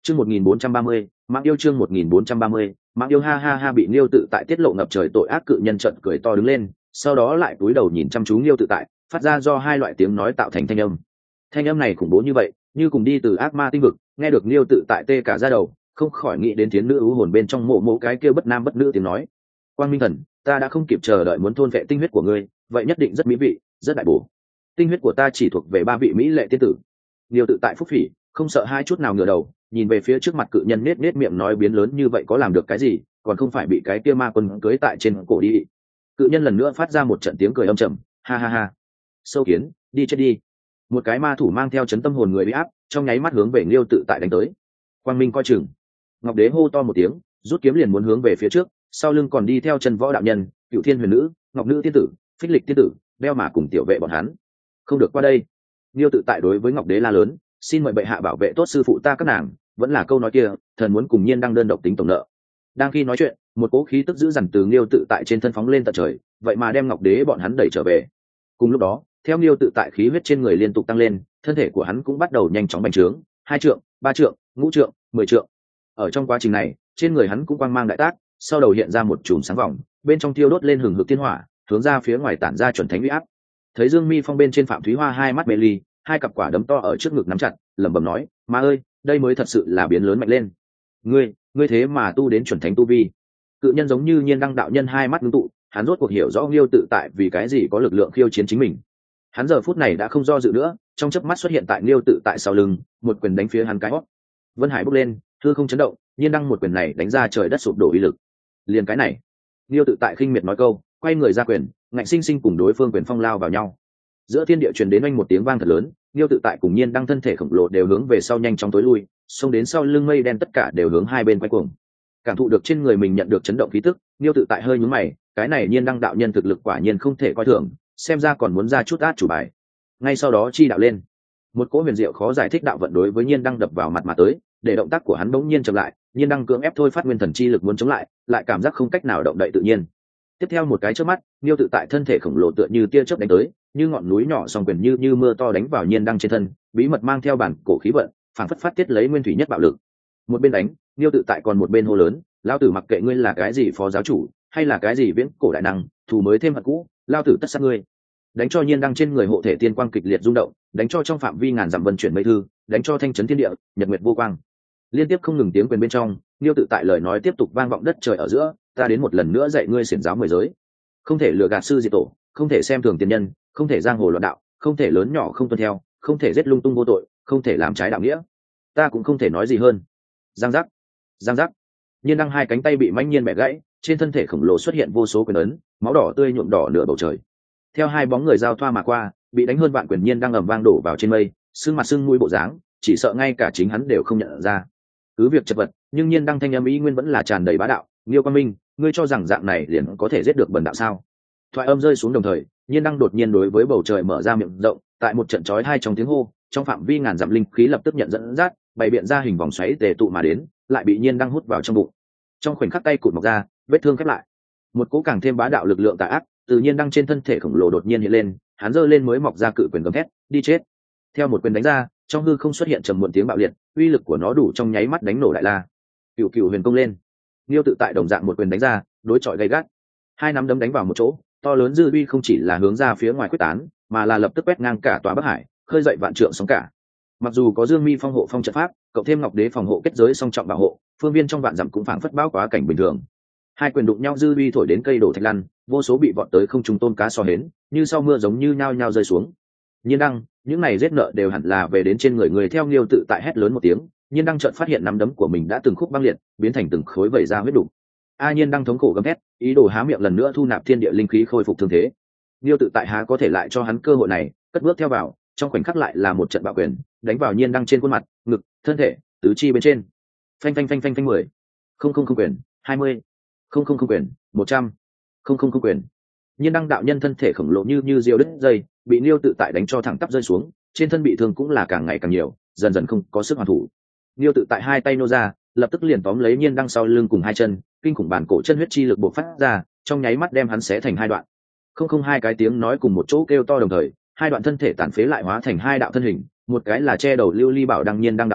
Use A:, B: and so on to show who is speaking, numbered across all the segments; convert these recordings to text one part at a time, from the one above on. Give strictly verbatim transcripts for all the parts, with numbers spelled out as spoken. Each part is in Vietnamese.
A: Chương một nghìn bốn trăm ba mươi, mạng yêu chương một nghìn bốn trăm ba mươi, mạng yêu ha ha ha bị Liêu Tự Tại tiết lộ ngập trời tội ác cự nhân trận cười to đứng lên, sau đó lại cúi đầu nhìn chăm chú Liêu Tự Tại, phát ra do hai loại tiếng nói tạo thành thanh âm. Thanh âm này khủng bố như vậy, như cùng đi từ ác ma tinh vực, nghe được Liêu Tự Tại tê cả da đầu, không khỏi nghĩ đến tiếng nữ ưu hồn bên trong mộ mộ cái kia bất nam bất nữ tiếng nói. Quang Minh Thần, ta đã không kịp chờ đợi muốn thôn vệ tinh huyết của ngươi, vậy nhất định rất mỹ vị, rất đại bổ. Tinh huyết của ta chỉ thuộc về ba vị mỹ lệ tiên tử. Liêu Tự Tại phúc phỉ, không sợ hai chút nào ngửa đầu, nhìn về phía trước mặt cự nhân nết nết miệng nói biến lớn như vậy có làm được cái gì, còn không phải bị cái kia ma quân cưới tại trên cổ đi. Cự nhân lần nữa phát ra một trận tiếng cười âm trầm, ha ha ha. Sâu kiến, đi chết đi. Một cái ma thủ mang theo chấn tâm hồn người bị áp, trong nháy mắt hướng về Liêu Tự Tại đánh tới. Quang Minh coi chừng. Ngọc Đế hô to một tiếng, rút kiếm liền muốn hướng về phía trước, sau lưng còn đi theo chân võ đạo nhân, Cựu Thiên Huyền Nữ, Ngọc Nữ tiên tử, Phích Lịch tiên tử, đeo mà cùng tiểu vệ bọn hắn. Không được qua đây. Liêu Tự Tại đối với Ngọc Đế la lớn, xin mời bệ hạ bảo vệ tốt sư phụ ta các nàng, vẫn là câu nói kia, thần muốn cùng Nhiên đang đơn độc tính tổng nợ. Đang khi nói chuyện, một cỗ khí tức dữ dằn từ Liêu Tự Tại trên thân phóng lên tận trời, vậy mà đem Ngọc Đế bọn hắn đẩy trở về. Cùng lúc đó, theo Liêu Tự Tại khí huyết trên người liên tục tăng lên, thân thể của hắn cũng bắt đầu nhanh chóng bành trướng, hai trượng, ba trượng, ngũ trượng, mười trượng. Ở trong quá trình này, trên người hắn cũng quang mang đại tác, sau đầu hiện ra một chùm sáng vòng, bên trong thiêu đốt lên hừng hực thiên hỏa, hướng ra phía ngoài tản ra chuẩn thánh uy áp. Thấy Dương Mi Phong bên trên Phạm Thúy Hoa hai mắt mê ly, hai cặp quả đấm to ở trước ngực nắm chặt, lẩm bẩm nói, "Ma ơi, đây mới thật sự là biến lớn mạnh lên. Ngươi, ngươi thế mà tu đến chuẩn thánh tu vi." Cự nhân giống như Nhiên Đăng đạo nhân hai mắt ngưng tụ, hắn rốt cuộc hiểu rõ Liêu Tự Tại vì cái gì có lực lượng khiêu chiến chính mình. Hắn giờ phút này đã không do dự nữa, trong chớp mắt xuất hiện tại Liêu Tự Tại sau lưng, một quyền đánh phía hắn cái hót. Vân Hải bốc lên, hư không chấn động, Nhiên Đăng một quyền này đánh ra trời đất sụp đổ uy lực. Liền cái này, Liêu Tự Tại khinh miệt nói câu, quay người ra quyền, ngạnh sinh sinh cùng đối phương quyền phong lao vào nhau. Giữa thiên địa truyền đến oanh một tiếng vang thật lớn, Liêu Tự Tại cùng Nhiên Đăng thân thể khổng lồ đều hướng về sau nhanh chóng tối lui, xông đến sau lưng mây đen tất cả đều hướng hai bên quay cuồng. Cảm thụ được trên người mình nhận được chấn động khí tức, Liêu Tự Tại hơi nhướng mày, cái này Nhiên Đăng đạo nhân thực lực quả nhiên không thể coi thường, xem ra còn muốn ra chút át chủ bài. Ngay sau đó chi đạo lên, một cỗ huyền diệu khó giải thích đạo vận đối với Nhiên Đăng đập vào mặt mà tới, để động tác của hắn bỗng nhiên chậm lại, Nhiên Đăng cưỡng ép thôi phát nguyên thần chi lực muốn chống lại, lại cảm giác không cách nào động đậy tự nhiên. Tiếp theo một cái chớp mắt, Liêu Tự Tại thân thể khổng lồ tựa như tia chớp đánh tới, như ngọn núi nhỏ song quyền như như mưa to đánh vào Nhiên Đăng trên thân, bí mật mang theo bản cổ khí vận, phảng phất phát tiết lấy nguyên thủy nhất bạo lực. Một bên đánh, Liêu Tự Tại còn một bên hô lớn, lao tử mặc kệ ngươi là cái gì phó giáo chủ, hay là cái gì viễn cổ đại năng, thù mới thêm hận cũ, lao tử tất sát ngươi. Đánh cho Nhiên Đăng trên người hộ thể tiên quang kịch liệt rung động, đánh cho trong phạm vi ngàn dặm vân chuyển mây thư, đánh cho thanh chấn thiên địa, nhật nguyệt vô quang. Liên tiếp không ngừng tiếng quyền bên trong, Liêu Tự Tại lời nói tiếp tục vang vọng đất trời ở giữa, ta đến một lần nữa dạy ngươi xiển giáo mười giới. Không thể lừa gạt sư diệt tổ, không thể xem thường tiền nhân, không thể giang hồ loạn đạo, không thể lớn nhỏ không tuân theo, không thể giết lung tung vô tội, không thể làm trái đạo nghĩa. Ta cũng không thể nói gì hơn. Giang giác, giang giác. Nhiên Đăng hai cánh tay bị mãnh nhiên bẻ gãy, trên thân thể khổng lồ xuất hiện vô số quyền ấn, máu đỏ tươi nhuộm đỏ nửa bầu trời. Theo hai bóng người giao thoa mà qua, bị đánh hơn vạn quyền Nhiên Đăng ầm vang đổ vào trên mây, sưng mặt sưng mũi bộ dáng, chỉ sợ ngay cả chính hắn đều không nhận ra. Cứ việc chật vật, nhưng Nhiên Đăng thanh âm ý nguyên vẫn là tràn đầy bá đạo, Liêu Quang Minh, ngươi cho rằng dạng này liền có thể giết được bần đạo sao? Thoại âm rơi xuống đồng thời, Nhiên Đăng đột nhiên đối với bầu trời mở ra miệng rộng, tại một trận chói tai trong tiếng hô, trong phạm vi ngàn dặm linh khí lập tức nhận dẫn dắt, bày biện ra hình vòng xoáy tề tụ mà đến, lại bị Nhiên Đăng hút vào trong bụng. Trong khoảnh khắc tay cụt mọc ra, vết thương khép lại. Một cỗ càng thêm bá đạo lực lượng tà ác, từ Nhiên Đăng trên thân thể khổng lồ đột nhiên hiện lên, hắn giơ lên mới mọc ra cự quyền gầm thét, đi chết. Theo một quyền đánh ra, trong hư không xuất hiện trầm muộn tiếng bạo liệt, uy lực của nó đủ trong nháy mắt đánh nổ đại la. Cửu Cửu Huyền công lên. Liêu Tự Tại đồng dạng một quyền đánh ra, đối chọi gay gắt. Hai nắm đấm đánh vào một chỗ, to lớn dư uy không chỉ là hướng ra phía ngoài quyết tán, mà là lập tức quét ngang cả tòa Bắc Hải, khơi dậy vạn trượng sóng cả. Mặc dù có Dương Mi phong hộ phong trận pháp, cộng thêm Ngọc Đế phòng hộ kết giới song trọng bảo hộ, phương viên trong vạn dặm cũng phảng phất bão quá cảnh bình thường. Hai quyền đụng nhau dư uy thổi đến cây đổ thạch lăn, vô số bị vọt tới không trung tôn cá so hến, như sau mưa giống như nhao nhao rơi xuống. Nhiên Đăng, những này giết nợ đều hẳn là về đến trên người người theo Liêu Tự Tại hét lớn một tiếng, Nhiên Đăng chợt phát hiện nắm đấm của mình đã từng khúc băng liệt, biến thành từng khối vẩy ra huyết đục. A Nhiên Đăng thống khổ gầm thét, ý đồ há miệng lần nữa thu nạp thiên địa linh khí khôi phục thương thế. Liêu Tự Tại há có thể lại cho hắn cơ hội này, cất bước theo vào, trong khoảnh khắc lại là một trận bạo quyền, đánh vào Nhiên Đăng trên khuôn mặt, ngực, thân thể, tứ chi bên trên. Phanh phanh phanh phanh phanh mười, không không không quyền, hai mươi, không không không quyền, một trăm, không không không quyền. Nhiên Đăng đạo nhân thân thể khổng lồ như như diều đứt dây, bị Liêu Tự Tại đánh cho thẳng tắp rơi xuống, trên thân bị thương cũng là càng ngày càng nhiều, dần dần không có sức hoàn thủ. Liêu Tự Tại hai tay nô ra, lập tức liền tóm lấy Nhiên Đăng sau lưng cùng hai chân, kinh khủng bản cổ chân huyết chi lực bộc phát ra, trong nháy mắt đem hắn xé thành hai đoạn. Không không hai cái tiếng nói cùng một chỗ kêu to đồng thời, hai đoạn thân thể tàn phế lại hóa thành hai đạo thân hình, một cái là che đầu lưu ly bảo đăng Nhiên Đăng đạo nhân,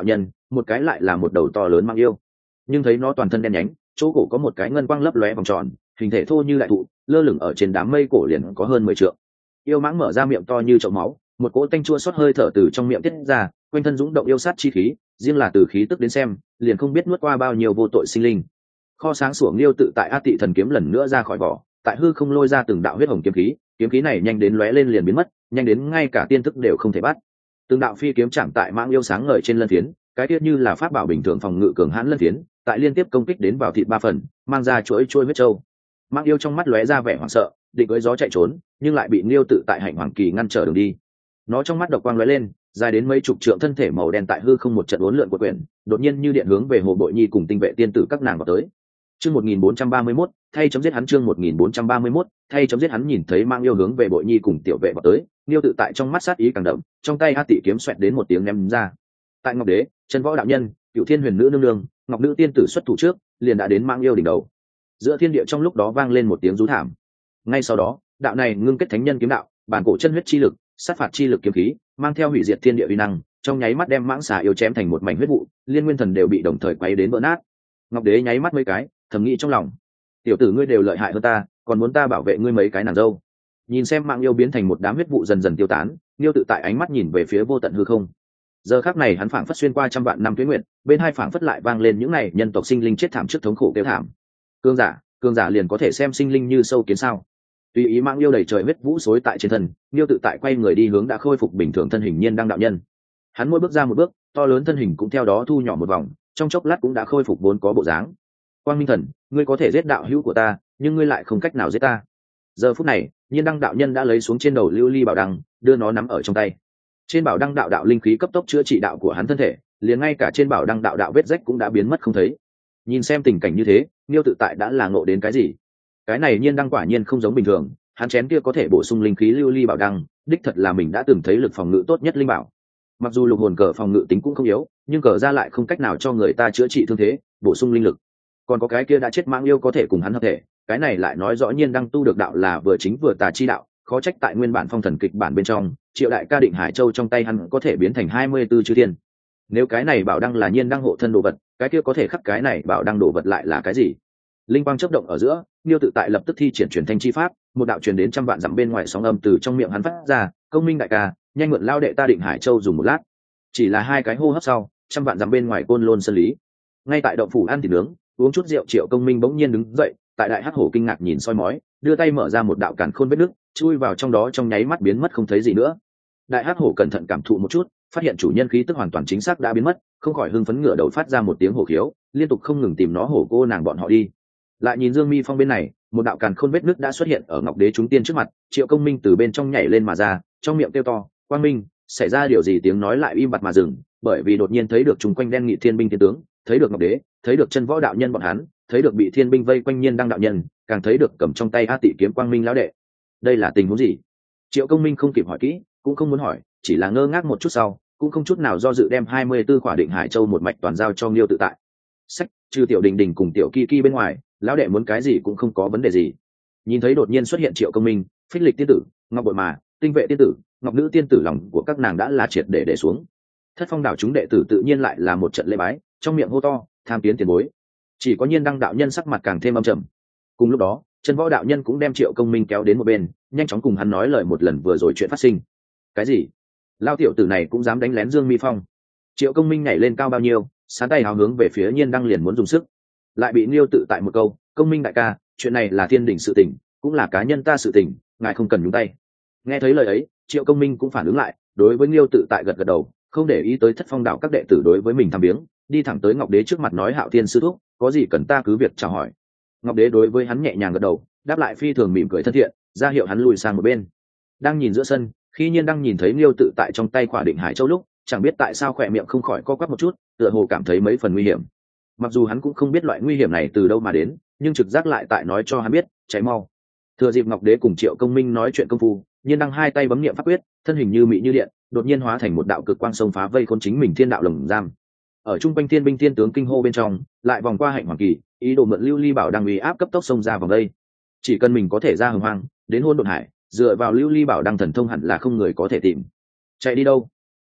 A: một cái lại là một đầu to lớn mang yêu. Nhưng thấy nó toàn thân đen nhánh, chỗ cổ có một cái ngân quang lấp lóe vòng tròn, hình thể thô như đại thụ, lơ lửng ở trên đám mây cổ liền có hơn mười trượng. Yêu mãng mở ra miệng to như chậu máu, một cỗ tanh chua xót hơi thở từ trong miệng tiết ra, quanh thân dũng động yêu sát chi khí, riêng là từ khí tức đến xem, liền không biết nuốt qua bao nhiêu vô tội sinh linh. Kho sáng sủa liêu tự tại A Tị thần kiếm lần nữa ra khỏi vỏ, tại hư không lôi ra từng đạo huyết hồng kiếm khí, kiếm khí này nhanh đến lóe lên liền biến mất, nhanh đến ngay cả tiên thức đều không thể bắt. Từng đạo phi kiếm chạm tại mãng yêu sáng ngời trên lân phiến, cái tiết như là pháp bảo bình thường phòng ngự cường hãn lân phiến, tại liên tiếp công kích đến vào thịt ba phần, mang ra chuỗi chuỗi huyết châu. Mãng yêu trong mắt lóe ra vẻ hoảng sợ, định với gió chạy trốn, nhưng lại bị liêu tự tại hạnh hoàng kỳ ngăn trở đường đi. Nó trong mắt độc quang lóe lên, dài đến mấy chục trượng thân thể màu đen tại hư không một trận uốn lượn của quyển, đột nhiên như điện hướng về Hồ Bội Nhi cùng tinh vệ tiên tử các nàng vào tới. Chương một nghìn bốn trăm ba mươi mốt, thay chấm giết hắn chương một nghìn bốn trăm ba mươi mốt, thay chấm giết hắn nhìn thấy mang yêu hướng về Bội Nhi cùng tiểu vệ vào tới, liêu tự tại trong mắt sát ý càng đậm, trong tay A Tị kiếm xoẹt đến một tiếng ném ra. Tại Ngọc Đế, Chân Võ đạo nhân, Cửu Thiên Huyền nữ nương nương, Ngọc nữ tiên tử xuất thủ trước, liền đã đến mang yêu đỉnh đầu. Giữa thiên địa trong lúc đó vang lên một tiếng rú thảm. Ngay sau đó, đạo này ngưng kết thánh nhân kiếm đạo, bản cổ chân huyết chi lực, sát phạt chi lực kiếm khí, mang theo hủy diệt thiên địa uy năng, trong nháy mắt đem mãng xà yêu chém thành một mảnh huyết vụ, liên nguyên thần đều bị đồng thời quấy đến vỡ nát. Ngọc Đế nháy mắt mấy cái, thầm nghĩ trong lòng: tiểu tử ngươi đều lợi hại hơn ta, còn muốn ta bảo vệ ngươi mấy cái nàng dâu. Nhìn xem mạng yêu biến thành một đám huyết vụ dần dần tiêu tán, Niêu tự tại ánh mắt nhìn về phía vô tận hư không. Giờ khắc này hắn phảng phất xuyên qua trăm vạn năm tuế nguyệt, bên hai phảng phất lại vang lên những này nhân tộc sinh linh chết thảm trước thống khổ kêu thảm. Cương giả, cương giả liền có thể xem sinh linh như sâu kiến sao? Tùy ý mạng yêu đầy trời huyết vũ xối tại trên thân, Niêu tự tại quay người đi hướng đã khôi phục bình thường thân hình Nhiên Đăng đạo nhân. Hắn mỗi bước ra một bước, to lớn thân hình cũng theo đó thu nhỏ một vòng, trong chốc lát cũng đã khôi phục vốn có bộ dáng. Quang Minh Thần, ngươi có thể giết đạo hữu của ta, nhưng ngươi lại không cách nào giết ta. Giờ phút này, Nhiên Đăng đạo nhân đã lấy xuống trên đầu lưu ly bảo đăng, đưa nó nắm ở trong tay. Trên bảo đăng đạo đạo linh khí cấp tốc chữa trị đạo của hắn thân thể, liền ngay cả trên bảo đăng đạo đạo vết rách cũng đã biến mất không thấy. Nhìn xem tình cảnh như thế, Niêu tự tại đã là ngộ đến cái gì? Cái này Nhiên Đăng quả nhiên không giống bình thường, hắn chén kia có thể bổ sung linh khí lưu ly bảo đăng, đích thật là mình đã từng thấy lực phòng ngự tốt nhất linh bảo. Mặc dù lục hồn cờ phòng ngự tính cũng không yếu, nhưng cờ ra lại không cách nào cho người ta chữa trị thương thế, bổ sung linh lực. Còn có cái kia đã chết mãng yêu có thể cùng hắn hợp thể, cái này lại nói rõ Nhiên Đăng tu được đạo là vừa chính vừa tà chi đạo, khó trách tại nguyên bản phong thần kịch bản bên trong, Triệu đại ca định Hải Châu trong tay hắn có thể biến thành hai mươi tư chư thiên. Nếu cái này bảo đăng là Nhiên Đăng hộ thân đồ vật, cái kia có thể khắc cái này bảo đăng đồ vật lại là cái gì? Linh quang chớp động ở giữa, Niêu tự tại lập tức thi triển truyền thanh chi pháp, một đạo truyền đến trăm vạn dặm bên ngoài sóng âm từ trong miệng hắn phát ra, "Công Minh đại ca, nhanh mượn lao đệ ta định Hải Châu dùng một lát." Chỉ là hai cái hô hấp sau, trăm vạn dặm bên ngoài Côn Lôn sơn lý. Ngay tại động phủ ăn thịt nướng, uống chút rượu Triệu Công Minh bỗng nhiên đứng dậy, tại đại hắc hổ kinh ngạc nhìn soi mói, đưa tay mở ra một đạo càn khôn vết nước, chui vào trong đó trong nháy mắt biến mất không thấy gì nữa. Đại hắc hổ cẩn thận cảm thụ một chút, phát hiện chủ nhân khí tức hoàn toàn chính xác đã biến mất, không khỏi hưng phấn ngửa đầu phát ra một tiếng hổ khiếu, liên tục không ngừng tìm nó hổ cô nàng bọn họ đi. Lại nhìn Dương Mi Phong bên này, một đạo càn khôn vết nước đã xuất hiện ở Ngọc Đế chúng tiên trước mặt, Triệu Công Minh từ bên trong nhảy lên mà ra, trong miệng kêu to, "Quang Minh, xảy ra điều gì?" Tiếng nói lại im bặt mà dừng, bởi vì đột nhiên thấy được chúng quanh đen nghị thiên binh thiên tướng, thấy được Ngọc Đế, thấy được Chân Võ đạo nhân bọn hắn, thấy được bị thiên binh vây quanh Nhiên Đăng đạo nhân, càng thấy được cầm trong tay A Tị kiếm Quang Minh lão đệ. Đây là tình huống gì? Triệu Công Minh không kịp hỏi kỹ, cũng không muốn hỏi, chỉ là ngơ ngác một chút sau, cũng không chút nào do dự đem hai mươi tư khỏa định Hải Châu một mạch toàn giao cho Niêu tự tại. Sách, trừ Tiểu Đình Đình cùng Tiểu Ki Ki bên ngoài, lão đệ muốn cái gì cũng không có vấn đề gì. Nhìn thấy đột nhiên xuất hiện Triệu Công Minh, Phích Lịch tiên tử, Ngọc Bội Mà, Tinh Vệ tiên tử, Ngọc nữ tiên tử, lòng của các nàng đã là triệt để để xuống. Thất Phong đảo chúng đệ tử tự nhiên lại là một trận lễ bái, trong miệng hô to, tham kiến tiền bối. Chỉ có Nhiên Đăng đạo nhân sắc mặt càng thêm âm trầm. Cùng lúc đó, Chân Võ đạo nhân cũng đem Triệu Công Minh kéo đến một bên, nhanh chóng cùng hắn nói lời một lần vừa rồi chuyện phát sinh. Cái gì? Lao tiểu tử này cũng dám đánh lén Dương Mi Phong? Triệu Công Minh nhảy lên cao bao nhiêu, sán tay hào hướng về phía Nhiên Đăng liền muốn dùng sức, lại bị Niêu tự tại một câu, "Công Minh đại ca, chuyện này là thiên đình sự tình, cũng là cá nhân ta sự tình, ngài không cần nhúng tay." Nghe thấy lời ấy, Triệu Công Minh cũng phản ứng lại, đối với Niêu tự tại gật gật đầu, không để ý tới Thất Phong đảo các đệ tử đối với mình tham biếng, đi thẳng tới Ngọc Đế trước mặt nói, "Hạo Thiên sư thúc, có gì cần ta cứ việc chào hỏi." Ngọc Đế đối với hắn nhẹ nhàng gật đầu, đáp lại phi thường mỉm cười thân thiện, ra hiệu hắn lùi sang một bên. Đang nhìn giữa sân, khi Nhiên đang nhìn thấy Niêu tự tại trong tay khỏa định Hải Châu lúc, chẳng biết tại sao khỏe miệng không khỏi co quắp một chút, tựa hồ cảm thấy mấy phần nguy hiểm. Mặc dù hắn cũng không biết loại nguy hiểm này từ đâu mà đến, nhưng trực giác lại tại nói cho hắn biết, cháy mau. Thừa dịp Ngọc Đế cùng Triệu Công Minh nói chuyện công phu, Nhiên đăng hai tay bấm niệm pháp quyết, thân hình như mị như điện, đột nhiên hóa thành một đạo cực quang sông phá vây khốn chính mình thiên đạo lồng giam. Ở trung quanh thiên binh thiên tướng kinh hô bên trong, lại vòng qua hạnh hoàng kỳ, ý đồ mượn lưu ly bảo đăng uy áp cấp tốc xông ra vòng đây. Chỉ cần mình có thể ra hồng hoang, đến hôn độn hải, dựa vào lưu ly bảo đăng thần thông hẳn là không người có thể tìm. Chạy đi đâu?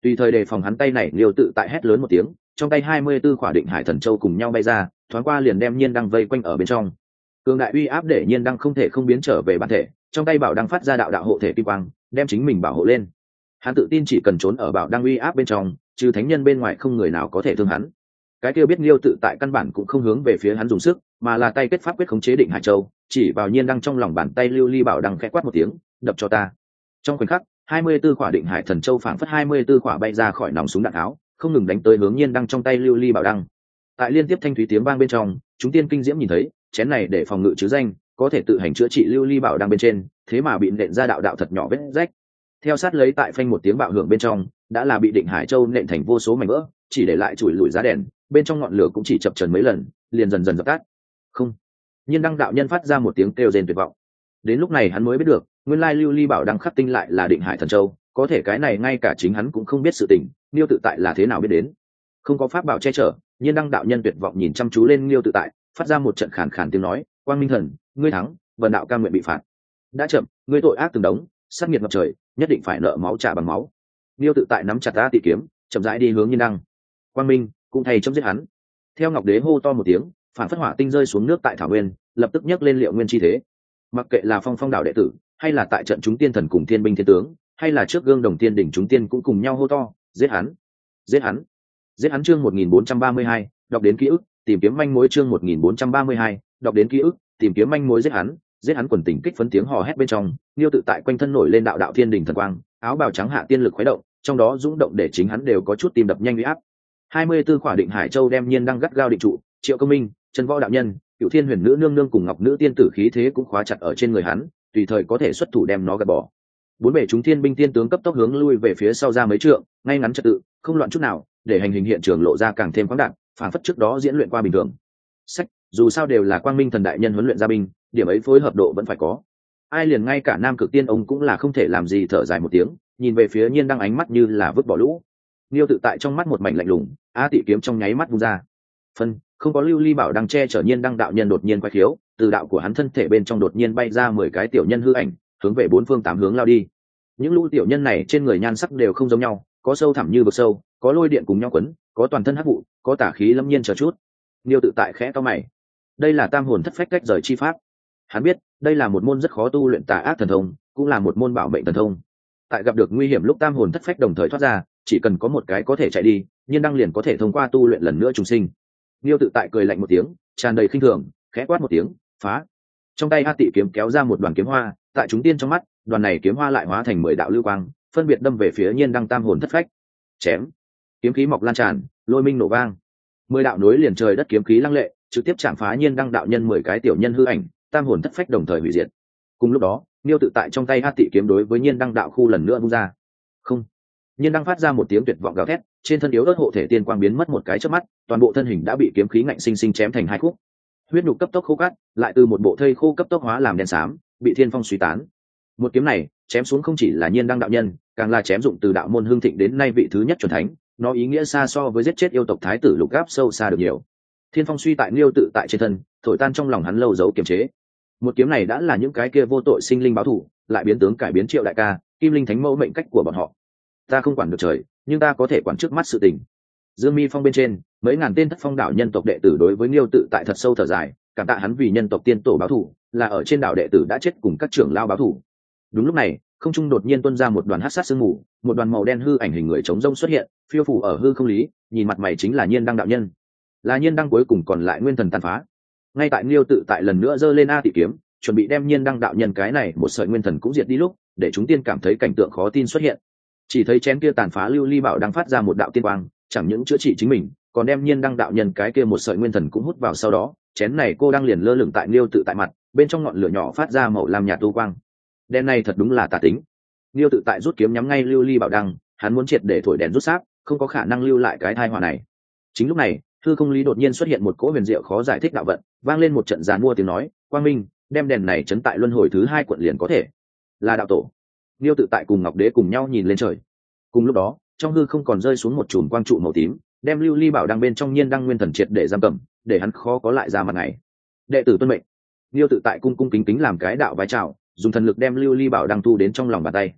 A: tùy thời đề phòng hắn tay này liều tự tại hét lớn một tiếng, trong tay hai mươi 24 khỏa định hải thần châu cùng nhau bay ra, thoáng qua liền đem nhiên đăng vây quanh ở bên trong. Cường đại uy áp để nhiên đăng không thể không biến trở về bản thể, trong tay bảo đăng phát ra đạo đạo hộ thể kim quang, đem chính mình bảo hộ lên. Hắn tự tin chỉ cần trốn ở bảo đăng uy áp bên trong, trừ thánh nhân bên ngoài không người nào có thể thương hắn. Cái kia biết liêu tự tại căn bản cũng không hướng về phía hắn dùng sức, mà là tay kết pháp quyết khống chế định hải châu, chỉ vào nhiên đăng trong lòng bàn tay lưu ly bảo đăng khẽ quát một tiếng, đập cho ta. Trong khoảnh khắc, hai mươi 24 khỏa định hải thần châu phảng phất hai mươi 24 khỏa bay ra khỏi nòng súng đạn áo, không ngừng đánh tới hướng nhiên đăng trong tay lưu ly bảo đăng. Tại liên tiếp thanh thúy tiếng vang bên trong, chúng tiên kinh diễm nhìn thấy, chén này để phòng ngự chứ danh, có thể tự hành chữa trị lưu ly bảo đăng bên trên, thế mà bị nện ra đạo đạo thật nhỏ vết rách. Theo sát lấy tại phanh một tiếng bạo hưởng bên trong, đã là bị định hải châu nện thành vô số mảnh vỡ, chỉ để lại chùi lùi giá đèn, bên trong ngọn lửa cũng chỉ chập chờn mấy lần, liền dần dần dập tắt. Không. Nhiên đăng đạo nhân phát ra một tiếng kêu rên tuyệt vọng. Đến lúc này hắn mới biết được, nguyên lai lưu ly bảo đăng khắc tinh lại là định hải thần châu, có thể cái này ngay cả chính hắn cũng không biết sự tình, Liêu tự tại là thế nào biết đến. Không có pháp bảo che chở, Nhiên đăng đạo nhân tuyệt vọng nhìn chăm chú lên Liêu tự tại, phát ra một trận khàn khàn tiếng nói, quang minh thần, ngươi thắng, vần đạo cam nguyện bị phạt. Đã chậm, ngươi tội ác từng đống, sát nghiệt ngập trời, nhất định phải nợ máu trả bằng máu. Liêu tự tại nắm chặt A Tị kiếm, chậm rãi đi hướng Nhiên đăng. Quang minh cũng thầy chấm giết hắn. Theo ngọc đế hô to một tiếng, phản phất hỏa tinh rơi xuống nước tại thảo nguyên, lập tức nhấc lên liệu nguyên chi thế. Mặc kệ là phong phong đạo đệ tử, hay là tại trận chúng tiên thần cùng thiên binh thiên tướng, hay là trước gương đồng tiên đỉnh chúng tiên cũng cùng nhau hô to, giết hắn, giết hắn, giết hắn. Chương một nghìn bốn trăm ba mươi hai, đọc đến ký ức, tìm kiếm manh mối. Chương một nghìn bốn trăm ba mươi hai, đọc đến ký ức, tìm kiếm manh mối. Giết hắn, giết hắn. Quần tình kích phấn tiếng hò hét bên trong, Liêu tự tại quanh thân nổi lên đạo đạo thiên đỉnh thần quang, áo bào trắng hạ tiên lực khuấy động, trong đó dũng động để chính hắn đều có chút tim đập nhanh uy áp. hai mươi 24 khỏa định hải châu đem nhiên đang gắt gao định trụ, Triệu Công Minh, Trần Võ đạo nhân, Cửu Thiên Huyền Nữ nương nương cùng Ngọc Nữ tiên tử khí thế cũng khóa chặt ở trên người hắn, tùy thời có thể xuất thủ đem nó gạt bỏ. Bốn bể chúng thiên binh tiên tướng cấp tốc hướng lui về phía sau ra mấy trượng, ngay ngắn trật tự, không loạn chút nào, để hành hình hiện trường lộ ra càng thêm khoáng đạt, phản phất trước đó diễn luyện qua bình thường. Sách, dù sao đều là Quang Minh thần đại nhân huấn luyện gia binh, điểm ấy phối hợp độ vẫn phải có. Ai liền ngay cả Nam Cực Tiên ông cũng là không thể làm gì, thở dài một tiếng, nhìn về phía Nhiên đang ánh mắt như là vứt bỏ lũ. Liêu tự tại trong mắt một mảnh lạnh lùng, A Tị kiếm trong nháy mắt vung ra. Phân, không có lưu ly bảo đang che chở Nhiên đang đạo nhân đột nhiên quay khiếu, từ đạo của hắn thân thể bên trong đột nhiên bay ra mười cái tiểu nhân hư ảnh, hướng về bốn phương tám hướng lao đi. Những lũ tiểu nhân này trên người nhan sắc đều không giống nhau, có sâu thẳm như vực sâu, có lôi điện cùng nhau quấn, có toàn thân hắc vụ, có tà khí lâm nhiên chờ chút. Liêu tự tại khẽ cau mày, đây là tam hồn thất phách cách rời chi pháp. Hắn biết, đây là một môn rất khó tu luyện tà ác thần thông, cũng là một môn bảo mệnh thần thông. Tại gặp được nguy hiểm lúc tam hồn thất phách đồng thời thoát ra, chỉ cần có một cái có thể chạy đi, Nhiên đăng liền có thể thông qua tu luyện lần nữa trùng sinh. Liêu tự tại cười lạnh một tiếng, tràn đầy khinh thường, khẽ quát một tiếng, phá. Trong tay A Tị kiếm kéo ra một đoàn kiếm hoa, tại chúng tiên trong mắt, đoàn này kiếm hoa lại hóa thành mười đạo lưu quang, phân biệt đâm về phía Nhiên đăng tam hồn thất phách. Chém. Kiếm khí mọc lan tràn, lôi minh nổ vang. Mười đạo nối liền trời đất kiếm khí lăng lệ, trực tiếp chạm phá Nhiên đăng đạo nhân mười cái tiểu nhân hư ảnh, tam hồn thất phách đồng thời hủy diệt. Cùng lúc đó, Liêu tự tại trong tay A Tị kiếm đối với Nhiên đăng đạo khu lần nữa vung ra. Không. Nhiên đăng phát ra một tiếng tuyệt vọng gào thét, trên thân yếu ớt hộ thể tiên quang biến mất một cái chớp mắt, toàn bộ thân hình đã bị kiếm khí ngạnh sinh sinh chém thành hai khúc. Huyết nhục cấp tốc khô cát, lại từ một bộ thây khô cấp tốc hóa làm đen xám, bị thiên phong suy tán. Một kiếm này, chém xuống không chỉ là Nhiên đăng đạo nhân, càng là chém dụng từ đạo môn hương thịnh đến nay vị thứ nhất chuẩn thánh, nó ý nghĩa xa so với giết chết yêu tộc thái tử Lục Gáp sâu xa được nhiều. Thiên phong suy tại Liêu tự tại trên thân, thổi tan trong lòng hắn lâu dấu kiềm chế. Một kiếm này đã là những cái kia vô tội sinh linh báo thù, lại biến tướng cải biến Triệu đại ca, Kim Linh thánh mẫu mệnh cách của bọn họ. Ta không quản được trời, nhưng ta có thể quản trước mắt sự tình. Dương Mi Phong bên trên, mấy ngàn tên thất phong đảo nhân tộc đệ tử đối với Liêu tự tại thật sâu thở dài, cảm tạ hắn vì nhân tộc tiên tổ báo thù, là ở trên đảo đệ tử đã chết cùng các trưởng lao báo thù. Đúng lúc này, không trung đột nhiên tuôn ra một đoàn hắc sát sương mù, một đoàn màu đen hư ảnh hình người chống rông xuất hiện, phiêu phủ ở hư không lý, nhìn mặt mày chính là Nhiên đăng đạo nhân. Là Nhiên đăng cuối cùng còn lại nguyên thần tàn phá. Ngay tại Liêu tự tại lần nữa giơ lên A Tị kiếm, chuẩn bị đem Nhiên đăng đạo nhân cái này một sợi nguyên thần cũng diệt đi lúc, để chúng tiên cảm thấy cảnh tượng khó tin xuất hiện. Chỉ thấy chén kia tàn phá lưu ly bảo đang phát ra một đạo tiên quang, chẳng những chữa trị chính mình, còn đem Nhiên đăng đạo nhân cái kia một sợi nguyên thần cũng hút vào, sau đó chén này cô đang liền lơ lửng tại Liêu tự tại mặt, bên trong ngọn lửa nhỏ phát ra màu lam nhạt tu quang. Đen này thật đúng là tà tính. Liêu tự tại rút kiếm nhắm ngay lưu ly bảo đăng, hắn muốn triệt để thổi đèn rút sáp, không có khả năng lưu lại cái tai họa này. Chính lúc này, hư không lý đột nhiên xuất hiện một cỗ huyền diệu khó giải thích đạo vận, vang lên một trận giàn mua tiếng nói, quang minh, đem đèn này chấn tại luân hồi thứ hai quận liền có thể. Là đạo tổ. Liêu tự tại cùng Ngọc Đế cùng nhau nhìn lên trời. Cùng lúc đó, trong hư không còn rơi xuống một chùm quang trụ màu tím, đem lưu ly bảo đăng bên trong Nhiên đăng nguyên thần triệt để giam cầm, để hắn khó có lại ra mặt này. Đệ tử tuân mệnh. Liêu tự tại cung cung kính kính làm cái đạo vái chào, dùng thần lực đem lưu ly bảo đăng thu đến trong lòng bàn tay.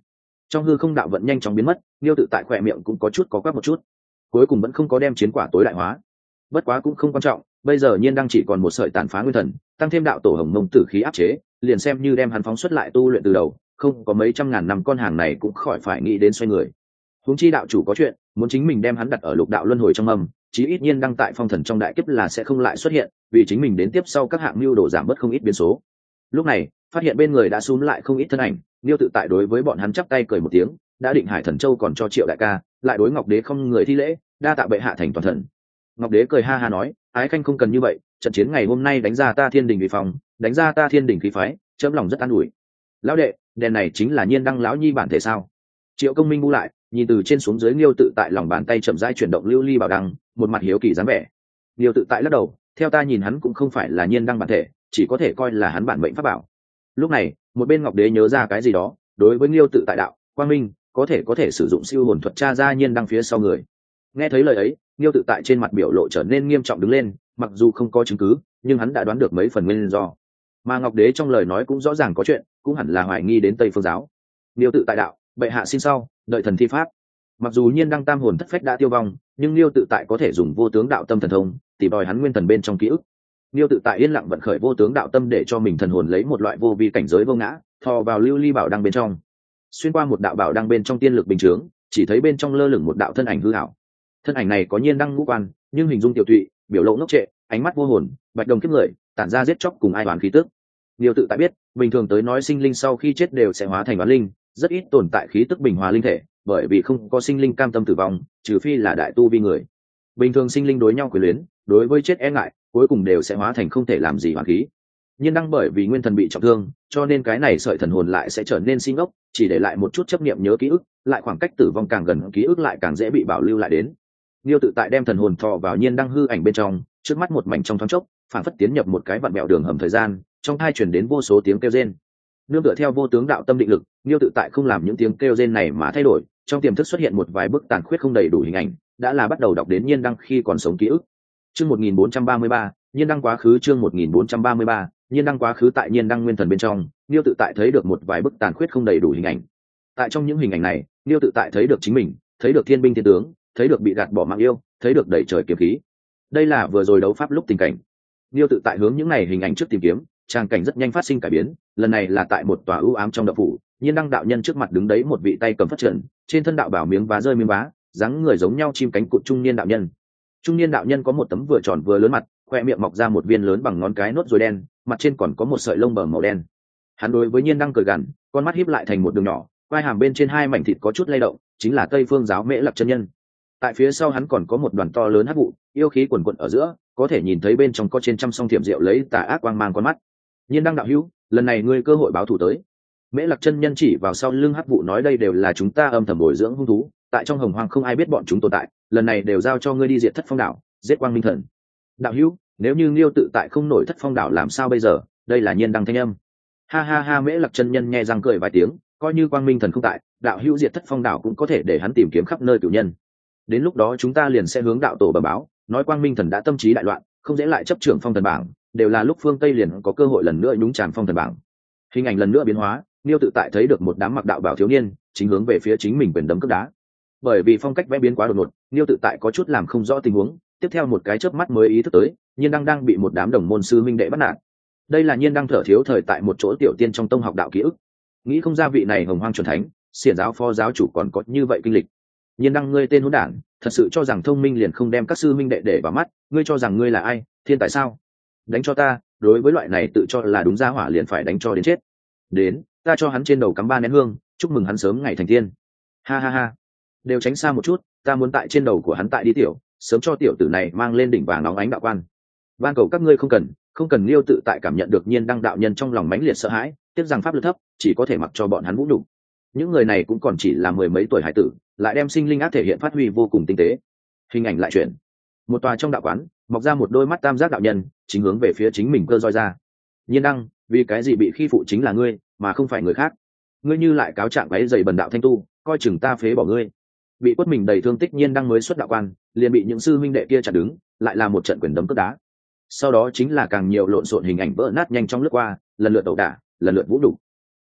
A: Trong hư không đạo vận nhanh chóng biến mất, Niêu tự tại khỏe miệng cũng có chút có quắc một chút, cuối cùng vẫn không có đem chiến quả tối đại hóa. Bất quá cũng không quan trọng, bây giờ nhiên đang chỉ còn một sợi tàn phá nguyên thần, tăng thêm đạo tổ hồng mông tử khí áp chế, liền xem như đem hắn phóng xuất lại tu luyện từ đầu, không có mấy trăm ngàn năm con hàng này cũng khỏi phải nghĩ đến xoay người. Huống chi đạo chủ có chuyện muốn chính mình đem hắn đặt ở lục đạo luân hồi trong âm, chí ít nhiên đang tại phong thần trong đại kiếp là sẽ không lại xuất hiện, vì chính mình đến tiếp sau các hạng mưu đồ giảm bớt không ít biến số. Lúc này phát hiện bên người đã xúm lại không ít thân ảnh, Niêu tự tại đối với bọn hắn chắp tay cười một tiếng, đã định Hải Thần Châu còn cho Triệu đại ca, lại đối Ngọc Đế không người thi lễ, đa tạ bệ hạ thành toàn thần. Ngọc Đế cười ha ha nói, ái khanh không cần như vậy, trận chiến ngày hôm nay đánh ra ta thiên đình vì phòng, đánh ra ta thiên đình khí phái, chấm lòng rất an ủi. Lão đệ, đèn này chính là nhiên đăng lão nhi bản thể sao? Triệu Công Minh bu lại, nhìn từ trên xuống dưới Niêu tự tại lòng bàn tay chậm rãi chuyển động lưu ly bảo đăng, một mặt hiếu kỳ dáng vẻ. Niêu tự tại lắc đầu, theo ta nhìn hắn cũng không phải là nhiên đăng bản thể, chỉ có thể coi là hắn bản mệnh pháp bảo. Lúc này một bên Ngọc Đế nhớ ra cái gì đó, đối với Niêu tự tại đạo, Quang Minh có thể có thể sử dụng siêu hồn thuật tra ra nhiên đăng phía sau người. Nghe thấy lời ấy, Niêu tự tại trên mặt biểu lộ trở nên nghiêm trọng đứng lên, mặc dù không có chứng cứ nhưng hắn đã đoán được mấy phần nguyên do, mà Ngọc Đế trong lời nói cũng rõ ràng có chuyện, cũng hẳn là hoài nghi đến Tây Phương giáo. Niêu tự tại đạo, bệ hạ xin sau, đợi thần thi pháp. Mặc dù nhiên đăng tam hồn thất phách đã tiêu vong, nhưng Niêu tự tại có thể dùng vô tướng đạo tâm thần thông tỉ đòi hắn nguyên thần bên trong ký ức. Niêu tự tại yên lặng vận khởi vô tướng đạo tâm để cho mình thần hồn lấy một loại vô vi cảnh giới vô ngã, thò vào lưu ly bảo đăng bên trong, xuyên qua một đạo bảo đăng bên trong tiên lực bình chướng, chỉ thấy bên trong lơ lửng một đạo thân ảnh hư ảo. Thân ảnh này có nhiên đăng ngũ quan, nhưng hình dung tiểu tụy, biểu lộ ngốc trệ, ánh mắt vô hồn, bạch đồng kiếp người, tản ra giết chóc cùng ai đoán khí tức. Niêu tự tại biết, bình thường tới nói sinh linh sau khi chết đều sẽ hóa thành oán linh, rất ít tồn tại khí tức bình hòa linh thể, bởi vì không có sinh linh cam tâm tử vong, trừ phi là đại tu vi người. Bình thường sinh linh đối nhau quyền luyến, đối với chết e ngại, cuối cùng đều sẽ hóa thành không thể làm gì hoàn khí. Nhưng đăng bởi vì nguyên thần bị trọng thương, cho nên cái này sợi thần hồn lại sẽ trở nên si ngốc, chỉ để lại một chút chấp niệm nhớ ký ức, lại khoảng cách tử vong càng gần, ký ức lại càng dễ bị bảo lưu lại đến. Niêu tự tại đem thần hồn thọ vào nhiên đăng hư ảnh bên trong, trước mắt một mảnh trong thoáng chốc, phản phất tiến nhập một cái vặn bẹo đường hầm thời gian, trong hai truyền đến vô số tiếng kêu rên. Nương tựa theo vô tướng đạo tâm định lực, Niêu tự tại không làm những tiếng kêu rên này mà thay đổi, trong tiềm thức xuất hiện một vài bức tàn khuyết không đầy đủ hình ảnh, đã là bắt đầu đọc đến nhiên đăng khi còn sống ký ức. Chương một nghìn bốn trăm ba mươi ba, nhiên đăng quá khứ. Chương một nghìn bốn trăm ba mươi ba, nhiên đăng quá khứ. Tại nhiên đăng nguyên thần bên trong, Niêu tự tại thấy được một vài bức tàn khuyết không đầy đủ hình ảnh. Tại trong những hình ảnh này, Niêu tự tại thấy được chính mình, thấy được thiên binh thiên tướng, thấy được bị gạt bỏ mạng yêu, thấy được đẩy trời kiếm khí. Đây là vừa rồi đấu pháp lúc tình cảnh. Niêu tự tại hướng những này hình ảnh trước tìm kiếm, trang cảnh rất nhanh phát sinh cải biến, lần này là tại một tòa ưu ám trong động phủ, nhiên đăng đạo nhân trước mặt đứng đấy một vị tay cầm phất trần, trên thân đạo bảo miếng vá rơi miếng vá, dáng người giống nhau chim cánh cụt trung niên đạo nhân. Trung niên đạo nhân có một tấm vừa tròn vừa lớn mặt, khoe miệng mọc ra một viên lớn bằng ngón cái nốt ruồi đen, mặt trên còn có một sợi lông bờ màu đen. Hắn đối với nhiên đăng cười gằn, con mắt híp lại thành một đường nhỏ, quai hàm bên trên hai mảnh thịt có chút lay động, chính là Tây Phương giáo Mễ Lạc chân nhân. Tại phía sau hắn còn có một đoàn to lớn hắc vụ, yêu khí quần quần ở giữa, có thể nhìn thấy bên trong có trên trăm song thiểm diệu lấy tà ác quang mang con mắt. Nhiên đăng đạo hữu, lần này ngươi cơ hội báo thù tới. Mễ Lạc chân nhân chỉ vào sau lưng hắc vụ nói, đây đều là chúng ta âm thầm bồi dưỡng hung thú, tại trong hồng hoang không ai biết bọn chúng tồn tại, lần này đều giao cho ngươi đi diệt thất phong đảo, giết quang minh thần. Đạo hữu, nếu như Liêu tự tại không nổi thất phong đảo làm sao bây giờ? Đây là nhiên đăng thanh âm. Ha ha ha, Mễ Lạc chân nhân nghe răng cười vài tiếng, coi như quang minh thần không tại, đạo hữu diệt thất phong đảo cũng có thể để hắn tìm kiếm khắp nơi cửu nhân. Đến lúc đó chúng ta liền sẽ hướng đạo tổ bẩm báo, nói quang minh thần đã tâm trí đại loạn, không dễ lại chấp trưởng phong thần bảng, đều là lúc phương Tây liền có cơ hội lần nữa nhúng tràn phong thần bảng. Hình ảnh lần nữa biến hóa, Niêu tự tại thấy được một đám mặc đạo bảo thiếu niên chính hướng về phía chính mình quyền đấm cước đá. Bởi vì phong cách vẽ biến quá đột ngột, Niêu tự tại có chút làm không rõ tình huống, tiếp theo một cái chớp mắt mới ý thức tới, nhiên đăng đang bị một đám đồng môn sư minh đệ bắt nạt. Đây là nhiên đăng thở thiếu thời tại một chỗ tiểu tiên trong tông học đạo ký ức, nghĩ không ra vị này hồng hoang chuẩn thánh, xiển giáo phó giáo chủ còn có như vậy kinh lịch. Nhiên đăng, ngươi tên hỗn đản, thật sự cho rằng thông minh liền không đem các sư minh đệ để vào mắt, ngươi cho rằng ngươi là ai, thiên tài sao? Đánh cho ta, đối với loại này tự cho là đúng ra hỏa liền phải đánh cho đến chết. Đến, ta cho hắn trên đầu cắm ba nén hương, chúc mừng hắn sớm ngày thành tiên. Ha ha ha, đều tránh xa một chút, ta muốn tại trên đầu của hắn tại đi tiểu, sớm cho tiểu tử này mang lên đỉnh vàng nóng ánh đạo quan. Van cầu các ngươi không cần, không cần. Liêu tự tại cảm nhận được nhiên đăng đạo nhân trong lòng mãnh liệt sợ hãi, tiếc rằng pháp lực thấp, chỉ có thể mặc cho bọn hắn vũ nhục. Những người này cũng còn chỉ là mười mấy tuổi hải tử, lại đem sinh linh ác thể hiện phát huy vô cùng tinh tế. Hình ảnh lại chuyển, một tòa trong đạo quán mọc ra một đôi mắt tam giác đạo nhân, chính hướng về phía chính mình cơ roi ra. Nhiên đăng, vì cái gì bị khi phụ chính là ngươi mà không phải người khác? Ngươi như lại cáo trạng váy dày bần đạo thanh tu, coi chừng ta phế bỏ ngươi. Bị quất mình đầy thương tích, nhiên đăng mới xuất đạo quan, liền bị những sư minh đệ kia chặn đứng, lại là một trận quyền đấm cước đá. Sau đó chính là càng nhiều lộn xộn hình ảnh vỡ nát nhanh chóng lướt qua, lần lượt ẩu đả, lần lượt vũ đủ.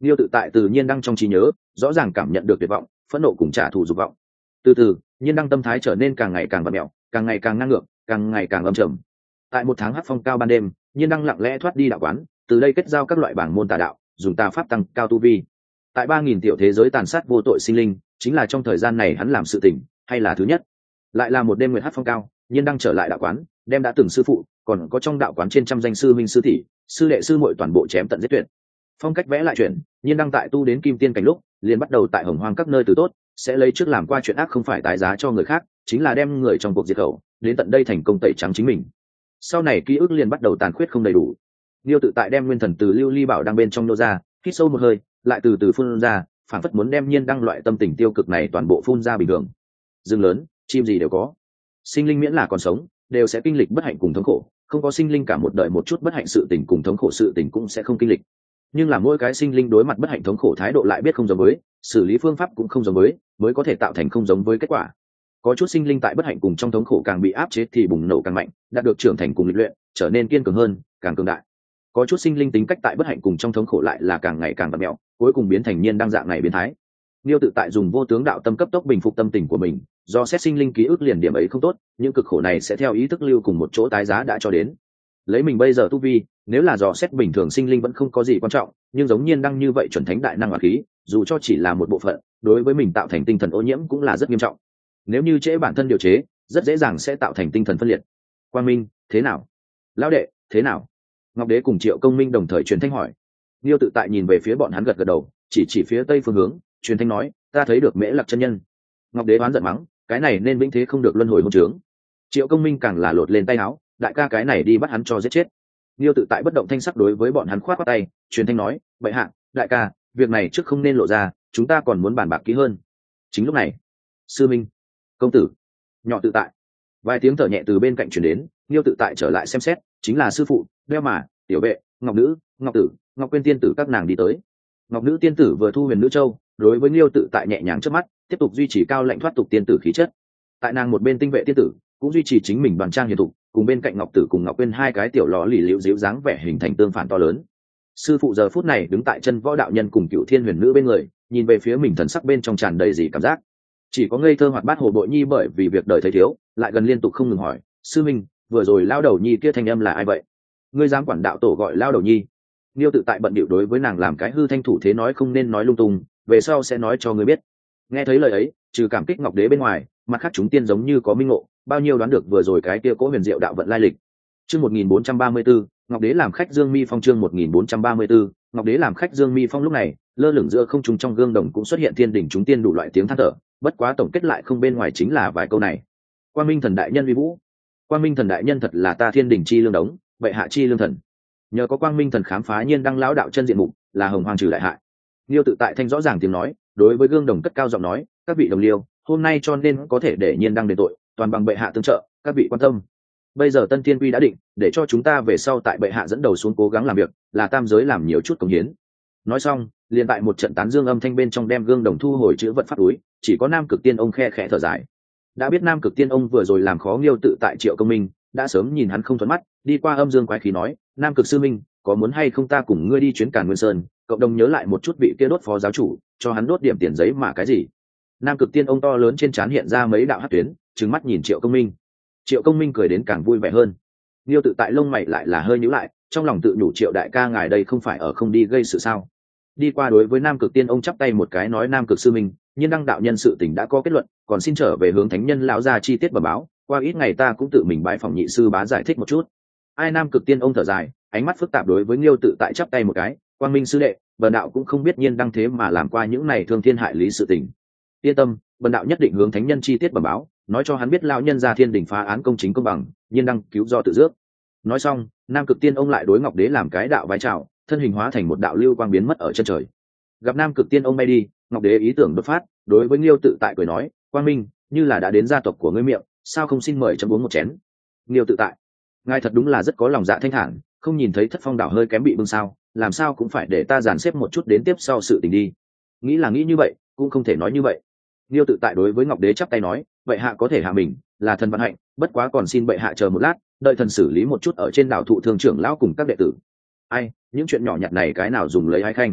A: Liêu tự tại từ nhiên đăng trong trí nhớ rõ ràng cảm nhận được tuyệt vọng, phẫn nộ cùng trả thù dục vọng. Từ từ nhiên đăng tâm thái trở nên càng ngày càng vặn mẹo, càng ngày càng ngang ngược, càng ngày càng âm trầm. Tại một tháng hắc phong cao ban đêm, nhiên đăng lặng lẽ thoát đi đạo quán, từ đây kết giao các loại bảng môn tà đạo, dùng tà pháp tăng cao tu vi. Tại ba nghìn tiểu thế giới tàn sát vô tội sinh linh, chính là trong thời gian này hắn làm sự tình hay là thứ nhất. Lại là một đêm nguyệt hắc phong cao, nhiên đăng trở lại đạo quán, đem đã từng sư phụ, còn có trong đạo quán trên trăm danh sư minh sư tỷ, sư đệ sư muội toàn bộ chém tận giết tuyệt. Phong cách vẽ lại chuyển, nhiên đăng tại tu đến kim tiên cảnh lúc, liền bắt đầu tại hồng hoang các nơi từ tốt, sẽ lấy trước làm qua chuyện ác không phải tái giá cho người khác, chính là đem người trong cuộc diệt khẩu, đến tận đây thành công tẩy trắng chính mình. Sau này ký ức liền bắt đầu tàn khuyết không đầy đủ. Liêu tự tại đem nguyên thần từ lưu ly bảo đang bên trong nô ra, hít sâu một hơi, lại từ từ phun ra, phản phất muốn đem nhiên đăng loại tâm tình tiêu cực này toàn bộ phun ra bình thường. Rừng lớn, chim gì đều có, sinh linh miễn là còn sống, đều sẽ kinh lịch bất hạnh cùng thống khổ, không có sinh linh cả một đời một chút bất hạnh sự tình cùng thống khổ sự tình cũng sẽ không kinh lịch. Nhưng là mỗi cái sinh linh đối mặt bất hạnh thống khổ thái độ lại biết không giống với, xử lý phương pháp cũng không giống với, mới có thể tạo thành không giống với kết quả. Có chút sinh linh tại bất hạnh cùng trong thống khổ càng bị áp chế thì bùng nổ càng mạnh, đạt được trưởng thành cùng lịch luyện, trở nên kiên cường hơn, càng cường đại. Có chút sinh linh tính cách tại bất hạnh cùng trong thống khổ lại là càng ngày càng vặn mẹo, cuối cùng biến thành nhiên đăng dạng này biến thái. Liêu tự tại dùng vô tướng đạo tâm cấp tốc bình phục tâm tình của mình, do xét sinh linh ký ức liền điểm ấy không tốt, những cực khổ này sẽ theo ý thức lưu cùng một chỗ tái giá đã cho đến. Lấy mình bây giờ tu vi, nếu là dò xét bình thường sinh linh vẫn không có gì quan trọng, nhưng giống nhiên đăng như vậy chuẩn thánh đại năng hỏa khí, dù cho chỉ là một bộ phận, đối với mình tạo thành tinh thần ô nhiễm cũng là rất nghiêm trọng. Nếu như trễ bản thân điều chế, rất dễ dàng sẽ tạo thành tinh thần phân liệt. Quang Minh, thế nào? Lão đệ, thế nào? Ngọc Đế cùng Triệu Công Minh đồng thời truyền thanh hỏi. Liêu tự tại nhìn về phía bọn hắn gật gật đầu, chỉ chỉ phía tây phương hướng, truyền thanh nói, ta thấy được Mễ Lạc chân nhân. Ngọc Đế oán giận mắng, cái này nên vĩnh thế không được luân hồi hôn trướng. Triệu Công Minh càng là lột lên tay áo, đại ca cái này đi bắt hắn cho giết chết. Liêu tự tại bất động thanh sắc đối với bọn hắn khoát khoát tay, truyền thanh nói, bệ hạ, đại ca, việc này trước không nên lộ ra, chúng ta còn muốn bàn bạc kỹ hơn. Chính lúc này, sư minh, công tử, nhỏ tự tại, vài tiếng thở nhẹ từ bên cạnh truyền đến. Liêu tự tại trở lại xem xét, chính là sư phụ, đeo mà, tiểu vệ, ngọc nữ, ngọc tử, ngọc quyên tiên tử các nàng đi tới. Ngọc nữ tiên tử vừa thu huyền nữ châu, đối với Liêu tự tại nhẹ nhàng trước mắt, tiếp tục duy trì cao lạnh thoát tục tiên tử khí chất. Tại nàng một bên tinh vệ tiên tử cũng duy trì chính mình đoàn trang hiền thục, cùng bên cạnh ngọc tử cùng ngọc quyên hai cái tiểu lò lì liễu díu dáng vẻ hình thành tương phản to lớn. Sư phụ giờ phút này đứng tại chân võ đạo nhân cùng cựu thiên huyền nữ bên người, nhìn về phía mình thần sắc bên trong tràn đầy gì cảm giác. Chỉ có ngây thơ hoạt bát hồ bội nhi bởi vì việc đời thấy thiếu, lại gần liên tục không ngừng hỏi, sư minh, vừa rồi lao đầu nhi kia thanh âm là ai vậy? Ngươi dám quản đạo tổ gọi lao đầu nhi? Liêu tự tại bận bịu đối với nàng làm cái hư thanh thủ thế nói không nên nói lung tung, về sau sẽ nói cho ngươi biết. Nghe thấy lời ấy, trừ cảm kích ngọc đế bên ngoài, mặt khác chúng tiên giống như có minh ngộ, bao nhiêu đoán được vừa rồi cái kia cố huyền diệu đạo vận lai lịch. Chương một nghìn bốn trăm ba mươi tư, Ngọc Đế làm khách Dương Mi Phong. Chương một nghìn bốn trăm ba mươi tư, Ngọc Đế làm khách Dương Mi Phong. Lúc này, lơ lửng giữa không trung trong gương đồng cũng xuất hiện thiên đỉnh chúng tiên đủ loại tiếng than thở, bất quá tổng kết lại không bên ngoài chính là vài câu này. Quang Minh thần đại nhân uy vũ, Quang Minh thần đại nhân thật là ta thiên đỉnh chi lương đống, bệ hạ chi lương thần. Nhờ có Quang Minh thần khám phá nhiên đăng lão đạo chân diện mục, là hồng hoàng trừ đại hại. Liêu tự tại thanh rõ ràng tiếng nói, đối với gương đồng cất cao giọng nói, các vị đồng liêu, hôm nay cho nên có thể để nhiên đăng đền tội, toàn bằng bệ hạ tương trợ, các vị quan tâm. Bây giờ tân thiên quy đã định, để cho chúng ta về sau tại bệ hạ dẫn đầu xuống cố gắng làm việc, là tam giới làm nhiều chút công hiến. Nói xong, liền tại một trận tán dương âm thanh bên trong đem gương đồng thu hồi chữ vật pháp túi, chỉ có nam cực tiên ông khe khẽ thở dài. Đã biết nam cực tiên ông vừa rồi làm khó Liêu tự tại Triệu Công Minh, đã sớm nhìn hắn không thuận mắt, đi qua âm dương quái khí nói, nam cực sư minh, có muốn hay không ta cùng ngươi đi chuyến Càn Nguyên Sơn, cộng đồng nhớ lại một chút vị kia đốt phó giáo chủ, cho hắn đốt điểm tiền giấy mà cái gì. Nam cực tiên ông to lớn trên trán hiện ra mấy đạo hắc tuyến, trừng mắt nhìn Triệu Công Minh. Triệu Công Minh cười đến càng vui vẻ hơn. Liêu tự tại lông mày lại là hơi nhíu lại, trong lòng tự nhủ Triệu đại ca ngài đây không phải ở không đi gây sự sao? Đi qua đối với nam cực tiên ông chắp tay một cái nói, nam cực sư minh, nhiên đăng đạo nhân sự tình đã có kết luận, còn xin trở về hướng thánh nhân lão gia chi tiết bẩm báo, qua ít ngày ta cũng tự mình bái phòng nhị sư bá giải thích một chút. Ai nam cực tiên ông thở dài, ánh mắt phức tạp đối với Liêu tự tại chắp tay một cái, Quang Minh sư đệ, bần đạo cũng không biết nhiên đăng thế mà làm qua những này thương thiên hại lý sự tình. Yên tâm, bần đạo nhất định hướng thánh nhân chi tiết bẩm báo, nói cho hắn biết lão nhân gia thiên đình phá án công chính công bằng, nhiên đăng cứu do tự dước. Nói xong, nam cực tiên ông lại đối ngọc đế làm cái đạo vái chào, thân hình hóa thành một đạo lưu quang biến mất ở chân trời. Gặp nam cực tiên ông bay đi, ngọc đế ý tưởng đột phát, đối với Liêu tự tại cười nói, Quang Minh, như là đã đến gia tộc của ngươi miệng, sao không xin mời chấm uống một chén? Liêu tự tại, ngài thật đúng là rất có lòng dạ thanh thản, không nhìn thấy thất phong đảo hơi kém bị bưng sao, làm sao cũng phải để ta dàn xếp một chút đến tiếp sau sự tình đi. Nghĩ là nghĩ như vậy, cũng không thể nói như vậy. Liêu tự tại đối với ngọc đế chắp tay nói, vậy hạ có thể hạ mình, là thần vận hạnh, bất quá còn xin bệ hạ chờ một lát, đợi thần xử lý một chút ở trên đảo thụ thương trưởng lão cùng các đệ tử. Ai, những chuyện nhỏ nhặt này cái nào dùng lấy ai khanh.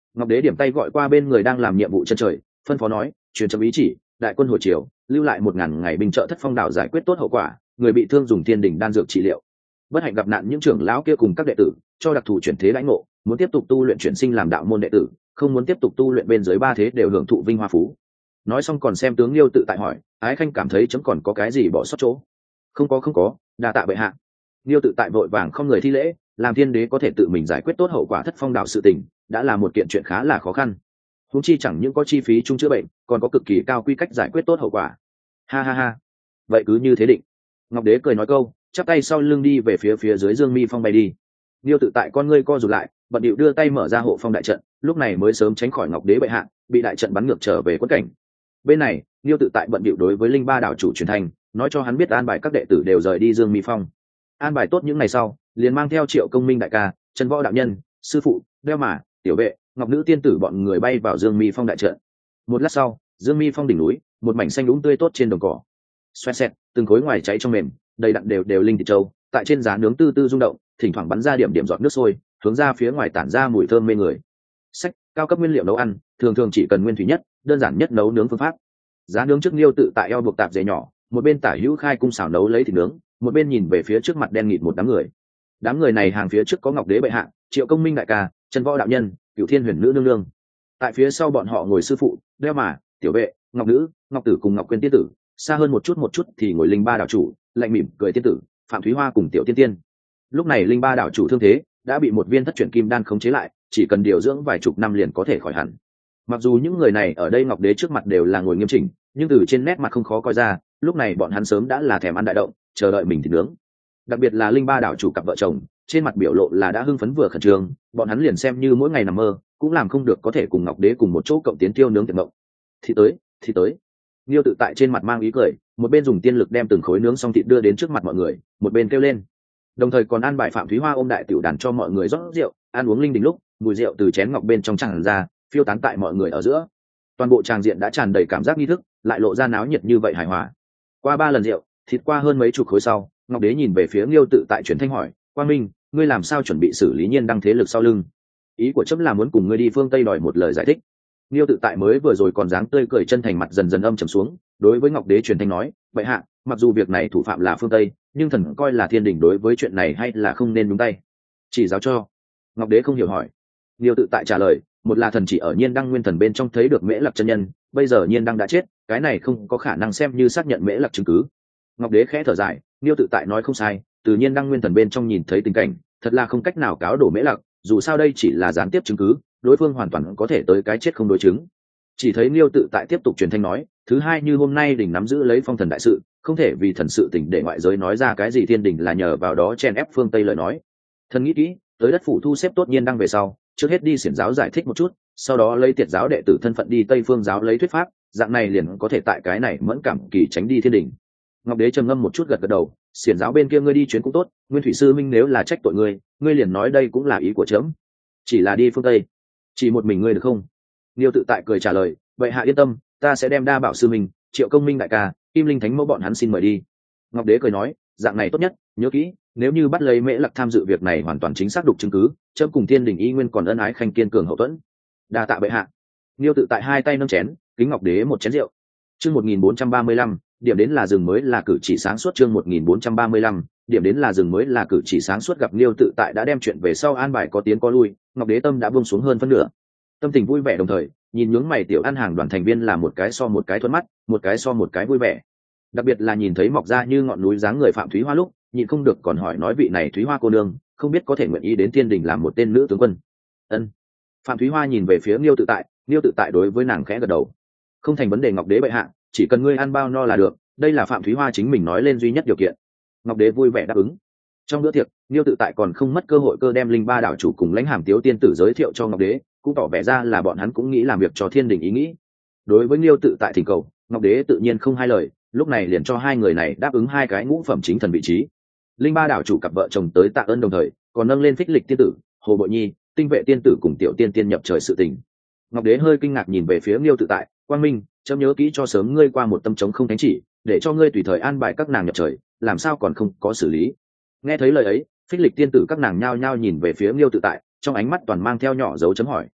A: Ngọc Đế điểm tay gọi qua bên người đang làm nhiệm vụ chân trời, phân phó nói, truyền chấm ý chỉ, đại quân hồi chiều, lưu lại một ngàn ngày binh trợ Thất Phong đảo giải quyết tốt hậu quả, người bị thương dùng thiên đỉnh đan dược trị liệu. Bất hạnh gặp nạn những trưởng lão kia cùng các đệ tử, cho đặc thù chuyển thế lãnh ngộ, muốn tiếp tục tu luyện chuyển sinh làm đạo môn đệ tử, không muốn tiếp tục tu luyện bên dưới ba thế đều hưởng thụ vinh hoa phú. Nói xong còn xem tướng Liêu Tự Tại hỏi, Ái Khanh cảm thấy chấm còn có cái gì bỏ sót chỗ? Không có không có, đa tạ bệ hạ. Liêu Tự Tại vội vàng không người thi lễ, làm thiên đế có thể tự mình giải quyết tốt hậu quả Thất Phong đảo sự tình, đã là một kiện chuyện khá là khó khăn. Huống chi chẳng những có chi phí chung chữa bệnh, còn có cực kỳ cao quy cách giải quyết tốt hậu quả. Ha ha ha. Vậy cứ như thế định. Ngọc Đế cười nói câu, chắp tay sau lưng đi về phía phía dưới Dương Mi Phong bay đi. Liêu Tự Tại con ngươi co rụt lại, bận điệu đưa tay mở ra hộ phong đại trận, lúc này mới sớm tránh khỏi Ngọc Đế bệ hạ, bị đại trận bắn ngược trở về quất cảnh. Bên này, Liêu Tự Tại bận điệu đối với Linh Ba đảo chủ truyền thành, nói cho hắn biết an bài các đệ tử đều rời đi Dương Mi Phong. An bài tốt những ngày sau, liền mang theo Triệu Công Minh đại ca, Trần Võ đạo nhân, sư phụ, Đeo Mà, Tiểu Vệ, Ngọc Nữ tiên tử bọn người bay vào Dương Mi Phong đại trận. Một lát sau, Dương Mi Phong đỉnh núi, một mảnh xanh đúng tươi tốt trên đồng cỏ. Xoẹt xẹt, từng khối ngoài cháy trong mềm, đầy đặn đều đều linh thịt trâu, tại trên giá nướng tư tư rung động, thỉnh thoảng bắn ra điểm điểm giọt nước sôi, hướng ra phía ngoài tản ra mùi thơm mê người. Sách, cao cấp nguyên liệu nấu ăn, thường thường chỉ cần nguyên thủy nhất, đơn giản nhất nấu nướng phương pháp. Giá nướng trước Liêu Tự Tại eo buộc tạp dề nhỏ, một bên tả hữu khai cung xào nấu lấy thịt nướng, một bên nhìn về phía trước mặt đen nghịt một đám người. Đám người này hàng phía trước có Ngọc Đế bệ hạ, Triệu Công Minh đại ca, Trần Võ đạo nhân, Cửu Thiên Huyền nữ nương nương. Tại phía sau bọn họ ngồi sư phụ, Đeo Mà, Tiểu Vệ, Ngọc Nữ, Ngọc Tử cùng Ngọc Quyên tiên tử, xa hơn một chút một chút thì ngồi Linh Ba đảo chủ, lạnh mỉm cười tiên tử, Phạm Thúy Hoa cùng Tiểu Tiên Tiên. Lúc này Linh Ba đảo chủ thương thế đã bị một viên thất chuyển kim đan khống chế lại, chỉ cần điều dưỡng vài chục năm liền có thể khỏi hẳn. Mặc dù những người này ở đây Ngọc Đế trước mặt đều là ngồi nghiêm chỉnh, nhưng từ trên nét mặt không khó coi ra, lúc này bọn hắn sớm đã là thèm ăn đại động, chờ đợi mình thịt nướng. Đặc biệt là Linh Ba đảo chủ cặp vợ chồng, trên mặt biểu lộ là đã hưng phấn vừa khẩn trương, bọn hắn liền xem như mỗi ngày nằm mơ, cũng làm không được có thể cùng Ngọc Đế cùng một chỗ cộng tiến tiêu nướng tiệc mộng. Thì tới, thì tới. Liêu Tự Tại trên mặt mang ý cười, một bên dùng tiên lực đem từng khối nướng xong thịt đưa đến trước mặt mọi người, một bên kêu lên. Đồng thời còn an bài Phạm Thúy Hoa ôm đại tiểu đàn cho mọi người rót rượu, ăn uống linh đình lúc, mùi rượu từ chén ngọc bên trong tràn ra, phiêu tán tại mọi người ở giữa. Toàn bộ tràng diện đã tràn đầy cảm giác nghi thức, lại lộ ra náo nhiệt như vậy hài hòa. Qua ba lần rượu, thịt qua hơn mấy chục khối sau, Ngọc Đế nhìn về phía Liêu Tự Tại chuyển thanh hỏi, Quang Minh, ngươi làm sao chuẩn bị xử lý Nhiên Đăng thế lực sau lưng? Ý của chấm là muốn cùng ngươi đi phương Tây đòi một lời giải thích. Liêu Tự Tại mới vừa rồi còn dáng tươi cười chân thành mặt dần dần âm trầm xuống, đối với Ngọc Đế truyền thanh nói, vậy hạ, mặc dù việc này thủ phạm là phương Tây, nhưng thần coi là thiên đình đối với chuyện này hay là không nên nhúng tay. Chỉ giáo cho. Ngọc Đế không hiểu hỏi. Liêu Tự Tại trả lời, một là thần chỉ ở Nhiên Đăng nguyên thần bên trong thấy được Mễ Lặc chân nhân, bây giờ Nhiên Đăng đã chết, cái này không có khả năng xem như xác nhận Mễ Lặc chứng cứ. Ngọc Đế khẽ thở dài, Liêu Tự Tại nói không sai, từ Nhiên Đăng nguyên thần bên trong nhìn thấy tình cảnh, thật là không cách nào cáo đổ Mễ Lặc, dù sao đây chỉ là gián tiếp chứng cứ, đối phương hoàn toàn có thể tới cái chết không đối chứng. Chỉ thấy Liêu Tự Tại tiếp tục truyền thanh nói, thứ hai như hôm nay đỉnh nắm giữ lấy phong thần đại sự, không thể vì thần sự tình để ngoại giới nói ra cái gì thiên đình là nhờ vào đó chen ép phương Tây lời nói. Thần nghĩ kỹ, tới đất phủ thu xếp tốt Nhiên Đăng về sau, trước hết đi xiển giáo giải thích một chút, sau đó lấy tiệt giáo đệ tử thân phận đi Tây Phương giáo lấy thuyết pháp, dạng này liền có thể tại cái này mẫn cảm kỳ tránh đi thiên đình. Ngọc Đế trầm ngâm một chút gật gật đầu, xiển giáo bên kia ngươi đi chuyến cũng tốt, Nguyên Thủy sư minh nếu là trách tội ngươi, ngươi liền nói đây cũng là ý của chấm. Chỉ là đi phương Tây, chỉ một mình ngươi được không? Liêu Tự Tại cười trả lời, vậy hạ yên tâm, ta sẽ đem Đa Bảo sư minh, Triệu Công Minh đại ca, Kim Linh Thánh mẫu bọn hắn xin mời đi. Ngọc Đế cười nói, dạng này tốt nhất, nhớ kỹ, nếu như bắt lấy Mễ Lặc tham dự việc này hoàn toàn chính xác đục chứng cứ, chấm cùng thiên đình y nguyên còn ân ái khanh kiên cường hậu thuẫn. Đa tạ bệ hạ. Liêu Tự Tại hai tay nâng chén, kính Ngọc Đế một chén rượu. Chương một nghìn bốn trăm ba mươi lăm, điểm đến là rừng mới là cử chỉ sáng suốt. Chương một nghìn bốn trăm ba mươi lăm, điểm đến là rừng mới là cử chỉ sáng suốt. Gặp Liêu Tự Tại đã đem chuyện về sau an bài có tiến có lui, Ngọc Đế tâm đã buông xuống hơn phân nửa. Tâm tình vui vẻ đồng thời, nhìn nhướng mày tiểu ăn hàng đoàn thành viên là một cái so một cái thuận mắt, một cái so một cái vui vẻ. Đặc biệt là nhìn thấy mọc ra như ngọn núi dáng người Phạm Thúy Hoa lúc, nhịn không được còn hỏi nói vị này Thúy Hoa cô nương, không biết có thể nguyện ý đến thiên đình làm một tên nữ tướng quân. Ân. Phạm Thúy Hoa nhìn về phía Liêu Tự Tại, Liêu Tự Tại đối với nàng khẽ gật đầu. Không thành vấn đề Ngọc Đế bệ hạ, chỉ cần ngươi ăn bao no là được, đây là Phạm Thúy Hoa chính mình nói lên duy nhất điều kiện. Ngọc Đế vui vẻ đáp ứng. Trong bữa tiệc, Liêu Tự Tại còn không mất cơ hội cơ đem Linh Ba đảo chủ cùng Lãnh Hàm Tiếu tiên tử giới thiệu cho Ngọc Đế, cũng tỏ vẻ ra là bọn hắn cũng nghĩ làm việc cho thiên đình ý nghĩ. Đối với Liêu Tự Tại thỉnh cầu, Ngọc Đế tự nhiên không hai lời, lúc này liền cho hai người này đáp ứng hai cái ngũ phẩm chính thần vị trí. Linh Ba đảo chủ cặp vợ chồng tới tạ ơn đồng thời, còn nâng lên Phích Lịch tiên tử, Hồ Bội Nhi, Tinh Vệ tiên tử cùng Tiểu Tiên Tiên nhập trời sự tình. Ngọc Đế hơi kinh ngạc nhìn về phía Liêu Tự Tại, Quang Minh, chấm nhớ kỹ cho sớm ngươi qua một tâm trống không thánh chỉ, để cho ngươi tùy thời an bài các nàng nhập trời, làm sao còn không có xử lý. Nghe thấy lời ấy, Phích Lịch tiên tử các nàng nhao nhao nhìn về phía Liêu Tự Tại, trong ánh mắt toàn mang theo nhỏ dấu chấm hỏi.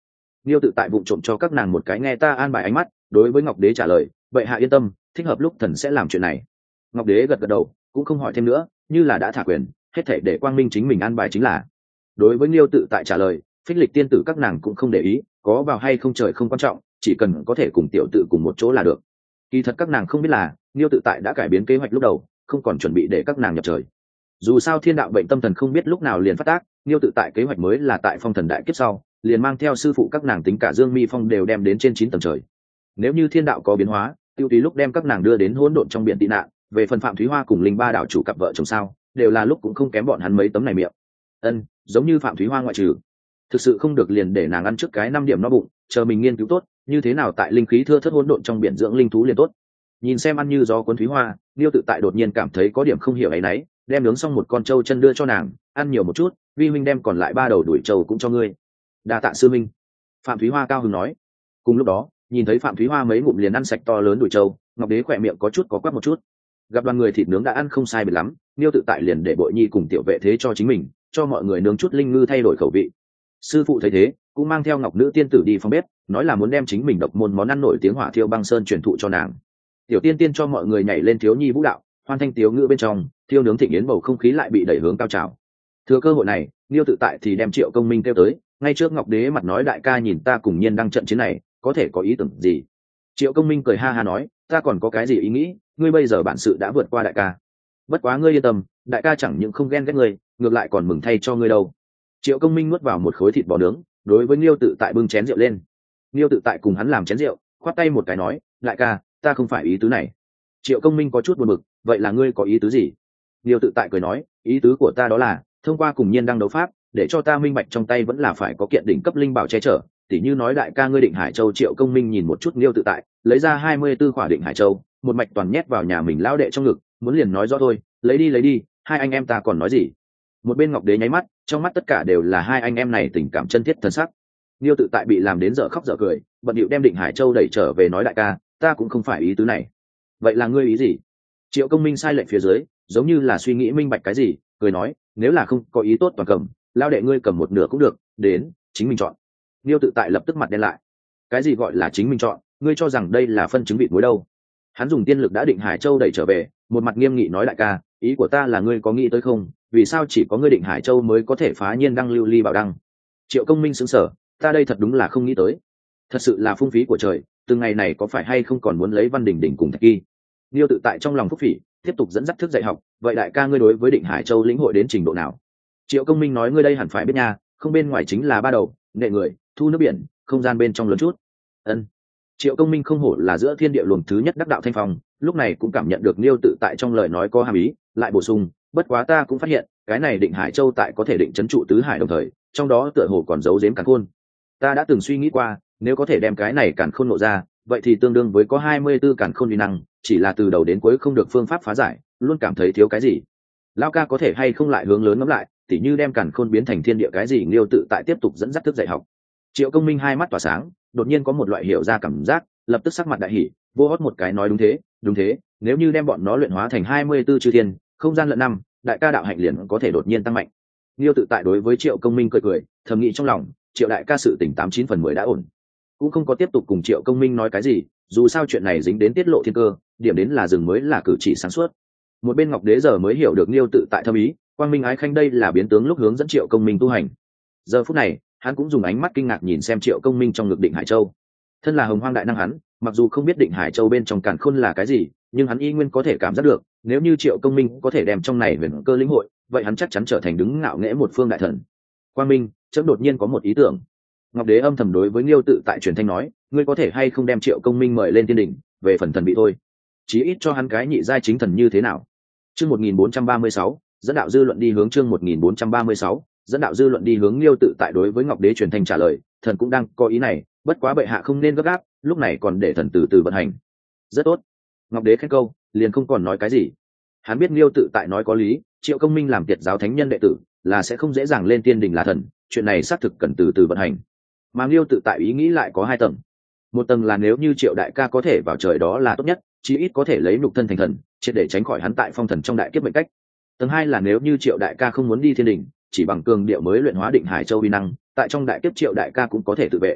A: Liêu tự tại vụng trộm cho các nàng một cái nghe ta an bài ánh mắt, đối với Ngọc Đế trả lời, vậy hạ yên tâm, thích hợp lúc thần sẽ làm chuyện này. Ngọc Đế gật gật đầu, cũng không hỏi thêm nữa, như là đã thả quyền, hết thảy để quang minh chính mình an bài chính là. Đối với Liêu tự tại trả lời, phích lịch tiên tử các nàng cũng không để ý, có vào hay không trời không quan trọng, chỉ cần có thể cùng tiểu tự cùng một chỗ là được. Kỳ thật các nàng không biết là Liêu tự tại đã cải biến kế hoạch lúc đầu, không còn chuẩn bị để các nàng nhập trời. Dù sao thiên đạo bệnh tâm thần không biết lúc nào liền phát tác, Liêu tự tại kế hoạch mới là tại phong thần đại kiếp sau, liền mang theo sư phụ các nàng tính cả Dương Mi Phong đều đem đến trên chín tầng trời. Nếu như thiên đạo có biến hóa, tiêu tùy lúc đem các nàng đưa đến hỗn độn trong biển tị nạn. Về phần Phạm Thúy Hoa cùng Linh Ba đạo chủ cặp vợ chồng sao, đều là lúc cũng không kém bọn hắn mấy tấm này miệng. Ân, giống như Phạm Thúy Hoa ngoại trừ, thực sự không được liền để nàng ăn trước cái năm điểm no bụng, chờ mình nghiên cứu tốt, như thế nào tại linh khí thưa thớt hỗn độn trong biển dưỡng linh thú liền tốt. Nhìn xem ăn như gió cuốn Thúy Hoa, Liêu tự tại đột nhiên cảm thấy có điểm không hiểu ấy nấy, đem nướng xong một con trâu chân đưa cho nàng, ăn nhiều một chút, vi huynh đem còn lại ba đầu đuổi trâu cũng cho ngươi. Đa tạ sư minh. Phạm Thúy Hoa cao hứng nói. Cùng lúc đó, nhìn thấy Phạm Thúy Hoa mấy ngụm liền ăn sạch to lớn đuổi trâu, Ngọc Đế khỏe miệng có chút có quắc một chút. Gặp đoàn người thịt nướng đã ăn không sai biệt lắm, Liêu tự tại liền để Bội Nhi cùng tiểu vệ thế cho chính mình, cho mọi người nướng chút linh ngư thay đổi khẩu vị. Sư phụ thấy thế, cũng mang theo Ngọc Nữ tiên tử đi phòng bếp, nói là muốn đem chính mình độc môn món ăn nổi tiếng Hỏa Thiêu Băng Sơn truyền thụ cho nàng. Tiểu tiên tiên cho mọi người nhảy lên thiếu nhi vũ đạo, hoan thanh tiếu ngữ bên trong, thiêu nướng thịnh yến bầu không khí lại bị đẩy hướng cao trào. Thừa cơ hội này, Liêu tự tại thì đem Triệu Công Minh kêu tới, ngay trước Ngọc Đế mặt nói đại ca nhìn ta cùng Nhiên đăng trận chiến này, có thể có ý tưởng gì? Triệu Công Minh cười ha ha nói, ta còn có cái gì ý nghĩ, ngươi bây giờ bản sự đã vượt qua đại ca. Bất quá ngươi yên tâm, đại ca chẳng những không ghen ghét ngươi, ngược lại còn mừng thay cho ngươi đâu. Triệu Công Minh nuốt vào một khối thịt bò nướng, đối với Liêu tự tại bưng chén rượu lên. Liêu tự tại cùng hắn làm chén rượu, khoát tay một cái nói, đại ca, ta không phải ý tứ này. Triệu Công Minh có chút buồn bực, vậy là ngươi có ý tứ gì? Liêu tự tại cười nói, ý tứ của ta đó là thông qua cùng Nhiên đăng đấu pháp, để cho ta minh bạch trong tay vẫn là phải có kiện đỉnh cấp linh bảo che chở. Tỉ như nói đại ca ngươi Định Hải Châu. Triệu Công Minh nhìn một chút Liêu tự tại, lấy ra hai mươi tư khỏa Định Hải Châu, một mạch toàn nhét vào nhà mình lão đệ trong ngực, muốn liền nói rõ thôi, lấy đi lấy đi, hai anh em ta còn nói gì? Một bên Ngọc Đế nháy mắt, trong mắt tất cả đều là hai anh em này tình cảm chân thiết thân sắc. Liêu tự tại bị làm đến dở khóc dở cười, bận điệu đem Định Hải Châu đẩy trở về nói đại ca, ta cũng không phải ý tứ này. Vậy là ngươi ý gì? Triệu Công Minh sai lệnh phía dưới, giống như là suy nghĩ minh bạch cái gì, cười nói, nếu là không có ý tốt toàn cầm, lao đệ ngươi cầm một nửa cũng được, đến, chính mình chọn. Liêu tự tại lập tức mặt đen lại. Cái gì gọi là chính mình chọn, ngươi cho rằng đây là phân chứng vịt muối đâu? Hắn dùng tiên lực đã Định Hải Châu đẩy trở về, một mặt nghiêm nghị nói đại ca, ý của ta là ngươi có nghĩ tới không, vì sao chỉ có ngươi Định Hải Châu mới có thể phá Nhiên đăng lưu ly bảo đăng? Triệu Công Minh sững sờ, ta đây thật đúng là không nghĩ tới, thật sự là phung phí của trời, từng ngày này có phải hay không còn muốn lấy Văn Đình Đình cùng Thạch Kỳ? Liêu tự tại trong lòng phúc phỉ, tiếp tục dẫn dắt thức dạy học, vậy đại ca ngươi đối với Định Hải Châu lĩnh hội đến trình độ nào? Triệu Công Minh nói ngươi đây hẳn phải biết nha, không bên ngoài chính là ba đầu, nệ người, thu nước biển, không gian bên trong lớn chút. Ân. Triệu Công Minh không hổ là giữa thiên địa luồng thứ nhất đắc đạo thanh phong, lúc này cũng cảm nhận được Liêu tự tại trong lời nói có hàm ý, lại bổ sung, bất quá ta cũng phát hiện, cái này Định Hải Châu tại có thể định trấn trụ tứ hải đồng thời, trong đó tựa hồ còn giấu giếm càn khôn. Ta đã từng suy nghĩ qua, nếu có thể đem cái này càn khôn nộ ra, vậy thì tương đương với có hai mươi tư càn khôn uy năng, chỉ là từ đầu đến cuối không được phương pháp phá giải, luôn cảm thấy thiếu cái gì. Lão ca có thể hay không lại hướng lớn ngẫm lại, tỉ như đem càn khôn biến thành thiên địa cái gì? Liêu tự tại tiếp tục dẫn dắt thức dạy học. Triệu Công Minh hai mắt tỏa sáng, đột nhiên có một loại hiểu ra cảm giác, lập tức sắc mặt đại hỉ, vô hót một cái nói đúng thế, đúng thế, nếu như đem bọn nó luyện hóa thành hai mươi tư chư thiên, không gian lận năm, đại ca đạo hạnh liền có thể đột nhiên tăng mạnh. Liêu tự tại đối với Triệu Công Minh cười cười, thầm nghĩ trong lòng, Triệu đại ca sự tỉnh tám chín phần mười đã ổn, cũng không có tiếp tục cùng Triệu Công Minh nói cái gì, dù sao chuyện này dính đến tiết lộ thiên cơ, điểm đến là dừng mới là cử chỉ sáng suốt. Một bên Ngọc Đế giờ mới hiểu được Liêu tự tại thâm ý, Quang Minh ái khanh đây là biến tướng lúc hướng dẫn Triệu Công Minh tu hành. Giờ phút này, hắn cũng dùng ánh mắt kinh ngạc nhìn xem Triệu Công Minh trong ngực Định Hải Châu. Thân là Hồng Hoang đại năng hắn, mặc dù không biết Định Hải Châu bên trong càn khôn là cái gì, nhưng hắn y nguyên có thể cảm giác được, nếu như Triệu Công Minh có thể đem trong này huyền cơ lĩnh hội, vậy hắn chắc chắn trở thành đứng ngạo nghễ một phương đại thần. Quang Minh, chấm đột nhiên có một ý tưởng. Ngọc Đế âm thầm đối với Liêu tự tại truyền thanh nói, ngươi có thể hay không đem Triệu Công Minh mời lên tiên đỉnh, về phần thần bị thôi, chí ít cho hắn cái nhị giai chính thần như thế nào. Chương một nghìn bốn trăm ba mươi sáu, dẫn đạo dư luận đi hướng chương một nghìn bốn trăm ba mươi sáu, dẫn đạo dư luận đi hướng. Liêu tự tại đối với Ngọc Đế truyền thanh trả lời, thần cũng đang có ý này, bất quá bệ hạ không nên gấp gáp, lúc này còn để thần từ từ vận hành. Rất tốt. Ngọc Đế khen câu, liền không còn nói cái gì. Hắn biết Liêu tự tại nói có lý, Triệu Công Minh làm Tiệt giáo thánh nhân đệ tử, là sẽ không dễ dàng lên tiên đình là thần, chuyện này xác thực cần từ từ vận hành. Mà Liêu tự tại ý nghĩ lại có hai tầng. Một tầng là nếu như Triệu đại ca có thể vào trời đó là tốt nhất, chí ít có thể lấy nhục thân thành thần, triệt để tránh khỏi hắn tại phong thần trong đại kiếp mệnh cách. Tầng hai là nếu như Triệu đại ca không muốn đi thiên đình, chỉ bằng cường điệu mới luyện hóa Định Hải Châu uy năng, tại trong đại kiếp Triệu đại ca cũng có thể tự vệ.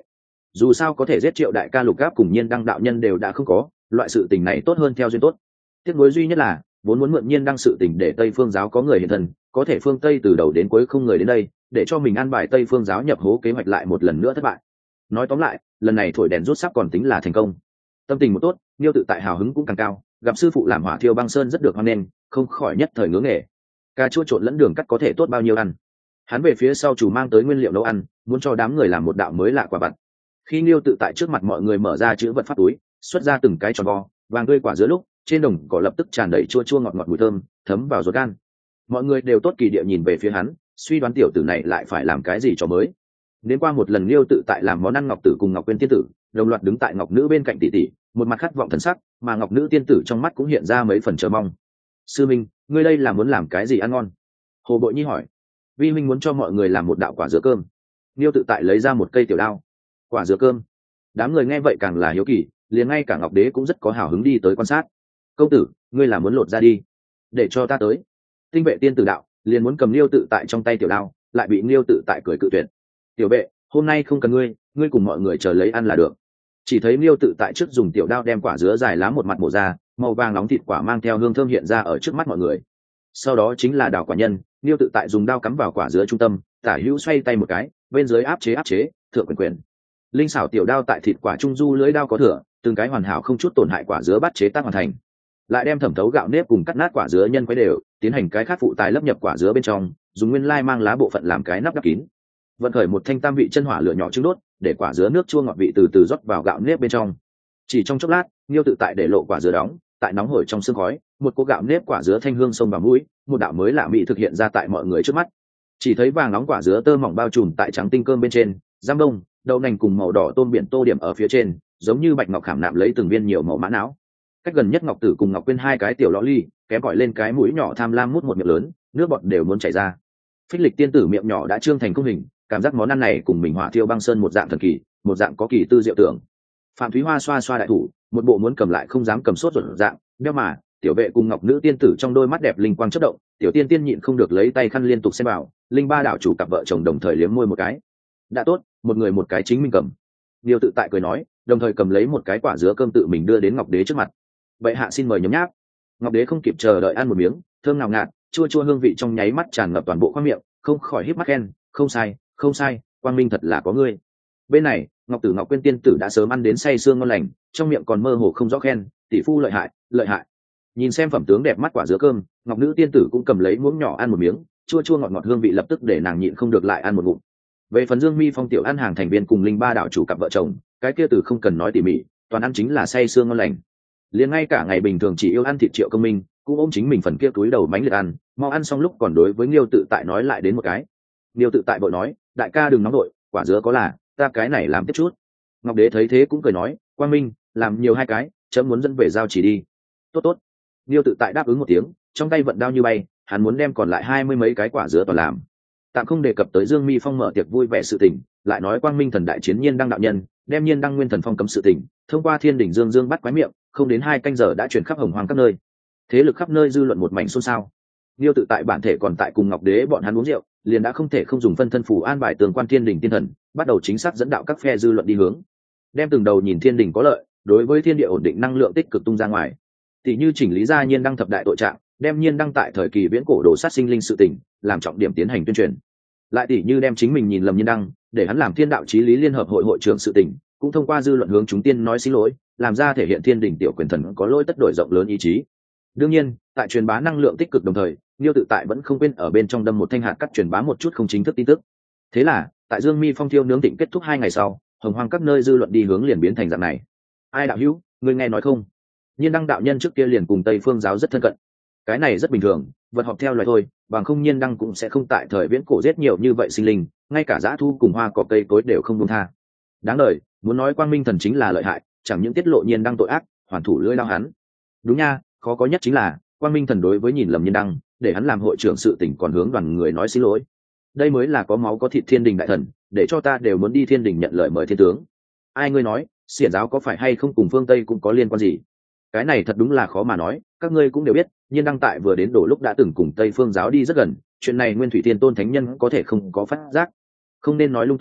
A: dù sao có thể giết Triệu đại ca lục gáp cùng Nhiên Đăng đạo nhân đều đã không có, loại sự tình này tốt hơn theo duyên tốt. Tiếc nuối duy nhất là vốn muốn mượn Nhiên Đăng sự tình để Tây Phương giáo có người hiện thân, có thể phương Tây từ đầu đến cuối không người đến đây, để cho mình an bài Tây Phương giáo nhập hố kế hoạch lại một lần nữa thất bại. Nói tóm lại, lần này thổi đèn rút sắp còn tính là thành công. Tâm tình một tốt, Niêu Tự Tại hào hứng cũng càng cao, gặp sư phụ làm hỏa thiêu băng sơn rất được hoan nghênh, không khỏi nhất thời ngưỡng nghề. Cà chua trộn lẫn đường cắt có thể tốt bao nhiêu ăn. Hắn về phía sau chủ mang tới nguyên liệu nấu ăn, muốn cho đám người làm một đạo mới lạ quả vặt. Khi Niêu Tự Tại trước mặt mọi người mở ra chữ vật pháp túi, xuất ra từng cái tròn vo vàng tươi quả dứa lúc, trên đồng cỏ lập tức tràn đầy chua chua ngọt ngọt mùi thơm, thấm vào ruột gan. Mọi người đều tốt kỳ địa nhìn về phía hắn, suy đoán tiểu tử này lại phải làm cái gì cho mới. Đến qua một lần Niêu Tự Tại làm món ăn ngọc tử cùng ngọc quyên tiên tử, đồng loạt đứng tại ngọc nữ bên cạnh tỷ tỷ, một mặt khát vọng thần sắc, mà ngọc nữ tiên tử trong mắt cũng hiện ra mấy phần chờ mong. Sư minh, ngươi đây là muốn làm cái gì ăn ngon? Hồ Bội Nhi hỏi. Vi minh muốn cho mọi người làm một đạo quả dứa cơm. Niêu Tự Tại lấy ra một cây tiểu đao. Quả dứa cơm. Đám người nghe vậy càng là hiếu kỳ, liền ngay cả Ngọc Đế cũng rất có hào hứng đi tới quan sát. Công tử, ngươi là muốn lột ra đi, để cho ta tới. Tinh vệ tiên tử đạo liền muốn cầm Niêu Tự Tại trong tay tiểu đao, lại bị Niêu Tự Tại cười cự tuyệt. Tiểu vệ, hôm nay không cần ngươi, ngươi cùng mọi người chờ lấy ăn là được. Chỉ thấy Niêu Tự Tại trước dùng tiểu đao đem quả dứa dài lá một mặt mổ ra, màu vàng nóng thịt quả mang theo hương thơm hiện ra ở trước mắt mọi người. Sau đó chính là đào quả nhân, Niêu Tự Tại dùng đao cắm vào quả dứa trung tâm, tả hữu xoay tay một cái, bên dưới áp chế áp chế, thượng quyền quyền. Linh xảo tiểu đao tại thịt quả trung du lưỡi đao có thừa, từng cái hoàn hảo không chút tổn hại quả dứa bắt chế tác hoàn thành. Lại đem thẩm thấu gạo nếp cùng cắt nát quả dứa nhân quấy đều, tiến hành cái khác phụ tài lấp nhập quả dứa bên trong, dùng nguyên lai mang lá bộ phận làm cái nắp đắp kín. Vận khởi một thanh tam vị chân hỏa lửa nhỏ trứng đốt, để quả dứa nước chua ngọt vị từ từ rót vào gạo nếp bên trong. Chỉ trong chốc lát, Niêu Tự Tại để lộ quả dứa đóng, tại nóng hổi trong sương khói, một cô gạo nếp quả dứa thanh hương sông vào mũi, một đạo mới lạ mỹ thực hiện ra tại mọi người trước mắt. Chỉ thấy vàng nóng quả dứa tơ mỏng bao trùm tại trắng tinh cơm bên trên, giam đông, đậu nành cùng màu đỏ tôm biển tô điểm ở phía trên, giống như bạch ngọc khảm nạm lấy từng viên nhiều màu mã não. Cách gần nhất Ngọc Tử cùng Ngọc Quyên hai cái tiểu lọ ly, kém gọi lên cái mũi nhỏ tham lam mút một miệng lớn, nước bọt đều muốn chảy ra. Phích Lịch tiên tử miệng nhỏ đã trương thành công hình, cảm giác món ăn này cùng mình hỏa thiêu băng sơn một dạng thần kỳ, một dạng có kỳ tư diệu tưởng. Phạm Thúy Hoa xoa xoa đại thủ, một bộ muốn cầm lại không dám cầm sốt ruột dạng, đeo mà, tiểu vệ cùng Ngọc nữ tiên tử trong đôi mắt đẹp linh quang chớp động, tiểu tiên tiên nhịn không được lấy tay khăn liên tục xem vào, linh ba đạo chủ cặp vợ chồng đồng thời liếm môi một cái. Đã tốt, một người một cái chính mình cầm. Niêu Tự Tại cười nói, đồng thời cầm lấy một cái quả dứa cơm tự mình đưa đến Ngọc Đế trước mặt. Vậy hạ xin mời nhấm nháp. Ngọc Đế không kịp chờ đợi ăn một miếng, thơm ngào ngạt, chua chua hương vị trong nháy mắt tràn ngập toàn bộ khoang miệng, không khỏi híp mắt khen, không sai, không sai, quang minh thật là có ngươi. Bên này, Ngọc Tử Ngọc Quyên tiên tử đã sớm ăn đến say sương ngon lành, trong miệng còn mơ hồ không rõ khen, tỷ phu lợi hại, lợi hại. Nhìn xem phẩm tướng đẹp mắt quả dứa cơm, Ngọc nữ tiên tử cũng cầm lấy muỗng nhỏ ăn một miếng, chua chua ngọt ngọt hương vị lập tức để nàng nhịn không được lại ăn một ngụm. Về phần Dương Mi Phong tiểu ăn hàng thành viên cùng linh ba đạo chủ cặp vợ chồng, cái kia từ không cần nói tỉ mỉ, toàn ăn chính là say sương ngon lành. Liền ngay cả ngày bình thường chỉ yêu ăn thịt Triệu Công Minh, cũng ôm chính mình phần kia túi đầu bánh liệt ăn, mau ăn xong lúc còn đối với Niêu Tự Tại nói lại đến một cái. Niêu Tự Tại bội nói, đại ca đừng nóng đội, quả dứa có là, ta cái này làm tiếp chút. Ngọc Đế thấy thế cũng cười nói, Quang Minh, làm nhiều hai cái, chấm muốn dẫn về giao chỉ đi. Tốt tốt. Niêu Tự Tại đáp ứng một tiếng, trong tay vận đao như bay, hắn muốn đem còn lại hai mươi mấy cái quả dứa toàn làm. Tạm không đề cập tới Dương Mi Phong mở tiệc vui vẻ sự tình, lại nói Quang Minh thần đại chiến Nhiên Đăng đạo nhân, đem Nhiên Đăng nguyên thần phong cấm sự tình, thông qua Thiên đỉnh Dương Dương bắt quái miệng, không đến hai canh giờ đã truyền khắp hồng hoang các nơi. Thế lực khắp nơi dư luận một mảnh xôn xao. Niêu Tự Tại bản thể còn tại cùng Ngọc Đế bọn hắn uống rượu, liền đã không thể không dùng phân thân phù an bài tường quan Thiên đỉnh tiên thần, bắt đầu chính xác dẫn đạo các phe dư luận đi hướng, đem từng đầu nhìn Thiên đỉnh có lợi, đối với thiên địa ổn định năng lượng tích cực tung ra ngoài. Tỷ như chỉnh lý ra Nhiên Đăng thập đại tội trạng, đem Nhiên Đăng tại thời kỳ viễn cổ đồ sát sinh linh sự tình, làm trọng điểm tiến hành tuyên truyền. Lại tỷ như đem chính mình nhìn lầm Nhiên Đăng, để hắn làm Thiên đạo chí lý liên hợp hội hội trưởng sự tình, cũng thông qua dư luận hướng chúng tiên nói xin lỗi, làm ra thể hiện Thiên đỉnh tiểu quyền thần có lỗi tất đổi rộng lớn ý chí. Đương nhiên, tại truyền bá năng lượng tích cực đồng thời, Niêu Tự Tại vẫn không quên ở bên trong đâm một thanh hạt cắt truyền bá một chút không chính thức tin tức. Thế là, tại Dương Mi Phong thiêu nướng thịnh kết thúc hai ngày sau, hồng hoang các nơi dư luận đi hướng liền biến thành dạng này. Ai đạo hữu, ngươi nghe nói không? Nhiên Đăng đạo nhân trước kia liền cùng Tây Phương giáo rất thân cận. Cái này rất bình thường, vật họp theo loài thôi, bằng không Nhiên Đăng cũng sẽ không tại thời viễn cổ giết nhiều như vậy sinh linh, ngay cả dã thu cùng hoa cỏ cây cối đều không buông tha. Đáng đời, muốn nói Quang Minh thần chính là lợi hại, chẳng những tiết lộ Nhiên Đăng tội ác, hoàn thủ lưỡi lao hắn. Đúng nha, khó có nhất chính là Quang Minh thần đối với nhìn lầm Nhiên Đăng, để hắn làm hội trưởng sự tình còn hướng đoàn người nói xin lỗi. Đây mới là có máu có thịt Thiên đình đại thần, để cho ta đều muốn đi Thiên đình nhận lời mời thiên tướng. Ai ngươi nói, xiển giáo có phải hay không cùng phương Tây cũng có liên quan gì? Cái này thật đúng là khó mà nói, các ngươi cũng đều biết, Nhiên Đăng tại vừa đến đổ lúc đã từng cùng Tây Phương giáo đi rất gần, chuyện này Nguyên Thủy Thiên Tôn thánh nhân có thể không có phát giác. Không nên nói lung tung,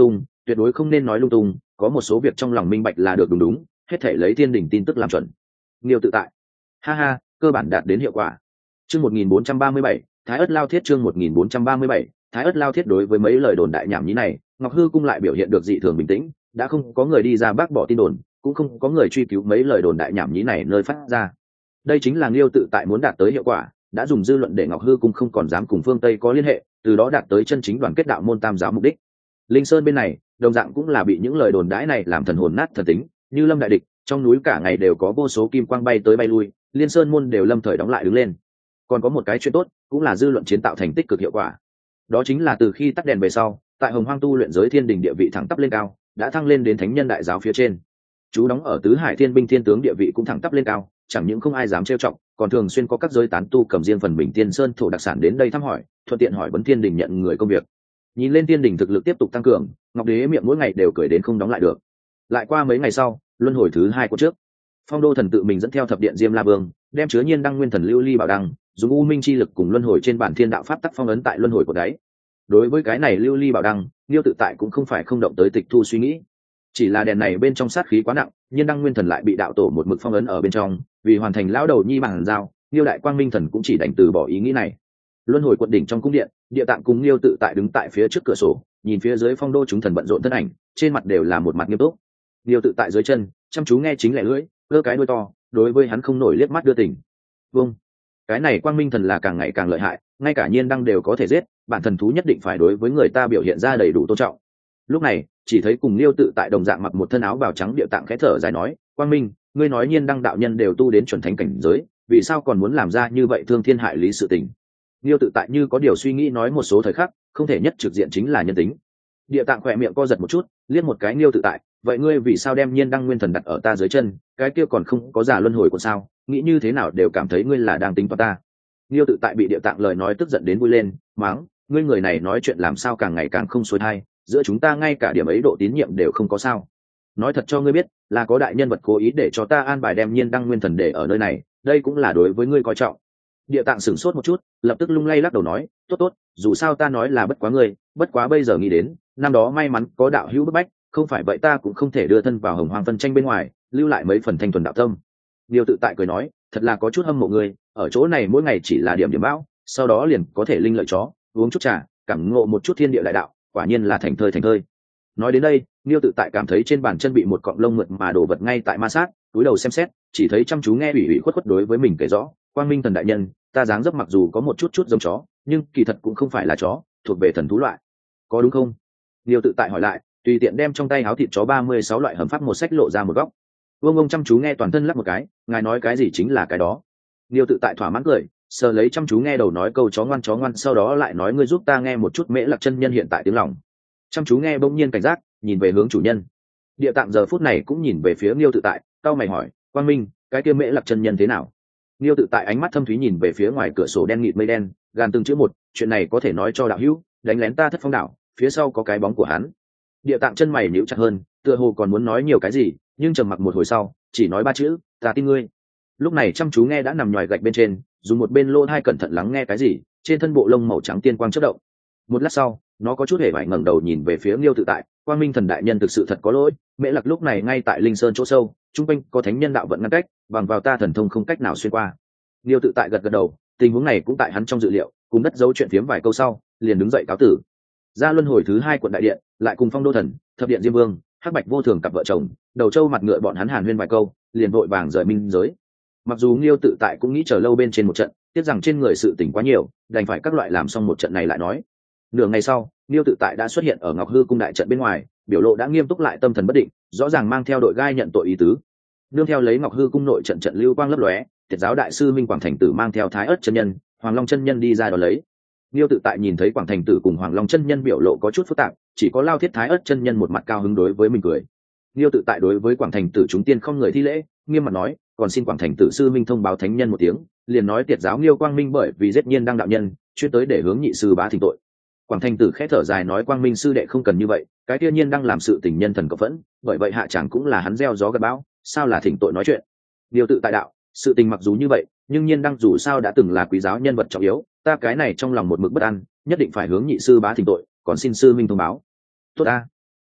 A: tuyệt đối không nên nói lung tung, có một số việc trong lòng minh bạch là được, đúng đúng hết thể lấy thiên đình tin tức làm chuẩn. Nghiêu tự tại, ha ha, cơ bản đạt đến hiệu quả. Chương một nghìn bốn trăm ba mươi bảy, Thái Ức Lao Thiết. Chương một nghìn bốn trăm ba mươi bảy, Thái Ức Lao Thiết. Đối với mấy lời đồn đại nhảm nhí này, Ngọc Hư Cung lại biểu hiện được dị thường bình tĩnh, đã không có người đi ra bác bỏ tin đồn, cũng không có người truy cứu mấy lời đồn đại nhảm nhí này nơi phát ra. Đây chính là Nghiêu tự tại muốn đạt tới hiệu quả, đã dùng dư luận để Ngọc Hư Cung không còn dám cùng phương Tây có liên hệ, từ đó đạt tới chân chính đoàn kết đạo môn tam giáo mục đích. Linh Sơn bên này, đồng dạng cũng là bị những lời đồn đãi này làm thần hồn nát thần tính, như lâm đại địch, trong núi cả ngày đều có vô số kim quang bay tới bay lui, Liên Sơn môn đều lâm thời đóng lại đứng lên. Còn có một cái chuyện tốt, cũng là dư luận chiến tạo thành tích cực hiệu quả. Đó chính là từ khi tắt đèn về sau, tại Hồng Hoang tu luyện giới thiên đình địa vị thẳng tắp lên cao, đã thăng lên đến thánh nhân đại giáo phía trên. Chú đóng ở tứ hải thiên binh thiên tướng địa vị cũng thẳng tắp lên cao, chẳng những không ai dám trêu chọc, còn thường xuyên có các giới tán tu cầm riêng phần mình tiên sơn thổ đặc sản đến đây thăm hỏi, thuận tiện hỏi vấn thiên đình nhận người công việc. Nhìn lên thiên đình thực lực tiếp tục tăng cường, Ngọc Đế miệng mỗi ngày đều cười đến không đóng lại được. Lại qua mấy ngày sau, luân hồi thứ hai của trước, Phong Đô Thần tự mình dẫn theo thập điện Diêm La Vương, đem chứa nhiên đăng nguyên thần lưu ly bảo đăng, dùng u minh chi lực cùng luân hồi trên bản thiên đạo pháp tắc phong ấn tại luân hồi của đáy. Đối với cái này lưu ly bảo đăng, Nghiêu tự tại cũng không phải không động tới tịch thu suy nghĩ, chỉ là đèn này bên trong sát khí quá nặng, nhiên đăng nguyên thần lại bị đạo tổ một mực phong ấn ở bên trong, vì hoàn thành lão đầu nhi bản giao, Nghiêu đại quang minh thần cũng chỉ đành từ bỏ ý nghĩ này. Luân hồi quận đỉnh trong cung điện, Địa Tạng cùng Nghiêu tự tại đứng tại phía trước cửa sổ, nhìn phía dưới Phong Đô chúng thần bận rộn thân ảnh, trên mặt đều là một mặt nghiêm túc. Nghiêu tự tại dưới chân, chăm chú nghe chính lẻ lưỡi, cơ cái đuôi to, đối với hắn không nổi liếc mắt đưa tình. Vâng, cái này quang minh thần là càng ngày càng lợi hại, ngay cả nhiên đăng đều có thể giết, bản thần thú nhất định phải đối với người ta biểu hiện ra đầy đủ tôn trọng. Lúc này, chỉ thấy cùng Liêu tự tại đồng dạng mặc một thân áo bào trắng Địa Tạng khẽ thở dài nói, quang minh, ngươi nói nhiên đăng đạo nhân đều tu đến chuẩn thánh cảnh giới, vì sao còn muốn làm ra như vậy thương thiên hại lý sự tình? Liêu tự tại như có điều suy nghĩ nói, một số thời khắc không thể nhất trực diện chính là nhân tính. Địa Tạng khỏe miệng co giật một chút, liếc một cái Liêu tự tại, vậy ngươi vì sao đem nhiên đăng nguyên thần đặt ở ta dưới chân, cái kia còn không có giả luân hồi của sao, nghĩ như thế nào đều cảm thấy ngươi là đang tính toán ta. Liêu tự tại bị Địa Tạng lời nói tức giận đến vui lên, mắng, ngươi người này nói chuyện làm sao càng ngày càng không xuôi thai, giữa chúng ta ngay cả điểm ấy độ tín nhiệm đều không có sao. Nói thật cho ngươi biết, là có đại nhân vật cố ý để cho ta an bài đem nhiên đăng nguyên thần để ở nơi này, đây cũng là đối với ngươi coi trọng. Địa Tạng sửng sốt một chút, lập tức lung lay lắc đầu nói, tốt tốt, dù sao ta nói là bất quá ngươi, bất quá bây giờ nghĩ đến, năm đó may mắn có đạo hữu bức bách, không phải vậy ta cũng không thể đưa thân vào hồng hoang phân tranh bên ngoài, lưu lại mấy phần thanh thuần đạo tâm. Liêu tự tại cười nói, thật là có chút hâm mộ ngươi, ở chỗ này mỗi ngày chỉ là điểm điểm bão, sau đó liền có thể linh lợi chó, uống chút trà, cảm ngộ một chút thiên địa đại đạo, quả nhiên là thành thơi thành thơi. Nói đến đây, Liêu tự tại cảm thấy trên bàn chân bị một cọng lông mượt mà đổ vật ngay tại ma sát, túi đầu xem xét, chỉ thấy chăm chú nghe ủy ủy khuất khuất đối với mình kể rõ, quang minh thần đại nhân, ta dáng dấp mặc dù có một chút chút giống chó, nhưng kỳ thật cũng không phải là chó, thuộc về thần thú loại, có đúng không? Liêu tự tại hỏi lại, tùy tiện đem trong tay háo thịt chó ba mươi sáu loại hầm pháp một sách lộ ra một góc. Vương ông chăm chú nghe toàn thân lắc một cái, ngài nói cái gì chính là cái đó. Liêu tự tại thỏa mãn cười, sờ lấy chăm chú nghe đầu nói câu chó ngoan chó ngoan, sau đó lại nói, ngươi giúp ta nghe một chút Mễ Lạc chân nhân hiện tại tiếng lòng. Chăm chú nghe bỗng nhiên cảnh giác, nhìn về hướng chủ nhân. Địa Tạng giờ phút này cũng nhìn về phía Liêu tự tại, cau mày hỏi, quang minh, cái kia Mễ Lạc chân nhân thế nào? Liêu tự tại ánh mắt thâm thúy nhìn về phía ngoài cửa sổ đen nghịt mây đen, gàn từng chữ một, chuyện này có thể nói cho đạo hữu, đánh lén ta Thất Phong đảo, phía sau có cái bóng của hắn. Địa Tạng chân mày nhíu chặt hơn, tựa hồ còn muốn nói nhiều cái gì, nhưng trầm mặc một hồi sau, chỉ nói ba chữ, ta tin ngươi. Lúc này chăm chú nghe đã nằm nhòi gạch bên trên, dùng một bên lỗ hai cẩn thận lắng nghe cái gì, trên thân bộ lông màu trắng tiên quang chớp động. Một lát sau, nó có chút hề vải ngẩng đầu nhìn về phía Liêu tự tại, quang minh thần đại nhân thực sự thật có lỗi, Mễ Lạc lúc này ngay tại Linh Sơn chỗ sâu, trung quanh có thánh nhân đạo vận ngăn cách, bằng vào ta thần thông không cách nào xuyên qua. Liêu tự tại gật gật đầu, tình huống này cũng tại hắn trong dự liệu, cùng đất dấu chuyện phiếm vài câu sau, liền đứng dậy cáo tử. Ra luân hồi thứ hai quận đại điện, lại cùng Phong Đô Thần, thập điện Diêm Vương, Hắc Bạch vô thường cặp vợ chồng, đầu trâu mặt ngựa bọn hắn hàn huyên vài câu, liền vội vàng rời minh giới. Mặc dù Liêu tự tại cũng nghĩ chờ lâu bên trên một trận, tiếc rằng trên người sự tỉnh quá nhiều, đành phải các loại làm xong một trận này lại nói. Nửa ngày sau, Liêu tự tại đã xuất hiện ở Ngọc Hư cung đại trận bên ngoài, biểu lộ đã nghiêm túc lại tâm thần bất định, rõ ràng mang theo đội gai nhận tội ý tứ. Nương theo lấy Ngọc Hư cung nội trận trận lưu quang lấp lóe, Tiệt giáo đại sư Minh Quảng Thành Tử mang theo Thái Ức chân nhân, Hoàng Long chân nhân đi ra đó lấy. Liêu tự tại nhìn thấy Quảng Thành Tử cùng Hoàng Long chân nhân biểu lộ có chút phức tạp, chỉ có Lao Thiết Thái Ức chân nhân một mặt cao hứng đối với mình cười. Liêu tự tại đối với Quảng Thành Tử chúng tiên không người thi lễ, nghiêm mặt nói, còn xin Quảng Thành Tử sư Minh thông báo thánh nhân một tiếng, liền nói Tiệt giáo Liêu Quang Minh bởi vì giết nhiên đang đạo nhân, chuyên tới để hướng nhị sư bá thỉnh tội. Quảng Thành Tử khẽ thở dài nói, Quang Minh sư đệ không cần như vậy, cái tiên nhiên đang làm sự tình nhân thần cộng phẫn, bởi vậy hạ chẳng cũng là hắn gieo gió gặt bão, sao là thỉnh tội nói chuyện. Liêu tự tại đạo, sự tình mặc dù như vậy, nhưng nhiên đang dù sao đã từng là quý giáo nhân vật trọng yếu, ta cái này trong lòng một mực bất an, nhất định phải hướng nhị sư bá thỉnh tội, còn xin sư minh thông báo. Tốt a.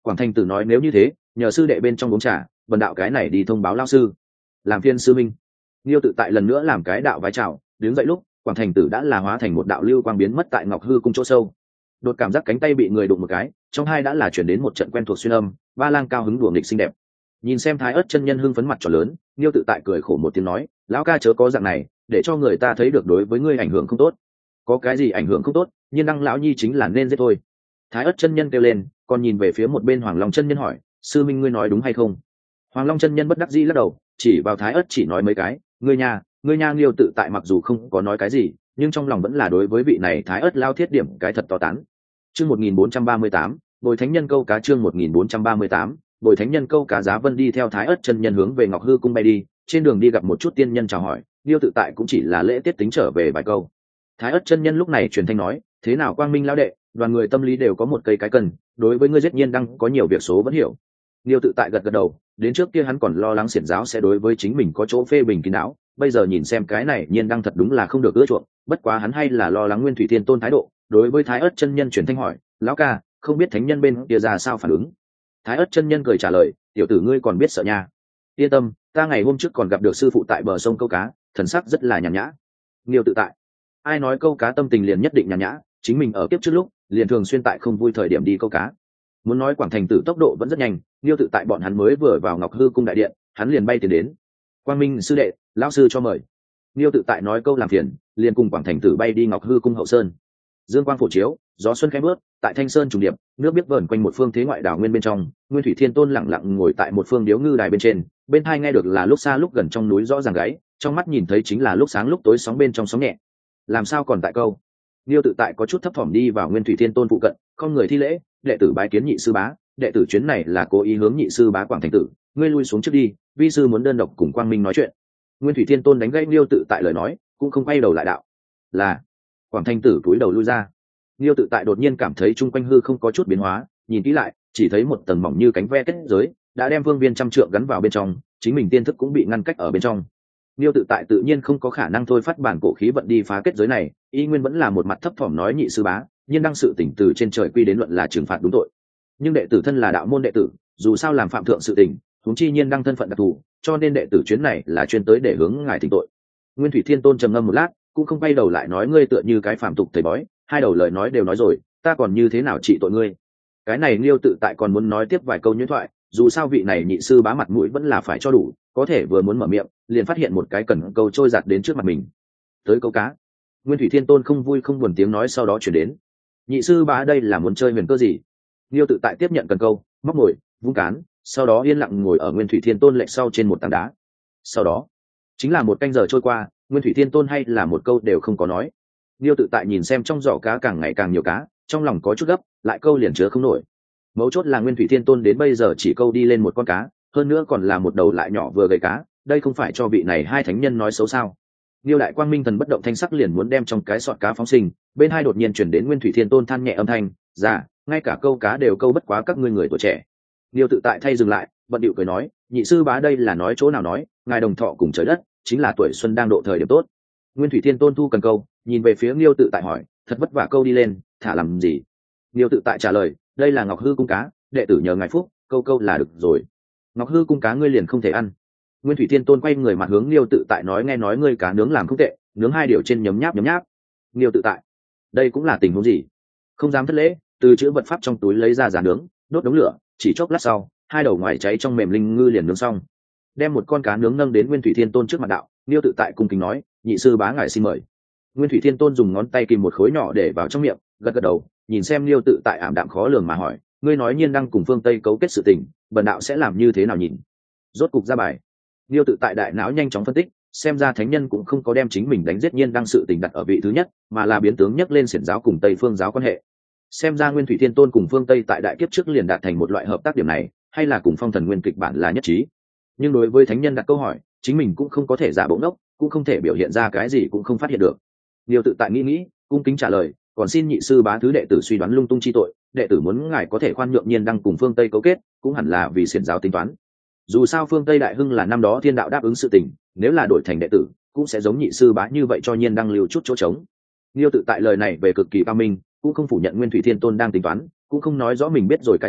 A: Quảng Thành Tử nói nếu như thế, nhờ sư đệ bên trong uống trà, bần đạo cái này đi thông báo lao sư. Làm phiên sư minh. Liêu Tự Tại lần nữa làm cái đạo vái chào, đứng dậy lúc Quảng Thành Tử đã là hóa thành một đạo lưu quang biến mất tại Ngọc Hư cung chỗ sâu. Đột cảm giác cánh tay bị người đụng một cái, trong hai đã là chuyển đến một trận quen thuộc xuyên âm, ba lang cao hứng đùa nghịch xinh đẹp. Nhìn xem Thái Ức chân nhân hưng phấn mặt tròn lớn, Liêu Tự Tại cười khổ một tiếng nói, lão ca chớ có dạng này, để cho người ta thấy được đối với ngươi ảnh hưởng không tốt. Có cái gì ảnh hưởng không tốt, nhiên đăng lão nhi chính là nên giết thôi. Thái Ức chân nhân kêu lên, còn nhìn về phía một bên Hoàng Long chân nhân hỏi, sư minh ngươi nói đúng hay không? Hoàng Long chân nhân bất đắc dĩ lắc đầu, chỉ vào Thái Ức chỉ nói mấy cái, ngươi nha, ngươi nha. Liêu Tự Tại mặc dù không có nói cái gì, nhưng trong lòng vẫn là đối với vị này Thái Ức lao thiết điểm cái thật to tán. Chương một nghìn bốn trăm ba mươi tám, Bồi Thánh Nhân câu cá chương một nghìn bốn trăm ba mươi tám, Bồi Thánh Nhân câu cá. Giá Vân đi theo Thái Ức chân nhân hướng về Ngọc Hư cung bay đi, trên đường đi gặp một chút tiên nhân chào hỏi, Liêu Tự Tại cũng chỉ là lễ tiết tính trở về vài câu. Thái Ức chân nhân lúc này truyền thanh nói, thế nào Quang Minh lão đệ, đoàn người tâm lý đều có một cây cái cần, đối với ngươi giết nhiên đang có nhiều việc số vẫn hiểu. Liêu Tự Tại gật gật đầu, đến trước kia hắn còn lo lắng xiển giáo sẽ đối với chính mình có chỗ phê bình kín đáo, bây giờ nhìn xem cái này nhiên đang thật đúng là không được ưa chuộng, bất quá hắn hay là lo lắng Nguyên Thủy Thiên Tôn thái độ. Đối với Thái Ức chân nhân truyền thanh hỏi, lão ca, không biết thánh nhân bên kia ra sao phản ứng? Thái Ức chân nhân cười trả lời, tiểu tử ngươi còn biết sợ nha. Yên tâm, ta ngày hôm trước còn gặp được sư phụ tại bờ sông câu cá, thần sắc rất là nhàn nhã. Liêu Tự Tại, ai nói câu cá tâm tình liền nhất định nhàn nhã, chính mình ở kiếp trước lúc liền thường xuyên tại không vui thời điểm đi câu cá. Muốn nói Quảng Thành Tử tốc độ vẫn rất nhanh, Liêu Tự Tại bọn hắn mới vừa vào Ngọc Hư cung đại điện, hắn liền bay tiến đến. Quang Minh sư đệ, lão sư cho mời. Liêu Tự Tại nói câu làm phiền, liền cùng Quảng Thành Tử bay đi Ngọc Hư cung hậu sơn. Dương quang phổ chiếu, gió xuân khẽ bước, tại Thanh Sơn trùng điệp, nước biết vờn quanh một phương thế ngoại đảo nguyên bên trong, Nguyên Thủy Thiên Tôn lặng lặng ngồi tại một phương điếu ngư đài bên trên, bên hai nghe được là lúc xa lúc gần trong núi rõ ràng gáy, trong mắt nhìn thấy chính là lúc sáng lúc tối sóng bên trong sóng nhẹ. Làm sao còn tại câu? Liêu Tự Tại có chút thấp thỏm đi vào Nguyên Thủy Thiên Tôn phụ cận, không người thi lễ, đệ tử bái kiến nhị sư bá, đệ tử chuyến này là cố ý hướng nhị sư bá Quảng Thành Tử, ngươi lui xuống trước đi, vi sư muốn đơn độc cùng Quang Minh nói chuyện. Nguyên Thủy Thiên Tôn đánh gãy Liêu Tự Tại lời nói, cũng không quay đầu lại đạo. Là. Quảng Thành Tử cúi đầu lui ra. Liêu Tự Tại đột nhiên cảm thấy chung quanh hư không có chút biến hóa, nhìn kỹ lại, chỉ thấy một tầng mỏng như cánh ve kết giới, đã đem vương viên trăm trượng gắn vào bên trong, chính mình tiên thức cũng bị ngăn cách ở bên trong. Liêu Tự Tại tự nhiên không có khả năng thôi phát bản cổ khí vận đi phá kết giới này, y nguyên vẫn là một mặt thấp thỏm nói nhị sư bá, nhiên đăng sự tỉnh từ trên trời quy đến luận là trừng phạt đúng tội. Nhưng đệ tử thân là đạo môn đệ tử, dù sao làm phạm thượng sự tình, huống chi nhiên đăng thân phận đặc thù, cho nên đệ tử chuyến này là chuyên tới để hướng ngài thỉnh tội. Nguyên Thủy Thiên Tôn trầm ngâm một lát, cũng không quay đầu lại nói ngươi tựa như cái phạm tục thầy bói, hai đầu lời nói đều nói rồi, ta còn như thế nào trị tội ngươi? Cái này Liêu Tự Tại còn muốn nói tiếp vài câu nhuyễn thoại, dù sao vị này nhị sư bá mặt mũi vẫn là phải cho đủ, có thể vừa muốn mở miệng, liền phát hiện một cái cần câu trôi giạt đến trước mặt mình. Tới câu cá. Nguyên Thủy Thiên Tôn không vui không buồn tiếng nói sau đó chuyển đến. Nhị sư bá đây là muốn chơi huyền cơ gì? Liêu Tự Tại tiếp nhận cần câu, móc ngồi, vung cán, sau đó yên lặng ngồi ở Nguyên Thủy Thiên Tôn lệch sau trên một tảng đá. Sau đó, chính là một canh giờ trôi qua, Nguyên Thủy Thiên Tôn hay là một câu đều không có nói. Liêu Tự Tại nhìn xem trong giỏ cá càng ngày càng nhiều cá, trong lòng có chút gấp, lại câu liền chứa không nổi. Mấu chốt là Nguyên Thủy Thiên Tôn đến bây giờ chỉ câu đi lên một con cá, hơn nữa còn là một đầu lại nhỏ vừa gầy cá, đây không phải cho vị này hai thánh nhân nói xấu sao? Liêu Đại Quang Minh thần bất động thanh sắc liền muốn đem trong cái sọt cá phóng sinh, bên hai đột nhiên chuyển đến Nguyên Thủy Thiên Tôn than nhẹ âm thanh, "Dạ, ngay cả câu cá đều câu bất quá các ngươi người tuổi trẻ." Liêu Tự Tại thay dừng lại, bận điệu cười nói, "Nhị sư bá đây là nói chỗ nào nói, ngài đồng thọ cùng trời đất, chính là tuổi xuân đang độ thời điểm tốt." Nguyên Thủy Thiên Tôn thu cần câu, nhìn về phía Liêu Tự Tại hỏi, "Thật vất vả câu đi lên, thả làm gì?" Liêu Tự Tại trả lời, "Đây là Ngọc Hư cung cá, đệ tử nhờ ngài phúc, câu câu là được rồi." "Ngọc Hư cung cá ngươi liền không thể ăn?" Nguyên Thủy Thiên Tôn quay người mặt hướng Liêu Tự Tại nói, "Nghe nói ngươi cá nướng làm không tệ, nướng hai điều trên nhấm nháp nhấm nháp." Liêu Tự Tại, đây cũng là tình huống gì? Không dám thất lễ, từ chữ vật pháp trong túi lấy ra giá nướng, đốt đống lửa, chỉ chốc lát sau, hai đầu ngoài cháy trong mềm linh ngư liền nướng xong. Đem một con cá nướng nâng đến Nguyên Thủy Thiên Tôn trước mặt đạo, Liêu Tự Tại cung kính nói, "Nhị sư bá ngài xin mời." Nguyên Thủy Thiên Tôn dùng ngón tay kìm một khối nhỏ để vào trong miệng, gật gật đầu, nhìn xem Liêu Tự Tại ảm đạm khó lường mà hỏi, "Ngươi nói nhiên đang cùng phương Tây cấu kết sự tình, bần đạo sẽ làm như thế nào nhìn?" Rốt cục ra bài. Liêu Tự Tại đại não nhanh chóng phân tích, xem ra thánh nhân cũng không có đem chính mình đánh giết nhiên đang sự tình đặt ở vị thứ nhất, mà là biến tướng nhắc lên xiển giáo cùng Tây phương giáo quan hệ. Xem ra Nguyên Thủy Thiên Tôn cùng phương Tây tại đại kiếp trước liền đạt thành một loại hợp tác điểm này, hay là cùng Phong Thần Nguyên kịch bản là nhất trí. Nhưng đối với thánh nhân đặt câu hỏi, chính mình cũng không có thể giả bộ ngốc, cũng không thể biểu hiện ra cái gì cũng không phát hiện được. Liêu Tự Tại nghĩ nghĩ, cung kính trả lời, "Còn xin nhị sư bá thứ đệ tử suy đoán lung tung chi tội, đệ tử muốn ngài có thể khoan nhượng nhiên đang cùng phương Tây cấu kết, cũng hẳn là vì xiển giáo tính toán. Dù sao phương Tây đại hưng là năm đó thiên đạo đáp ứng sự tình, nếu là đổi thành đệ tử, cũng sẽ giống nhị sư bá như vậy cho nhiên đang lưu chút chỗ trống." Liêu Tự Tại lời này về cực kỳ cao minh, cũng không phủ nhận Nguyên Thủy Thiên Tôn đang tính toán, cũng không nói rõ mình biết rồi cái gì,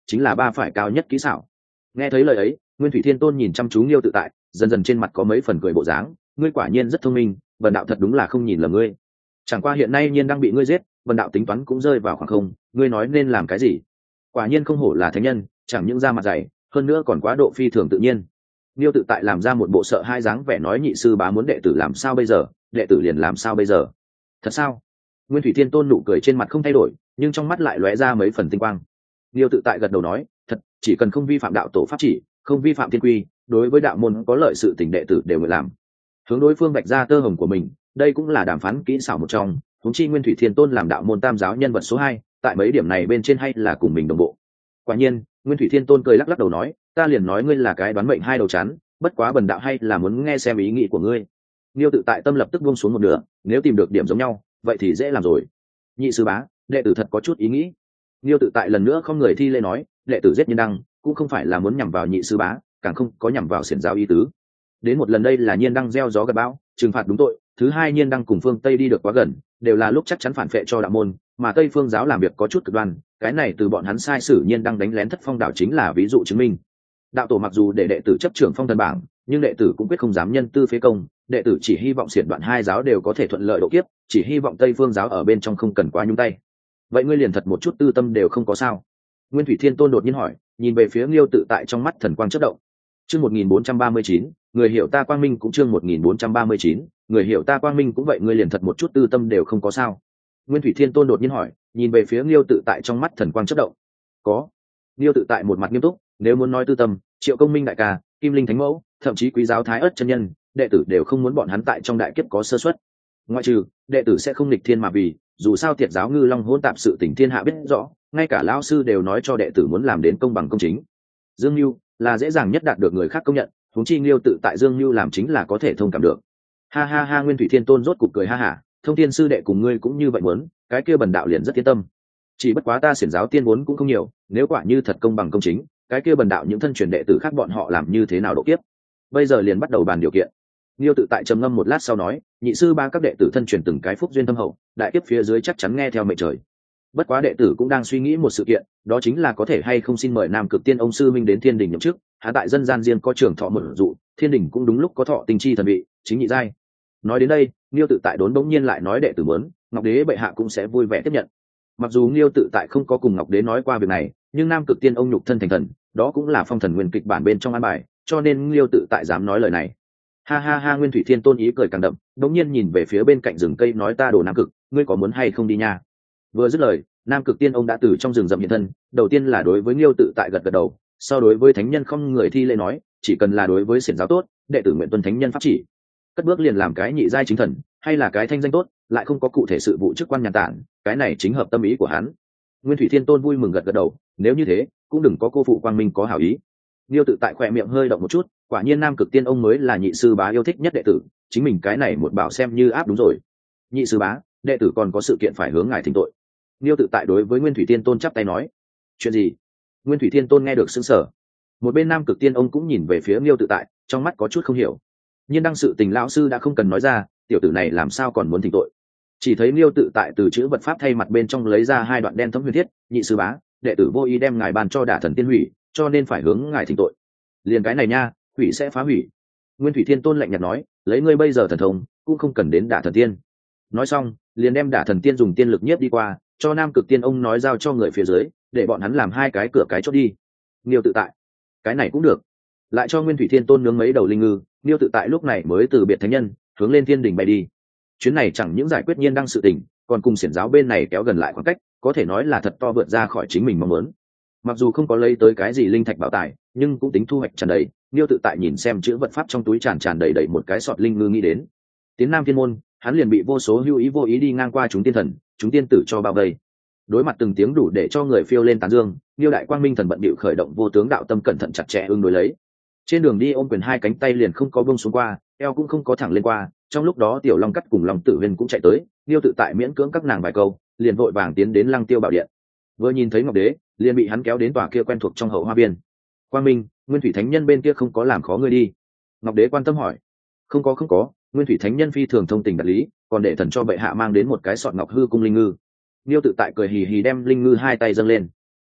A: chính là ba phải cao nhất kỹ xảo. Nghe thấy lời ấy, Nguyên Thủy Thiên Tôn nhìn chăm chú Liêu Tự Tại, dần dần trên mặt có mấy phần cười bộ dáng. Ngươi quả nhiên rất thông minh, Vân đạo thật đúng là không nhìn lầm ngươi. Chẳng qua hiện nay nhiên đang bị ngươi giết, Vân đạo tính toán cũng rơi vào khoảng không, ngươi nói nên làm cái gì? Quả nhiên không hổ là thánh nhân, chẳng những da mặt dày, hơn nữa còn quá độ phi thường tự nhiên. Liêu Tự Tại làm ra một bộ sợ hai dáng vẻ nói nhị sư bá muốn đệ tử làm sao bây giờ, đệ tử liền làm sao bây giờ? Thật sao? Nguyên Thủy Thiên Tôn nụ cười trên mặt không thay đổi, nhưng trong mắt lại lóe ra mấy phần tinh quang. Liêu Tự Tại gật đầu nói, thật, chỉ cần không vi phạm đạo tổ pháp chỉ, không vi phạm thiên quy, đối với đạo môn có lợi sự tình đệ tử đều người làm. Hướng đối phương vạch ra tơ hồng của mình, đây cũng là đàm phán kỹ xảo một trong. Huống chi Nguyên Thủy Thiên Tôn làm đạo môn tam giáo nhân vật số hai, tại mấy điểm này bên trên hay là cùng mình đồng bộ. Quả nhiên, Nguyên Thủy Thiên Tôn cười lắc lắc đầu nói, ta liền nói ngươi là cái đoán mệnh hai đầu chán, bất quá bần đạo hay là muốn nghe xem ý nghĩ của ngươi. Liêu Tự Tại tâm lập tức buông xuống một nửa, nếu tìm được điểm giống nhau, vậy thì dễ làm rồi. Nhị sư bá, đệ tử thật có chút ý nghĩ. Liêu Tự Tại lần nữa không người thi lễ nói, đệ tử giết nhân đăng cũng không phải là muốn nhằm vào nhị sư bá, càng không có nhằm vào xiển giáo ý tứ. Đến một lần đây là nhiên đăng gieo gió gặt bão, trừng phạt đúng tội. Thứ hai, nhiên đăng cùng phương Tây đi được quá gần, đều là lúc chắc chắn phản phệ cho đạo môn, mà Tây phương giáo làm việc có chút cực đoan, cái này từ bọn hắn sai sử nhiên đăng đánh lén Thất Phong đạo chính là ví dụ chứng minh. Đạo tổ mặc dù để đệ tử chấp trưởng phong thần bảng, nhưng đệ tử cũng quyết không dám nhân tư phế công, đệ tử chỉ hy vọng xiển đoạn hai giáo đều có thể thuận lợi độ kiếp, chỉ hy vọng Tây phương giáo ở bên trong không cần quá nhúng tay. Vậy ngươi liền thật một chút tư tâm đều không có sao? Nguyên Thủy Thiên Tôn đột nhiên hỏi, nhìn về phía Liêu Tự Tại trong mắt thần quang chớp động. Chương một nghìn bốn trăm ba mươi chín, người hiểu ta quang minh cũng chương một nghìn bốn trăm ba mươi chín, người hiểu ta quang minh cũng vậy ngươi liền thật một chút tư tâm đều không có sao? Nguyên Thủy Thiên Tôn đột nhiên hỏi, nhìn về phía Liêu Tự Tại trong mắt thần quang chớp động. Có. Liêu Tự Tại một mặt nghiêm túc, nếu muốn nói tư tâm, Triệu Công Minh đại ca, Kim Linh Thánh Mẫu, thậm chí Quý giáo Thái Ất chân nhân, đệ tử đều không muốn bọn hắn tại trong đại kiếp có sơ suất. Ngoại trừ, đệ tử sẽ không nghịch thiên mà vì, dù sao Tiệt giáo Ngư Long hỗn tạp sự tình thiên hạ biết rõ, ngay cả lão sư đều nói cho đệ tử muốn làm đến công bằng công chính. Dương Nưu là dễ dàng nhất đạt được người khác công nhận, huống chi Liêu Tự Tại Dương Nưu làm chính là có thể thông cảm được. Ha ha ha, Nguyên Thủy Thiên Tôn rốt cục cười ha hả, Thông Thiên sư đệ cùng ngươi cũng như vậy muốn, cái kia bần đạo liền rất yên tâm. Chỉ bất quá ta xiển giáo tiên vốn cũng không nhiều, nếu quả như thật công bằng công chính, cái kia bần đạo những thân truyền đệ tử khác bọn họ làm như thế nào độ kiếp? Bây giờ liền bắt đầu bàn điều kiện. Liêu Tự Tại trầm ngâm một lát sau nói, nhị sư ba các đệ tử thân truyền từng cái phúc duyên thâm hậu, đại kiếp phía dưới chắc chắn nghe theo mệnh trời. Bất quá đệ tử cũng đang suy nghĩ một sự kiện, đó chính là có thể hay không xin mời Nam Cực Tiên ông sư minh đến Thiên Đình nhậm chức. Hắn tại dân gian riêng có trưởng thọ một dụ, Thiên Đình cũng đúng lúc có thọ tinh chi thần vị, chính nhị giai. Nói đến đây, Liêu Tự Tại đốn bỗng nhiên lại nói đệ tử muốn, Ngọc Đế bệ hạ cũng sẽ vui vẻ tiếp nhận. Mặc dù Liêu Tự Tại không có cùng Ngọc Đế nói qua việc này, nhưng Nam Cực Tiên ông nhục thân thành thần, đó cũng là phong thần nguyên kịch bản bên trong an bài, cho nên Liêu Tự Tại dám nói lời này. Ha ha ha, Nguyên Thủy Thiên Tôn ý cười càng đậm, đống nhiên nhìn về phía bên cạnh rừng cây nói ta đồ Nam Cực, ngươi có muốn hay không đi nha? Vừa dứt lời, Nam Cực Tiên ông đã từ trong rừng rậm hiện thân, đầu tiên là đối với Liêu Tự Tại gật gật đầu, sau đối với thánh nhân không người thi lễ nói, chỉ cần là đối với xiển giáo tốt, đệ tử nguyện tuân thánh nhân pháp chỉ. Cất bước liền làm cái nhị giai chính thần, hay là cái thanh danh tốt, lại không có cụ thể sự vụ chức quan nhàn tản, cái này chính hợp tâm ý của hắn. Nguyên Thủy Thiên Tôn vui mừng gật gật đầu, nếu như thế, cũng đừng có cô phụ quang minh có hảo ý. Liêu Tự Tại khỏe miệng hơi động một chút, quả nhiên Nam Cực Tiên ông mới là nhị sư bá yêu thích nhất đệ tử, chính mình cái này một bảo xem như áp đúng rồi. Nhị sư bá, đệ tử còn có sự kiện phải hướng ngài thỉnh tội. Liêu Tự Tại đối với Nguyên Thủy Thiên Tôn chắp tay nói. Chuyện gì? Nguyên Thủy Thiên Tôn nghe được sững sờ. Một bên Nam Cực Tiên ông cũng nhìn về phía Liêu Tự Tại, trong mắt có chút không hiểu. Nhưng đăng sự tình lão sư đã không cần nói ra, tiểu tử này làm sao còn muốn thỉnh tội? Chỉ thấy Liêu Tự Tại từ chữ vật pháp thay mặt bên trong lấy ra hai đoạn đen thấm huyền thiết, nhị sư bá, đệ tử vô ý đem ngài ban cho Đả Thần Tiên hủy, cho nên phải hướng ngài thỉnh tội. Liền cái này nha, hủy sẽ phá hủy. Nguyên Thủy Thiên Tôn lạnh nhạt nói, lấy ngươi bây giờ thần thông, cũng không cần đến Đả Thần Tiên. Nói xong, liền đem Đả Thần Tiên dùng tiên lực nhiếp đi qua, cho Nam Cực Tiên ông nói giao cho người phía dưới, để bọn hắn làm hai cái cửa cái chốt đi. Liêu Tự Tại, cái này cũng được. Lại cho Nguyên Thủy Thiên Tôn nướng mấy đầu linh ngư, Liêu Tự Tại lúc này mới từ biệt thánh nhân, hướng lên Thiên Đình bay đi. Chuyến này chẳng những giải quyết nhiên đăng sự tình, còn cùng xiển giáo bên này kéo gần lại khoảng cách, có thể nói là thật to vượt ra khỏi chính mình mong muốn. Mặc dù không có lấy tới cái gì linh thạch bảo tài, nhưng cũng tính thu hoạch tràn đầy. Liêu Tự Tại nhìn xem chữ vật pháp trong túi tràn tràn đầy đầy một cái sọt linh ngư nghĩ đến. Tiến Nam Thiên môn, hắn liền bị vô số hưu ý vô ý đi ngang qua chúng tiên thần, chúng tiên tử cho bao vây. Đối mặt từng tiếng đủ để cho người phiêu lên tán dương, Liêu Đại Quang Minh thần bận bịu khởi động vô tướng đạo tâm cẩn thận chặt chẽ ứng đối lấy. Trên đường đi ôm quyền hai cánh tay liền không có buông xuống qua, eo cũng không có thẳng lên qua. Trong lúc đó Tiểu Long Cắt cùng Long Tử Huyền cũng chạy tới, Liêu Tự Tại miễn cưỡng các nàng vài câu, liền vội vàng tiến đến Lăng Tiêu Bảo Điện. Vừa nhìn thấy Ngọc Đế, liền bị hắn kéo đến tòa kia quen thuộc trong hậu hoa viên. Quang Minh, Nguyên Thủy Thánh Nhân bên kia không có làm khó ngươi đi? Ngọc Đế quan tâm hỏi. Không có không có, Nguyên Thủy Thánh Nhân phi thường thông tình đạt lý, còn để thần cho bệ hạ mang đến một cái sọt ngọc hư cung linh ngư. Liêu Tự Tại cười hì hì đem linh ngư hai tay dâng lên.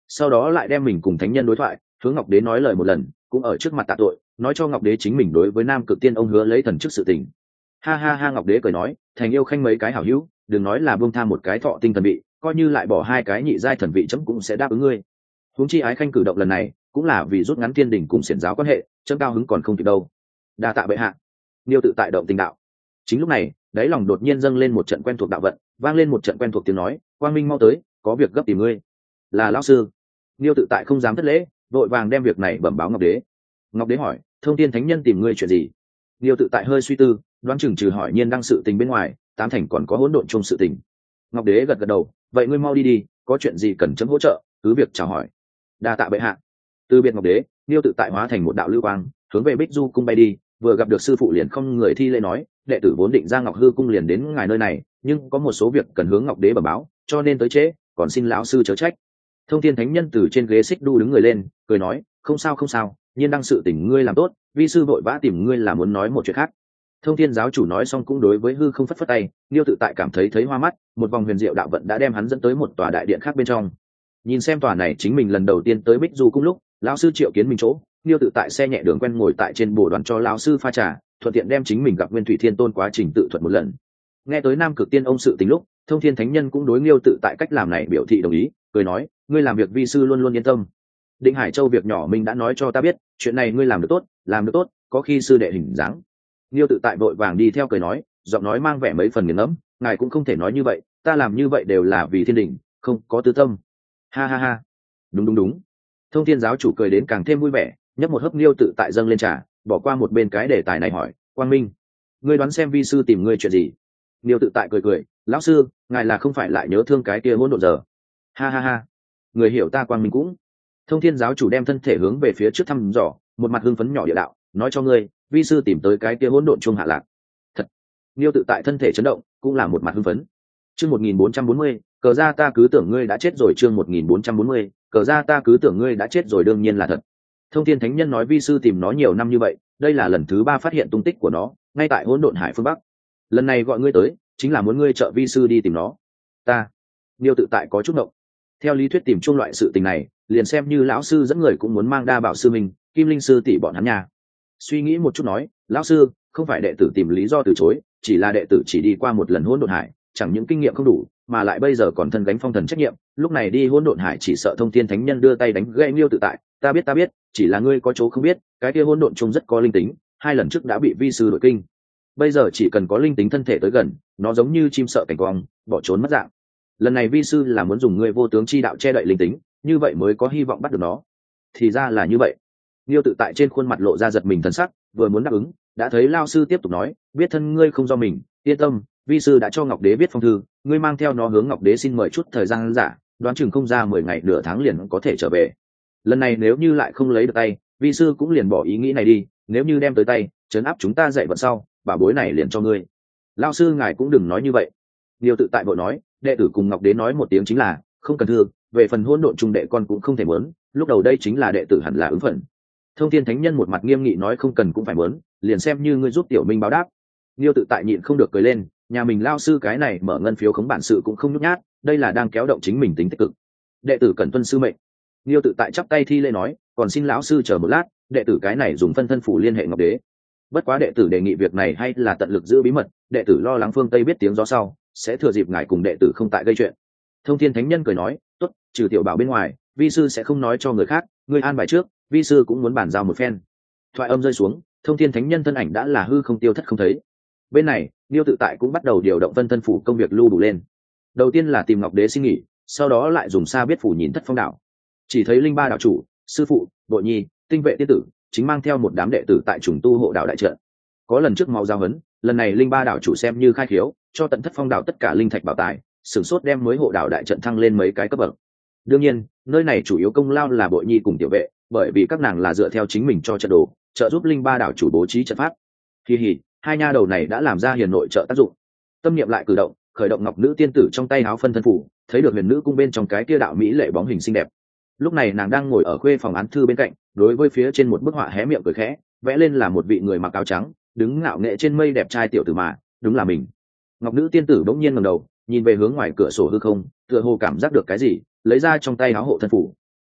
A: sau đó lại đem mình cùng thánh nhân đối thoại hướng ngọc đế nói lời một lần, cũng ở trước mặt tạ tội, nói cho ngọc đế chính mình đối với nam cực tiên ông hứa lấy thần chức sự tình. Ha ha ha, ngọc đế cười nói, thành yêu khanh mấy cái hảo hữu, đừng nói là buông tha một cái thọ tinh thần vị, coi như lại bỏ hai cái nhị giai thần vị chấm cũng sẽ đáp ứng ngươi. Huống chi ái khanh cử động lần này cũng là vì rút ngắn thiên đình cùng xiển giáo quan hệ, chấm cao hứng còn không kịp đâu. Đa tạ bệ hạ. Niêu tự tại động tình đạo. Chính lúc này, đáy lòng đột nhiên dâng lên một trận quen thuộc đạo vận, vang lên một trận quen thuộc tiếng nói, quang minh mau tới, có việc gấp tìm ngươi. Là lão sư. Niêu tự tại không dám thất lễ, vội vàng đem việc này bẩm báo ngọc đế. Ngọc đế hỏi, thông thiên thánh nhân tìm ngươi chuyện gì? Niêu tự tại hơi suy tư, đoán chừng trừ hỏi nhiên đăng sự tình bên ngoài, tám thành còn có hỗn độn chung sự tình. Ngọc đế gật gật đầu, vậy ngươi mau đi đi, có chuyện gì cần chấm hỗ trợ cứ việc chào hỏi. Đa tạ bệ hạ. Từ biệt ngọc đế, Niêu tự tại hóa thành một đạo lưu quang, hướng về Bích Du cung bay đi, vừa gặp được sư phụ liền không người thi lễ nói, đệ tử vốn định ra Ngọc Hư cung liền đến ngài nơi này, nhưng có một số việc cần hướng ngọc đế bẩm báo, cho nên tới trễ, còn xin lão sư chớ trách. Thông thiên thánh nhân từ trên ghế xích đu đứng người lên, cười nói, không sao không sao, nhiên đăng sự tình ngươi làm tốt, vi sư vội vã tìm ngươi là muốn nói một chuyện khác. Thông thiên giáo chủ nói xong cũng đối với hư không phất phất tay, Niêu tự tại cảm thấy thấy hoa mắt, một vòng huyền diệu đạo vận đã đem hắn dẫn tới một tòa đại điện khác bên trong. Nhìn xem tòa này chính mình lần đầu tiên tới Bích Du cung lúc, lão sư triệu kiến mình chỗ, Niêu tự tại xe nhẹ đường quen ngồi tại trên bồ đoàn cho lão sư pha trà, thuận tiện đem chính mình gặp Nguyên Thủy Thiên Tôn quá trình tự thuật một lần. Nghe tới Nam Cực Tiên ông sự tình lúc, Thông Thiên Thánh Nhân cũng đối Niêu tự tại cách làm này biểu thị đồng ý, cười nói, ngươi làm việc vi sư luôn luôn yên tâm. Định Hải Châu việc nhỏ mình đã nói cho ta biết, chuyện này ngươi làm được tốt, làm được tốt, có khi sư đệ hình dáng. Niêu tự tại vội vàng đi theo cười nói, giọng nói mang vẻ mấy phần nghiền ngẫm, ngài cũng không thể nói như vậy, ta làm như vậy đều là vì thiên đình, không có tư tâm. Ha ha ha. Đúng đúng đúng. Thông Thiên giáo chủ cười đến càng thêm vui vẻ, nhấp một hớp Niêu tự tại dâng lên trà, bỏ qua một bên cái đề tài này hỏi, Quang Minh, ngươi đoán xem vi sư tìm ngươi chuyện gì? Niêu tự tại cười cười, lão sư, ngài là không phải lại nhớ thương cái kia hỗn độn giờ? Ha ha ha. Người hiểu ta Quang Minh cũng. Thông Thiên giáo chủ đem thân thể hướng về phía trước thăm dò, một mặt hưng phấn nhỏ địa đạo, nói cho ngươi, vi sư tìm tới cái kia hỗn độn chuông hạ lạc. Thật. Niêu tự tại thân thể chấn động, cũng là một mặt hưng phấn. Chương một nghìn bốn trăm bốn mươi, cờ ra ta cứ tưởng ngươi đã chết rồi. Chương một nghìn bốn trăm bốn mươi, cờ ra ta cứ tưởng ngươi đã chết rồi. Đương nhiên là thật. Thông Thiên Thánh Nhân nói vi sư tìm nó nhiều năm như vậy, đây là lần thứ ba phát hiện tung tích của nó, ngay tại hỗn độn hải phương bắc. Lần này gọi ngươi tới, chính là muốn ngươi trợ vi sư đi tìm nó. Ta. Niêu tự tại có chút động. Theo lý thuyết tìm chung loại sự tình này, liền xem như lão sư dẫn người cũng muốn mang đa bảo sư mình, Kim Linh sư tỷ bọn hắn nhà. Suy nghĩ một chút nói, lão sư, không phải đệ tử tìm lý do từ chối, chỉ là đệ tử chỉ đi qua một lần hỗn độn hải, chẳng những kinh nghiệm không đủ, mà lại bây giờ còn thân gánh phong thần trách nhiệm, lúc này đi hỗn độn hải chỉ sợ Thông Thiên Thánh Nhân đưa tay đánh gãy Niêu tự tại. Ta biết ta biết, chỉ là ngươi có chỗ không biết, cái kia hỗn độn chung rất có linh tính, hai lần trước đã bị vi sư đội kinh. Bây giờ chỉ cần có linh tính thân thể tới gần, nó giống như chim sợ cảnh quang, bỏ trốn mất dạng. Lần này vi sư là muốn dùng ngươi vô tướng chi đạo che đậy linh tính, như vậy mới có hy vọng bắt được nó. Thì ra là như vậy. Niêu tự tại trên khuôn mặt lộ ra giật mình thần sắc, vừa muốn đáp ứng, đã thấy lao sư tiếp tục nói, biết thân ngươi không do mình, yên tâm, vi sư đã cho Ngọc Đế viết phong thư, ngươi mang theo nó hướng Ngọc Đế xin mời chút thời gian giả, đoán chừng không ra mười ngày nửa tháng liền có thể trở về. Lần này nếu như lại không lấy được tay, vi sư cũng liền bỏ ý nghĩ này đi, nếu như đem tới tay, trấn áp chúng ta dạy vận sau, bảo bối này liền cho ngươi. Lao sư ngài cũng đừng nói như vậy. Niêu tự tại vội nói, đệ tử cùng Ngọc Đế nói một tiếng chính là, không cần thương, về phần hỗn độn trung đệ con cũng không thể muốn, lúc đầu đây chính là đệ tử hẳn là ứng phận. Thông Thiên Thánh Nhân một mặt nghiêm nghị nói không cần cũng phải muốn, liền xem như ngươi giúp tiểu minh báo đáp. Niêu tự tại nhịn không được cười lên, nhà mình lao sư cái này mở ngân phiếu khống bản sự cũng không nhút nhát, đây là đang kéo động chính mình tính tích cực. Đệ tử cần tuân sư mệnh. Niêu tự tại chắp tay thi lễ nói, còn xin lão sư chờ một lát, đệ tử cái này dùng phân thân phủ liên hệ Ngọc Đế. Bất quá đệ tử đề nghị việc này hay là tận lực giữ bí mật, đệ tử lo lắng phương Tây biết tiếng gió sau, sẽ thừa dịp ngài cùng đệ tử không tại gây chuyện. Thông Thiên Thánh Nhân cười nói, tốt, trừ tiểu bảo bên ngoài, vi sư sẽ không nói cho người khác, ngươi an bài trước, vi sư cũng muốn bàn giao một phen. Thoại âm rơi xuống, Thông Thiên Thánh Nhân thân ảnh đã là hư không tiêu thất không thấy. Bên này, Niêu tự tại cũng bắt đầu điều động phân thân phủ công việc lưu đủ lên. Đầu tiên là tìm Ngọc Đế xin nghỉ, sau đó lại dùng xa biết phủ nhìn Thất Phong đảo. Chỉ thấy Linh Ba đạo chủ, sư phụ, Bội Nhi, Tinh Vệ tiên tử, chính mang theo một đám đệ tử tại trùng tu hộ đạo đại trận. Có lần trước mau giao hấn, lần này Linh Ba đạo chủ xem như khai khiếu, cho tận Thất Phong đảo tất cả linh thạch bảo tài, sửng sốt đem mới hộ đạo đại trận thăng lên mấy cái cấp bậc. Đương nhiên, nơi này chủ yếu công lao là Bội Nhi cùng Tiểu Vệ, bởi vì các nàng là dựa theo chính mình cho trận đồ, trợ giúp Linh Ba đạo chủ bố trí trận pháp. Kỳ hỉ, hai nha đầu này đã làm ra hiền nội trợ tác dụng. Tâm niệm lại cử động, khởi động ngọc nữ tiên tử trong tay áo phân thân phủ, thấy được huyền nữ cung bên trong cái kia đạo mỹ lệ bóng hình xinh đẹp. Lúc này nàng đang ngồi ở khuê phòng án thư bên cạnh, đối với phía trên một bức họa hé miệng cười khẽ, vẽ lên là một vị người mặc áo trắng, đứng ngạo nghệ trên mây đẹp trai tiểu tử mà, đúng là mình. Ngọc nữ tiên tử bỗng nhiên ngẩng đầu, nhìn về hướng ngoài cửa sổ hư không, tựa hồ cảm giác được cái gì, lấy ra trong tay áo hộ thân phủ.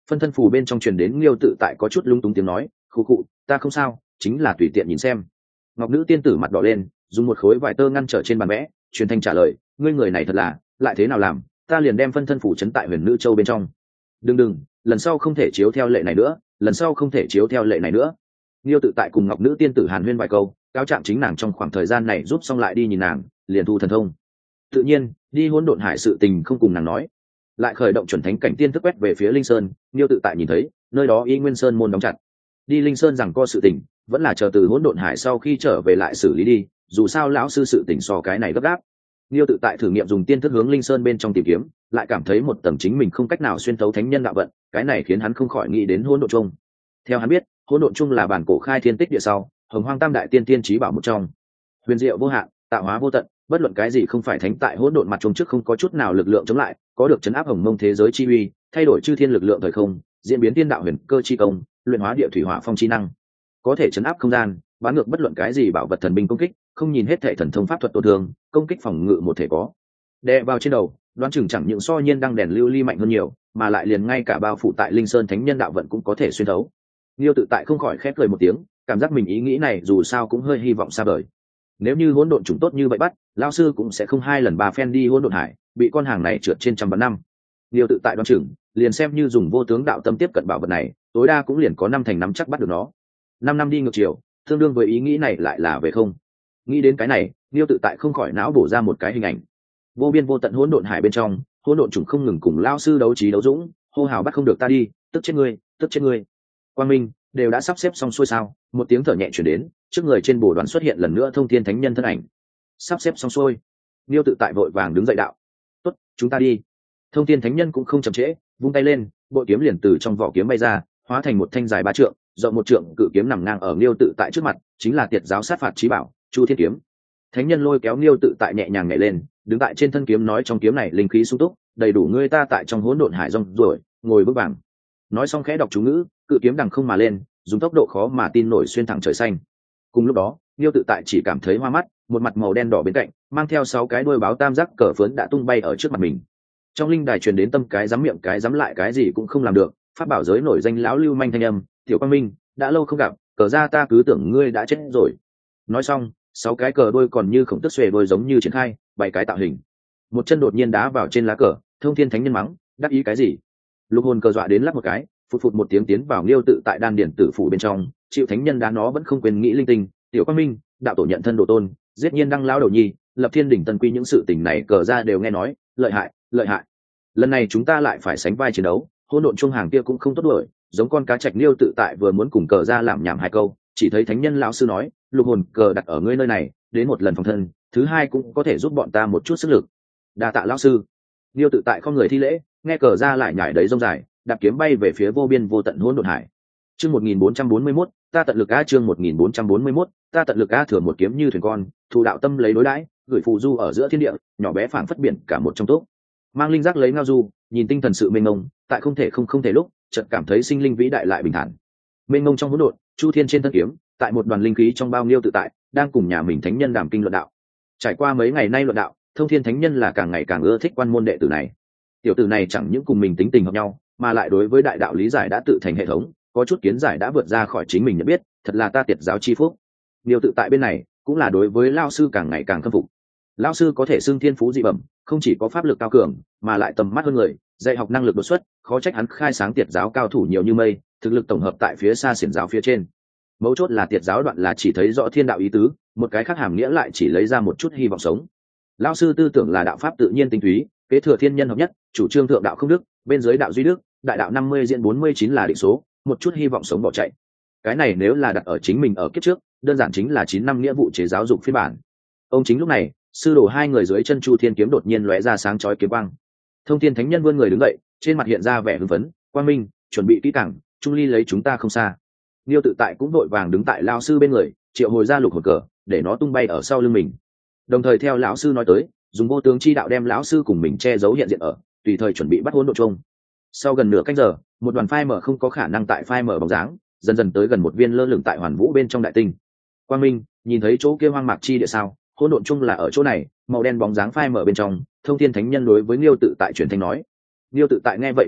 A: Phân thân phù bên trong truyền đến Liêu Tự Tại có chút lung túng tiếng nói, khụ khụ, ta không sao, chính là tùy tiện nhìn xem. Ngọc nữ tiên tử mặt đỏ lên, dùng một khối vải tơ ngăn trở trên bàn vẽ, truyền thanh trả lời, ngươi người này thật là, lại thế nào làm, ta liền đem phân thân phù trấn tại huyền nữ châu bên trong. Đừng đừng, lần sau không thể chiếu theo lệ này nữa, lần sau không thể chiếu theo lệ này nữa. Liêu Tự Tại cùng Ngọc nữ tiên tử hàn huyên vài câu, cáo trạng chính nàng trong khoảng thời gian này giúp xong lại đi nhìn nàng, liền thu thần thông. Tự nhiên, đi hỗn độn hải sự tình không cùng nàng nói, lại khởi động chuẩn thánh cảnh tiên thức quét về phía Linh Sơn. Liêu Tự Tại nhìn thấy nơi đó Y Nguyên Sơn môn đóng chặt, đi Linh Sơn rằng co sự tình vẫn là chờ từ hỗn độn hải sau khi trở về lại xử lý đi, dù sao lão sư sự tình so cái này gấp gáp. Liêu Tự Tại thử nghiệm dùng tiên thức hướng Linh Sơn bên trong tìm kiếm, lại cảm thấy một tầng chính mình không cách nào xuyên thấu thánh nhân đạo vận, cái này khiến hắn không khỏi nghĩ đến hỗn độn chung. Theo hắn biết, hỗn độn chung là bản cổ khai thiên tích địa sau hồng hoang tam đại tiên tiên trí bảo một trong, huyền diệu vô hạn, tạo hóa vô tận, bất luận cái gì không phải thánh tại hỗn độn mặt chung trước không có chút nào lực lượng chống lại, có được chấn áp hồng mông thế giới chi uy, thay đổi chư thiên lực lượng thời không, diễn biến tiên đạo huyền cơ chi công, luyện hóa địa thủy hỏa phong chi năng, có thể chấn áp không gian, bán ngược bất luận cái gì bảo vật thần binh công kích, không nhìn hết thể thần thông pháp thuật tổn thương, công kích phòng ngự một thể có. Đè vào trên đầu, đoán chừng chẳng những so nhiên đang đèn lưu ly mạnh hơn nhiều, mà lại liền ngay cả bao phủ tại Linh Sơn thánh nhân đạo vận cũng có thể xuyên thấu. Liêu Tự Tại không khỏi khép cười một tiếng, cảm giác mình ý nghĩ này dù sao cũng hơi hy vọng xa vời. Nếu như hỗn độn chúng tốt như vậy bắt, lão sư cũng sẽ không hai lần ba phen đi hỗn độn hải, bị con hàng này trượt trên trăm vạn năm. Liêu Tự Tại đoán chừng, liền xem như dùng vô tướng đạo tâm tiếp cận bảo vật này, tối đa cũng liền có năm thành năm chắc bắt được nó. Năm năm đi ngược chiều, tương đương với ý nghĩ này lại là về không. Nghĩ đến cái này, Liêu Tự Tại không khỏi não bổ ra một cái hình ảnh. Vô biên vô tận hỗn độn hải bên trong, hỗn độn trùng không ngừng cùng lão sư đấu trí đấu dũng, hô hào bắt không được ta đi, tức chết ngươi, tức chết ngươi. Quang Minh đều đã sắp xếp xong xuôi sao? Một tiếng thở nhẹ truyền đến, trước người trên bồ đoàn xuất hiện lần nữa Thông Thiên Thánh Nhân thân ảnh. Sắp xếp xong xuôi. Liêu Tự Tại vội vàng đứng dậy đạo, tốt, chúng ta đi. Thông Thiên Thánh Nhân cũng không chậm trễ, vung tay lên, bội kiếm liền từ trong vỏ kiếm bay ra, hóa thành một thanh dài ba trượng, rộng một trượng cự kiếm nằm ngang ở Liêu Tự Tại trước mặt, chính là Tiệt giáo sát phạt chí bảo, Chu Thiên kiếm. Thánh Nhân lôi kéo Liêu Tự Tại nhẹ nhàng nhảy lên, đứng tại trên thân kiếm nói trong kiếm này linh khí sung túc, đầy đủ ngươi ta tại trong hỗn độn hải rong ruổi, ngồi vững vàng. Nói xong khẽ đọc chú ngữ, cự kiếm đằng không mà lên, dùng tốc độ khó mà tin nổi xuyên thẳng trời xanh. Cùng lúc đó, Liêu Tự Tại chỉ cảm thấy hoa mắt, một mặt màu đen đỏ bên cạnh, mang theo sáu cái đuôi báo tam giác cờ phướn đã tung bay ở trước mặt mình. Trong linh đài truyền đến tâm cái dám miệng cái dám lại cái gì cũng không làm được, pháp bảo giới nổi danh lão lưu manh thanh âm, "Tiểu Quang Minh, đã lâu không gặp, cờ ra ta cứ tưởng ngươi đã chết rồi." Nói xong, sáu cái cờ đuôi còn như khổng tức xuề đuôi giống như triển khai, bảy cái tạo hình. Một chân đột nhiên đá vào trên lá cờ, Thông Thiên Thánh Nhân mắng, đắc ý cái gì? Lục hồn cờ dọa đến lắc một cái, phụt phụt một tiếng tiến vào Liêu Tự Tại đan điển tử phủ bên trong, chịu thánh nhân đá nó vẫn không quên nghĩ linh tinh, "Tiểu Quang Minh, đạo tổ nhận thân đồ tôn, giết nhiên đăng lão đầu nhi, lập thiên đỉnh tân quy những sự tình này cờ ra đều nghe nói, lợi hại, lợi hại. Lần này chúng ta lại phải sánh vai chiến đấu, hỗn độn trung hàng kia cũng không tốt đuổi." Giống con cá trạch Liêu Tự Tại vừa muốn cùng cờ ra làm nhảm hai câu, chỉ thấy thánh nhân lão sư nói, "Lục hồn cờ đặt ở ngươi nơi này, đến một lần phòng thân, thứ hai cũng có thể giúp bọn ta một chút sức lực." Đa tạ lão sư. Liêu Tự Tại không người thi lễ, nghe cờ ra lại nhảy đấy rông dài, đạp kiếm bay về phía vô biên vô tận hỗn độn hải. Chương một nghìn bốn trăm bốn mươi mốt, ta tận lực a chương một nghìn bốn trăm bốn mươi mốt, ta tận lực a thừa một kiếm như thuyền con, thủ đạo tâm lấy đối đãi, gửi phù du ở giữa thiên địa, nhỏ bé phảng phất biển cả một trong tốt. Mang linh giác lấy ngao du, nhìn tinh thần sự mênh mông, tại không thể không không thể lúc, chợt cảm thấy sinh linh vĩ đại lại bình thản. Mênh mông trong hỗn độn, Chu Thiên trên thân kiếm, tại một đoàn linh khí trong bao Liêu Tự Tại, đang cùng nhà mình thánh nhân đàm kinh luận đạo. Trải qua mấy ngày nay luận đạo, Thông Thiên Thánh Nhân là càng ngày càng ưa thích quan môn đệ tử này. Tiểu tử này chẳng những cùng mình tính tình hợp nhau, mà lại đối với đại đạo lý giải đã tự thành hệ thống, có chút kiến giải đã vượt ra khỏi chính mình nhận biết, thật là ta Tiệt giáo chi phúc. Liêu Tự Tại bên này cũng là đối với lão sư càng ngày càng khâm phục. Lão sư có thể xưng thiên phú dị bẩm, không chỉ có pháp lực cao cường, mà lại tầm mắt hơn người, dạy học năng lực đột xuất, khó trách hắn khai sáng Tiệt giáo cao thủ nhiều như mây, thực lực tổng hợp tại phía xa xiển giáo phía trên. Mấu chốt là Tiệt giáo đoạn là chỉ thấy rõ thiên đạo ý tứ, một cái khác hàm nghĩa lại chỉ lấy ra một chút hy vọng sống. Lão sư tư tưởng là đạo pháp tự nhiên tinh túy, kế thừa thiên nhân hợp nhất, chủ trương thượng đạo không đức, bên dưới đạo duy đức, đại đạo năm mươi diễn bốn mươi chín là định số, một chút hy vọng sống bỏ chạy. Cái này nếu là đặt ở chính mình ở kiếp trước, đơn giản chính là chín năm nghĩa vụ chế giáo dục phiên bản. Ông chính lúc này, sư đồ hai người dưới chân Chu Thiên kiếm đột nhiên lóe ra sáng chói kiếm quang. Thông Thiên Thánh Nhân vươn người đứng dậy, trên mặt hiện ra vẻ hưng phấn, "Quang Minh, chuẩn bị kỹ càng, Trung Ly lấy chúng ta không xa." Liêu Tự Tại cũng đội vàng đứng tại lão sư bên người, triệu hồi ra lục hồn cờ, để nó tung bay ở sau lưng mình. Đồng thời theo lão sư nói tới, dùng vô tướng chi đạo đem lão sư cùng mình che giấu hiện diện ở, tùy thời chuẩn bị bắt hỗn độn chung. Sau gần nửa canh giờ, một đoàn phai mở không có khả năng tại phai mở bóng dáng, dần dần tới gần một viên lơ lửng tại hoàn vũ bên trong đại tinh. Quang Minh, nhìn thấy chỗ kia hoang mạc chi địa sao? Hỗn độn chung là ở chỗ này, màu đen bóng dáng phai mở bên trong. Thông Thiên Thánh Nhân đối với Liêu Tự Tại truyền thanh nói. Liêu Tự Tại nghe vậy nhìn lại,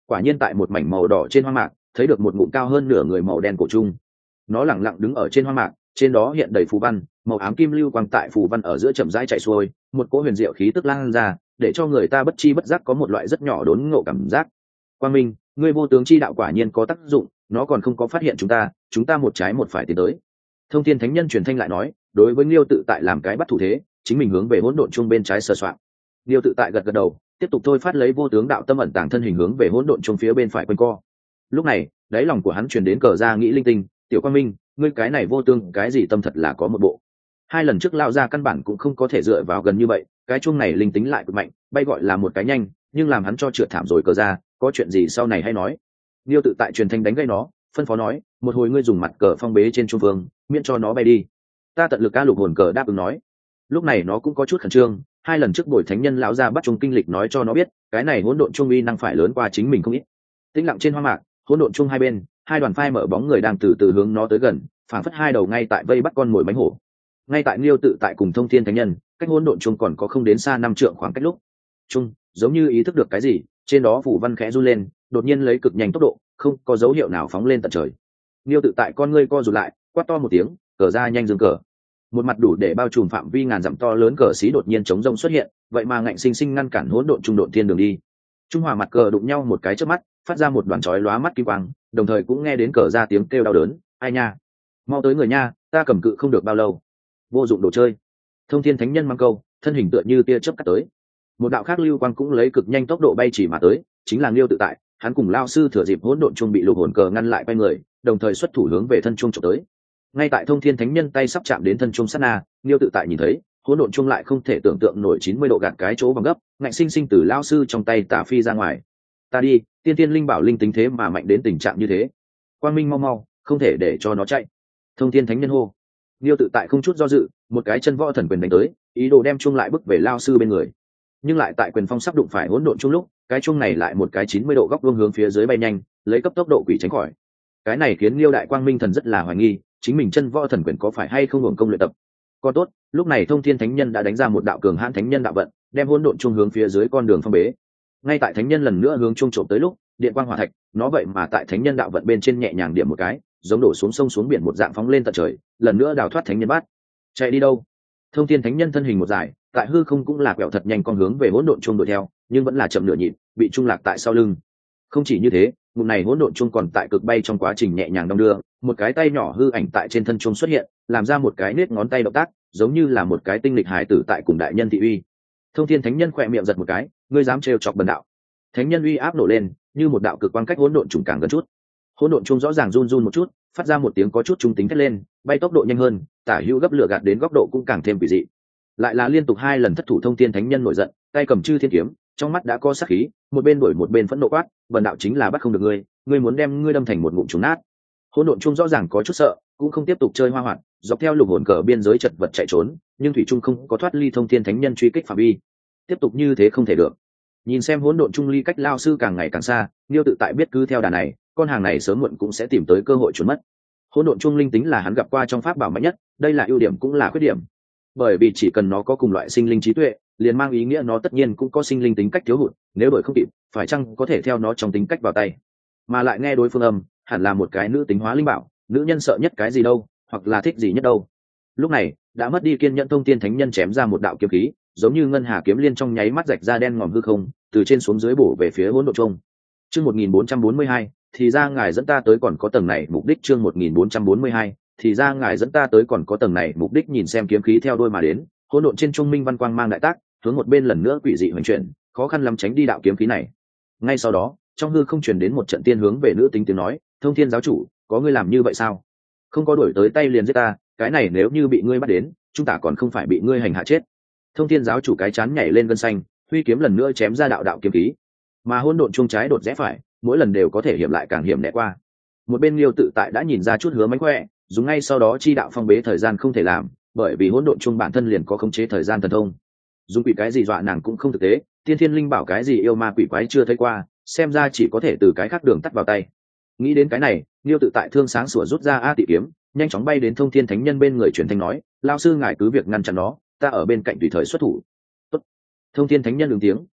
A: quả nhiên tại một mảnh màu đỏ trên hoang mạc thấy được một ngụm cao hơn nửa người màu đen cổ trung. Nó lẳng lặng đứng ở trên hoang mạc, trên đó hiện đầy phù văn, màu ám kim lưu quang tại phù văn ở giữa chậm rãi chạy xuôi, một cỗ huyền diệu khí tức lan ra, để cho người ta bất chi bất giác có một loại rất nhỏ đốn ngộ cảm giác. Quang Minh, ngươi vô tướng chi đạo quả nhiên có tác dụng, nó còn không có phát hiện chúng ta, chúng ta một trái một phải tiến tới. Thông Thiên Thánh Nhân truyền thanh lại nói, đối với Liêu Tự Tại làm cái bắt thủ thế, chính mình hướng về hỗn độn chung bên trái sờ soạn. Liêu Tự Tại gật gật đầu, tiếp tục thôi phát lấy vô tướng đạo tâm ẩn tàng thân hình hướng về hỗn độn chung phía bên phải quanh co. Lúc này, đáy lòng của hắn truyền đến cờ ra nghĩ linh tinh, tiểu Quang Minh, ngươi cái này vô tướng cái gì tâm thật là có một bộ. Hai lần trước lao ra căn bản cũng không có thể dựa vào gần như vậy, cái chuông này linh tính lại cực mạnh, bay gọi là một cái nhanh, nhưng làm hắn cho trượt thảm rồi cờ ra, có chuyện gì sau này hay nói. Liêu Tự Tại truyền thanh đánh gây nó, phân phó nói, một hồi ngươi dùng mặt cờ phong bế trên trung phương, miễn cho nó bay đi. Ta tận lực ca lục hồn cờ đáp ứng nói. Lúc này nó cũng có chút khẩn trương, hai lần trước buổi thánh nhân lão ra bắt trung kinh lịch nói cho nó biết, cái này hỗn độn trung uy năng phải lớn qua chính mình không ít. Tĩnh lặng trên hoa mạc, hỗn độn trung hai bên, hai đoàn phai mở bóng người đang từ từ hướng nó tới gần, phảng phất hai đầu ngay tại vây bắt con mồi bánh hổ. Ngay tại Liêu Tự Tại cùng Thông Thiên Thánh Nhân, cách hỗn độn trung còn có không đến xa năm trượng khoảng cách lúc. Trung, giống như ý thức được cái gì, trên đó phủ văn khẽ run lên, đột nhiên lấy cực nhanh tốc độ, không có dấu hiệu nào phóng lên tận trời. Liêu Tự Tại con ngươi co rụt lại, quát to một tiếng, cờ ra nhanh dương cờ. Một mặt đủ để bao trùm phạm vi ngàn dặm to lớn cờ xí đột nhiên chống rông xuất hiện, vậy mà ngạnh sinh sinh ngăn cản hỗn độn trung độn thiên đường đi. Trung hòa mặt cờ đụng nhau một cái chớp mắt, phát ra một đoàn chói lóa mắt kim quang, đồng thời cũng nghe đến cờ ra tiếng kêu đau đớn, ai nha, mau tới người nha, ta cầm cự không được bao lâu. Vô dụng đồ chơi. Thông Thiên Thánh Nhân mang câu, thân hình tựa như tia chớp cắt tới. Một đạo khác lưu quang cũng lấy cực nhanh tốc độ bay chỉ mà tới, chính là Liêu Tự Tại, hắn cùng lao sư thừa dịp hỗn độn trung bị lục hồn cờ ngăn lại quay người, đồng thời xuất thủ hướng về thân trung chụp tới. Ngay tại Thông Thiên Thánh Nhân tay sắp chạm đến thân trung sát na, Liêu Tự Tại nhìn thấy hỗn độn trung lại không thể tưởng tượng nổi chín mươi độ gạt cái chỗ bằng gấp, ngạnh sinh sinh từ lao sư trong tay tả phi ra ngoài. Ta đi, tiên tiên linh bảo linh tính thế mà mạnh đến tình trạng như thế. Quang Minh mau mau, không thể để cho nó chạy. Thông Thiên Thánh Nhân hô. Liêu Tự Tại không chút do dự, một cái chân võ thần quyền đánh tới, ý đồ đem chung lại bức về lao sư bên người. Nhưng lại tại quyền phong sắp đụng phải hỗn độn chung lúc, cái chung này lại một cái chín mươi độ góc vuông hướng phía dưới bay nhanh, lấy cấp tốc độ quỷ tránh khỏi. Cái này khiến Liêu Đại Quang Minh thần rất là hoài nghi, chính mình chân võ thần quyền có phải hay không hưởng công luyện tập. Còn tốt, lúc này Thông Thiên Thánh Nhân đã đánh ra một đạo cường hãn thánh nhân đạo vận, đem hỗn độn chung hướng phía dưới con đường phong bế. Ngay tại thánh nhân lần nữa hướng chung trộm tới lúc, điện quang hỏa thạch, nó vậy mà tại thánh nhân đạo vận bên trên nhẹ nhàng điểm một cái, giống đổ xuống sông xuống biển một dạng phóng lên tận trời, lần nữa đào thoát thánh nhân bát. Chạy đi đâu? Thông Thiên Thánh Nhân thân hình một dài, tại hư không cũng là quẹo thật nhanh con hướng về hỗn độn chung đuổi theo, nhưng vẫn là chậm nửa nhịp, bị trung lạc tại sau lưng. Không chỉ như thế, ngụm này hỗn độn chung còn tại cực bay trong quá trình nhẹ nhàng đong đưa, một cái tay nhỏ hư ảnh tại trên thân chung xuất hiện, làm ra một cái nết ngón tay động tác, giống như là một cái tinh lịch hải tử tại cùng đại nhân thị uy. Thông Thiên Thánh Nhân khỏe miệng giật một cái, ngươi dám trêu chọc bần đạo? Thánh nhân uy áp nổ lên, như một đạo cực quang cách hỗn độn trùng càng gần chút. Hỗn độn chung rõ ràng run run một chút, phát ra một tiếng có chút trung tính thét lên, bay tốc độ nhanh hơn, tả hữu gấp lửa gạt đến góc độ cũng càng thêm quỷ dị. Lại là liên tục hai lần thất thủ. Thông Thiên Thánh Nhân nổi giận, tay cầm chư thiên kiếm, trong mắt đã có sát khí, một bên đuổi một bên phẫn nộ quát, bần đạo chính là bắt không được ngươi, ngươi muốn đem ngươi đâm thành một ngụm trùng nát. Hỗn độn chung rõ ràng có chút sợ, cũng không tiếp tục chơi hoa hoạt, dọc theo lục hồn cờ biên giới chật vật chạy trốn, nhưng thủy trung không có thoát ly Thông Thiên Thánh Nhân truy kích phạm vi. Tiếp tục như thế không thể được. Nhìn xem hỗn độn chung ly cách lao sư càng ngày càng xa, Liêu Tự Tại biết cứ theo đà này, con hàng này sớm muộn cũng sẽ tìm tới cơ hội trốn mất. Hỗn độn chung linh tính là hắn gặp qua trong pháp bảo mạnh nhất, đây là ưu điểm cũng là khuyết điểm. Bởi vì chỉ cần nó có cùng loại sinh linh trí tuệ, liền mang ý nghĩa nó tất nhiên cũng có sinh linh tính cách thiếu hụt, nếu đổi không kịp, phải chăng có thể theo nó trong tính cách vào tay. Mà lại nghe đối phương âm, hẳn là một cái nữ tính hóa linh bảo, nữ nhân sợ nhất cái gì đâu, hoặc là thích gì nhất đâu. Lúc này, đã mất đi kiên nhẫn Thông Thiên Thánh Nhân chém ra một đạo kiếm khí, giống như ngân hà kiếm liên trong nháy mắt rạch ra đen ngòm hư không, từ trên xuống dưới bổ về phía hỗn độn chung. Chương một nghìn bốn trăm bốn mươi hai, thì ra ngài dẫn ta tới còn có tầng này mục đích. Chương một nghìn bốn trăm bốn mươi hai, thì ra ngài dẫn ta tới còn có tầng này mục đích. Nhìn xem kiếm khí theo đôi mà đến, hỗn độn trên trung minh văn quang mang đại tác, hướng một bên lần nữa quỷ dị hoành chuyển, khó khăn lắm tránh đi đạo kiếm khí này. Ngay sau đó, trong hư không truyền đến một trận tiên hướng về nữ tính tiếng nói, Thông Thiên giáo chủ, có ngươi làm như vậy sao? Không có đuổi tới tay liền giết ta, cái này nếu như bị ngươi bắt đến, chúng ta còn không phải bị ngươi hành hạ chết. Thông Thiên giáo chủ cái chán nhảy lên gân xanh, huy kiếm lần nữa chém ra đạo đạo kiếm khí, mà hỗn độn chuông trái đột rẽ phải, mỗi lần đều có thể hiểm lại càng hiểm né qua. Một bên Liêu Tự Tại đã nhìn ra chút hứa mánh khỏe, dùng ngay sau đó chi đạo phong bế thời gian không thể làm, bởi vì hỗn độn chuông bản thân liền có khống chế thời gian thần thông. Dùng quỷ cái gì dọa nàng cũng không thực tế, tiên thiên linh bảo cái gì yêu ma quỷ quái chưa thấy qua, xem ra chỉ có thể từ cái khác đường tắt vào tay. Nghĩ đến cái này, Liêu Tự Tại thương sáng sủa rút ra a tị kiếm, nhanh chóng bay đến Thông Thiên Thánh Nhân bên người truyền thanh nói, lao sư ngài cứ việc ngăn chặn nó, ta ở bên cạnh tùy thời xuất thủ. Tốt. Thông Thiên Thánh Nhân ứng tiếng,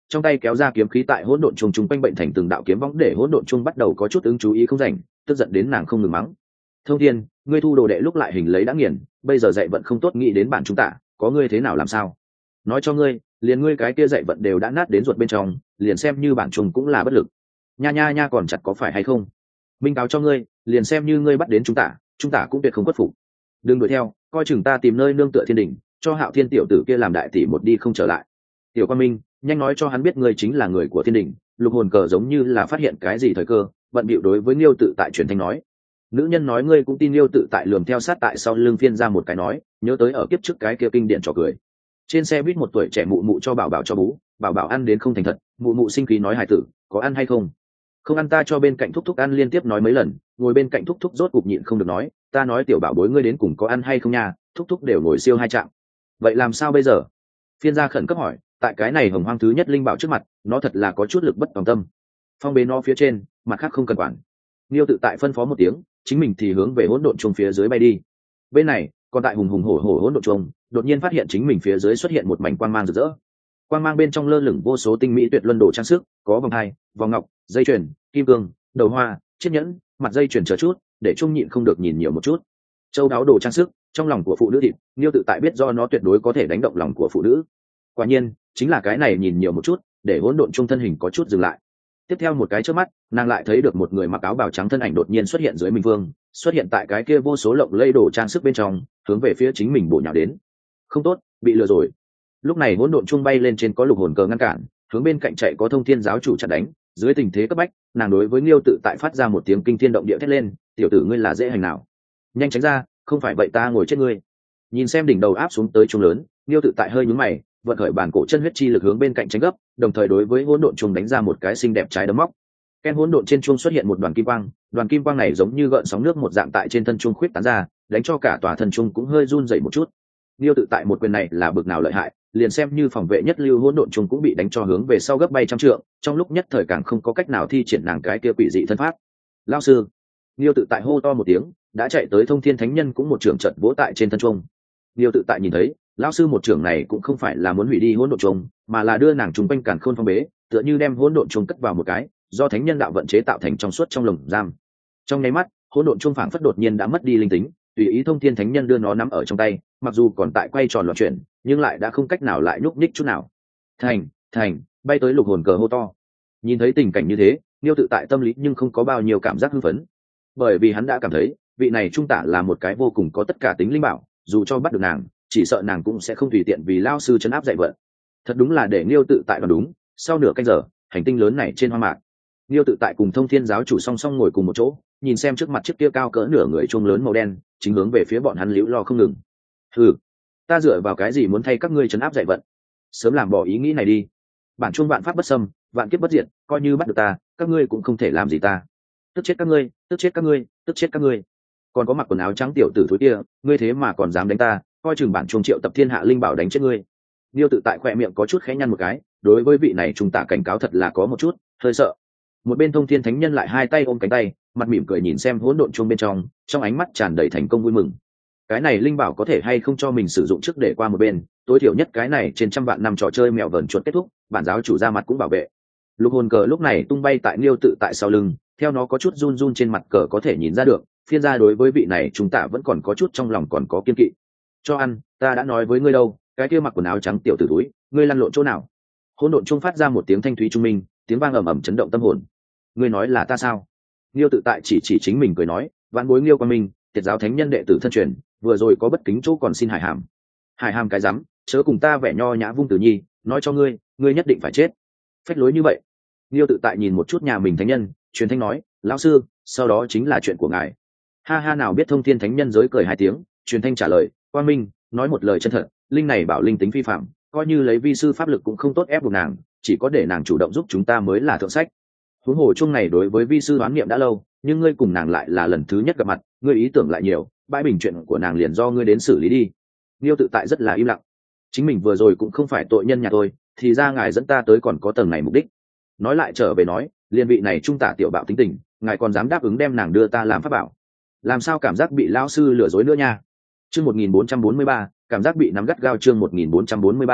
A: trong tay kéo ra kiếm khí tại hỗn độn chung chung quanh bệnh thành từng đạo kiếm võng, để hỗn độn chung bắt đầu có chút ứng chú ý không rảnh, tức giận đến nàng không ngừng mắng. Thông thiên, ngươi thu đồ đệ lúc lại hình lấy đã nghiền, bây giờ dạy vận không tốt, nghĩ đến bản chúng ta có ngươi thế nào làm sao? Nói cho ngươi, liền ngươi cái kia dạy vận đều đã nát đến ruột bên trong, liền xem như bản trùng cũng là bất lực. Nha nha nha, còn chặt có phải hay không? Minh cáo cho ngươi, liền xem như ngươi bắt đến chúng ta, chúng ta cũng tuyệt không khuất phục. Đừng đuổi theo, coi chừng ta tìm nơi nương tựa thiên đỉnh, cho Hạo Thiên tiểu tử kia làm đại tỷ một đi không trở lại. Tiểu Quan Minh, nhanh nói cho hắn biết ngươi chính là người của thiên đỉnh. Lục hồn cờ giống như là phát hiện cái gì thời cơ, bận bịu đối với Liêu Tự Tại truyền thanh nói. Nữ nhân nói ngươi cũng tin. Liêu Tự Tại lườm theo sát tại sau lưng phiên ra một cái nói, nhớ tới ở kiếp trước cái kia kinh điển trò cười. Trên xe buýt một tuổi trẻ mụ mụ cho bảo bảo cho bú, bảo bảo ăn đến không thành thật, mụ mụ sinh khí nói hải tử có ăn hay không? Không ăn. Ta cho bên cạnh thúc thúc ăn, liên tiếp nói mấy lần, ngồi bên cạnh thúc thúc rốt cục nhịn không được nói, ta nói tiểu bảo bối ngươi đến cùng có ăn hay không nha, thúc thúc đều ngồi siêu hai trạng. Vậy làm sao bây giờ? Phiên gia khẩn cấp hỏi, tại cái này hồng hoang thứ nhất linh bảo trước mặt, nó thật là có chút lực bất tòng tâm. Phong bế nó phía trên, mặt khác không cần quản. Liêu Tự Tại phân phó một tiếng, chính mình thì hướng về hỗn độn chung phía dưới bay đi. Bên này, còn tại hùng hùng hổ hổ hỗn độn chung, đột nhiên phát hiện chính mình phía dưới xuất hiện một mảnh quang mang rực rỡ. Quang mang bên trong lơ lửng vô số tinh mỹ tuyệt luân đồ trang sức, có vòng hai, vòng ngọc, dây chuyền, kim cương, đầu hoa, chiếc nhẫn, mặt dây chuyền chờ chút, để Trung nhịn không được nhìn nhiều một chút. Châu đáo đồ trang sức, trong lòng của phụ nữ thịt, Liêu Tự Tại biết do nó tuyệt đối có thể đánh động lòng của phụ nữ. Quả nhiên, chính là cái này nhìn nhiều một chút, để hỗn độn chung thân hình có chút dừng lại. Tiếp theo một cái chớp mắt, nàng lại thấy được một người mặc áo bào trắng thân ảnh đột nhiên xuất hiện dưới mình vương, xuất hiện tại cái kia vô số lộng lẫy đồ trang sức bên trong, hướng về phía chính mình bổ nhào đến. Không tốt, bị lừa rồi. Lúc này hỗn độn chung bay lên trên có lục hồn cờ ngăn cản, hướng bên cạnh chạy có thông thiên giáo chủ chặn đánh. Dưới tình thế cấp bách, nàng đối với Liêu Tự Tại phát ra một tiếng kinh thiên động địa thét lên, tiểu tử ngươi là dễ hành nào, nhanh tránh ra, không phải vậy ta ngồi chết ngươi. Nhìn xem đỉnh đầu áp xuống tới chung lớn, Liêu Tự Tại hơi nhướng mày, vận khởi bản cổ chân huyết chi lực hướng bên cạnh tránh gấp, đồng thời đối với hỗn độn chung đánh ra một cái xinh đẹp trái đấm móc. Ken hỗn độn trên chuông xuất hiện một đoàn kim quang, đoàn kim quang này giống như gợn sóng nước một dạng tại trên thân chuông khuyết tán ra, đánh cho cả tòa thân chuông cũng hơi run rẩy một chút. Liêu Tự Tại một quyền này là bực nào lợi hại, liền xem như phòng vệ nhất lưu hỗn độn chuông cũng bị đánh cho hướng về sau gấp bay trăm trượng, trong lúc nhất thời càng không có cách nào thi triển nàng cái kia quỷ dị thân pháp. Lão sư! Liêu Tự Tại hô to một tiếng, đã chạy tới Thông Thiên Thánh Nhân cũng một trường trận vỗ tại trên thân chuông. Liêu Tự Tại nhìn thấy, lão sư một trường này cũng không phải là muốn hủy đi hỗn độn chuông, mà là đưa nàng trùng quanh càn khôn phong bế, tựa như đem hỗn độn chuông cất vào một cái, do thánh nhân đạo vận chế tạo thành trong suốt trong lồng giam. Trong nháy mắt, hỗn độn chuông phảng phất đột nhiên đã mất đi linh tính, tùy ý Thông Thiên Thánh Nhân đưa nó nắm ở trong tay, mặc dù còn tại quay tròn loạn chuyển, nhưng lại đã không cách nào lại nhúc nhích chút nào. Thành, thành, bay tới lục hồn cờ hô to. Nhìn thấy tình cảnh như thế, Liêu Tự Tại tâm lý nhưng không có bao nhiêu cảm giác hưng phấn, bởi vì hắn đã cảm thấy vị này trung tả là một cái vô cùng có tất cả tính linh bảo, dù cho bắt được nàng, chỉ sợ nàng cũng sẽ không tùy tiện vì lao sư trấn áp dạy vận. Thật đúng là để Liêu Tự Tại đoán đúng. Sau nửa canh giờ, hành tinh lớn này trên hoang mạc, Liêu Tự Tại cùng Thông Thiên giáo chủ song song ngồi cùng một chỗ, nhìn xem trước mặt chiếc kia cao cỡ nửa người chuông lớn màu đen, chính hướng về phía bọn hắn liễu lo không ngừng. Ừ, ta dựa vào cái gì muốn thay các ngươi trấn áp dạy vận? Sớm làm bỏ ý nghĩ này đi. Bản chuông vạn pháp bất xâm, vạn kiếp bất diệt, coi như bắt được ta, các ngươi cũng không thể làm gì ta. Tức chết các ngươi, tức chết các ngươi, tức chết các ngươi. Còn có mặc quần áo trắng tiểu tử thối kia, ngươi thế mà còn dám đánh ta, coi chừng bản chuông triệu tập thiên hạ linh bảo đánh chết ngươi. Liêu Tự Tại khỏe miệng có chút khẽ nhăn một cái, đối với vị này trung tả cảnh cáo thật là có một chút hơi sợ. Một bên Thông Thiên Thánh Nhân lại hai tay ôm cánh tay, mặt mỉm cười nhìn xem hỗn độn chuông bên trong, trong ánh mắt tràn đầy thành công vui mừng. Cái này linh bảo có thể hay không cho mình sử dụng trước để qua một bên, tối thiểu nhất cái này trên trăm vạn năm trò chơi mèo vờn chuột kết thúc, bản giáo chủ ra mặt cũng bảo vệ. Lục hồn cờ lúc này tung bay tại Liêu Tự Tại sau lưng, theo nó có chút run run trên mặt cờ có thể nhìn ra được, phiên gia đối với vị này chúng ta vẫn còn có chút trong lòng còn có kiên kỵ. Cho ăn, ta đã nói với ngươi đâu, cái kia mặc quần áo trắng tiểu tử túi, ngươi lăn lộn chỗ nào? Hỗn độn chuông phát ra một tiếng thanh thúy trung minh, tiếng vang ầm ầm chấn động tâm hồn. Ngươi nói là ta sao? Liêu Tự Tại chỉ chỉ chính mình cười nói, vạn bối Liêu Quang Minh, Tiệt giáo thánh nhân đệ tử thân truyền, vừa rồi có bất kính chỗ còn xin hải hàm. Hải hàm cái rắm, chớ cùng ta vẻ nho nhã vung tử nhi, nói cho ngươi, ngươi nhất định phải chết. Phách lối như vậy. Liêu Tự Tại nhìn một chút nhà mình thánh nhân, truyền thanh nói, lão sư, sau đó chính là chuyện của ngài. Ha ha, nào biết Thông Thiên Thánh Nhân giới cười hai tiếng, truyền thanh trả lời, Quang Minh, nói một lời chân thật, linh này bảo linh tính phi phạm, coi như lấy vi sư pháp lực cũng không tốt ép buộc nàng, chỉ có để nàng chủ động giúp chúng ta mới là thượng sách. Huống hồ chung này đối với vi sư đoán niệm đã lâu, nhưng ngươi cùng nàng lại là lần thứ nhất gặp mặt, ngươi ý tưởng lại nhiều, bãi bình chuyện của nàng liền do ngươi đến xử lý đi. Liêu Tự Tại rất là im lặng. Chính mình vừa rồi cũng không phải tội nhân nhà tôi, thì ra ngài dẫn ta tới còn có tầng này mục đích. Nói lại trở về nói, liên vị này trung tả tiểu bạo tính tình, ngài còn dám đáp ứng đem nàng đưa ta làm pháp bảo, làm sao cảm giác bị lão sư lừa dối nữa nha. Chương một nghìn bốn trăm bốn mươi ba, cảm giác bị nắm gắt gao. Chương một nghìn bốn trăm bốn mươi ba,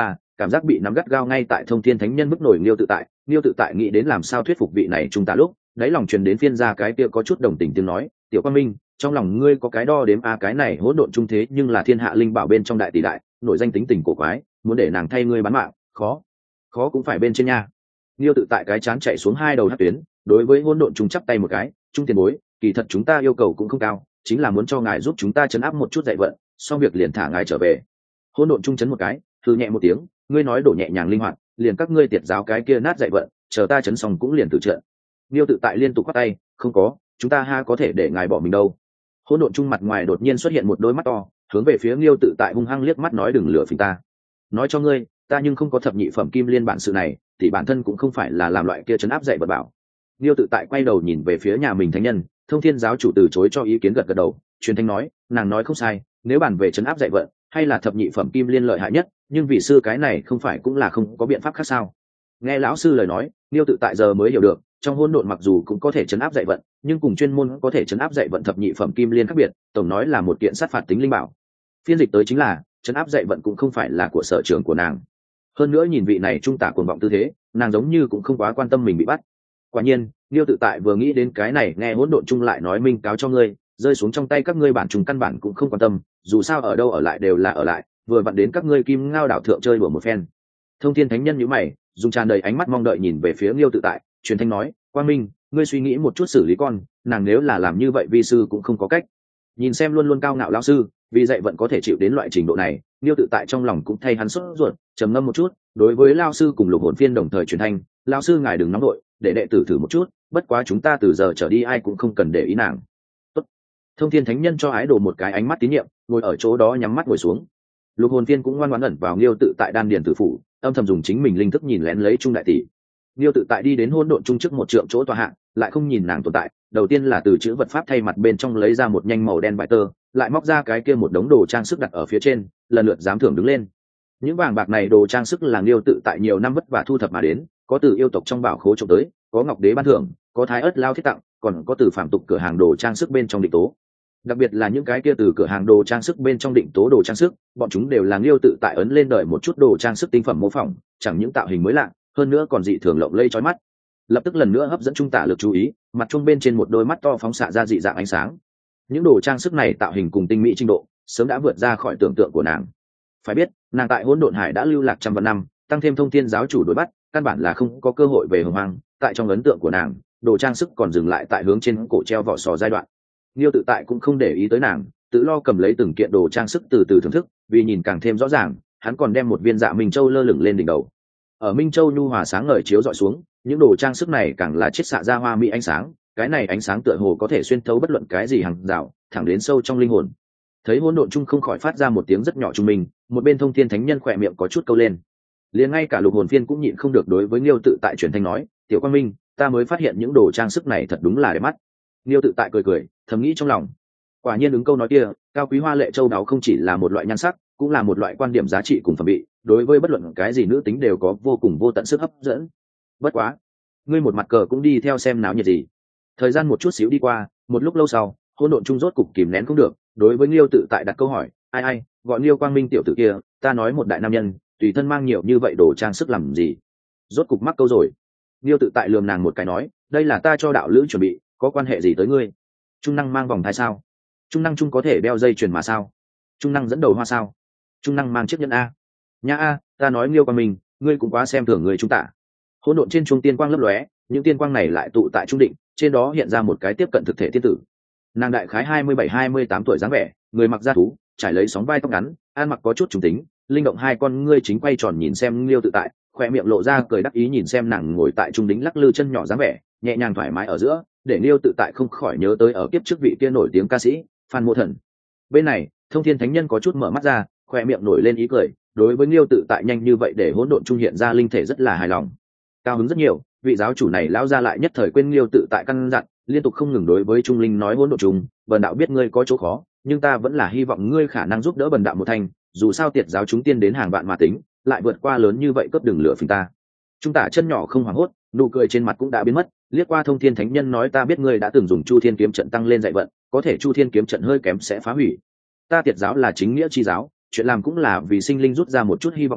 A: cảm giác bị nắm gắt gao ngay tại thông thiên thánh nhân bức nổi Liêu tự tại. Liêu tự tại nghĩ đến làm sao thuyết phục vị này trung tả lúc đáy lòng truyền đến phiên ra cái kia có chút đồng tình tiếng nói, tiểu quang minh, trong lòng ngươi có cái đo đếm a, cái này hỗn độn trung thế nhưng là thiên hạ linh bảo bên trong đại tỷ đại, nổi danh tính tình cổ quái, muốn để nàng thay ngươi bán mạng khó khó cũng phải bên trên nha. Liêu tự tại cái chán chạy xuống hai đầu hát tuyến, đối với hỗn độn trung chắp tay một cái, trung tiền bối, kỳ thật chúng ta yêu cầu cũng không cao, chính là muốn cho ngài giúp chúng ta chấn áp một chút dạy vận, xong việc liền thả ngài trở về. Hỗn độn trung chấn một cái, thư nhẹ một tiếng, ngươi nói đổ nhẹ nhàng linh hoạt, liền các ngươi tiệt giáo cái kia nát dạy vận, chờ ta chấn xong cũng liền tự trận. Liêu tự tại liên tục quát tay, không có, chúng ta ha có thể để ngài bỏ mình đâu. Hỗn độn trung mặt ngoài đột nhiên xuất hiện một đôi mắt to, hướng về phía Liêu tự tại hung hăng liếc mắt nói đừng lừa phỉnh ta. Nói cho ngươi, ta nhưng không có thập nhị phẩm kim liên bản sự này, thì bản thân cũng không phải là làm loại kia chấn áp dạy vật bảo. Liêu tự tại quay đầu nhìn về phía nhà mình thánh nhân, thông thiên giáo chủ từ chối cho ý kiến gật gật đầu, truyền thanh nói, nàng nói không sai, nếu bản về chấn áp dạy vận, hay là thập nhị phẩm kim liên lợi hại nhất, nhưng vị sư cái này không phải cũng là không có biện pháp khác sao? Nghe lão sư lời nói, Liêu tự tại giờ mới hiểu được, trong hỗn độn mặc dù cũng có thể chấn áp dạy vận, nhưng cùng chuyên môn có thể chấn áp dạy vận thập nhị phẩm kim liên khác biệt, tổng nói là một kiện sát phạt tính linh bảo. Phiên dịch tới chính là, chấn áp dạy vận cũng không phải là của sở trường của nàng. Hơn nữa nhìn vị này trung tả cuồng vọng tư thế, nàng giống như cũng không quá quan tâm mình bị bắt. Quả nhiên, Liêu tự tại vừa nghĩ đến cái này, nghe hỗn độn trung lại nói minh cáo cho ngươi, rơi xuống trong tay các ngươi bản trùng căn bản cũng không quan tâm, dù sao ở đâu ở lại đều là ở lại, vừa vặn đến các ngươi kim ngao đảo thượng chơi đùa một phen. Thông thiên thánh nhân nhíu mày, dùng tràn đầy ánh mắt mong đợi nhìn về phía Liêu tự tại, truyền thanh nói, quang minh, ngươi suy nghĩ một chút xử lý con, nàng nếu là làm như vậy vi sư cũng không có cách. Nhìn xem luôn luôn cao ngạo lão sư, vì dạy vận có thể chịu đến loại trình độ này, Liêu tự tại trong lòng cũng thay hắn sốt ruột, trầm ngâm một chút, đối với lão sư cùng lục hồn phiên đồng thời truyền thanh, lão sư ngài đừng nóng đội, để đệ tử thử một chút, bất quá chúng ta từ giờ trở đi ai cũng không cần để ý nàng. Tốt. Thông thiên thánh nhân cho ái đồ một cái ánh mắt tín nhiệm, ngồi ở chỗ đó nhắm mắt ngồi xuống. Lục hồn phiên cũng ngoan ngoãn ẩn vào Liêu tự tại đan điền tử phủ, âm thầm dùng chính mình linh thức nhìn lén lấy trung đại tỷ. Liêu tự tại đi đến hỗn độn trung trước một trượng chỗ tọa hạng, lại không nhìn nàng tồn tại, đầu tiên là từ chữ vật pháp thay mặt bên trong lấy ra một nhanh màu đen vải tơ, lại móc ra cái kia một đống đồ trang sức đặt ở phía trên, lần lượt giám thưởng đứng lên. Những vàng bạc này đồ trang sức là Liêu tự tại nhiều năm vất vả thu thập mà đến, có từ yêu tộc trong bảo khố trộm tới, có ngọc đế ban thưởng, có thái ớt lao thiết tặng, còn có từ phạm tục cửa hàng đồ trang sức bên trong định tố. Đặc biệt là những cái kia từ cửa hàng đồ trang sức bên trong định tố đồ trang sức, bọn chúng đều là Liêu tự tại ấn lên đời một chút đồ trang sức tinh phẩm mô phỏng, chẳng những tạo hình mới lạ, hơn nữa còn dị thường lộng lẫy chói mắt. Lập tức lần nữa hấp dẫn trung tả lực chú ý, mặt trung bên trên một đôi mắt to phóng xạ ra dị dạng ánh sáng. Những đồ trang sức này tạo hình cùng tinh mỹ trình độ, sớm đã vượt ra khỏi tưởng tượng của nàng. Phải biết, nàng tại hỗn độn hải đã lưu lạc trăm vạn năm, tăng thêm thông thiên giáo chủ đối bắt, căn bản là không có cơ hội về hồng hoang. Tại trong ấn tượng của nàng, đồ trang sức còn dừng lại tại hướng trên cổ treo vỏ sò giai đoạn. Liêu tự tại cũng không để ý tới nàng, tự lo cầm lấy từng kiện đồ trang sức từ từ thưởng thức, vì nhìn càng thêm rõ ràng, hắn còn đem một viên dạ minh châu lơ lửng lên đỉnh đầu. Ở minh châu nhu hòa sáng ngời chiếu dọi xuống, những đồ trang sức này càng là chiết xạ ra hoa mỹ ánh sáng, cái này ánh sáng tựa hồ có thể xuyên thấu bất luận cái gì hàng rào, thẳng đến sâu trong linh hồn. Thấy hỗn độn chung không khỏi phát ra một tiếng rất nhỏ trung mình, một bên thông thiên thánh nhân khỏe miệng có chút câu lên. Liền ngay cả lục hồn phiên cũng nhịn không được đối với Liêu tự tại truyền thanh nói, tiểu quang minh, ta mới phát hiện những đồ trang sức này thật đúng là đẹp mắt. Liêu tự tại cười cười, thầm nghĩ trong lòng, quả nhiên ứng câu nói kia, cao quý hoa lệ châu đáo không chỉ là một loại nhan sắc, cũng là một loại quan điểm giá trị cùng phẩm vị, đối với bất luận cái gì nữ tính đều có vô cùng vô tận sức hấp dẫn. Bất quá, ngươi một mặt cờ cũng đi theo xem náo nhiệt gì. Thời gian một chút xíu đi qua, một lúc lâu sau, hỗn độn trung rốt cục kìm nén không được, đối với Liêu tự tại đặt câu hỏi, ai ai, gọi Liêu quang minh tiểu tử kia, ta nói một đại nam nhân, tùy thân mang nhiều như vậy đồ trang sức làm gì? Rốt cục mắc câu rồi. Liêu tự tại lườm nàng một cái nói, đây là ta cho đạo lữ chuẩn bị, có quan hệ gì tới ngươi? Trung năng mang vòng thai sao? Trung năng trung có thể đeo dây chuyền mà sao? Trung năng dẫn đầu hoa sao? Trung năng mang chiếc nhẫn a? Nha a, ta nói Liêu quang minh, ngươi cũng quá xem thường người chúng ta. Hỗn độn trên trung tiên quang lấp lóe, những tiên quang này lại tụ tại trung định, trên đó hiện ra một cái tiếp cận thực thể tiên tử. Nàng đại khái hai mươi bảy hai mươi tám tuổi dáng vẻ, người mặc da thú, trải lấy sóng vai tóc ngắn, ăn mặc có chút trùng tính, linh động hai con ngươi chính quay tròn nhìn xem Liêu tự tại, khoe miệng lộ ra cười đắc ý nhìn xem nàng ngồi tại trung đính lắc lư chân nhỏ dáng vẻ, nhẹ nhàng thoải mái ở giữa, để Liêu tự tại không khỏi nhớ tới ở kiếp trước vị kia nổi tiếng ca sĩ Phan Mô Thần. Bên này, thông thiên thánh nhân có chút mở mắt ra, khoe miệng nổi lên ý cười, đối với Liêu tự tại nhanh như vậy để hỗn độn trung hiện ra linh thể rất là hài lòng, cao hứng rất nhiều. Vị giáo chủ này lão ra lại nhất thời quên Liêu tự tại căn dặn, liên tục không ngừng đối với trung linh nói hỗn độn trung, bần đạo biết ngươi có chỗ khó, nhưng ta vẫn là hy vọng ngươi khả năng giúp đỡ bần đạo một thành, dù sao tiệt giáo chúng tiên đến hàng vạn mà tính, lại vượt qua lớn như vậy cấp đường lửa phình ta. Trung tả chân nhỏ không hoảng hốt, nụ cười trên mặt cũng đã biến mất, liếc qua thông thiên thánh nhân nói, ta biết ngươi đã từng dùng chu thiên kiếm trận tăng lên dạy vận, có thể chu thiên kiếm trận hơi kém sẽ phá hủy. Ta tiệt giáo là chính nghĩa chi giáo, chuyện làm cũng là vì sinh linh rút ra một chút hy vọng sống,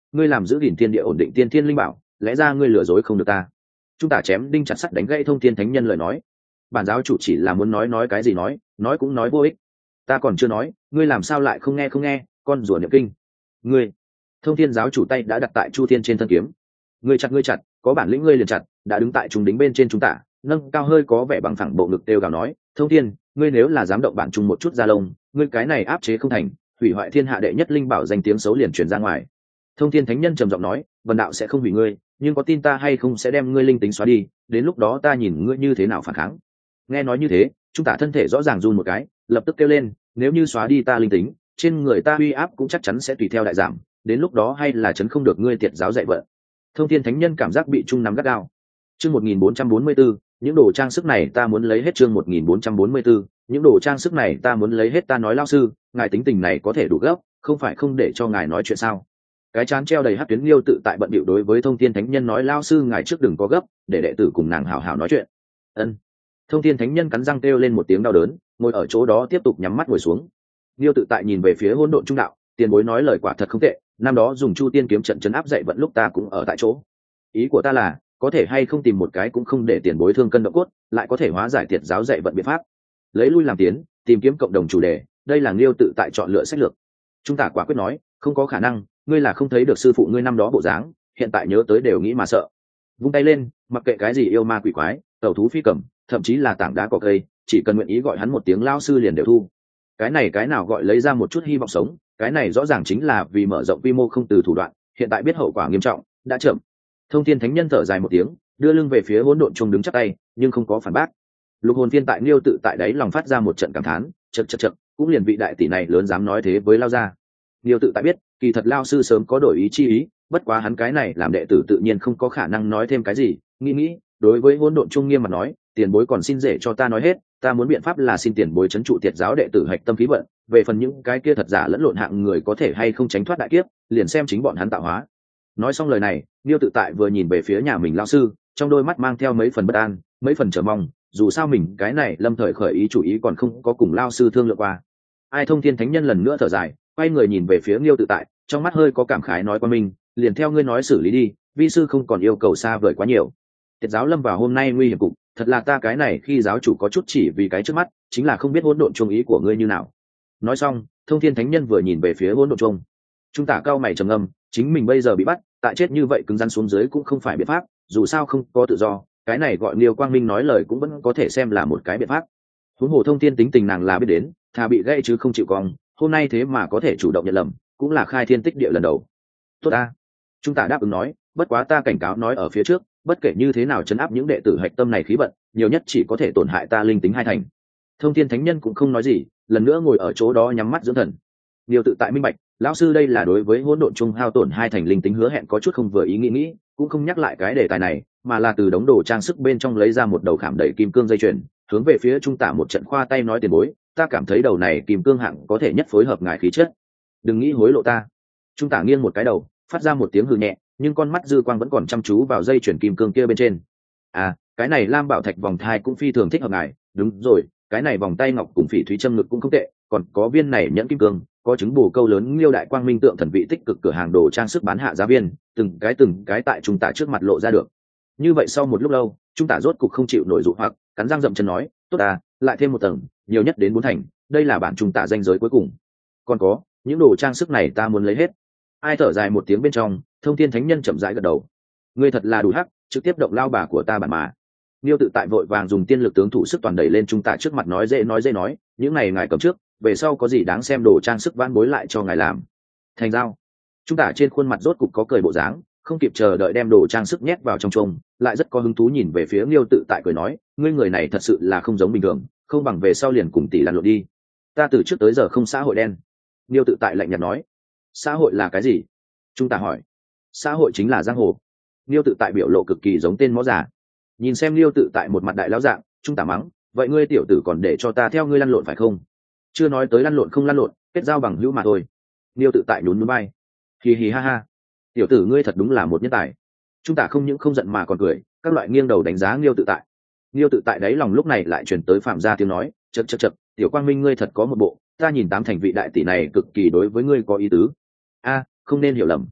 A: ngươi làm giữ gìn thiên địa ổn định tiên thiên linh bảo, lẽ ra ngươi lừa dối không được ta. Chúng ta chém đinh chặt sắt đánh gãy Thông Thiên Thánh Nhân lời nói. Bản giáo chủ chỉ là muốn nói nói cái gì nói, nói cũng nói vô ích. Ta còn chưa nói, ngươi làm sao lại không nghe không nghe, con rùa niệm kinh. Ngươi, Thông Thiên giáo chủ tay đã đặt tại Chu Thiên trên thân kiếm. Ngươi chặt ngươi chặt, có bản lĩnh ngươi liền chặt, đã đứng tại trung đính bên trên chúng ta, nâng cao hơi có vẻ bằng phẳng bộ ngực đều gào nói, Thông Thiên, ngươi nếu là dám động bản trung một chút da lông, ngươi cái này áp chế không thành, hủy hoại thiên hạ đệ nhất linh bảo danh tiếng xấu liền truyền ra ngoài. Thông Thiên Thánh Nhân trầm giọng nói, vần đạo sẽ không hủy ngươi, nhưng có tin ta hay không sẽ đem ngươi linh tính xóa đi, đến lúc đó ta nhìn ngươi như thế nào phản kháng. Nghe nói như thế, chúng ta thân thể rõ ràng run một cái, lập tức kêu lên, nếu như xóa đi ta linh tính, trên người ta uy áp cũng chắc chắn sẽ tùy theo đại giảm, đến lúc đó hay là chấn không được ngươi tiệt giáo dạy vợ. Thông Thiên Thánh Nhân cảm giác bị trung nắm gắt gao. Chương một nghìn bốn trăm bốn mươi tư, những đồ trang sức này ta muốn lấy hết. Chương một nghìn bốn trăm bốn mươi tư, những đồ trang sức này ta muốn lấy hết. Ta nói lão sư, ngài tính tình này có thể đủ gấp, không phải không để cho ngài nói chuyện sao? Cái chán treo đầy hắc tuyến Liêu tự tại bận bịu đối với Thông Thiên Thánh Nhân nói, lão sư ngài trước đừng có gấp, để đệ tử cùng nàng hảo hảo nói chuyện. Ân. Thông Thiên Thánh Nhân cắn răng kêu lên một tiếng đau đớn, ngồi ở chỗ đó tiếp tục nhắm mắt ngồi xuống. Liêu tự tại nhìn về phía hỗn độn trung đạo, tiền bối nói lời quả thật không tệ, năm đó dùng Chu Tiên kiếm trận chấn áp dạy vận lúc ta cũng ở tại chỗ. Ý của ta là, có thể hay không tìm một cái cũng không để tiền bối thương cân động cốt, lại có thể hóa giải tiệt giáo dạy vận biện pháp, lấy lui làm tiến, tìm kiếm cộng đồng chủ đề, đây là Liêu tự tại chọn lựa sách lược. Chúng ta quả quyết nói, không có khả năng, ngươi là không thấy được sư phụ ngươi năm đó bộ dáng, hiện tại nhớ tới đều nghĩ mà sợ. Vung tay lên, mặc kệ cái gì yêu ma quỷ quái, tẩu thú phi cầm, thậm chí là tảng đá cỏ cây, chỉ cần nguyện ý gọi hắn một tiếng lao sư liền đều thu. Cái này cái nào gọi lấy ra một chút hy vọng sống, cái này rõ ràng chính là vì mở rộng quy mô không từ thủ đoạn, hiện tại biết hậu quả nghiêm trọng, đã chậm. Thông Thiên Thánh Nhân thở dài một tiếng, đưa lưng về phía hỗn độn trung đứng chắp tay, nhưng không có phản bác. Lục hồn phiên tại Liêu tự tại đấy lòng phát ra một trận cảm thán, chậc chậc chậc, cũng liền vị đại tỷ này lớn dám nói thế với lao gia. Liêu tự tại biết, kỳ thật lao sư sớm có đổi ý chi ý, bất quá hắn cái này làm đệ tử tự nhiên không có khả năng nói thêm cái gì, nghĩ nghĩ, đối với hỗn độn trung nghiêm mặt nói, tiền bối còn xin dễ cho ta nói hết, ta muốn biện pháp là xin tiền bối trấn trụ tiệt giáo đệ tử hạch tâm khí vận, về phần những cái kia thật giả lẫn lộn hạng người có thể hay không tránh thoát đại kiếp, liền xem chính bọn hắn tạo hóa. Nói xong lời này, Liêu tự tại vừa nhìn về phía nhà mình lao sư, trong đôi mắt mang theo mấy phần bất an, mấy phần chờ mong, dù sao mình cái này lâm thời khởi ý chủ ý còn không có cùng lao sư thương lượng qua. Ai Thông Thiên Thánh Nhân lần nữa thở dài, quay người nhìn về phía Liêu tự tại, trong mắt hơi có cảm khái nói qua mình, liền theo ngươi nói xử lý đi, vi sư không còn yêu cầu xa vời quá nhiều. Tiệt giáo lâm vào hôm nay nguy hiểm cục, thật là ta cái này khi giáo chủ có chút chỉ vì cái trước mắt, chính là không biết hỗn độn chung ý của ngươi như nào. Nói xong, Thông Thiên Thánh Nhân vừa nhìn về phía hỗn độn chung. Chúng ta cao mày trầm ngâm, chính mình bây giờ bị bắt, tại chết như vậy cứng rắn xuống dưới cũng không phải biện pháp, dù sao không có tự do, cái này gọi Liêu Quang Minh nói lời cũng vẫn có thể xem là một cái biện pháp. Huống hồ Thông Thiên tính tình nàng là biết đến, thà bị gãy chứ không chịu cong, hôm nay thế mà có thể chủ động nhận lầm, cũng là khai thiên tích địa lần đầu. Tốt ta. Chúng ta đáp ứng nói, bất quá ta cảnh cáo nói ở phía trước, bất kể như thế nào chấn áp những đệ tử hạch tâm này khí vận, nhiều nhất chỉ có thể tổn hại ta linh tính hai thành. Thông Thiên Thánh Nhân cũng không nói gì, lần nữa ngồi ở chỗ đó nhắm mắt dưỡng thần. Liêu tự tại minh bạch, lão sư đây là đối với hỗn độn trung hao tổn hai thành linh tính hứa hẹn có chút không vừa ý nghĩ nghĩ, cũng không nhắc lại cái đề tài này, mà là từ đống đồ trang sức bên trong lấy ra một đầu khảm đầy kim cương dây chuyền, hướng về phía trung tả một trận khoa tay nói, tiền bối, ta cảm thấy đầu này kim cương hạng có thể nhất phối hợp ngài khí chất, đừng nghĩ hối lộ ta. Trung tả nghiêng một cái đầu, phát ra một tiếng hừ nhẹ, nhưng con mắt dư quang vẫn còn chăm chú vào dây chuyền kim cương kia bên trên. À, cái này lam bảo thạch vòng thai cũng phi thường thích hợp ngài, đúng rồi, cái này vòng tay ngọc cùng phỉ thúy châm ngực cũng không tệ, còn có viên này nhẫn kim cương, có chứng bù câu lớn Liêu đại quang minh tượng thần vị tích cực cửa hàng đồ trang sức bán hạ giá viên, từng cái từng cái tại trung tả trước mặt lộ ra được. Như vậy sau một lúc lâu, trung tả rốt cục không chịu nổi dụ hoặc, cắn răng dậm chân nói, tốt à, lại thêm một tầng, nhiều nhất đến bốn thành, đây là bản trung tả danh giới cuối cùng. Còn có, những đồ trang sức này ta muốn lấy hết. Ai thở dài một tiếng bên trong, Thông Thiên Thánh Nhân chậm rãi gật đầu. Ngươi thật là đủ hắc, trực tiếp động lao bà của ta bản mà. Liêu tự tại vội vàng dùng tiên lực tướng thủ sức toàn đẩy lên trung tả trước mặt nói dễ nói dễ nói, những này ngài cầm trước, về sau có gì đáng xem đồ trang sức vãn bối lại cho ngài làm. Thành giao. Trung tả trên khuôn mặt rốt cục có cười bộ dáng, không kịp chờ đợi đem đồ trang sức nhét vào trong chông, lại rất có hứng thú nhìn về phía Liêu tự tại cười nói, ngươi người này thật sự là không giống bình thường, không bằng về sau liền cùng tỷ lăn lộn đi. Ta từ trước tới giờ không xã hội đen. Liêu tự tại lạnh nhạt nói. Xã hội là cái gì? Trung tả hỏi. Xã hội chính là giang hồ. Liêu tự tại biểu lộ cực kỳ giống tên mõ giả. Nhìn xem Liêu tự tại một mặt đại lão dạng, Trung tả mắng, vậy ngươi tiểu tử còn để cho ta theo ngươi lăn lộn phải không? Chưa nói tới lăn lộn không lăn lộn, kết giao bằng hữu mà thôi. Liêu tự tại nhún nhún vai. Hì hì ha ha, tiểu tử ngươi thật đúng là một nhân tài. Trung tả không những không giận mà còn cười, các loại nghiêng đầu đánh giá Liêu tự tại. Liêu tự tại đấy lòng lúc này lại chuyển tới Phạm gia tiếng nói, chật chật chật, tiểu quang minh ngươi thật có một bộ, ta nhìn tám thành vị đại tỷ này cực kỳ đối với ngươi có ý tứ. A, không nên hiểu lầm.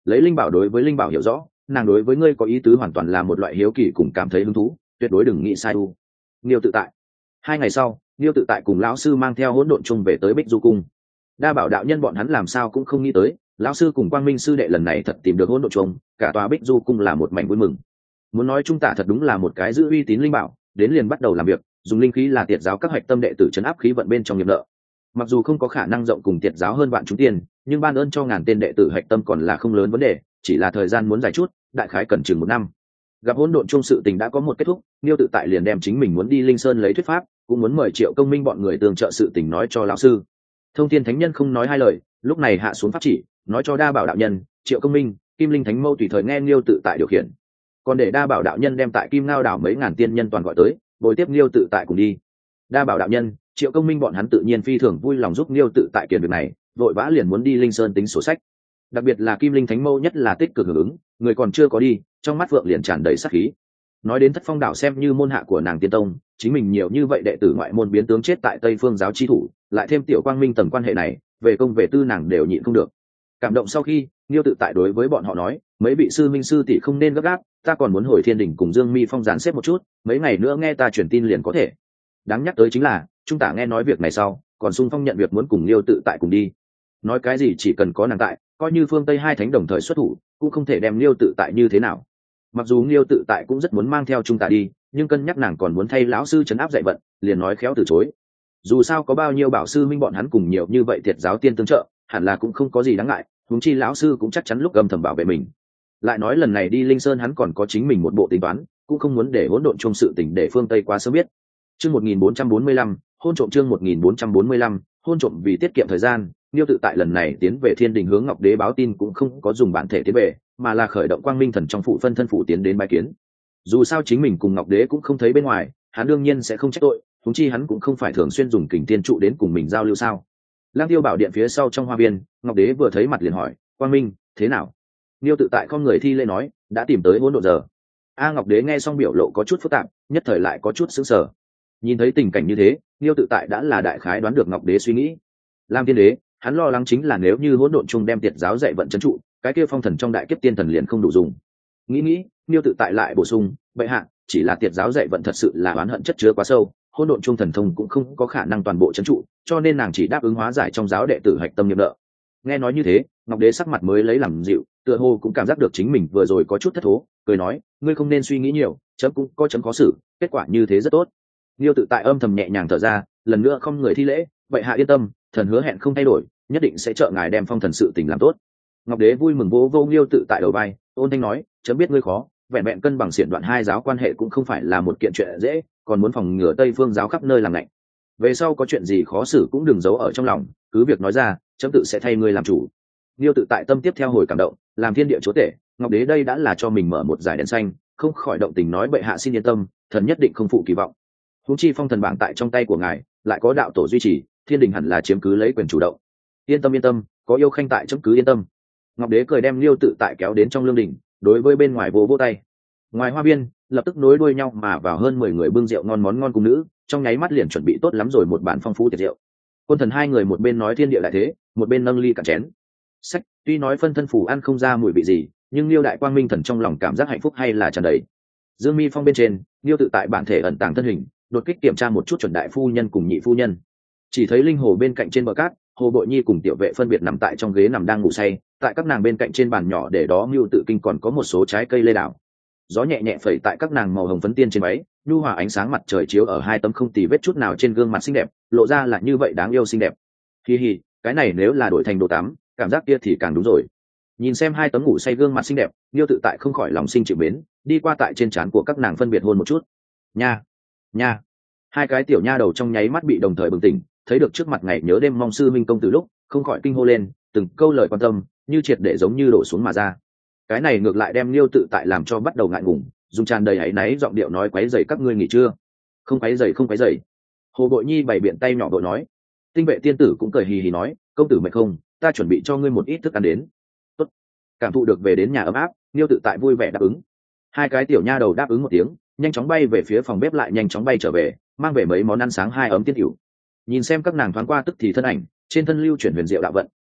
A: lấy linh bảo đối với linh bảo hiểu rõ, nàng đối với ngươi có ý tứ hoàn toàn là một loại hiếu kỳ cùng cảm thấy hứng thú, tuyệt đối đừng nghĩ sai u. Niêu tự tại. Hai ngày sau, Niêu tự tại cùng lão sư mang theo hỗn độn chung về tới Bích Du cung. Đa bảo đạo nhân bọn hắn làm sao cũng không nghĩ tới, lão sư cùng Quang Minh sư đệ lần này thật tìm được hỗn độn chung, cả tòa Bích Du cung là một mảnh vui mừng. Muốn nói Trung Tả thật đúng là một cái giữ uy tín linh bảo, đến liền bắt đầu làm việc, dùng linh khí là tiệt giáo các hạch tâm đệ tử trấn áp khí vận bên trong nghiệp nợ. Mặc dù không có khả năng rộng cùng tiệt giáo hơn vạn chúng tiền, nhưng ban ơn cho ngàn tên đệ tử hạch tâm còn là không lớn vấn đề, chỉ là thời gian muốn dài chút, đại khái cần chừng một năm. Gặp hỗn độn chung sự tình đã có một kết thúc, Niêu tự tại liền đem chính mình muốn đi Linh Sơn lấy thuyết pháp, cũng muốn mời Triệu Công Minh bọn người tương trợ sự tình nói cho lão sư. Thông Thiên Thánh Nhân không nói hai lời, lúc này hạ xuống pháp chỉ, nói cho Đa Bảo đạo nhân, Triệu Công Minh, Kim Linh Thánh Mâu tùy thời nghe Niêu tự tại điều khiển. Còn để Đa Bảo đạo nhân đem tại Kim Ngao đảo mấy ngàn tiên nhân toàn gọi tới, bồi tiếp Niêu tự tại cùng đi. Đa Bảo đạo nhân, Triệu Công Minh bọn hắn tự nhiên phi thường vui lòng giúp Niêu tự tại kiện việc này, vội vã liền muốn đi Linh Sơn tính sổ sách. Đặc biệt là Kim Linh Thánh Mâu nhất là tích cực hưởng ứng, người còn chưa có đi, trong mắt vượng liền tràn đầy sát khí. Nói đến Thất Phong đảo xem như môn hạ của nàng tiên tông, chính mình nhiều như vậy đệ tử ngoại môn biến tướng chết tại Tây Phương giáo chi thủ, lại thêm Tiểu Quang Minh tầng quan hệ này, về công về tư nàng đều nhịn không được. Cảm động sau khi, Niêu tự tại đối với bọn họ nói, mấy vị sư minh sư tỷ không nên gấp gáp, ta còn muốn hồi Thiên Đình cùng Dương Mi Phong dán xếp một chút, mấy ngày nữa nghe ta truyền tin liền có thể. Đáng nhắc tới chính là, Trung Tả nghe nói việc này sau, còn xung phong nhận việc muốn cùng Niêu tự tại cùng đi. Nói cái gì chỉ cần có nàng tại, coi như phương Tây hai thánh đồng thời xuất thủ, cũng không thể đem Niêu tự tại như thế nào. Mặc dù Niêu tự tại cũng rất muốn mang theo Trung Tả đi, nhưng cân nhắc nàng còn muốn thay lão sư trấn áp dạy vận, liền nói khéo từ chối. Dù sao có bao nhiêu bảo sư minh bọn hắn cùng nhiều như vậy thiệt giáo tiên tương trợ, hẳn là cũng không có gì đáng ngại, huống chi lão sư cũng chắc chắn lúc gầm thầm bảo vệ mình. Lại nói lần này đi Linh Sơn hắn còn có chính mình một bộ tính toán, cũng không muốn để hỗn độn chung sự tình để phương Tây quá sớm biết. Chương một nghìn bốn trăm bốn mươi lăm, hôn trộm chương một nghìn bốn trăm bốn mươi lăm, hôn trộm vì tiết kiệm thời gian, Niêu tự tại lần này tiến về Thiên Đình hướng Ngọc Đế báo tin cũng không có dùng bản thể tiến về, mà là khởi động Quang Minh thần trong phụ phân thân phụ tiến đến bái kiến. Dù sao chính mình cùng Ngọc Đế cũng không thấy bên ngoài, hắn đương nhiên sẽ không trách tội, huống chi hắn cũng không phải thường xuyên dùng kình thiên trụ đến cùng mình giao lưu sao. Lang Tiêu bảo điện phía sau trong hoa viên, Ngọc Đế vừa thấy mặt liền hỏi, Quang Minh, thế nào? Niêu tự tại con người thi lễ nói, đã tìm tới hỗn độn giờ. A Ngọc Đế nghe xong biểu lộ có chút phức tạp, nhất thời lại có chút sững sờ. Nhìn thấy tình cảnh như thế, Niêu tự tại đã là đại khái đoán được Ngọc Đế suy nghĩ. Lam Tiên Đế, hắn lo lắng chính là nếu như hỗn độn chung đem tiệt giáo dạy vận trấn trụ, cái kia phong thần trong đại kiếp tiên thần liền không đủ dùng. Nghĩ nghĩ, Niêu tự tại lại bổ sung, vậy hạ, chỉ là tiệt giáo dạy vận thật sự là oán hận chất chứa quá sâu, hỗn độn chung thần thông cũng không có khả năng toàn bộ trấn trụ, cho nên nàng chỉ đáp ứng hóa giải trong giáo đệ tử hạch tâm nghiệp nợ. Nghe nói như thế, Ngọc Đế sắc mặt mới lấy làm dịu, tựa hồ cũng cảm giác được chính mình vừa rồi có chút thất thố, cười nói, ngươi không nên suy nghĩ nhiều, chấm cũng có chấm có xử, kết quả như thế rất tốt. Niêu tự tại âm thầm nhẹ nhàng thở ra, lần nữa không người thi lễ, vậy hạ yên tâm, thần hứa hẹn không thay đổi, nhất định sẽ trợ ngài đem phong thần sự tình làm tốt. Ngọc Đế vui mừng vỗ vô Niêu tự tại đầu vai, ôn thanh nói, chấm biết ngươi khó, vẹn vẹn cân bằng xiển đoạn hai giáo quan hệ cũng không phải là một kiện chuyện dễ, còn muốn phòng ngừa Tây Phương giáo khắp nơi làm lạnh. Về sau có chuyện gì khó xử cũng đừng giấu ở trong lòng, cứ việc nói ra, chấm tự sẽ thay ngươi làm chủ. Niêu tự tại tâm tiếp theo hồi cảm động, làm thiên địa chúa tể, Ngọc Đế đây đã là cho mình mở một giải đèn xanh, không khỏi động tình nói bệ hạ xin yên tâm, thần nhất định không phụ kỳ vọng. Huống chi phong thần bảng tại trong tay của ngài, lại có đạo tổ duy trì, thiên đình hẳn là chiếm cứ lấy quyền chủ động. Yên tâm yên tâm, có yêu khanh tại chấm cứ yên tâm. Ngọc Đế cười đem Niêu tự tại kéo đến trong lương đình, đối với bên ngoài vô vô tay. Ngoài hoa viên, lập tức nối đuôi nhau mà vào hơn mười người bưng rượu ngon món ngon cùng nữ, trong nháy mắt liền chuẩn bị tốt lắm rồi một bàn phong phú tiệc rượu. Quân thần hai người một bên nói thiên địa đại thế, một bên nâng ly cạn chén. Sách, tuy nói phân thân phủ ăn không ra mùi vị gì, nhưng Niêu đại quang minh thần trong lòng cảm giác hạnh phúc hay là tràn đầy. Dương Mi Phong bên trên, Niêu tự tại bản thể ẩn tàng thân hình, đột kích kiểm tra một chút chuẩn đại phu nhân cùng nhị phu nhân. Chỉ thấy linh hồ bên cạnh trên bờ cát, Hồ Bội Nhi cùng tiểu vệ phân biệt nằm tại trong ghế nằm đang ngủ say, tại các nàng bên cạnh trên bàn nhỏ để đó Niêu tự kinh còn có một số trái cây lê đảo. Gió nhẹ nhẹ phẩy tại các nàng màu hồng phấn tiên trên váy, nhu hòa ánh sáng mặt trời chiếu ở hai tấm không tì vết chút nào trên gương mặt xinh đẹp, lộ ra là như vậy đáng yêu xinh đẹp. Hi hi, cái này nếu là đổi thành đồ tắm, cảm giác kia thì càng đúng rồi. Nhìn xem hai tấm ngủ say gương mặt xinh đẹp, Niêu tự tại không khỏi lòng sinh chịu mến, đi qua tại trên trán của các nàng phân biệt hôn một chút. Nha, nha. Hai cái tiểu nha đầu trong nháy mắt bị đồng thời bừng tỉnh, thấy được trước mặt ngày nhớ đêm mong sư minh công từ lúc, không khỏi kinh hô lên, từng câu lời quan tâm, như triệt để giống như đổ xuống mà ra. Cái này ngược lại đem Niêu tự tại làm cho bắt đầu ngại ngùng, dùng tràn đầy áy náy giọng điệu nói quấy rầy các ngươi nghỉ trưa. Không quấy rầy không quấy rầy. Hồ Bội Nhi bày biện tay nhỏ đội nói. Tinh vệ tiên tử cũng cười hì hì nói, công tử mệt không, ta chuẩn bị cho ngươi một ít thức ăn đến. Tốt. Cảm thụ được về đến nhà ấm áp, Niêu tự tại vui vẻ đáp ứng. Hai cái tiểu nha đầu đáp ứng một tiếng, nhanh chóng bay về phía phòng bếp lại nhanh chóng bay trở về, mang về mấy món ăn sáng hai ấm tiên tiểu. Nhìn xem các nàng thoáng qua tức thì thân ảnh, trên thân lưu chuyển huyền diệu đạo vận,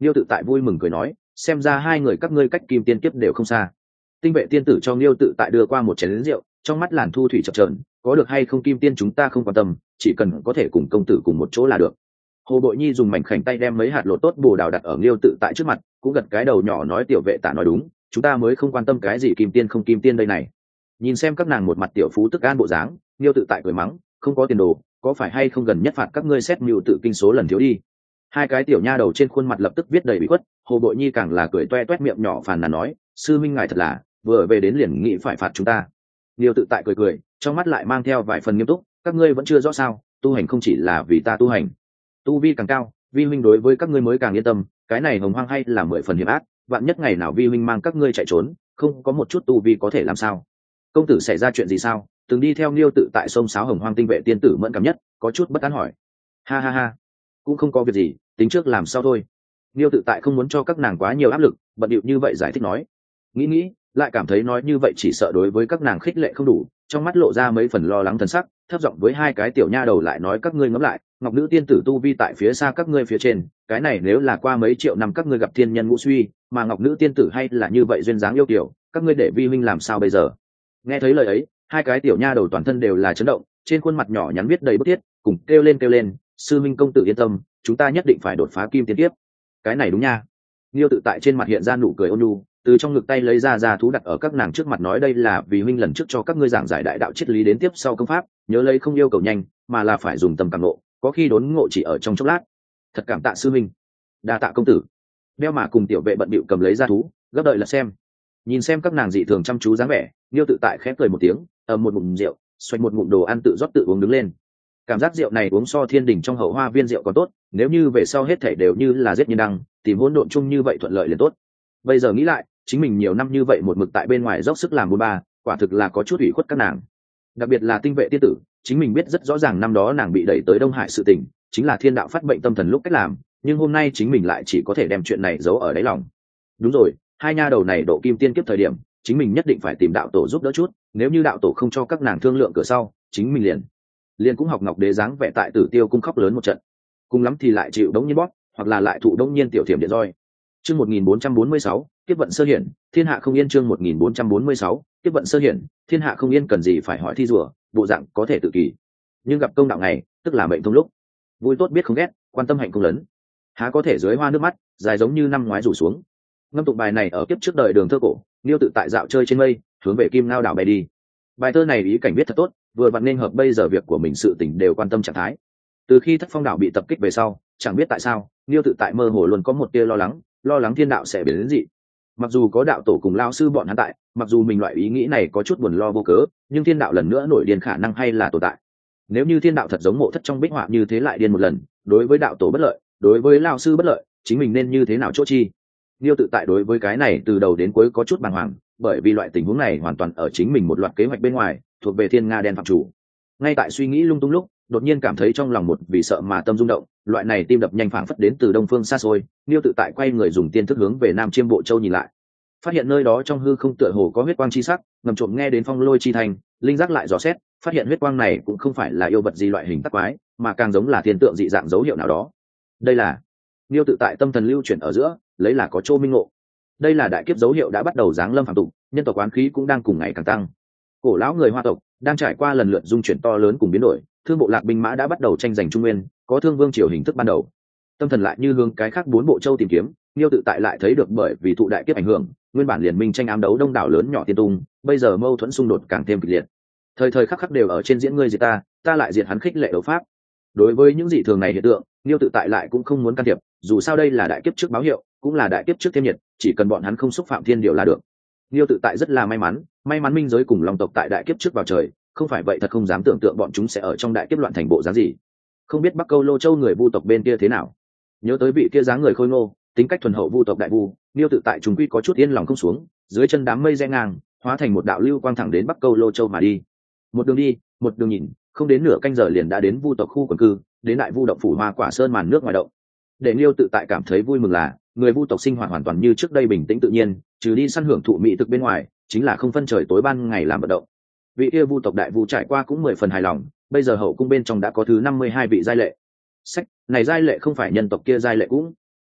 A: Liêu tự tại vui mừng cười nói, xem ra hai người các ngươi cách kim tiên kiếp đều không xa. Tinh vệ tiên tử cho Liêu tự tại đưa qua một chén lính rượu, trong mắt làn thu thủy chập chờn, có được hay không kim tiên chúng ta không quan tâm, chỉ cần có thể cùng công tử cùng một chỗ là được. Hồ Bội Nhi dùng mảnh khảnh tay đem mấy hạt lột tốt bồ đào đặt ở Liêu tự tại trước mặt, cũng gật cái đầu nhỏ nói tiểu vệ tạ nói đúng, chúng ta mới không quan tâm cái gì kim tiên không kim tiên đây này. Nhìn xem các nàng một mặt tiểu phú tức an bộ dáng, Liêu tự tại cười mắng, không có tiền đồ, có phải hay không gần nhất phạt các ngươi xét mưu tự kinh số lần thiếu đi. Hai cái tiểu nha đầu trên khuôn mặt lập tức viết đầy bị khuất, Hồ Bội Nhi càng là cười toe toét miệng nhỏ phàn nàn nói, sư minh ngài thật là vừa về đến liền nghĩ phải phạt chúng ta. Liêu tự tại cười cười, trong mắt lại mang theo vài phần nghiêm túc, các ngươi vẫn chưa rõ sao, tu hành không chỉ là vì ta tu hành, tu vi càng cao, vi huynh đối với các ngươi mới càng yên tâm, cái này hồng hoang hay là mười phần hiểm ác, vạn nhất ngày nào vi huynh mang các ngươi chạy trốn, không có một chút tu vi có thể làm sao. Công tử xảy ra chuyện gì sao? Từng đi theo Liêu tự tại sông sáo hồng hoang tinh vệ tiên tử mẫn cảm nhất, có chút bất an hỏi. Ha ha ha, cũng không có việc gì, tính trước làm sao thôi. Liêu tự tại không muốn cho các nàng quá nhiều áp lực, bận điệu như vậy giải thích nói. Nghĩ nghĩ, lại cảm thấy nói như vậy chỉ sợ đối với các nàng khích lệ không đủ, trong mắt lộ ra mấy phần lo lắng thần sắc, thấp giọng với hai cái tiểu nha đầu lại nói, các ngươi ngẫm lại, ngọc nữ tiên tử tu vi tại phía xa các ngươi phía trên, cái này nếu là qua mấy triệu năm các ngươi gặp thiên nhân ngũ suy, mà ngọc nữ tiên tử hay là như vậy duyên dáng yêu kiều, các ngươi để vi huynh làm sao bây giờ? Nghe thấy lời ấy, hai cái tiểu nha đầu toàn thân đều là chấn động, trên khuôn mặt nhỏ nhắn viết đầy bức thiết, cùng kêu lên kêu lên, sư minh công tử yên tâm, chúng ta nhất định phải đột phá kim tiên tiếp. Cái này đúng nha. Liêu tự tại trên mặt hiện ra nụ cười ôn nhu, từ trong ngực tay lấy ra ra thú đặt ở các nàng trước mặt nói, đây là vì huynh lần trước cho các ngươi giảng giải đại đạo triết lý đến tiếp sau công pháp, nhớ lấy không yêu cầu nhanh, mà là phải dùng tâm cảm ngộ, có khi đốn ngộ chỉ ở trong chốc lát. Thật cảm tạ sư huynh. Đa tạ công tử. Đeo mà cùng tiểu vệ bận bịu cầm lấy ra thú, gấp đợi là xem. Nhìn xem các nàng dị thường chăm chú dáng vẻ, Liêu tự tại khẽ cười một tiếng, ầm một ngụm rượu, xoạch một ngụm đồ ăn tự rót tự uống đứng lên. Cảm giác rượu này uống so thiên đình trong hậu hoa viên rượu còn tốt, nếu như về sau hết thảy đều như là giết nhân đăng, tìm hỗn độn chung như vậy thuận lợi liền tốt. Bây giờ nghĩ lại, chính mình nhiều năm như vậy một mực tại bên ngoài dốc sức làm buôn ba, quả thực là có chút ủy khuất các nàng. Đặc biệt là tinh vệ tiên tử, chính mình biết rất rõ ràng năm đó nàng bị đẩy tới Đông Hải sự tình, chính là thiên đạo phát bệnh tâm thần lúc cách làm, nhưng hôm nay chính mình lại chỉ có thể đem chuyện này giấu ở đáy lòng. Đúng rồi, hai nha đầu này độ kim tiên kiếp thời điểm, chính mình nhất định phải tìm đạo tổ giúp đỡ chút, nếu như đạo tổ không cho các nàng thương lượng cửa sau, chính mình liền liền cũng học ngọc đế dáng vẻ tại Tử Tiêu cung khóc lớn một trận, cùng lắm thì lại chịu đống nhiên bóp, hoặc là lại thụ đống nhiên tiểu thiểm điện roi. Chương một nghìn bốn trăm bốn mươi sáu, kiếp vận sơ hiển, thiên hạ không yên. Chương một nghìn bốn trăm bốn mươi sáu, kiếp vận sơ hiển, thiên hạ không yên, cần gì phải hỏi thi rùa, bộ dạng có thể tự kỳ. Nhưng gặp công đạo này, tức là mệnh thông lúc. Vui tốt biết không ghét, quan tâm hạnh công lớn. Há có thể dưới hoa nước mắt, dài giống như năm ngoái rủ xuống. Ngâm tụng bài này ở kiếp trước đời Đường thơ cổ, Liêu tự tại dạo chơi trên mây, hướng về Kim Ngao đảo bay đi. Bài thơ này ý cảnh viết thật tốt, vừa vặn nên hợp bây giờ việc của mình sự tình đều quan tâm trạng thái. Từ khi Thất Phong đảo bị tập kích về sau, chẳng biết tại sao, Liêu tự tại mơ hồ luôn có một tia lo lắng, lo lắng thiên đạo sẽ biến đến dị. Mặc dù có đạo tổ cùng lao sư bọn hắn tại, mặc dù mình loại ý nghĩ này có chút buồn lo vô cớ, nhưng thiên đạo lần nữa nổi điên khả năng hay là tồn tại. Nếu như thiên đạo thật giống Mộ Thất trong bích họa như thế lại điên một lần, đối với đạo tổ bất lợi, đối với lao sư bất lợi, chính mình nên như thế nào chỗ chi? Liêu tự tại đối với cái này từ đầu đến cuối có chút bàng hoàng, bởi vì loại tình huống này hoàn toàn ở chính mình một loạt kế hoạch bên ngoài, thuộc về thiên nga đen phạm chủ. Ngay tại suy nghĩ lung tung lúc, đột nhiên cảm thấy trong lòng một vì sợ mà tâm rung động, loại này tim đập nhanh phảng phất đến từ đông phương xa xôi. Liêu tự tại quay người dùng tiên thức hướng về Nam Chiêm Bộ Châu nhìn lại, phát hiện nơi đó trong hư không tựa hồ có huyết quang chi sắc, ngầm trộm nghe đến phong lôi chi thành, linh giác lại dò xét, phát hiện huyết quang này cũng không phải là yêu vật gì loại hình tắc quái, mà càng giống là thiên tượng dị dạng dấu hiệu nào đó. Đây là Liêu tự tại tâm thần lưu chuyển ở giữa, lấy là có chỗ minh ngộ. Đây là đại kiếp dấu hiệu đã bắt đầu giáng lâm phàm tục, nhân tộc oán khí cũng đang cùng ngày càng tăng. Cổ lão người Hoa tộc đang trải qua lần lượt dung chuyển to lớn cùng biến đổi, thương bộ lạc binh mã đã bắt đầu tranh giành trung nguyên, có thương vương triều hình thức ban đầu. Tâm thần lại như hướng cái khác bốn bộ châu tìm kiếm, Liêu tự tại lại thấy được bởi vì thụ đại kiếp ảnh hưởng, nguyên bản liền minh tranh ám đấu đông đảo lớn nhỏ tiên tung, bây giờ mâu thuẫn xung đột càng thêm kịch liệt. Thời thời khắc khắc đều ở trên diễn ngươi diệt ta, ta lại diệt hắn, khích lệ đấu pháp. Đối với những dị thường này hiện tượng, Liêu tự tại lại cũng không muốn can thiệp, dù sao đây là đại kiếp trước báo hiệu, cũng là đại kiếp trước thêm nhiệt, chỉ cần bọn hắn không xúc phạm thiên điều là được. Liêu tự tại rất là may mắn, may mắn minh giới cùng Long tộc tại đại kiếp trước vào trời, không phải vậy thật không dám tưởng tượng bọn chúng sẽ ở trong đại kiếp loạn thành bộ dáng gì. Không biết Bắc Câu Lô Châu người Vu tộc bên kia thế nào. Nhớ tới vị kia dáng người khôi ngô, tính cách thuần hậu Vu tộc đại Vu, Liêu tự tại chúng quy có chút yên lòng không xuống, dưới chân đám mây rẽ ngang, hóa thành một đạo lưu quang thẳng đến Bắc Câu Lô Châu mà đi. Một đường đi, một đường nhìn, không đến nửa canh giờ liền đã đến Vu tộc khu quần cư, đến đại Vu động phủ Hoa Quả Sơn màn nước ngoài động. Để Liêu tự tại cảm thấy vui mừng là, người Vu tộc sinh hoạt hoàn toàn như trước đây bình tĩnh tự nhiên, trừ đi săn hưởng thụ mỹ thực bên ngoài, chính là không phân trời tối ban ngày làm vận động. Vị kia Vu tộc đại Vu trải qua cũng mười phần hài lòng, bây giờ hậu cung bên trong đã có thứ năm mươi hai vị giai lệ. Sách này giai lệ không phải nhân tộc kia giai lệ cũng,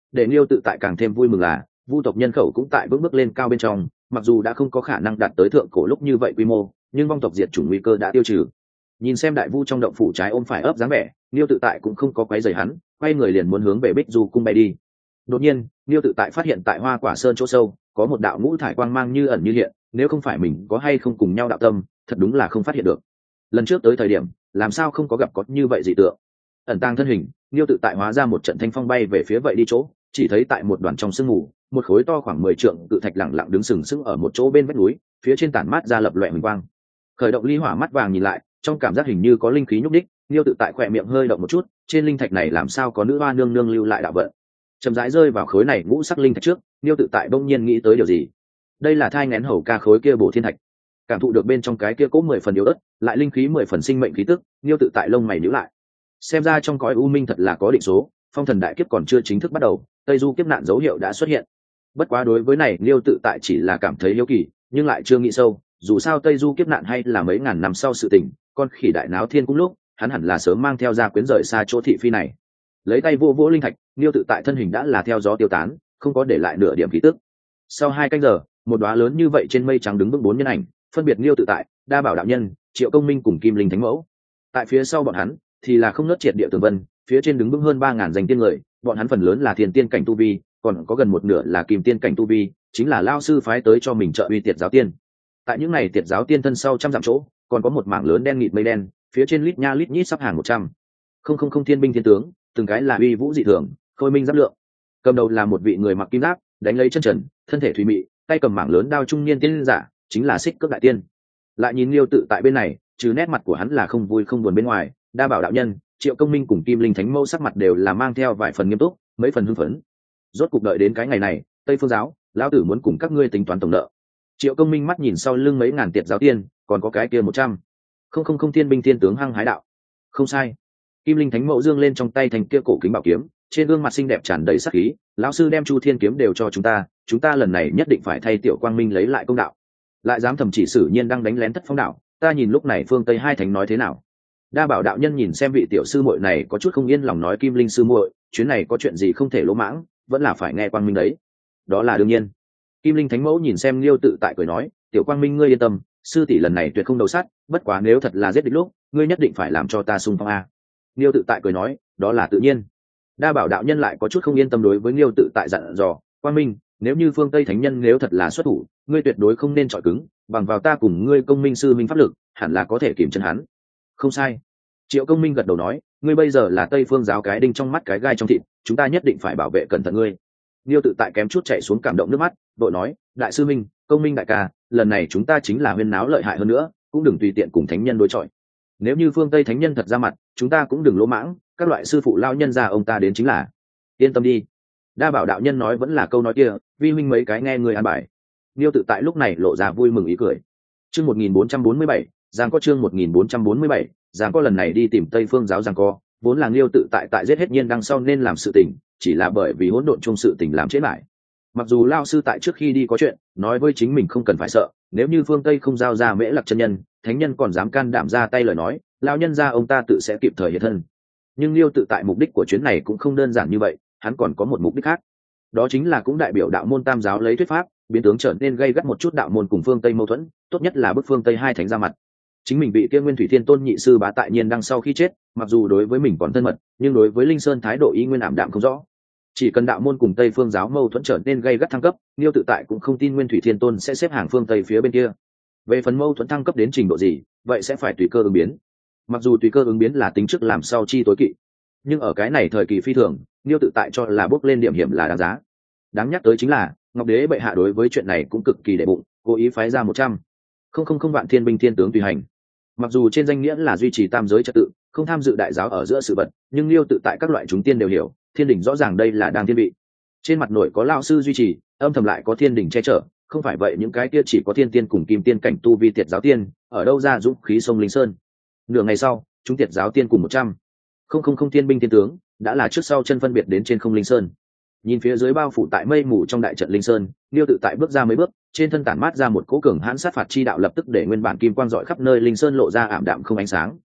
A: để Liêu tự tại càng thêm vui mừng là vu tộc nhân khẩu cũng tại bước bước lên cao bên trong, mặc dù đã không có khả năng đạt tới thượng cổ lúc như vậy quy mô, nhưng vong tộc diệt chủng nguy cơ đã tiêu trừ. Nhìn xem đại vu trong động phủ trái ôm phải ấp dáng vẻ, Liêu tự tại cũng không có quấy rầy hắn, quay người liền muốn hướng về Bích Du cung bay đi. Đột nhiên, Liêu tự tại phát hiện tại Hoa Quả Sơn chỗ sâu có một đạo ngũ thải quang mang như ẩn như hiện, nếu không phải mình có hay không cùng nhau đạo tâm, thật đúng là không phát hiện được. Lần trước tới thời điểm, làm sao không có gặp có như vậy dị tượng. Ẩn tàng thân hình, Liêu tự tại hóa ra một trận thanh phong bay về phía vậy đi chỗ, chỉ thấy tại một đoàn trong sương mù, một khối to khoảng mười trượng cự thạch lẳng lặng đứng sừng sững ở một chỗ bên vách núi, phía trên tản mát ra lập loè huỳnh quang. Khởi động ly hỏa mắt vàng nhìn lại, trong cảm giác hình như có linh khí nhúc đích, Liêu tự tại khỏe miệng hơi động một chút, trên linh thạch này làm sao có nữ hoa nương nương lưu lại đạo vận. Chậm rãi rơi vào khối này ngũ sắc linh thạch trước, Liêu tự tại bỗng nhiên nghĩ tới điều gì. Đây là thai nghén hầu ca khối kia bổ thiên thạch. Cảm thụ được bên trong cái kia cố mười phần yếu ớt, lại linh khí mười phần sinh mệnh khí tức, Liêu tự tại lông mày nhíu lại. Xem ra trong cõi u minh thật là có định số, phong thần đại kiếp còn chưa chính thức bắt đầu, tây du kiếp nạn dấu hiệu đã xuất hiện. Bất quá đối với này Liêu tự tại chỉ là cảm thấy hiếu kỳ, nhưng lại chưa nghĩ sâu, dù sao tây du kiếp nạn hay là mấy ngàn năm sau sự tình, con khỉ đại náo thiên cung lúc, hắn hẳn là sớm mang theo gia quyến rời xa chỗ thị phi này. Lấy tay vô vỗ linh thạch, Liêu tự tại thân hình đã là theo gió tiêu tán, không có để lại nửa điểm khí tức. Sau hai canh giờ, một đóa lớn như vậy trên mây trắng đứng vững bốn nhân ảnh, phân biệt Liêu tự tại, Đa Bảo đạo nhân, Triệu Công Minh cùng Kim Linh Thánh Mẫu. Tại phía sau bọn hắn thì là không nớt triệt địa tường vân, phía trên đứng vững hơn ba ngàn danh tiên người, bọn hắn phần lớn là thiên tiên cảnh tu vi, còn có gần một nửa là kim tiên cảnh tu vi, chính là lao sư phái tới cho mình trợ uy tiệt giáo tiên. Tại những này tiệt giáo tiên thân sau trăm dặm chỗ, còn có một mảng lớn đen nghịt mây đen, phía trên lít nha lít nhít sắp hàng một trăm không không không thiên binh thiên tướng, từng cái là uy vũ dị thường, khôi minh giáp lượng. Cầm đầu là một vị người mặc kim giáp, đánh lấy chân trần, thân thể thùy mị, tay cầm mảng lớn đao trung niên tiên giả, chính là Xích Cước đại tiên. Lại nhìn Liêu tự tại bên này, trừ nét mặt của hắn là không vui không buồn bên ngoài, Đa Bảo đạo nhân, Triệu Công Minh cùng Kim Linh Thánh Mẫu sắc mặt đều là mang theo vài phần nghiêm túc, mấy phần hưng phấn. Rốt cục đợi đến cái ngày này, Tây Phương giáo, lão tử muốn cùng các ngươi tính toán tổng nợ. Triệu Công Minh mắt nhìn sau lưng mấy ngàn tiệt giáo tiên, còn có cái kia một trăm không không không thiên binh thiên tướng hăng hái đạo. Không sai. Kim Linh Thánh Mẫu dương lên trong tay thành kia cổ kính bảo kiếm, trên gương mặt xinh đẹp tràn đầy sát khí, lão sư đem Chu Thiên kiếm đều cho chúng ta, chúng ta lần này nhất định phải thay Tiểu Quang Minh lấy lại công đạo. Lại dám thầm chỉ sử nhiên đang đánh lén Thất Phong đạo, ta nhìn lúc này phương Tây hai thánh nói thế nào. Đa Bảo đạo nhân nhìn xem vị tiểu sư muội này có chút không yên lòng, nói Kim Linh sư muội, chuyến này có chuyện gì không thể lỗ mãng, vẫn là phải nghe Quang Minh đấy. Đó là đương nhiên. Kim Linh Thánh Mẫu nhìn xem Liêu tự tại cười nói, Tiểu Quang Minh ngươi yên tâm, sư tỷ lần này tuyệt không đầu sát, bất quá nếu thật là giết địch lúc, ngươi nhất định phải làm cho ta xung phong a. Liêu tự tại cười nói, đó là tự nhiên. Đa Bảo đạo nhân lại có chút không yên tâm đối với Liêu tự tại dặn dò, Quang Minh, nếu như phương Tây thánh nhân nếu thật là xuất thủ, ngươi tuyệt đối không nên chọi cứng, bằng vào ta cùng ngươi công minh sư minh pháp lực, hẳn là có thể kìm chân hắn. Không sai. Triệu Công Minh gật đầu nói, ngươi bây giờ là Tây Phương giáo cái đinh trong mắt cái gai trong thịt, chúng ta nhất định phải bảo vệ cẩn thận ngươi. Liêu tự tại kém chút chạy xuống cảm động nước mắt, đội nói, đại sư minh, Công Minh đại ca, lần này chúng ta chính là huyên náo lợi hại hơn nữa, cũng đừng tùy tiện cùng thánh nhân đối chọi. Nếu như phương Tây thánh nhân thật ra mặt, chúng ta cũng đừng lỗ mãng, các loại sư phụ lao nhân ra ông ta đến chính là. Yên tâm đi. Đa Bảo đạo nhân nói vẫn là câu nói kia, vi huynh mấy cái nghe người an bài. Liêu tự tại lúc này lộ ra vui mừng ý cười. Chương một nghìn bốn trăm bốn mươi bảy, giang có chương một nghìn bốn trăm bốn mươi bảy, giang có lần này đi tìm Tây Phương giáo giang co, vốn là Liêu tự tại tại giết hết nhiên đằng sau nên làm sự tình, chỉ là bởi vì hỗn độn chung sự tình làm chết lại. Mặc dù lao sư tại trước khi đi có chuyện, nói với chính mình không cần phải sợ, nếu như phương Tây không giao ra Mễ Lạc chân nhân, thánh nhân còn dám can đảm ra tay lời nói, lao nhân ra ông ta tự sẽ kịp thời hiện thân. Nhưng Liêu tự tại mục đích của chuyến này cũng không đơn giản như vậy, hắn còn có một mục đích khác. Đó chính là cũng đại biểu đạo môn tam giáo lấy thuyết pháp, biến tướng trở nên gây gắt một chút đạo môn cùng phương Tây mâu thuẫn, tốt nhất là bức phương Tây hai thánh ra mặt. Chính mình bị kia Nguyên Thủy Thiên Tôn nhị sư bá tại nhiên đăng sau khi chết, mặc dù đối với mình còn thân mật, nhưng đối với Linh Sơn thái độ ý nguyên ảm đạm không rõ. Chỉ cần đạo môn cùng Tây Phương giáo mâu thuẫn trở nên gây gắt thăng cấp, Liêu tự tại cũng không tin Nguyên Thủy Thiên Tôn sẽ xếp hàng phương Tây phía bên kia. Về phần mâu thuẫn thăng cấp đến trình độ gì, vậy sẽ phải tùy cơ ứng biến. Mặc dù tùy cơ ứng biến là tính trước làm sao chi tối kỵ, nhưng ở cái này thời kỳ phi thường, Liêu tự tại cho là bước lên điểm hiểm là đáng giá. Đáng nhắc tới chính là Ngọc Đế bệ hạ đối với chuyện này cũng cực kỳ đệ bụng, cố ý phái ra một trăm không không không vạn thiên binh thiên tướng tùy hành. Mặc dù trên danh nghĩa là duy trì tam giới trật tự, không tham dự đại giáo ở giữa sự vật, nhưng Liêu tự tại các loại chúng tiên đều hiểu, thiên đình rõ ràng đây là đang thiên vị. Trên mặt nội có lão sư duy trì, âm thầm lại có thiên đình che chở, không phải vậy những cái kia chỉ có thiên tiên cùng kim tiên cảnh tu vi tiệt giáo tiên, ở đâu ra dũng khí sông Linh Sơn. Nửa ngày sau, chúng tiệt giáo tiên cùng một trăm không không không thiên binh thiên tướng đã là trước sau chân phân biệt đến trên không Linh Sơn. Nhìn phía dưới bao phủ tại mây mù trong đại trận Linh Sơn, Liêu tự tại bước ra mấy bước, trên thân tản mát ra một cỗ cường hãn sát phạt chi đạo, lập tức để nguyên bản kim quang rọi khắp nơi Linh Sơn lộ ra ảm đạm không ánh sáng.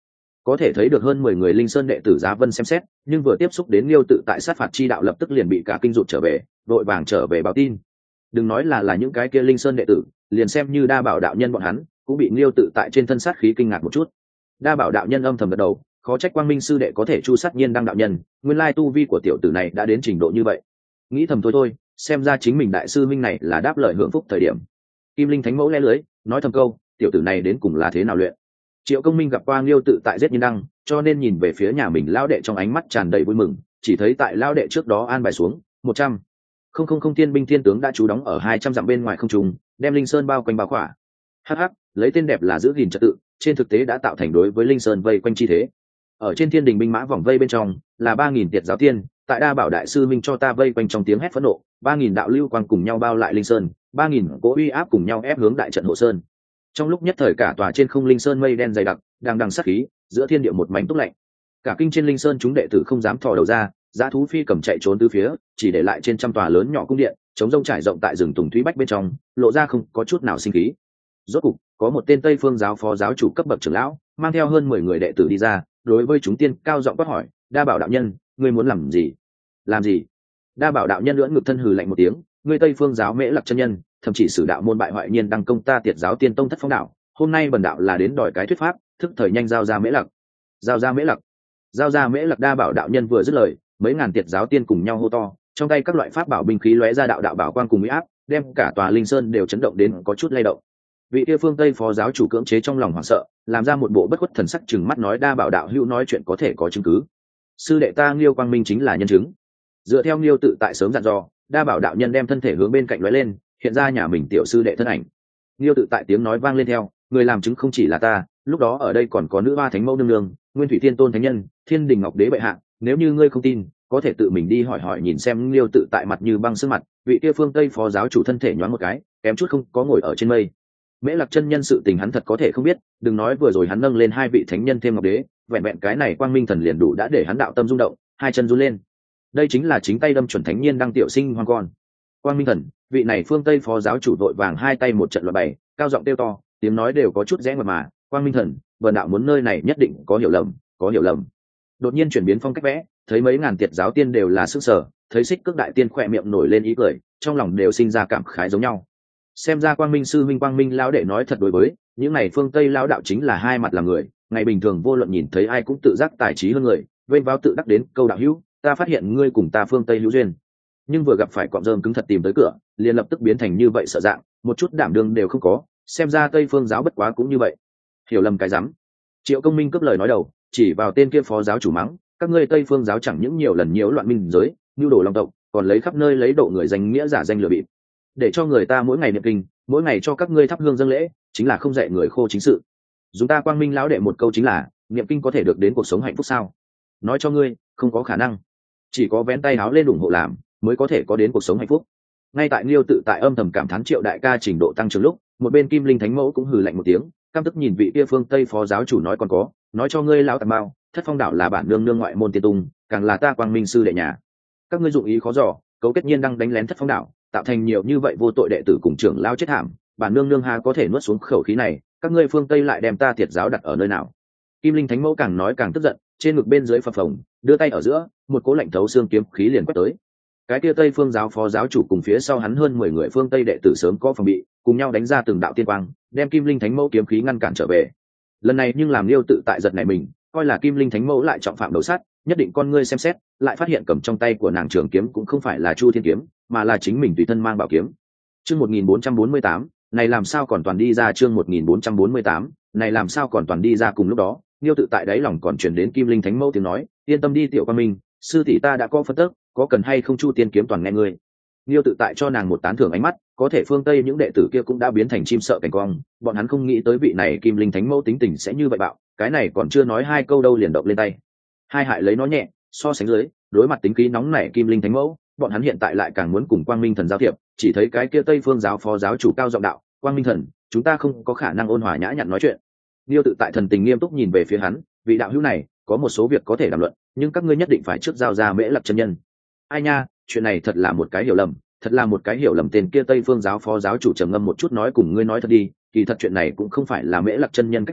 A: có thể thấy được hơn mười người linh sơn đệ tử giá vân xem xét, nhưng vừa tiếp xúc đến Liêu tự tại sát phạt chi đạo lập tức liền bị cả kinh rụt trở về, đội vàng trở về báo tin. Đừng nói là là những cái kia linh sơn đệ tử, liền xem như đa bảo đạo nhân bọn hắn cũng bị Liêu tự tại trên thân sát khí kinh ngạc một chút. Đa bảo đạo nhân âm thầm gật đầu, khó trách quang minh sư đệ có thể chu sát nhiên đăng đạo nhân, nguyên lai tu vi của tiểu tử này đã đến trình độ như vậy. Nghĩ thầm thôi thôi, xem ra chính mình đại sư minh này là đáp lời hưởng phúc thời điểm. Kim linh thánh mẫu lẽ lưới nói thầm câu, tiểu tử này đến cùng là thế nào luyện. Triệu Công Minh gặp qua Liêu tự tại giết nhiên đăng, cho nên nhìn về phía nhà mình lão đệ trong ánh mắt tràn đầy vui mừng, chỉ thấy tại lão đệ trước đó an bài xuống một trăm không không không tiên binh thiên tướng đã trú đóng ở hai trăm dặm bên ngoài không trung, đem linh sơn bao quanh bao khỏa. Hắc hắc, lấy tên đẹp là giữ gìn trật tự, trên thực tế đã tạo thành đối với linh sơn vây quanh chi thế. Ở trên thiên đình binh mã vòng vây bên trong là ba nghìn tiệt giáo tiên, tại đa bảo đại sư minh cho ta vây quanh trong tiếng hét phẫn nộ, ba nghìn đạo lưu quang cùng nhau bao lại linh sơn, ba nghìn cỗ uy áp cùng nhau ép hướng đại trận hộ sơn. Trong lúc nhất thời cả tòa trên không linh sơn mây đen dày đặc, đang đằng sát khí, giữa thiên địa một mảnh túc lạnh. Cả kinh trên linh sơn chúng đệ tử không dám thò đầu ra, dã thú phi cầm chạy trốn từ phía, chỉ để lại trên trăm tòa lớn nhỏ cung điện, chống rông trải rộng tại rừng tùng thúy bách bên trong, lộ ra không có chút nào sinh khí. Rốt cục, có một tên Tây Phương giáo phó giáo chủ cấp bậc trưởng lão, mang theo hơn mười người đệ tử đi ra, đối với chúng tiên cao giọng quát hỏi, "Đa bảo đạo nhân, ngươi muốn làm gì?" "Làm gì?" Đa bảo đạo nhân lưỡng ngực thân hừ lạnh một tiếng, "Ngươi Tây Phương giáo Mễ Lạc chân nhân, thậm chỉ sử đạo môn bại hoại nhiên đăng công ta tiệt giáo tiên tông thất phong đạo, hôm nay bần đạo là đến đòi cái thuyết pháp, thức thời nhanh giao ra Mễ Lạc." "Giao ra Mễ Lạc." Giao ra Mễ Lạc. Đa bảo đạo nhân vừa dứt lời, mấy ngàn tiệt giáo tiên cùng nhau hô to, trong tay các loại pháp bảo binh khí lóe ra đạo đạo bảo quang cùng uy áp, đem cả tòa linh sơn đều chấn động đến có chút lay động. Vị kia phương Tây phó giáo chủ cưỡng chế trong lòng hoảng sợ, làm ra một bộ bất khuất thần sắc chừng mắt nói, "Đa bảo đạo hữu nói chuyện có thể có chứng cứ." "Sư đệ ta Liêu Quang Minh chính là nhân chứng." Dựa theo Liêu tự tại sớm dặn dò, Đa bảo đạo nhân đem thân thể hướng bên cạnh lóe lên, hiện ra nhà mình tiểu sư đệ thân ảnh. Liêu tự tại tiếng nói vang lên theo, "Người làm chứng không chỉ là ta, lúc đó ở đây còn có nữ hoa thánh mẫu nương nương, Nguyên Thủy Thiên Tôn thánh nhân, Thiên Đình Ngọc Đế bệ hạ, nếu như ngươi không tin, có thể tự mình đi hỏi hỏi nhìn xem." Liêu tự tại mặt như băng sương mặt, vị kia phương Tây phó giáo chủ thân thể nhoáng một cái, kém chút không có ngồi ở trên mây. Mễ Lạc chân nhân sự tình hắn thật có thể không biết, đừng nói vừa rồi hắn nâng lên hai vị thánh nhân thêm Ngọc Đế, vẹn vẹn cái này Quang Minh thần liền đủ đã để hắn đạo tâm rung động, hai chân run lên. Đây chính là chính tay đâm chuẩn thánh nhiên đăng tiểu sinh hoang con. Quang Minh thần, vị này phương Tây phó giáo chủ vội vàng hai tay một trận loại bày, cao giọng kêu to, tiếng nói đều có chút rẽ mật mà, "Quang Minh thần, vần đạo muốn nơi này nhất định có hiểu lầm, có hiểu lầm." Đột nhiên chuyển biến phong cách vẽ, thấy mấy ngàn tiệt giáo tiên đều là sức sở, thấy Xích Cước đại tiên khỏe miệng nổi lên ý cười, trong lòng đều sinh ra cảm khái giống nhau. Xem ra Quang Minh sư minh Quang Minh lão đệ nói thật, đối với những này phương Tây lão đạo chính là hai mặt làm người, ngày bình thường vô luận nhìn thấy ai cũng tự giác tài trí hơn người, vênh váo tự đắc đến câu đạo hữu, ta phát hiện ngươi cùng ta phương Tây hữu duyên. Nhưng vừa gặp phải cọp rơm cứng thật tìm tới cửa, liền lập tức biến thành như vậy sợ dạng, một chút đảm đương đều không có, xem ra Tây Phương giáo bất quá cũng như vậy. Hiểu lầm cái rắm. Triệu Công Minh cướp lời nói đầu, chỉ vào tên kia phó giáo chủ mắng, "Các ngươi Tây Phương giáo chẳng những nhiều lần nhiễu loạn minh giới, nhu đồ long tộc, còn lấy khắp nơi lấy độ người danh nghĩa giả danh lừa bịp, để cho người ta mỗi ngày niệm kinh, mỗi ngày cho các ngươi thắp hương dâng lễ, chính là không dạy người khô chính sự. Dùng ta Quang Minh lão đệ một câu chính là, niệm kinh có thể được đến cuộc sống hạnh phúc sao? Nói cho ngươi, không có khả năng. Chỉ có vén tay áo lên ủng hộ làm, mới có thể có đến cuộc sống hạnh phúc." Ngay tại Liêu tự tại âm thầm cảm thán Triệu đại ca trình độ tăng trưởng lúc, một bên Kim Linh Thánh Mẫu cũng hừ lạnh một tiếng, căm tức nhìn vị kia phương Tây phó giáo chủ nói, "Còn có, nói cho ngươi lão tà mao, Thất Phong đảo là bản nương nương ngoại môn tiên tung, càng là ta Quang Minh sư đệ nhà. Các ngươi dụng ý khó dò, cấu kết nhiên đang đánh lén Thất Phong đảo, tạo thành nhiều như vậy vô tội đệ tử cùng trưởng lao chết thảm, bản nương nương ha có thể nuốt xuống khẩu khí này, các ngươi phương Tây lại đem ta Tiệt giáo đặt ở nơi nào?" Kim Linh Thánh Mẫu càng nói càng tức giận, trên ngực bên dưới phập phồng, đưa tay ở giữa, một cỗ lạnh thấu xương kiếm khí liền quét tới. Cái kia Tây Phương giáo phó giáo chủ cùng phía sau hắn hơn mười người phương Tây đệ tử sớm có phòng bị, cùng nhau đánh ra từng đạo tiên quang, đem Kim Linh Thánh Mẫu kiếm khí ngăn cản trở về. Lần này nhưng làm Liêu tự tại giật nảy mình, coi là Kim Linh Thánh Mẫu lại trọng phạm đầu sát, nhất định con ngươi xem xét, lại phát hiện cầm trong tay của nàng trường kiếm cũng không phải là Chu Thiên kiếm, mà là chính mình tùy thân mang bảo kiếm. Chương một nghìn bốn trăm bốn mươi tám, này làm sao còn toàn đi ra. Chương một nghìn bốn trăm bốn mươi tám, này làm sao còn toàn đi ra. Cùng lúc đó, Liêu tự tại đáy lòng còn truyền đến Kim Linh Thánh Mẫu tiếng nói, "Yên tâm đi tiểu Quang Minh, sư tỷ ta đã có phân tức, có cần hay không Chu Tiên kiếm toàn nghe ngươi." Liêu tự tại cho nàng một tán thưởng ánh mắt, có thể phương Tây những đệ tử kia cũng đã biến thành chim sợ cảnh quang, bọn hắn không nghĩ tới vị này Kim Linh Thánh Mẫu tính tình sẽ như vậy bạo, cái này còn chưa nói hai câu đâu liền động lên tay. Hai hại lấy nó nhẹ, so sánh dưới, đối mặt tính khí nóng nảy Kim Linh Thánh Mẫu, bọn hắn hiện tại lại càng muốn cùng Quang Minh thần giao thiệp, chỉ thấy cái kia Tây Phương giáo phó giáo chủ cao giọng đạo, "Quang Minh thần, chúng ta không có khả năng ôn hòa nhã nhặn nói chuyện." Liêu tự tại thần tình nghiêm túc nhìn về phía hắn, "Vị đạo hữu này, có một số việc có thể đàm luận, nhưng các ngươi nhất định phải trước giao ra Mễ Lạc chân nhân." "Ai nha, chuyện này thật là một cái hiểu lầm, thật là một cái hiểu lầm." Tên kia Tây Phương giáo phó giáo chủ trầm ngâm một chút nói, "Cùng ngươi nói thật đi, kỳ thật chuyện này cũng không phải là Mễ Lạc chân nhân cách làm,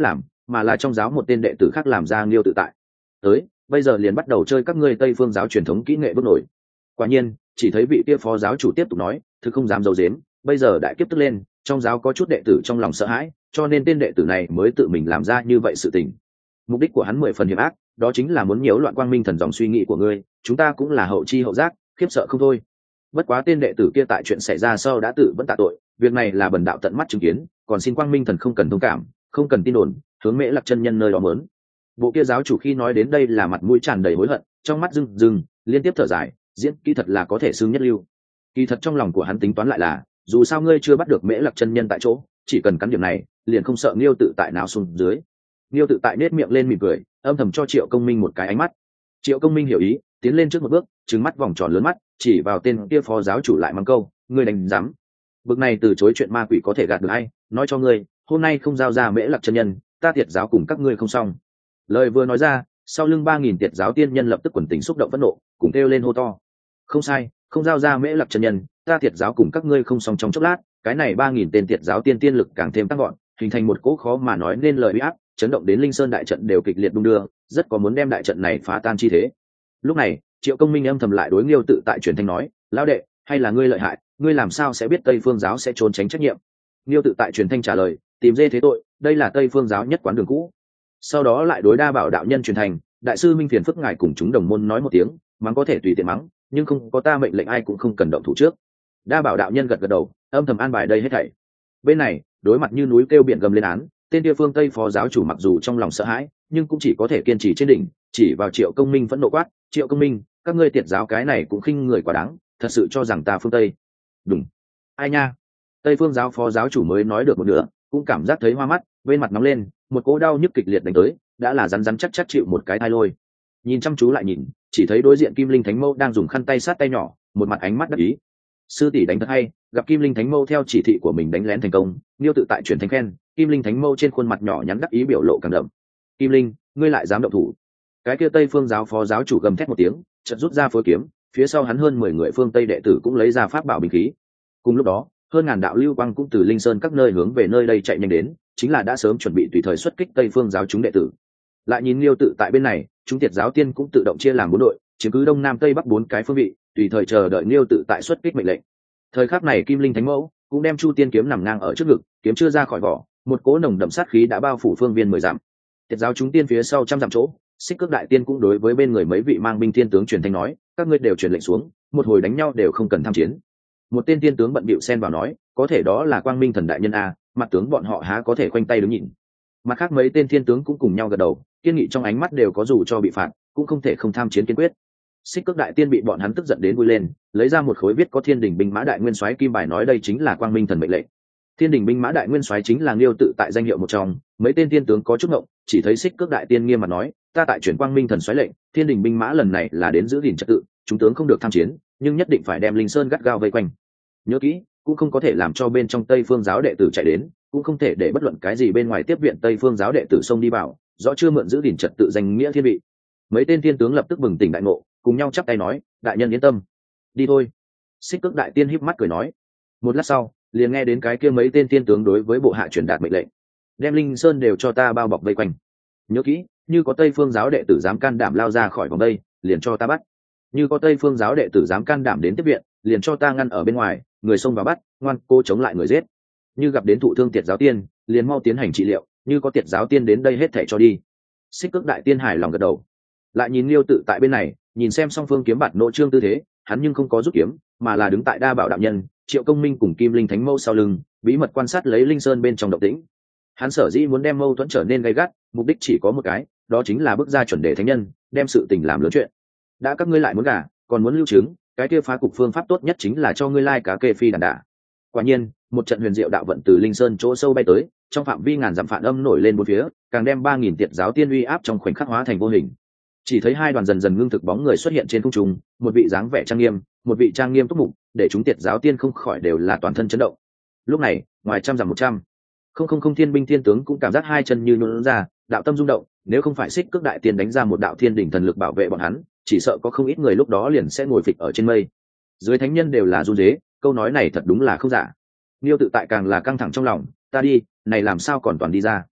A: mà là trong giáo một tên đệ tử khác làm ra Liêu tự tại. Tới, bây giờ liền bắt đầu chơi các ngươi Tây Phương giáo truyền thống kỹ nghệ bước nổi. Quả nhiên, chỉ thấy vị kia phó giáo chủ tiếp tục nói, thực không dám giấu giếm, bây giờ đại kiếp tức lên, trong giáo có chút đệ tử trong lòng sợ hãi, cho nên tên đệ tử này mới tự mình làm ra như vậy sự tình. Mục đích của hắn mười phần hiểm ác, đó chính là muốn nhiễu loạn quang minh thần dòng suy nghĩ của ngươi, chúng ta cũng là hậu chi hậu giác, khiếp sợ không thôi. Bất quá tên đệ tử kia tại chuyện xảy ra sau đã tự vẫn tạ tội, việc này là bần đạo tận mắt chứng kiến, còn xin quang minh thần không cần thông cảm, không cần tin đồn, hướng Mễ Lạc chân nhân nơi đó mớn. Bộ kia giáo chủ khi nói đến đây là mặt mũi tràn đầy hối hận, trong mắt rưng rưng, liên tiếp thở dài, diễn kỹ thật là có thể xưng nhất lưu. Kỳ thật trong lòng của hắn tính toán lại là, dù sao ngươi chưa bắt được Mễ Lạc chân nhân tại chỗ, chỉ cần cắn điểm này, liền không sợ Liêu tự tại nào xuống dưới. Liêu tự tại nết miệng lên mỉm cười, âm thầm cho Triệu Công Minh một cái ánh mắt. Triệu Công Minh hiểu ý, tiến lên trước một bước, trừng mắt vòng tròn lớn mắt, chỉ vào tên kia phó giáo chủ lại mắng câu, ngươi đánh dám. Bực này từ chối chuyện ma quỷ có thể gạt được ai, nói cho ngươi, hôm nay không giao ra Mễ Lạc chân nhân, ta Tiệt giáo cùng các ngươi không xong. Lời vừa nói ra, sau lưng ba nghìn Tiệt giáo tiên nhân lập tức quần tình xúc động phẫn nộ, cùng kêu lên hô to. Không sai, không giao ra Mễ Lạc chân nhân, ta Tiệt giáo cùng các ngươi không xong trong chốc lát, cái này ba nghìn tên Tiệt giáo tiên tiên lực càng thêm tăng gọn, hình thành một cỗ khó mà nói nên lời uy áp, chấn động đến Linh Sơn đại trận đều kịch liệt đung đưa, rất có muốn đem đại trận này phá tan chi thế. Lúc này, Triệu Công Minh âm thầm lại đối Liêu tự tại truyền thanh nói, lão đệ, hay là ngươi lợi hại, ngươi làm sao sẽ biết Tây Phương giáo sẽ trốn tránh trách nhiệm? Liêu tự tại truyền thanh trả lời, tìm dê thế tội, đây là Tây Phương giáo nhất quán đường cũ. Sau đó lại đối Đa Bảo đạo nhân truyền thành, đại sư Minh phiền phức ngài cùng chúng đồng môn nói một tiếng, mắng có thể tùy tiện mắng, nhưng không có ta mệnh lệnh ai cũng không cần động thủ trước. Đa Bảo đạo nhân gật gật đầu, âm thầm an bài đây hết thảy. Bên này, đối mặt như núi kêu biển gầm lên án, tên địa phương Tây phó giáo chủ mặc dù trong lòng sợ hãi, nhưng cũng chỉ có thể kiên trì trên đỉnh, chỉ vào Triệu Công Minh phẫn nộ quát, Triệu Công Minh, các ngươi Tiệt giáo cái này cũng khinh người quá đáng, thật sự cho rằng ta phương Tây. Đúng. Ai nha? Tây phương giáo phó giáo chủ mới nói được một nửa, cũng cảm giác thấy hoa mắt, bên mặt nóng lên, một cỗ đau nhức kịch liệt đánh tới, đã là rắn rắn chắc chắc chịu một cái thai lôi. Nhìn chăm chú lại nhìn, chỉ thấy đối diện Kim Linh Thánh Mâu đang dùng khăn tay sát tay nhỏ, một mặt ánh mắt đắc ý. Sư tỷ đánh thật hay, gặp Kim Linh Thánh Mâu theo chỉ thị của mình đánh lén thành công, Liêu tự tại chuyển thành khen, Kim Linh Thánh Mâu trên khuôn mặt nhỏ nhắn đắc ý biểu lộ càng đậm. Kim Linh, ngươi lại dám động thủ? Cái kia Tây phương giáo phó giáo chủ gầm thét một tiếng, chợt rút ra phối kiếm, phía sau hắn hơn mười người phương Tây đệ tử cũng lấy ra pháp bảo binh khí. Cùng lúc đó, hơn ngàn đạo lưu quang cũng từ Linh Sơn các nơi hướng về nơi đây chạy nhanh đến, chính là đã sớm chuẩn bị tùy thời xuất kích Tây phương giáo chúng đệ tử. Lại nhìn Liêu tự tại bên này, chúng Tiệt giáo tiên cũng tự động chia làm bốn đội, chiếm cứ đông nam tây bắc bốn cái phương vị, tùy thời chờ đợi Liêu tự tại xuất kích mệnh lệnh. Thời khắc này Kim Linh Thánh Mẫu cũng đem Chu Tiên kiếm nằm ngang ở trước ngực, kiếm chưa ra khỏi vỏ, một cỗ nồng đậm sát khí đã bao phủ phương viên mười dặm. Tiệt giáo chúng tiên phía sau trăm dặm chỗ, Xích Cước đại tiên cũng đối với bên người mấy vị mang binh thiên tướng truyền thanh nói, các ngươi đều truyền lệnh xuống, một hồi đánh nhau đều không cần tham chiến. Một tên tiên tướng bận bịu xen vào nói, có thể đó là Quang Minh thần đại nhân a, mặt tướng bọn họ há có thể khoanh tay đứng nhìn. Mặt khác mấy tên thiên tướng cũng cùng nhau gật đầu, kiên nghị trong ánh mắt đều có dù cho bị phạt, cũng không thể không tham chiến kiên quyết. Xích Cước đại tiên bị bọn hắn tức giận đến vui lên, lấy ra một khối viết có Thiên Đình binh mã đại nguyên soái kim bài nói đây chính là Quang Minh thần mệnh lệnh. Thiên Đình binh mã đại nguyên soái chính là Liêu tự tại danh hiệu một trong, mấy tên tiên tướng có chút ngộng, chỉ thấy Xích Cước đại tiên nghiêm mặt nói, ta tại chuyển Quang Minh thần soái lệnh, Thiên Đình binh mã lần này là đến giữ gìn trật tự, chúng tướng không được tham chiến, nhưng nhất định phải đem Linh Sơn gắt gao vây quanh. Nhớ kỹ, cũng không có thể làm cho bên trong Tây Phương giáo đệ tử chạy đến, cũng không thể để bất luận cái gì bên ngoài tiếp viện Tây Phương giáo đệ tử xông đi vào, rõ chưa mượn giữ gìn trật tự danh nghĩa thiên vị. Mấy tên tiên tướng lập tức bừng tỉnh đại ngộ, cùng nhau chắp tay nói, đại nhân yên tâm, đi thôi. Xích Cước đại tiên híp mắt cười nói. Một lát sau, liền nghe đến cái kia mấy tên tiên tướng đối với bộ hạ truyền đạt mệnh lệnh, đem Linh Sơn đều cho ta bao bọc vây quanh. Nhớ kỹ, như có Tây Phương giáo đệ tử dám can đảm lao ra khỏi vòng đây, liền cho ta bắt. Như có Tây Phương giáo đệ tử dám can đảm đến tiếp viện, liền cho ta ngăn ở bên ngoài, người xông vào bắt, ngoan cố chống lại người giết. Như gặp đến thụ thương Tiệt giáo tiên, liền mau tiến hành trị liệu, như có Tiệt giáo tiên đến đây hết thảy cho đi. Xích Cước đại tiên hài lòng gật đầu. Lại nhìn Liêu tự tại bên này, nhìn xem song phương kiếm bạt nộ trương tư thế, hắn nhưng không có rút kiếm, mà là đứng tại Đa Bảo đạo nhân, Triệu Công Minh cùng Kim Linh Thánh Mâu sau lưng, bí mật quan sát lấy Linh Sơn bên trong động tĩnh. Hắn sở dĩ muốn đem mâu thuẫn trở nên gay gắt, mục đích chỉ có một cái, đó chính là bước ra chuẩn đề thánh nhân, đem sự tình làm lớn chuyện. Đã các ngươi lại muốn gả, còn muốn lưu trứng, cái kia phá cục phương pháp tốt nhất chính là cho ngươi lai cá kê phi đàn đả. Quả nhiên, một trận huyền diệu đạo vận từ Linh Sơn chỗ sâu bay tới, trong phạm vi ngàn dặm phản âm nổi lên bốn phía, càng đem ba nghìn Tiệt giáo tiên uy áp trong khoảnh khắc hóa thành vô hình. Chỉ thấy hai đoàn dần dần ngưng thực bóng người xuất hiện trên không trung, một vị dáng vẻ trang nghiêm, một vị trang nghiêm túc mục, để chúng Tiệt giáo tiên không khỏi đều là toàn thân chấn động. Lúc này, ngoài trăm dặm một trăm, không không không thiên binh thiên tướng cũng cảm giác hai chân như nhũn ra, đạo tâm rung động, nếu không phải Xích Cước đại tiên đánh ra một đạo thiên đỉnh thần lực bảo vệ bọn hắn, chỉ sợ có không ít người lúc đó liền sẽ ngồi phịch ở trên mây. Dưới thánh nhân đều là run rế, câu nói này thật đúng là không giả. Liêu tự tại càng là căng thẳng trong lòng, ta đi, này làm sao còn toàn đi ra.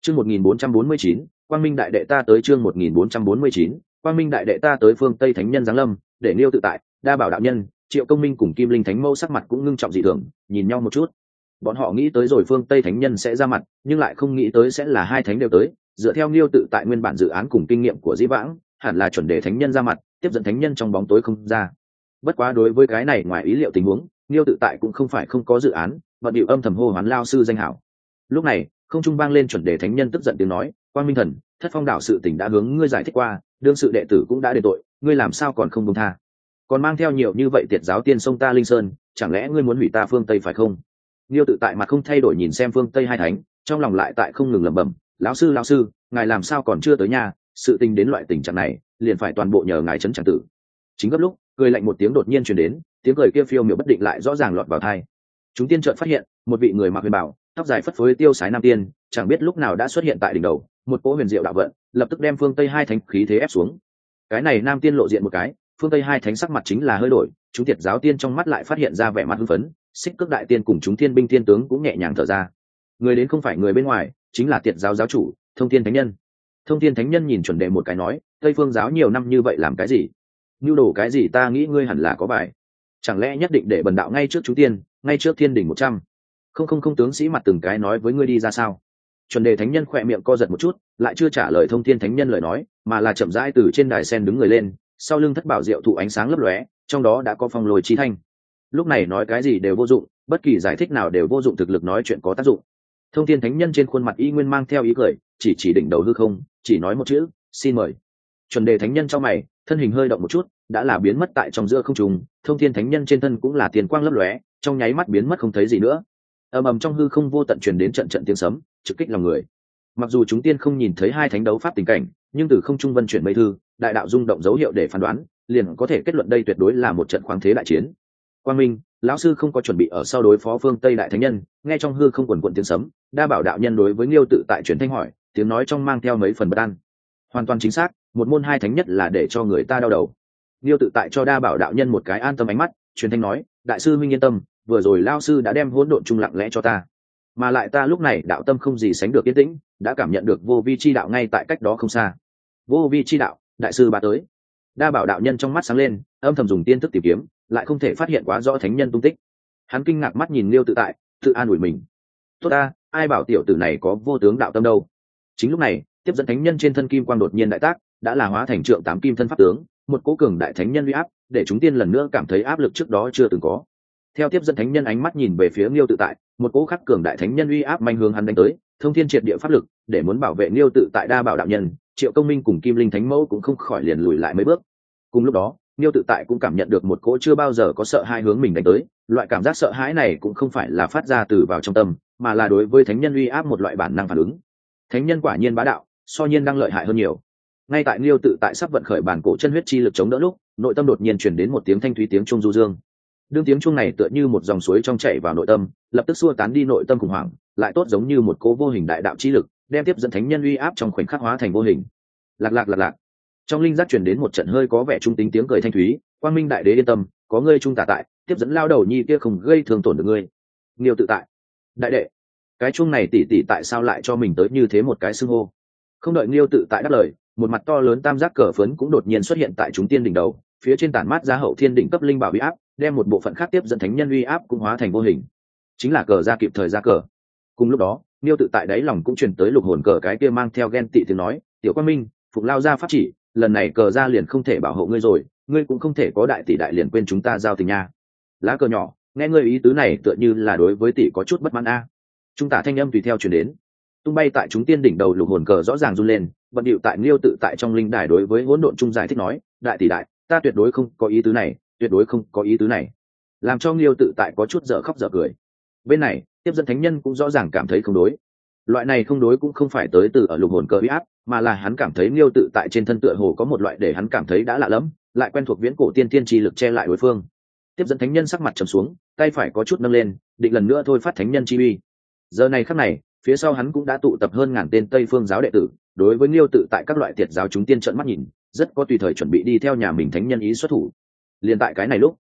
A: Chương một nghìn bốn trăm bốn mươi chín, Quang Minh đại đệ ta tới chương một nghìn bốn trăm bốn mươi chín, Quang Minh đại đệ ta tới phương Tây thánh nhân giáng lâm, để Liêu tự tại, Đa Bảo đạo nhân, Triệu Công Minh cùng Kim Linh thánh mẫu sắc mặt cũng ngưng trọng dị thường, nhìn nhau một chút. Bọn họ nghĩ tới rồi phương Tây thánh nhân sẽ ra mặt, nhưng lại không nghĩ tới sẽ là hai thánh đều tới, dựa theo Liêu tự tại nguyên bản dự án cùng kinh nghiệm của Dĩ Vãng, hẳn là chuẩn đề thánh nhân ra mặt, tiếp dẫn thánh nhân trong bóng tối không ra. Bất quá đối với cái này ngoài ý liệu tình huống, Liêu tự tại cũng không phải không có dự án, bận điệu âm thầm hô hoán lao sư danh hảo. Lúc này, không trung vang lên chuẩn đề thánh nhân tức giận tiếng nói, Quang Minh thần, thất phong đảo sự tình đã hướng ngươi giải thích qua, đương sự đệ tử cũng đã đền tội, ngươi làm sao còn không buông tha, còn mang theo nhiều như vậy tiệt giáo tiên sông ta linh sơn, chẳng lẽ ngươi muốn hủy ta phương Tây phải không? Liêu tự tại mặt không thay đổi nhìn xem phương Tây hai thánh, trong lòng lại tại không ngừng lẩm bẩm, lão sư lão sư, ngài làm sao còn chưa tới nhà, sự tình đến loại tình trạng này, liền phải toàn bộ nhờ ngài trấn chẳng tử. Chính gấp lúc, cười lạnh một tiếng đột nhiên truyền đến, tiếng cười kia phiêu miểu bất định lại rõ ràng lọt vào tai. Chúng tiên chợt phát hiện, một vị người mặc huyền bào, tóc dài phất phới tiêu sái nam tiên, chẳng biết lúc nào đã xuất hiện tại đỉnh đầu, một cỗ huyền diệu đạo vận, lập tức đem phương Tây hai thánh khí thế ép xuống. Cái này nam tiên lộ diện một cái, phương Tây hai thánh sắc mặt chính là hơi đổi, chúng tiệt giáo tiên trong mắt lại phát hiện ra vẻ mặt hưng phấn, xích cước đại tiên cùng chúng thiên binh tiên tướng cũng nhẹ nhàng thở ra. Người đến không phải người bên ngoài, chính là tiệt giáo giáo chủ, Thông Thiên thánh nhân. Thông Thiên thánh nhân nhìn chuẩn đề một cái nói, Tây phương giáo nhiều năm như vậy làm cái gì? Nưu đồ cái gì ta nghĩ ngươi hẳn là có bài. Chẳng lẽ nhất định để bần đạo ngay trước chúng tiên, ngay trước thiên đỉnh một trăm? Không không không tướng sĩ mặt từng cái nói với ngươi đi ra sao? Chuẩn đề thánh nhân khỏe miệng co giật một chút, lại chưa trả lời Thông Thiên thánh nhân lời nói, mà là chậm rãi từ trên đài sen đứng người lên, sau lưng thất bảo diệu thụ ánh sáng lấp lóe, trong đó đã có phong lôi chi thanh. Lúc này nói cái gì đều vô dụng, bất kỳ giải thích nào đều vô dụng, thực lực nói chuyện có tác dụng. Thông Thiên thánh nhân trên khuôn mặt y nguyên mang theo ý cười, chỉ chỉ đỉnh đầu hư không, chỉ nói một chữ, xin mời. Chuẩn đề thánh nhân trong mày, thân hình hơi động một chút, đã là biến mất tại trong giữa không trung. Thông Thiên thánh nhân trên thân cũng là tiền quang lấp lóe, trong nháy mắt biến mất không thấy gì nữa. Ầm ầm trong hư không vô tận truyền đến trận trận tiếng sấm, trực kích lòng người. Mặc dù chúng tiên không nhìn thấy hai thánh đấu pháp tình cảnh, nhưng từ không trung vân chuyển mây thư, đại đạo rung động dấu hiệu để phán đoán, liền có thể kết luận đây tuyệt đối là một trận khoáng thế đại chiến. Quang Minh, lão sư không có chuẩn bị ở sau đối phó phương Tây đại thánh nhân, nghe trong hư không quần quần tiếng sấm, Đa Bảo đạo nhân đối với Liêu tự tại truyền thanh hỏi, tiếng nói trong mang theo mấy phần bất an. Hoàn toàn chính xác, một môn hai thánh nhất là để cho người ta đau đầu. Liêu tự tại cho Đa Bảo đạo nhân một cái an tâm ánh mắt, truyền thanh nói, đại sư huynh yên tâm, vừa rồi lão sư đã đem hỗn độn trung lặng lẽ cho ta, mà lại ta lúc này đạo tâm không gì sánh được yên tĩnh, đã cảm nhận được vô vi chi đạo ngay tại cách đó không xa. Vô vi chi đạo, đại sư ba tới. Đa Bảo đạo nhân trong mắt sáng lên, âm thầm dùng tiên thức tìm kiếm, lại không thể phát hiện quá rõ thánh nhân tung tích. Hắn kinh ngạc mắt nhìn Liêu tự tại, tự an ủi mình, tốt ta, ai bảo tiểu tử này có vô tướng đạo tâm đâu. Chính lúc này, tiếp dẫn thánh nhân trên thân kim quang đột nhiên đại tác, đã là hóa thành trượng tám kim thân pháp tướng, một cố cường đại thánh nhân uy áp, để chúng tiên lần nữa cảm thấy áp lực trước đó chưa từng có. Theo tiếp dẫn thánh nhân ánh mắt nhìn về phía Liêu tự tại, một cố khắc cường đại thánh nhân uy áp manh hướng hắn đánh tới, thông thiên triệt địa pháp lực, để muốn bảo vệ Liêu tự tại Đa Bảo đạo nhân, Triệu Công Minh cùng Kim Linh thánh mẫu cũng không khỏi liền lùi lại mấy bước. Cùng lúc đó, Liêu tự tại cũng cảm nhận được một cỗ chưa bao giờ có sợ hãi hướng mình đánh tới, loại cảm giác sợ hãi này cũng không phải là phát ra từ vào trong tâm, mà là đối với thánh nhân uy áp một loại bản năng phản ứng. Thánh nhân quả nhiên bá đạo, so nhiên đang lợi hại hơn nhiều. Ngay tại Liêu tự tại sắp vận khởi bản cổ chân huyết chi lực chống đỡ lúc, nội tâm đột nhiên truyền đến một tiếng thanh thúy tiếng trung du dương. Đương tiếng chuông này tựa như một dòng suối trong chảy vào nội tâm, lập tức xua tán đi nội tâm khủng hoảng, lại tốt giống như một cỗ vô hình đại đạo chi lực, đem tiếp dẫn thánh nhân uy áp trong khoảnh khắc hóa thành vô hình. Lạc lạc lạc lạc. Trong linh giác truyền đến một trận hơi có vẻ trung tính tiếng cười thanh thúy, Quang Minh đại đế yên tâm, có ngươi trung tả tại, tiếp dẫn lao đầu nhi kia không gây thương tổn được ngươi. Liêu tự tại, đại đệ, cái chuông này tỷ tỷ tại sao lại cho mình tới như thế một cái xưng hô? Không đợi Liêu tự tại đáp lời, một mặt to lớn tam giác cờ phấn cũng đột nhiên xuất hiện tại chúng tiên đỉnh đầu, phía trên tản mát ra hậu thiên đỉnh cấp linh bảo uy áp, đem một bộ phận khác tiếp dẫn thánh nhân uy áp cũng hóa thành vô hình, chính là cờ ra kịp thời ra cờ. Cùng lúc đó, Liêu tự tại đáy lòng cũng truyền tới lục hồn cờ cái kia mang theo ghen tị tiếng nói, tiểu Quang Minh, phục lao ra pháp chỉ, lần này cờ ra liền không thể bảo hộ ngươi rồi, ngươi cũng không thể có đại tỷ đại liền quên chúng ta giao tình nha. Lá cờ nhỏ, nghe ngươi ý tứ này tựa như là đối với tỷ có chút bất mãn a. Trung tả thanh âm tùy theo truyền đến, tung bay tại chúng tiên đỉnh đầu lục hồn cờ rõ ràng run lên, bận điệu tại Liêu tự tại trong linh đài đối với hỗn độn trung giải thích nói, đại tỷ đại, ta tuyệt đối không có ý tứ này, tuyệt đối không có ý tứ này, làm cho Liêu tự tại có chút dở khóc dở cười. Bên này, tiếp dẫn thánh nhân cũng rõ ràng cảm thấy không đối. Loại này không đối cũng không phải tới từ ở lục hồn cờ uy áp, mà là hắn cảm thấy Liêu tự tại trên thân tựa hồ có một loại để hắn cảm thấy đã lạ lẫm, lại quen thuộc viễn cổ tiên thiên chi lực che lại đối phương. Tiếp dẫn thánh nhân sắc mặt trầm xuống, tay phải có chút nâng lên, định lần nữa thôi phát thánh nhân chi uy. Giờ này khắc này, phía sau hắn cũng đã tụ tập hơn ngàn tên Tây Phương giáo đệ tử, đối với Liêu tự tại các loại tiệt giáo chúng tiên trợn mắt nhìn, rất có tùy thời chuẩn bị đi theo nhà mình thánh nhân ý xuất thủ. Liên tại cái này lúc,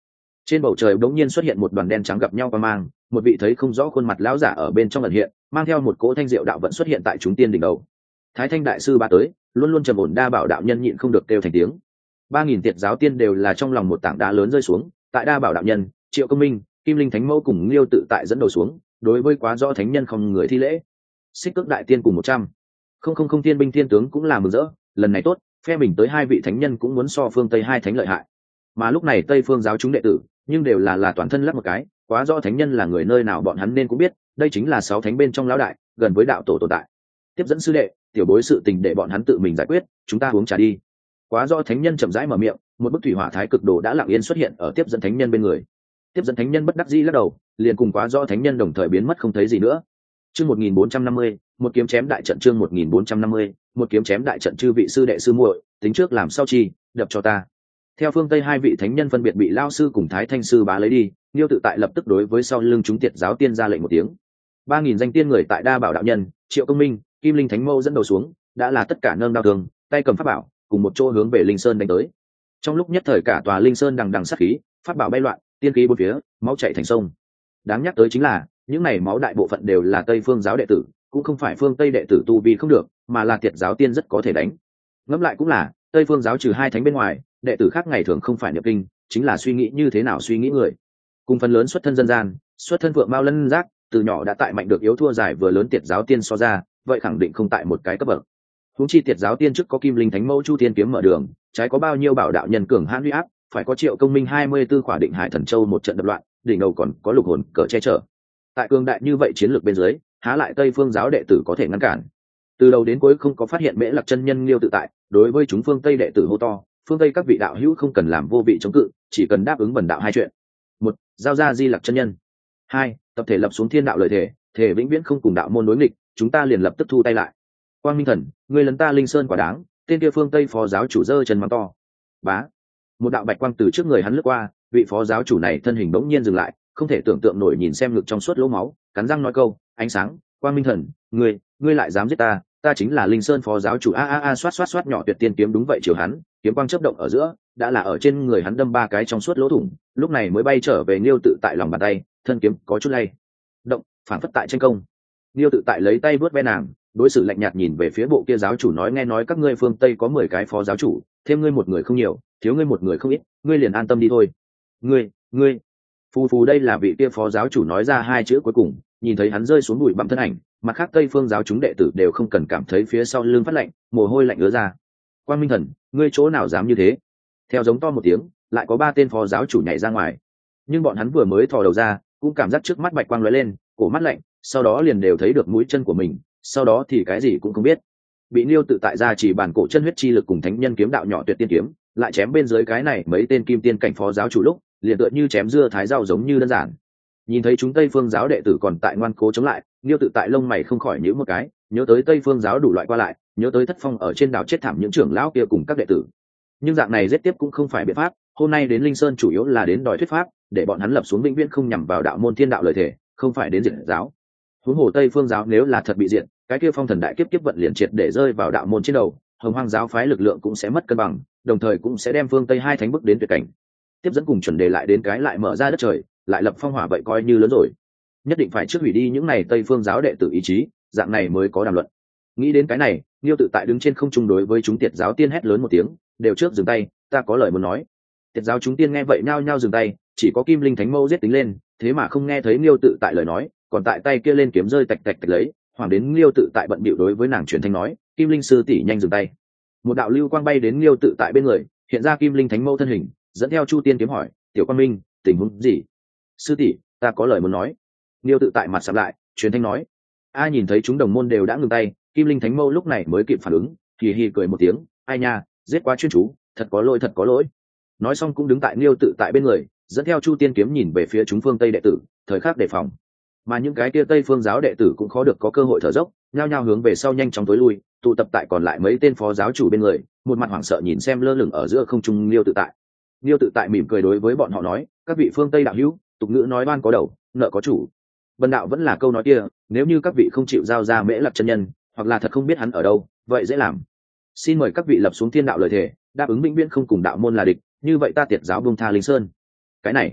A: Trên bầu trời bỗng nhiên xuất hiện một đoàn đen trắng gặp nhau qua mang, một vị thấy không rõ khuôn mặt lão giả ở bên trong ẩn hiện, mang theo một cỗ thanh diệu đạo vận xuất hiện tại chúng tiên đỉnh đầu. Thái Thanh đại sư ba tới, luôn luôn trầm ổn đa bảo đạo nhân nhịn không được kêu thành tiếng. Ba nghìn tiệt giáo tiên đều là trong lòng một tảng đá lớn rơi xuống, tại đa bảo đạo nhân, Triệu Công Minh, Kim Linh Thánh Mẫu cùng Liêu Tự Tại dẫn đầu xuống, đối với quá rõ thánh nhân không người thi lễ. Xích Cước đại tiên cùng một trăm, không không không tiên binh thiên tướng cũng là mừng rỡ, lần này tốt, phe mình tới hai vị thánh nhân cũng muốn so phương Tây hai thánh lợi hại. Mà lúc này Tây phương giáo chúng đệ tử, nhưng đều là là toàn thân lắp một cái, quá rõ thánh nhân là người nơi nào bọn hắn nên cũng biết, đây chính là sáu thánh bên trong lão đại, gần với đạo tổ tồn tại. Tiếp dẫn sư đệ, tiểu bối sự tình để bọn hắn tự mình giải quyết, chúng ta uống trà đi. Quá rõ thánh nhân chậm rãi mở miệng, một bức thủy hỏa thái cực đồ đã lặng yên xuất hiện ở tiếp dẫn thánh nhân bên người. Tiếp dẫn thánh nhân bất đắc dĩ lắc đầu, liền cùng quá rõ thánh nhân đồng thời biến mất không thấy gì nữa. Chương một nghìn bốn trăm năm mươi, một kiếm chém đại trận. Chương một nghìn bốn trăm năm mươi, một kiếm chém đại trận. Chư vị sư đệ sư muội, tính trước làm sao chi, đập cho ta. Theo phương Tây hai vị thánh nhân phân biệt bị lao sư cùng Thái Thanh sư bá lấy đi, Liêu Tự Tại lập tức đối với sau lưng chúng tiệt giáo tiên ra lệnh một tiếng. Ba nghìn danh tiên người tại đa bảo đạo nhân, Triệu Công Minh, Kim Linh Thánh Mẫu dẫn đầu xuống, đã là tất cả nâng đao thường, tay cầm pháp bảo, cùng một chỗ hướng về Linh Sơn đánh tới. Trong lúc nhất thời cả tòa Linh Sơn đằng đằng sát khí, pháp bảo bay loạn, tiên khí bốn phía, máu chảy thành sông. Đáng nhắc tới chính là, những này máu đại bộ phận đều là Tây phương giáo đệ tử, cũng không phải phương Tây đệ tử tu vi không được, mà là tiệt giáo tiên rất có thể đánh. Ngẫm lại cũng là, Tây phương giáo trừ hai thánh bên ngoài, đệ tử khác ngày thường không phải niệm kinh, chính là suy nghĩ như thế nào suy nghĩ người. Cùng phần lớn xuất thân dân gian, xuất thân vượng mao lân giác, từ nhỏ đã tại mạnh được yếu thua giải vừa lớn tiệt giáo tiên so ra, vậy khẳng định không tại một cái cấp bậc. Huống chi tiệt giáo tiên trước có Kim Linh Thánh Mẫu Chu Thiên kiếm mở đường, trái có bao nhiêu bảo đạo nhân cường hãn uy áp, phải có Triệu Công Minh hai mươi tư khỏa định hải thần châu một trận đập loạn, đỉnh đầu còn có lục hồn cờ che chở. Tại cường đại như vậy chiến lược bên dưới, há lại Tây phương giáo đệ tử có thể ngăn cản. Từ đầu đến cuối không có phát hiện Mễ Lạc chân nhân Liêu Tự Tại, đối với chúng phương Tây đệ tử hô to, phương Tây các vị đạo hữu không cần làm vô vị chống cự, chỉ cần đáp ứng bần đạo hai chuyện. Một, giao ra Di Lặc chân nhân. Hai, tập thể lập xuống thiên đạo lời thề, thể vĩnh viễn không cùng đạo môn đối nghịch, chúng ta liền lập tức thu tay lại. Quang Minh Thần, ngươi lấn ta Linh Sơn quả đáng, tên kia phương Tây phó giáo chủ giơ chân mắng to. Bá, một đạo bạch quang từ trước người hắn lướt qua, vị phó giáo chủ này thân hình bỗng nhiên dừng lại, không thể tưởng tượng nổi nhìn xem ngực trong suốt lỗ máu, cắn răng nói câu, ánh sáng, Quang Minh Thần, ngươi, ngươi lại dám giết ta, ta chính là Linh Sơn phó giáo chủ. A a a, xoát xoát xoát, nhỏ tuyệt tiên kiếm đúng vậy chiều hắn, kiếm quang chớp động ở giữa, đã là ở trên người hắn đâm ba cái trong suốt lỗ thủng, lúc này mới bay trở về Liêu Tự Tại lòng bàn tay, thân kiếm có chút lay động, phản phất tại tranh công. Liêu Tự Tại lấy tay vớt ve nàng, đối xử lạnh nhạt nhìn về phía bộ kia giáo chủ nói, nghe nói các ngươi phương Tây có mười cái phó giáo chủ, thêm ngươi một người không nhiều, thiếu ngươi một người không ít, ngươi liền an tâm đi thôi. Ngươi, ngươi, phù phù, đây là vị kia phó giáo chủ nói ra hai chữ cuối cùng, nhìn thấy hắn rơi xuống bụi bặm thân ảnh, mặt khác Tây phương giáo chúng đệ tử đều không cần cảm thấy phía sau lưng phát lạnh, mồ hôi lạnh ứa ra. Quang Minh Thần, ngươi chỗ nào dám như thế? Theo giống to một tiếng, lại có ba tên phó giáo chủ nhảy ra ngoài, nhưng bọn hắn vừa mới thò đầu ra, cũng cảm giác trước mắt bạch quang lóe lên, cổ mắt lạnh, sau đó liền đều thấy được mũi chân của mình, sau đó thì cái gì cũng không biết. Bị Liêu Tự Tại ra chỉ bản cổ chân huyết chi lực cùng thánh nhân kiếm đạo nhỏ tuyệt tiên kiếm, lại chém bên dưới cái này mấy tên kim tiên cảnh phó giáo chủ lúc, liền tựa như chém dưa thái rau giống như đơn giản. Nhìn thấy chúng Tây phương giáo đệ tử còn tại ngoan cố chống lại, Liêu Tự Tại lông mày không khỏi nhíu một cái, nhớ tới Tây phương giáo đủ loại qua lại, nhớ tới Thất Phong ở trên đảo chết thảm những trưởng lão kia cùng các đệ tử. Nhưng dạng này giết tiếp cũng không phải biện pháp, hôm nay đến Linh Sơn chủ yếu là đến đòi thuyết pháp, để bọn hắn lập xuống vĩnh viễn không nhằm vào đạo môn thiên đạo lời thể, không phải đến diệt giáo. Huống hồ Tây phương giáo nếu là thật bị diệt, cái kia phong thần đại kiếp kiếp vận liền triệt để rơi vào đạo môn trên đầu, Hồng Hoang giáo phái lực lượng cũng sẽ mất cân bằng, đồng thời cũng sẽ đem phương Tây hai thánh bước đến tuyệt cảnh. Tiếp dẫn cùng chuẩn đề lại đến cái lại mở ra đất trời, lại lập phong hỏa, vậy coi như lớn rồi. Nhất định phải trước hủy đi những này Tây phương giáo đệ tử ý chí, dạng này mới có đàm luận. Nghĩ đến cái này, Liêu Tự Tại đứng trên không trung đối với chúng tiệt giáo tiên hét lớn một tiếng, đều trước dừng tay, ta có lời muốn nói. Tiệt giáo chúng tiên nghe vậy nhao nhao dừng tay, chỉ có Kim Linh Thánh Mẫu giết tính lên, thế mà không nghe thấy Liêu Tự Tại lời nói, còn tại tay kia lên kiếm rơi tạch tạch tạch lấy, hoàng đến Liêu Tự Tại bận bịu đối với nàng truyền thanh nói, Kim Linh sư tỷ nhanh dừng tay. Một đạo lưu quang bay đến Liêu Tự Tại bên người, hiện ra Kim Linh Thánh Mẫu thân hình, dẫn theo Chu Tiên kiếm hỏi, tiểu Quang Minh, tình huống gì? Sư tỷ, ta có lời muốn nói. Liêu Tự Tại mặt sạm lại, truyền thanh nói. A, nhìn thấy chúng đồng môn đều đã ngừng tay, Kim Linh Thánh Mẫu lúc này mới kịp phản ứng, hì hì cười một tiếng, ai nha, giết quá chuyên chú, thật có lỗi thật có lỗi. Nói xong cũng đứng tại Liêu Tự Tại bên người, dẫn theo Chu Tiên kiếm nhìn về phía chúng phương Tây đệ tử, thời khắc đề phòng. Mà những cái kia Tây phương giáo đệ tử cũng khó được có cơ hội thở dốc, nhao nhao hướng về sau nhanh chóng tối lui, tụ tập tại còn lại mấy tên phó giáo chủ bên người, một mặt hoảng sợ nhìn xem lơ lửng ở giữa không trung Liêu Tự Tại. Liêu Tự Tại mỉm cười đối với bọn họ nói, các vị phương Tây đạo hữu, tục ngữ nói oan có đầu, nợ có chủ. Bần đạo vẫn là câu nói kia, nếu như các vị không chịu giao ra Mễ Lạc chân nhân, hoặc là thật không biết hắn ở đâu, vậy dễ làm. Xin mời các vị lập xuống thiên đạo lời thề, đáp ứng vĩnh viễn không cùng đạo môn là địch, như vậy ta tiệt giáo buông tha Linh Sơn. Cái này,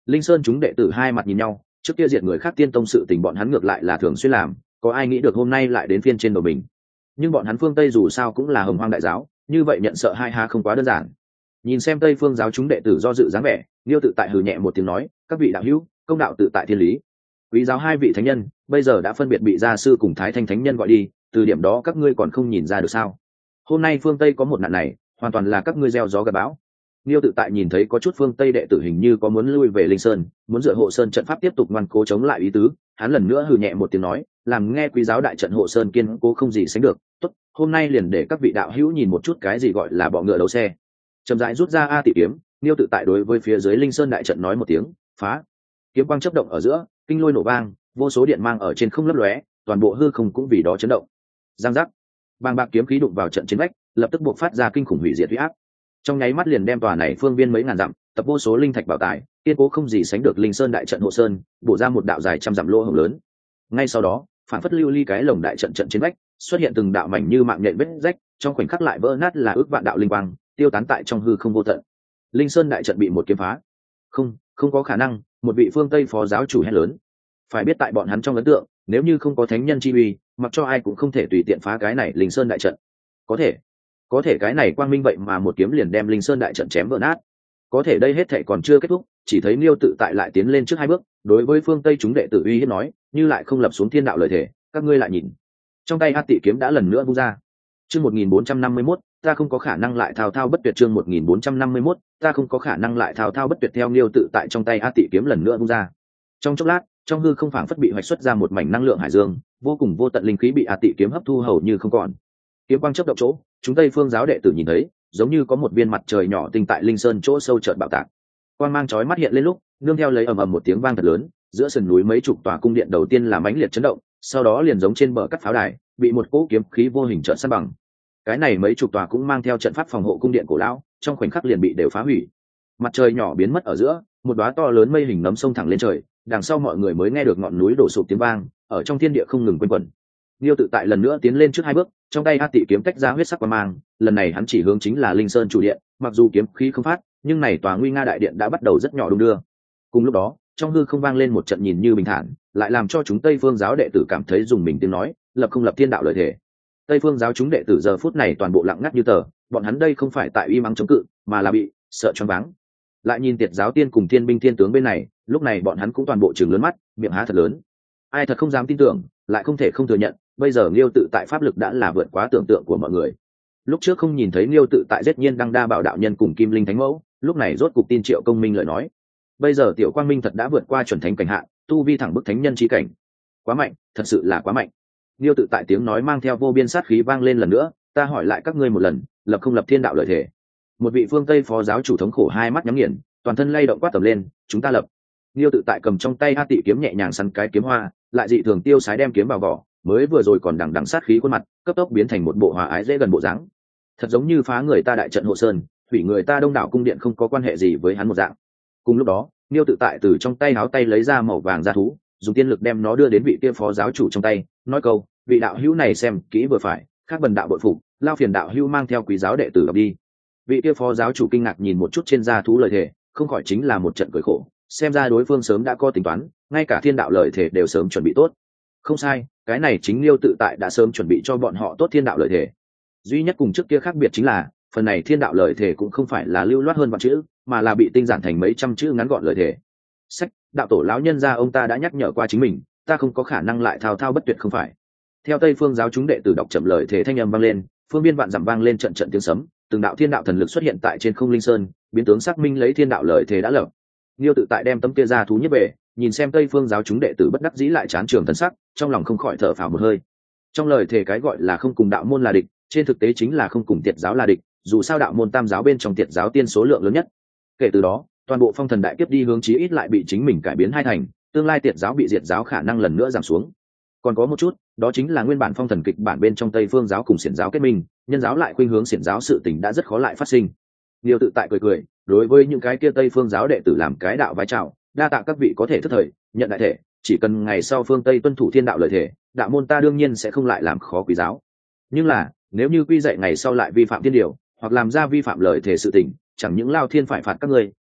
A: Linh Sơn chúng đệ tử hai mặt nhìn nhau, trước kia diệt người khác tiên tông sự tình bọn hắn ngược lại là thường xuyên làm, có ai nghĩ được hôm nay lại đến phiên trên đầu mình. Nhưng bọn hắn phương Tây dù sao cũng là Hồng Hoang đại giáo, như vậy nhận sợ hai ha không quá đơn giản. Nhìn xem Tây phương giáo chúng đệ tử do dự dáng vẻ, Liêu tự tại hừ nhẹ một tiếng nói, các vị đạo hữu, công đạo tự tại thiên lý. Quý giáo hai vị thánh nhân bây giờ đã phân biệt bị gia sư cùng Thái Thanh thánh nhân gọi đi, từ điểm đó các ngươi còn không nhìn ra được sao? Hôm nay phương Tây có một nạn này, hoàn toàn là các ngươi gieo gió gặt bão. Liêu tự tại nhìn thấy có chút phương Tây đệ tử hình như có muốn lui về Linh Sơn, muốn dựa hộ sơn trận pháp tiếp tục ngoan cố chống lại ý tứ, hắn lần nữa hừ nhẹ một tiếng nói, làm nghe quý giáo đại trận hộ sơn kiên cố không gì sánh được. Tốt, hôm nay liền để các vị đạo hữu nhìn một chút cái gì gọi là bọ ngựa đấu xe. Chậm rãi rút ra a tị kiếm, Liêu tự tại đối với phía dưới Linh Sơn đại trận nói một tiếng, phá. Kiếm quang chớp động ở giữa, kinh lôi nổ vang, vô số điện mang ở trên không lấp lóe, toàn bộ hư không cũng vì đó chấn động. Giang giác, bàng bạc kiếm khí đụng vào trận chiến vách, lập tức buộc phát ra kinh khủng hủy diệt uy áp. Trong nháy mắt liền đem tòa này phương viên mấy ngàn dặm, tập vô số linh thạch bảo tài, kiên cố không gì sánh được Linh Sơn đại trận hộ sơn, bổ ra một đạo dài trăm dặm lỗ hổng lớn. Ngay sau đó, phản phất lưu ly cái lồng đại trận trận chiến vách, xuất hiện từng đạo mảnh như mạng nhện vết rách, trong khoảnh khắc lại vỡ nát là ước vạn đạo linh quang, tiêu tán tại trong hư không vô tận. Linh Sơn đại trận bị một kiếm phá. Không, không có khả năng, một vị phương Tây phó giáo chủ hét lớn. Phải biết tại bọn hắn trong ấn tượng, nếu như không có thánh nhân chi uy, mặc cho ai cũng không thể tùy tiện phá cái này Linh Sơn đại trận. Có thể, có thể cái này quang minh vậy mà một kiếm liền đem Linh Sơn đại trận chém vỡ nát. Có thể đây hết thảy còn chưa kết thúc, chỉ thấy Liêu tự tại lại tiến lên trước hai bước, đối với phương Tây chúng đệ tử uy hiếp nói, như lại không lập xuống thiên đạo lời thể, các ngươi lại nhìn. Trong tay A Tị kiếm đã lần nữa vung ra. Chương một nghìn bốn trăm năm mươi mốt, ta không có khả năng lại thao thao bất tuyệt. Chương một nghìn bốn trăm năm mươi mốt, ta không có khả năng lại thao thao bất tuyệt. Theo Liêu tự tại trong tay A Tị kiếm lần nữa vung ra. Trong chốc lát, trong hư không phảng phất bị hoạch xuất ra một mảnh năng lượng hải dương, vô cùng vô tận linh khí bị A Tị kiếm hấp thu hầu như không còn. Kiếm quang chớp động chỗ, chúng Tây phương giáo đệ tử nhìn thấy, giống như có một viên mặt trời nhỏ tinh tại Linh Sơn chỗ sâu chợt bạo tạc. Quang mang chói mắt hiện lên lúc, nương theo lấy ầm ầm một tiếng vang thật lớn, giữa sườn núi mấy chục tòa cung điện đầu tiên là mãnh liệt chấn động, sau đó liền giống trên bờ cắt pháo đài, bị một cỗ kiếm khí vô hình trợn san bằng. Cái này mấy chục tòa cũng mang theo trận pháp phòng hộ cung điện cổ lão, trong khoảnh khắc liền bị đều phá hủy. Mặt trời nhỏ biến mất ở giữa, một đóa to lớn mây hình nấm sông thẳng lên trời, đằng sau mọi người mới nghe được ngọn núi đổ sụp tiếng vang, ở trong thiên địa không ngừng quanh quẩn. Liêu tự tại lần nữa tiến lên trước hai bước, trong tay A Tị kiếm tách ra huyết sắc quang mang, lần này hắn chỉ hướng chính là Linh Sơn chủ điện, mặc dù kiếm khí không phát, nhưng này tòa nguy nga đại điện đã bắt đầu rất nhỏ đung đưa. Cùng lúc đó, trong hư không vang lên một trận nhìn như bình thản, lại làm cho chúng Tây phương giáo đệ tử cảm thấy dùng mình tiếng nói, lập không lập thiên đạo lợi thể. Tây phương giáo chúng đệ tử giờ phút này toàn bộ lặng ngắt như tờ, bọn hắn đây không phải tại uy mắng chống cự, mà là bị sợ choáng váng. Lại nhìn Tiệt giáo tiên cùng Thiên binh thiên tướng bên này, lúc này bọn hắn cũng toàn bộ trừng lớn mắt, miệng há thật lớn. Ai thật không dám tin tưởng, lại không thể không thừa nhận, bây giờ Liêu tự tại pháp lực đã là vượt quá tưởng tượng của mọi người. Lúc trước không nhìn thấy Liêu tự tại giết nhiên đăng đa bảo đạo nhân cùng Kim Linh thánh mẫu, lúc này rốt cục tin Triệu Công Minh lời nói. Bây giờ Tiểu Quang Minh thật đã vượt qua chuẩn thánh cảnh hạn, tu vi thẳng bức thánh nhân chi cảnh. Quá mạnh, thật sự là quá mạnh. Liêu tự tại tiếng nói mang theo vô biên sát khí vang lên lần nữa, ta hỏi lại các ngươi một lần, lập không lập thiên đạo lợi thể. Một vị phương Tây phó giáo chủ thống khổ hai mắt nhắm nghiền, toàn thân lay động quát tầm lên, chúng ta lập. Liêu tự tại cầm trong tay A Tị kiếm nhẹ nhàng săn cái kiếm hoa, lại dị thường tiêu sái đem kiếm vào vỏ, mới vừa rồi còn đằng đằng sát khí khuôn mặt, cấp tốc biến thành một bộ hòa ái dễ gần bộ dáng. Thật giống như phá người ta đại trận hộ sơn, hủy người ta đông đảo cung điện không có quan hệ gì với hắn một dạng. Cùng lúc đó, Liêu tự tại từ trong tay áo tay lấy ra màu vàng da thú, dùng tiên lực đem nó đưa đến vị kia phó giáo chủ trong tay, nói câu, vị đạo hữu này xem kỹ vừa phải, khác bần đạo bội phục, lao phiền đạo hữu mang theo quý giáo đệ tử đọc đi. Vị kia phó giáo chủ kinh ngạc nhìn một chút trên da thú lời thề, không khỏi chính là một trận cười khổ, xem ra đối phương sớm đã có tính toán, ngay cả thiên đạo lời thề đều sớm chuẩn bị tốt. Không sai, cái này chính Liêu tự tại đã sớm chuẩn bị cho bọn họ tốt thiên đạo lời thề. Duy nhất cùng trước kia khác biệt chính là, phần này thiên đạo lời thề cũng không phải là lưu loát hơn vạn chữ, mà là bị tinh giản thành mấy trăm chữ ngắn gọn lời thề. Sách, đạo tổ lão nhân gia ông ta đã nhắc nhở qua chính mình, ta không có khả năng lại thao thao bất tuyệt không phải. Theo Tây phương giáo chúng đệ tử đọc chậm lời thề thanh âm vang lên, phương biên vạn dặm vang lên trận trận tiếng sấm, từng đạo thiên đạo thần lực xuất hiện tại trên không linh sơn, biến tướng xác minh lấy thiên đạo lời thề đã lập. Liêu tự tại đem tấm kia ra thú nhất về, nhìn xem Tây phương giáo chúng đệ tử bất đắc dĩ lại chán trường thần sắc, trong lòng không khỏi thở phào một hơi. Trong lời thề cái gọi là không cùng đạo môn là địch, trên thực tế chính là không cùng Tiệt giáo là địch, dù sao đạo môn tam giáo bên trong Tiệt giáo tiên số lượng lớn nhất. Kể từ đó, toàn bộ phong thần đại kiếp đi hướng chí ít lại bị chính mình cải biến hai thành, tương lai Tiệt giáo bị diệt giáo khả năng lần nữa giảm xuống. Còn có một chút, đó chính là nguyên bản phong thần kịch bản bên trong Tây phương giáo cùng xiển giáo kết minh, nhân giáo lại khuynh hướng xiển giáo sự tình đã rất khó lại phát sinh. Liêu tự tại cười cười, đối với những cái kia Tây phương giáo đệ tử làm cái đạo vái chào, đa tạ các vị có thể thức thời, nhận đại thể, chỉ cần ngày sau phương Tây tuân thủ thiên đạo lời thể, đạo môn ta đương nhiên sẽ không lại làm khó quý giáo. Nhưng là, nếu như quy dạy ngày sau lại vi phạm thiên điều, hoặc làm ra vi phạm lời thể sự tình, chẳng những lao thiên phải phạt các ngươi,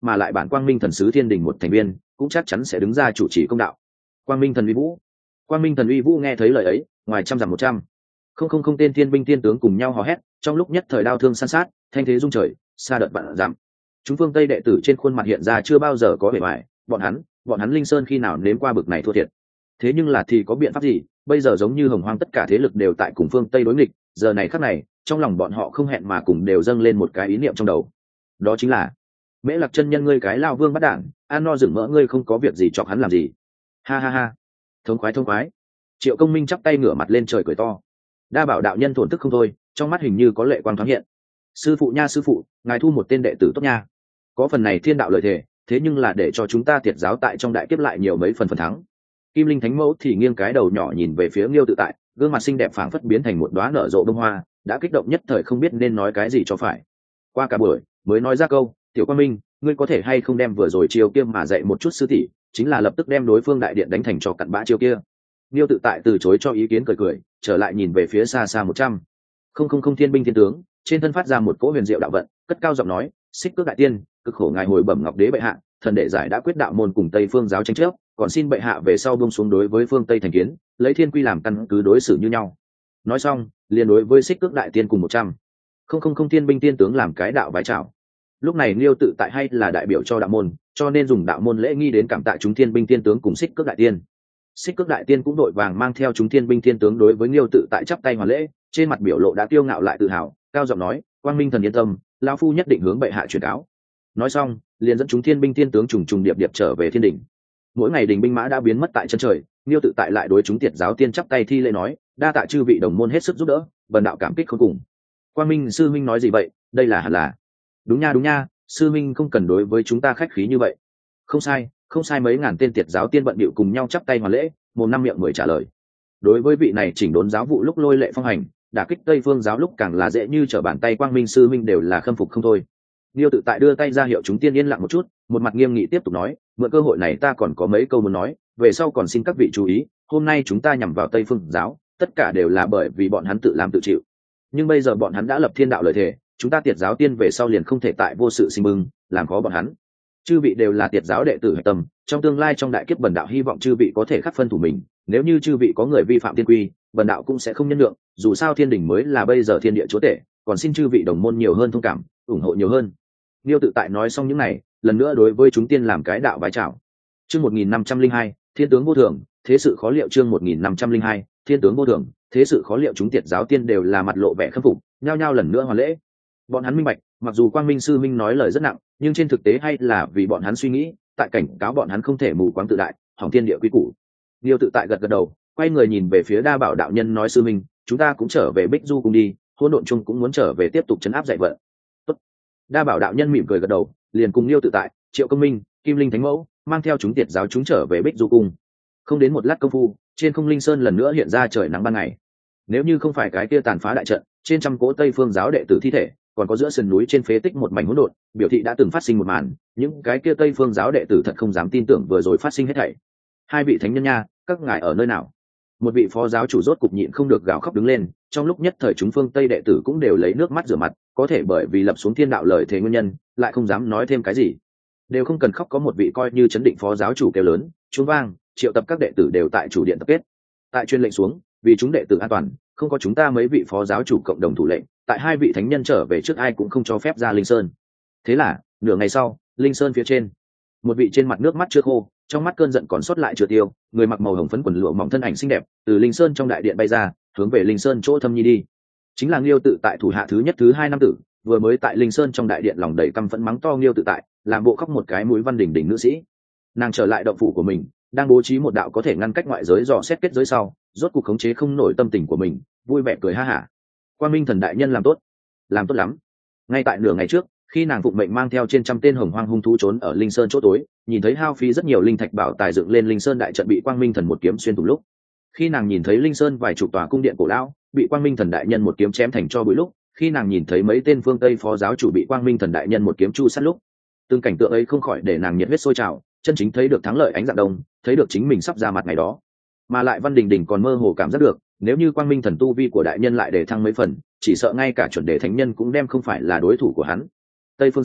A: mà lại bản quang minh thần sứ thiên đình một thành viên cũng chắc chắn sẽ đứng ra chủ trì công đạo. Quang minh thần uy vũ, quang minh thần uy vũ nghe thấy lời ấy, ngoài trăm dặm một trăm không không không tên thiên binh thiên tướng cùng nhau hò hét, trong lúc nhất thời đao thương san sát, thanh thế rung trời, xa đợt vạn dặm. Chúng phương Tây đệ tử trên khuôn mặt hiện ra chưa bao giờ có vẻ bại, bọn hắn, bọn hắn Linh Sơn khi nào nếm qua bực này thua thiệt. Thế nhưng là thì có biện pháp gì, bây giờ giống như hồng hoang tất cả thế lực đều tại cùng phương Tây đối nghịch, giờ này khắc này, trong lòng bọn họ không hẹn mà cùng đều dâng lên một cái ý niệm trong đầu. Đó chính là Mễ Lạc chân nhân ngươi cái lao vương bắt đản, ăn no rừng mỡ ngươi không có việc gì chọc hắn làm gì. Ha ha ha. Thông khoái thông khoái. Triệu Công Minh chắp tay ngửa mặt lên trời cười to. Đa Bảo đạo nhân thổn thức không thôi, trong mắt hình như có lệ quang thoáng hiện. Sư phụ nha sư phụ, ngài thu một tên đệ tử tốt nha. Có phần này thiên đạo lời thề, thế nhưng là để cho chúng ta tiệt giáo tại trong đại kiếp lại nhiều mấy phần phần thắng. Kim Linh Thánh Mẫu thì nghiêng cái đầu nhỏ nhìn về phía Liêu Tự Tại, gương mặt xinh đẹp phảng phất biến thành một đóa nở rộ bông hoa, đã kích động nhất thời không biết nên nói cái gì cho phải. Qua cả buổi, mới nói ra câu, "Tiểu Quang Minh, ngươi có thể hay không đem vừa rồi chiêu kia mà dạy một chút sư tỷ?" Chính là lập tức đem đối phương đại điện đánh thành cho cặn bã chiêu kia. Liêu Tự Tại từ chối cho ý kiến cười cười, trở lại nhìn về phía xa xa một trăm không không không thiên binh thiên tướng, trên thân phát ra một cỗ huyền diệu đạo vận, cất cao giọng nói, "Xích Cước đại tiên, cực khổ ngài hồi bẩm ngọc đế bệ hạ, thần đệ giải đã quyết đạo môn cùng Tây Phương giáo tranh chấp, còn xin bệ hạ về sau buông xuống đối với phương Tây thành kiến, lấy thiên quy làm căn cứ đối xử như nhau." Nói xong, liền đối với Xích Cước đại tiên cùng một trăm không không không thiên binh tiên tướng làm cái đạo vái chào. Lúc này Liêu Tự Tại hay là đại biểu cho đạo môn, cho nên dùng đạo môn lễ nghi đến cảm tạ chúng thiên binh tiên tướng cùng Xích Cước đại tiên. Xích Cước đại tiên cũng đội vàng mang theo chúng thiên binh thiên tướng đối với Liêu Tự Tại chắp tay hoàn lễ, trên mặt biểu lộ đã kiêu ngạo lại tự hào, cao giọng nói, "Quang Minh thần yên tâm, lão phu nhất định hướng bệ hạ truyền cáo." Nói xong, liền dẫn chúng thiên binh thiên tướng trùng trùng điệp điệp trở về thiên đình. Mỗi ngày đình binh mã đã biến mất tại chân trời, Liêu Tự Tại lại đối chúng tiệt giáo tiên chắp tay thi lễ nói, "Đa tạ chư vị đồng môn hết sức giúp đỡ, bần đạo cảm kích không cùng." Quang Minh sư minh nói gì vậy, đây là hẳn là. Đúng nha đúng nha, sư minh không cần đối với chúng ta khách khí như vậy. Không sai, không sai. Mấy ngàn tên tiệt giáo tiên bận bịu cùng nhau chắp tay hoàn lễ, một năm miệng mười trả lời. Đối với vị này chỉnh đốn giáo vụ lúc lôi lệ phong hành, đả kích Tây Phương giáo lúc càng là dễ như trở bàn tay, Quang Minh sư minh đều là khâm phục không thôi. Liêu Tự Tại đưa tay ra hiệu chúng tiên yên lặng một chút, một mặt nghiêm nghị tiếp tục nói, "Mượn cơ hội này ta còn có mấy câu muốn nói, về sau còn xin các vị chú ý, hôm nay chúng ta nhằm vào Tây Phương giáo, tất cả đều là bởi vì bọn hắn tự làm tự chịu. Nhưng bây giờ bọn hắn đã lập thiên đạo lời thề, chúng ta tiệt giáo tiên về sau liền không thể tại vô sự sinh bưng, làm khó bọn hắn. Chư vị đều là tiệt giáo đệ tử hạch tâm, trong tương lai trong đại kiếp bần đạo hy vọng chư vị có thể khắc phân thủ mình, nếu như chư vị có người vi phạm thiên quy, bần đạo cũng sẽ không nhân lượng, dù sao thiên đình mới là bây giờ thiên địa chúa tể, còn xin chư vị đồng môn nhiều hơn thông cảm, ủng hộ nhiều hơn." Liêu Tự Tại nói xong những này, lần nữa đối với chúng tiên làm cái đạo bái chào. Chương một nghìn năm trăm linh hai, Thiên tướng vô thường, thế sự khó liệu. Chương một nghìn năm trăm linh hai, Thiên tướng vô thường, thế sự khó liệu. Chúng tiệt giáo tiên đều là mặt lộ vẻ khâm phục, nhao nhao lần nữa hoàn lễ. Bọn hắn minh bạch, mặc dù Quang Minh sư minh nói lời rất nặng, nhưng trên thực tế hay là vì bọn hắn suy nghĩ, tại cảnh cáo bọn hắn không thể mù quáng tự đại, hỏng thiên địa quy củ. Liêu Tự Tại gật gật đầu, quay người nhìn về phía Đa Bảo đạo nhân nói, "Sư minh, chúng ta cũng trở về Bích Du cùng đi, Hỗn Độn Chung cũng muốn trở về tiếp tục trấn áp dạy vận." Tốt. Đa Bảo đạo nhân mỉm cười gật đầu, liền cùng Liêu Tự Tại, Triệu Công Minh, Kim Linh Thánh Mẫu mang theo chúng tiệt giáo chúng trở về Bích Du cung. Không đến một lát công phu, trên không Linh Sơn lần nữa hiện ra trời nắng ban ngày. Nếu như không phải cái kia tàn phá đại trận, trên trăm cỗ Tây Phương giáo đệ tử thi thể, còn có giữa sườn núi trên phế tích một mảnh hỗn độn, biểu thị đã từng phát sinh một màn, những cái kia Tây Phương giáo đệ tử thật không dám tin tưởng vừa rồi phát sinh hết thảy. "Hai vị thánh nhân nha, các ngài ở nơi nào?" Một vị phó giáo chủ rốt cục nhịn không được gào khóc đứng lên, trong lúc nhất thời chúng phương Tây đệ tử cũng đều lấy nước mắt rửa mặt, có thể bởi vì lập xuống thiên đạo lời thề nguyên nhân, lại không dám nói thêm cái gì. Đều không cần khóc, có một vị coi như chấn định phó giáo chủ kêu lớn, "Chuông vang, triệu tập các đệ tử đều tại chủ điện tập kết." Tại chuyên lệnh xuống, vì chúng đệ tử an toàn, không có chúng ta mấy vị phó giáo chủ cộng đồng thủ lệnh, tại hai vị thánh nhân trở về trước ai cũng không cho phép ra Linh Sơn. Thế là, nửa ngày sau, Linh Sơn phía trên, một vị trên mặt nước mắt chưa khô, trong mắt cơn giận còn sót lại chưa tiêu, người mặc màu hồng phấn quần lụa mỏng thân ảnh xinh đẹp, từ Linh Sơn trong đại điện bay ra, hướng về Linh Sơn chỗ Thâm Nhi đi. Chính là Liêu Tự Tại thủ hạ thứ nhất thứ hai năm tử, vừa mới tại Linh Sơn trong đại điện lòng đầy căm phẫn mắng to Liêu Tự Tại, làm bộ khóc một cái mũi văn đỉnh đỉnh nữ sĩ. Nàng trở lại động phủ của mình, đang bố trí một đạo có thể ngăn cách ngoại giới dò xét kết giới sau, rốt cuộc khống chế không nổi tâm tình của mình, vui vẻ cười ha hả. Quang Minh thần đại nhân làm tốt, làm tốt lắm. Ngay tại nửa ngày trước, khi nàng phụng mệnh mang theo trên trăm tên hồng hoang hung thú trốn ở Linh Sơn chỗ tối, nhìn thấy hao phí rất nhiều linh thạch bảo tài dựng lên Linh Sơn đại trận bị Quang Minh thần một kiếm xuyên thủng lúc, khi nàng nhìn thấy Linh Sơn vài chục tòa cung điện cổ lão bị Quang Minh thần đại nhân một kiếm chém thành tro bụi lúc, khi nàng nhìn thấy mấy tên phương Tây phó giáo chủ bị Quang Minh thần đại nhân một kiếm chu sát lúc, từng cảnh tượng ấy không khỏi để nàng nhiệt huyết sôi trào, chân chính thấy được thắng lợi ánh dạng đông, thấy được chính mình sắp ra mặt ngày đó. Mà lại Văn Đình Đình còn mơ hồ cảm giác được, nếu như Quang Minh thần tu vi của đại nhân lại để thăng mấy phần, chỉ sợ ngay cả chuẩn đề thánh nhân cũng đem không phải là đối thủ của hắn. Tây Phương giáo,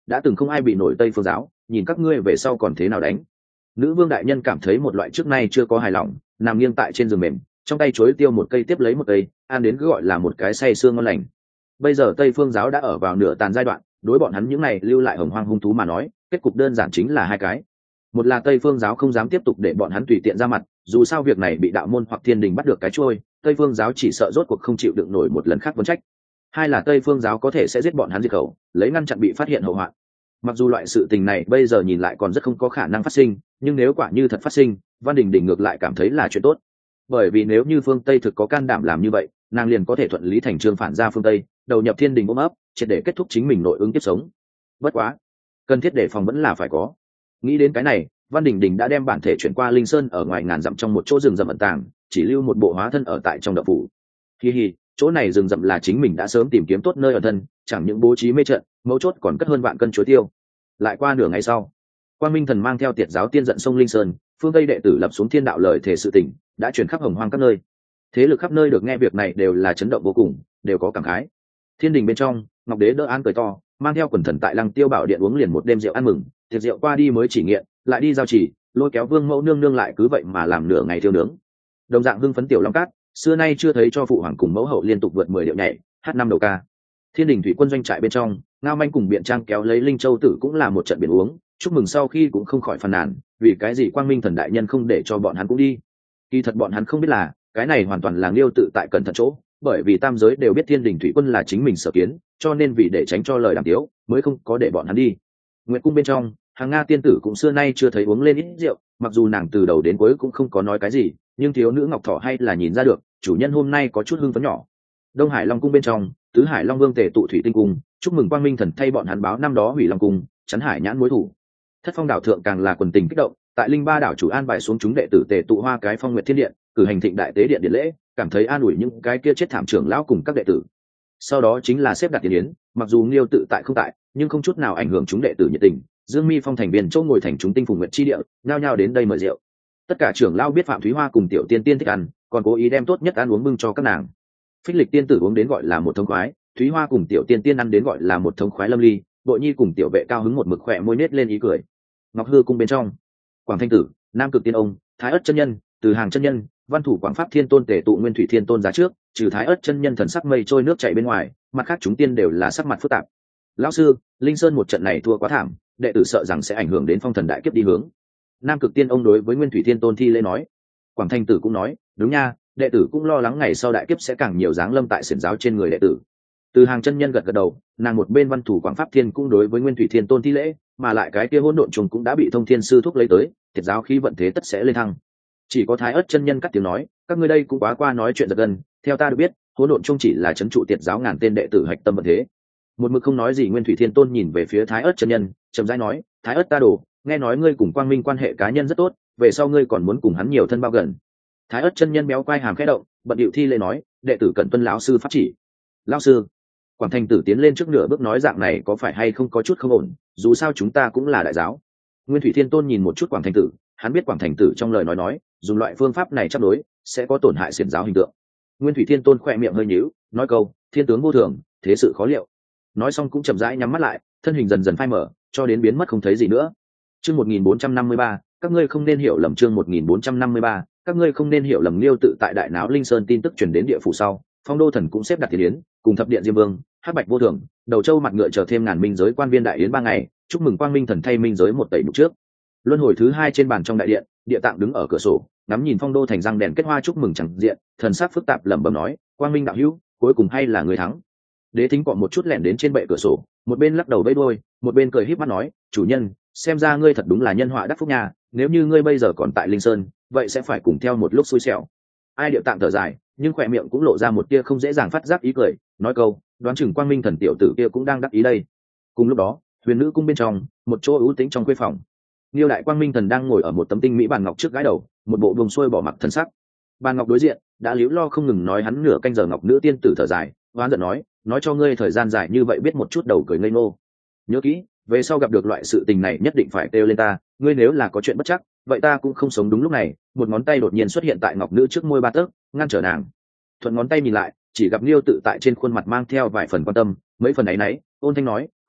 A: đã từng không ai bị nổi Tây Phương giáo, nhìn các ngươi về sau còn thế nào đánh. Nữ vương đại nhân cảm thấy một loại trước nay chưa có hài lòng, nằm nghiêng tại trên giường mềm, trong tay chuối tiêu một cây tiếp lấy một cây, ăn đến cứ gọi là một cái say sương ngon lành. Bây giờ Tây Phương giáo đã ở vào nửa tàn giai đoạn, đối bọn hắn những này lưu lại hồng hoang hung thú mà nói, kết cục đơn giản chính là hai cái. Một là Tây Phương giáo không dám tiếp tục để bọn hắn tùy tiện ra mặt, dù sao việc này bị đạo môn hoặc thiên đình bắt được cái trôi, Tây Phương giáo chỉ sợ rốt cuộc không chịu đựng nổi một lần khác vấn trách. Hai là Tây Phương giáo có thể sẽ giết bọn hắn diệt khẩu, lấy ngăn chặn bị phát hiện hậu hoạn. Mặc dù loại sự tình này bây giờ nhìn lại còn rất không có khả năng phát sinh, nhưng nếu quả như thật phát sinh, Văn Đình Đình ngược lại cảm thấy là chuyện tốt. Bởi vì nếu như phương Tây thực có can đảm làm như vậy, nàng liền có thể thuận lý thành trương phản ra phương Tây, đầu nhập thiên đình ôm ấp, triệt để kết thúc chính mình nội ứng tiếp sống. Bất quá, cần thiết đề phòng vẫn là phải có. Nghĩ đến cái này, Văn Đình Đình đã đem bản thể chuyển qua Linh Sơn ở ngoài ngàn dặm trong một chỗ rừng rậm ẩn tàng, chỉ lưu một bộ hóa thân ở tại trong động phủ. Hi hi, chỗ này rừng rậm là chính mình đã sớm tìm kiếm tốt nơi ở thân, chẳng những bố trí mê trận, mấu chốt còn cất hơn vạn cân chuối tiêu. Lại qua nửa ngày sau, Quang Minh Thần mang theo Tiệt giáo tiên giận sông Linh Sơn, phương Tây đệ tử lập xuống thiên đạo lời thể sự tình, đã truyền khắp hồng hoang các nơi. Thế lực khắp nơi được nghe việc này đều là chấn động vô cùng, đều có cảm khái. Thiên đình bên trong, Ngọc Đế đỡ an cười to, mang theo quần thần tại Lăng Tiêu Bảo điện uống liền một đêm rượu ăn mừng, tiệc rượu qua đi mới chỉ nghiện, lại đi giao chỉ, lôi kéo Vương Mẫu nương nương lại cứ vậy mà làm nửa ngày thiêu nướng. Đồng dạng hưng phấn tiểu Long Cát, xưa nay chưa thấy cho phụ hoàng cùng mẫu hậu liên tục vượt mười điệu nhảy, hát năm đầu ca. Thiên đình thủy quân doanh trại bên trong, Ngao Manh cùng Biện Trang kéo lấy Linh Châu Tử cũng là một trận biển uống, chúc mừng sau khi cũng không khỏi phàn nàn, vì cái gì Quang Minh Thần đại nhân không để cho bọn hắn cũng đi. Kỳ thật bọn hắn không biết là, cái này hoàn toàn là Liêu tự tại cẩn thận chỗ, bởi vì tam giới đều biết Thiên đình thủy quân là chính mình sở kiến, cho nên vì để tránh cho lời đàm tiếu, mới không có để bọn hắn đi. Nguyệt cung bên trong, Hàng Nga tiên tử cũng xưa nay chưa thấy uống lên ít rượu, mặc dù nàng từ đầu đến cuối cũng không có nói cái gì, nhưng thiếu nữ Ngọc Thỏ hay là nhìn ra được, chủ nhân hôm nay có chút hưng phấn nhỏ. Đông Hải Long cung bên trong, Tứ Hải Long Vương tề tụ thủy tinh cung, chúc mừng Quang Minh Thần thay bọn hắn báo năm đó hủy Long cung, chắn hải nhãn mối thủ. Thất Phong đảo thượng càng là quần tình kích động, tại Linh Ba đảo chủ an bài xuống chúng đệ tử tề tụ hoa cái Phong Nguyệt Thiên điện, cử hành thịnh đại tế điện điện lễ, cảm thấy an ủi những cái kia chết thảm trưởng lão cùng các đệ tử. Sau đó chính là xếp đặt tiền yến, mặc dù Liêu tự tại không tại, nhưng không chút nào ảnh hưởng chúng đệ tử nhiệt tình. Dương Mi Phong thành viên chỗ ngồi thành chúng tinh phùng nguyệt chi địa, nhao nhao đến đây mời rượu. Tất cả trưởng lão biết Phạm Thúy Hoa cùng Tiểu Tiên Tiên thích ăn, còn cố ý đem tốt nhất ăn uống bưng cho các nàng. Phích Lịch tiên tử uống đến gọi là một thống khoái, Thúy Hoa cùng Tiểu Tiên Tiên ăn đến gọi là một thống khoái lâm ly, Bội Nhi cùng Tiểu Vệ cao hứng một mực khỏe môi nết lên ý cười. Ngọc Hư cung bên trong, Quảng Thanh tử, Nam Cực Tiên ông, Thái Ất chân nhân, Từ Hàng chân nhân, Văn Thủ Quảng Pháp Thiên Tôn tề tụ Nguyên Thủy Thiên Tôn giá trước, trừ Thái Ất chân nhân thần sắc mây trôi nước chảy bên ngoài, mặt khác chúng tiên đều là sắc mặt phức tạp. Lão sư, Linh Sơn một trận này thua quá thảm, đệ tử sợ rằng sẽ ảnh hưởng đến phong thần đại kiếp đi hướng. Nam Cực Tiên ông đối với Nguyên Thủy Thiên Tôn thi lễ nói. Quảng Thanh tử cũng nói, đúng nha, đệ tử cũng lo lắng ngày sau đại kiếp sẽ càng nhiều giáng lâm tại xiển giáo trên người đệ tử. Từ Hàng chân nhân gật gật đầu, nàng một bên Văn Thủ Quảng Pháp Thiên cũng đối với Nguyên Thủy Thiên Tôn thi lễ, mà lại cái kia hỗn độn trùng cũng đã bị Thông Thiên sư thúc lấy tới, thiệt giáo khí vận thế tất sẽ lên thăng. Chỉ có Thái Ất chân nhân cắt tiếng nói, các ngươi đây cũng quá qua nói chuyện giật gân, theo ta được biết, hỗn độn trùng chỉ là trấn trụ tiệt giáo ngàn tên đệ tử hạch tâm vận thế. Một mực không nói gì Nguyên Thủy Thiên Tôn nhìn về phía Thái Ất chân nhân, chậm rãi nói, Thái Ất ta đổ, nghe nói ngươi cùng Quang Minh quan hệ cá nhân rất tốt, về sau ngươi còn muốn cùng hắn nhiều thân bao gần. Thái Ất chân nhân béo quai hàm khẽ động, bận điệu thi lễ nói, đệ tử cẩn tuân lão sư pháp chỉ. Lão sư. Quảng Thành tử tiến lên trước nửa bước nói, dạng này có phải hay không có chút không ổn, dù sao chúng ta cũng là đại giáo. Nguyên Thủy Thiên Tôn nhìn một chút Quảng Thành tử, hắn biết Quảng Thành tử trong lời nói nói, dùng loại phương pháp này chấp đối sẽ có tổn hại xiển giáo hình tượng. Nguyên Thủy Thiên Tôn khỏe miệng hơi nhíu, nói câu, thiên tướng vô thường, thế sự khó liệu. Nói xong cũng chậm rãi nhắm mắt lại, thân hình dần dần phai mở, cho đến biến mất không thấy gì nữa. Chương một nghìn bốn trăm năm mươi ba, các ngươi không nên hiểu lầm. Chương một nghìn bốn trăm năm mươi ba, các ngươi không nên hiểu lầm. Liêu tự tại đại náo Linh Sơn tin tức truyền đến địa phủ sau, Phong Đô Thần cũng xếp đặt tiền yến, cùng thập điện Diêm Vương, Hắc Bạch vô thường, Đầu Châu mặt ngựa chờ thêm ngàn minh giới quan viên đại yến ba ngày, chúc mừng Quang Minh Thần thay minh giới một tẩy mục trước. Luân hồi thứ hai trên bàn trong đại điện, Địa Tạng đứng ở cửa sổ, ngắm nhìn Phong Đô thành răng đèn kết hoa chúc mừng chẳng diện, thần sắc phức tạp lẩm bẩm nói, Quang Minh đạo hữu, cuối cùng hay là người thắng. Đế Thính cọ một chút lẻn đến trên bệ cửa sổ, một bên lắc đầu vẫy đuôi, một bên cười híp mắt nói, chủ nhân, xem ra ngươi thật đúng là nhân họa đắc phúc nhà, nếu như ngươi bây giờ còn tại Linh Sơn, vậy sẽ phải cùng theo một lúc xui xẻo. Ai Điệu Tạng thở dài, nhưng khỏe miệng cũng lộ ra một tia không dễ dàng phát giác ý cười, nói câu, đoán chừng Quang Minh Thần tiểu tử kia cũng đang đắc ý đây. Cùng lúc đó, Huyền Nữ cung bên trong, một chỗ ưu tĩnh trong khuê phòng, Niêu đại Quang Minh Thần đang ngồi ở một tấm tinh mỹ bàn ngọc trước gái đầu, một bộ buông xuôi bỏ mặc thần sắc. Bàn ngọc đối diện, đã liễu lo không ngừng nói hắn nửa canh giờ. Ngọc nữ tiên tử thở dài, oán giận nói, nói cho ngươi thời gian dài như vậy biết một chút đầu cười ngây ngô. Nhớ kỹ, về sau gặp được loại sự tình này nhất định phải kêu lên ta, ngươi nếu là có chuyện bất chắc, vậy ta cũng không sống đúng lúc này. Một ngón tay đột nhiên xuất hiện tại ngọc nữ trước môi ba tấc, ngăn trở nàng. Thuận ngón tay nhìn lại, chỉ gặp Niêu tự tại trên khuôn mặt mang theo vài phần quan tâm, mấy phần ấy nấy, ôn thanh nói,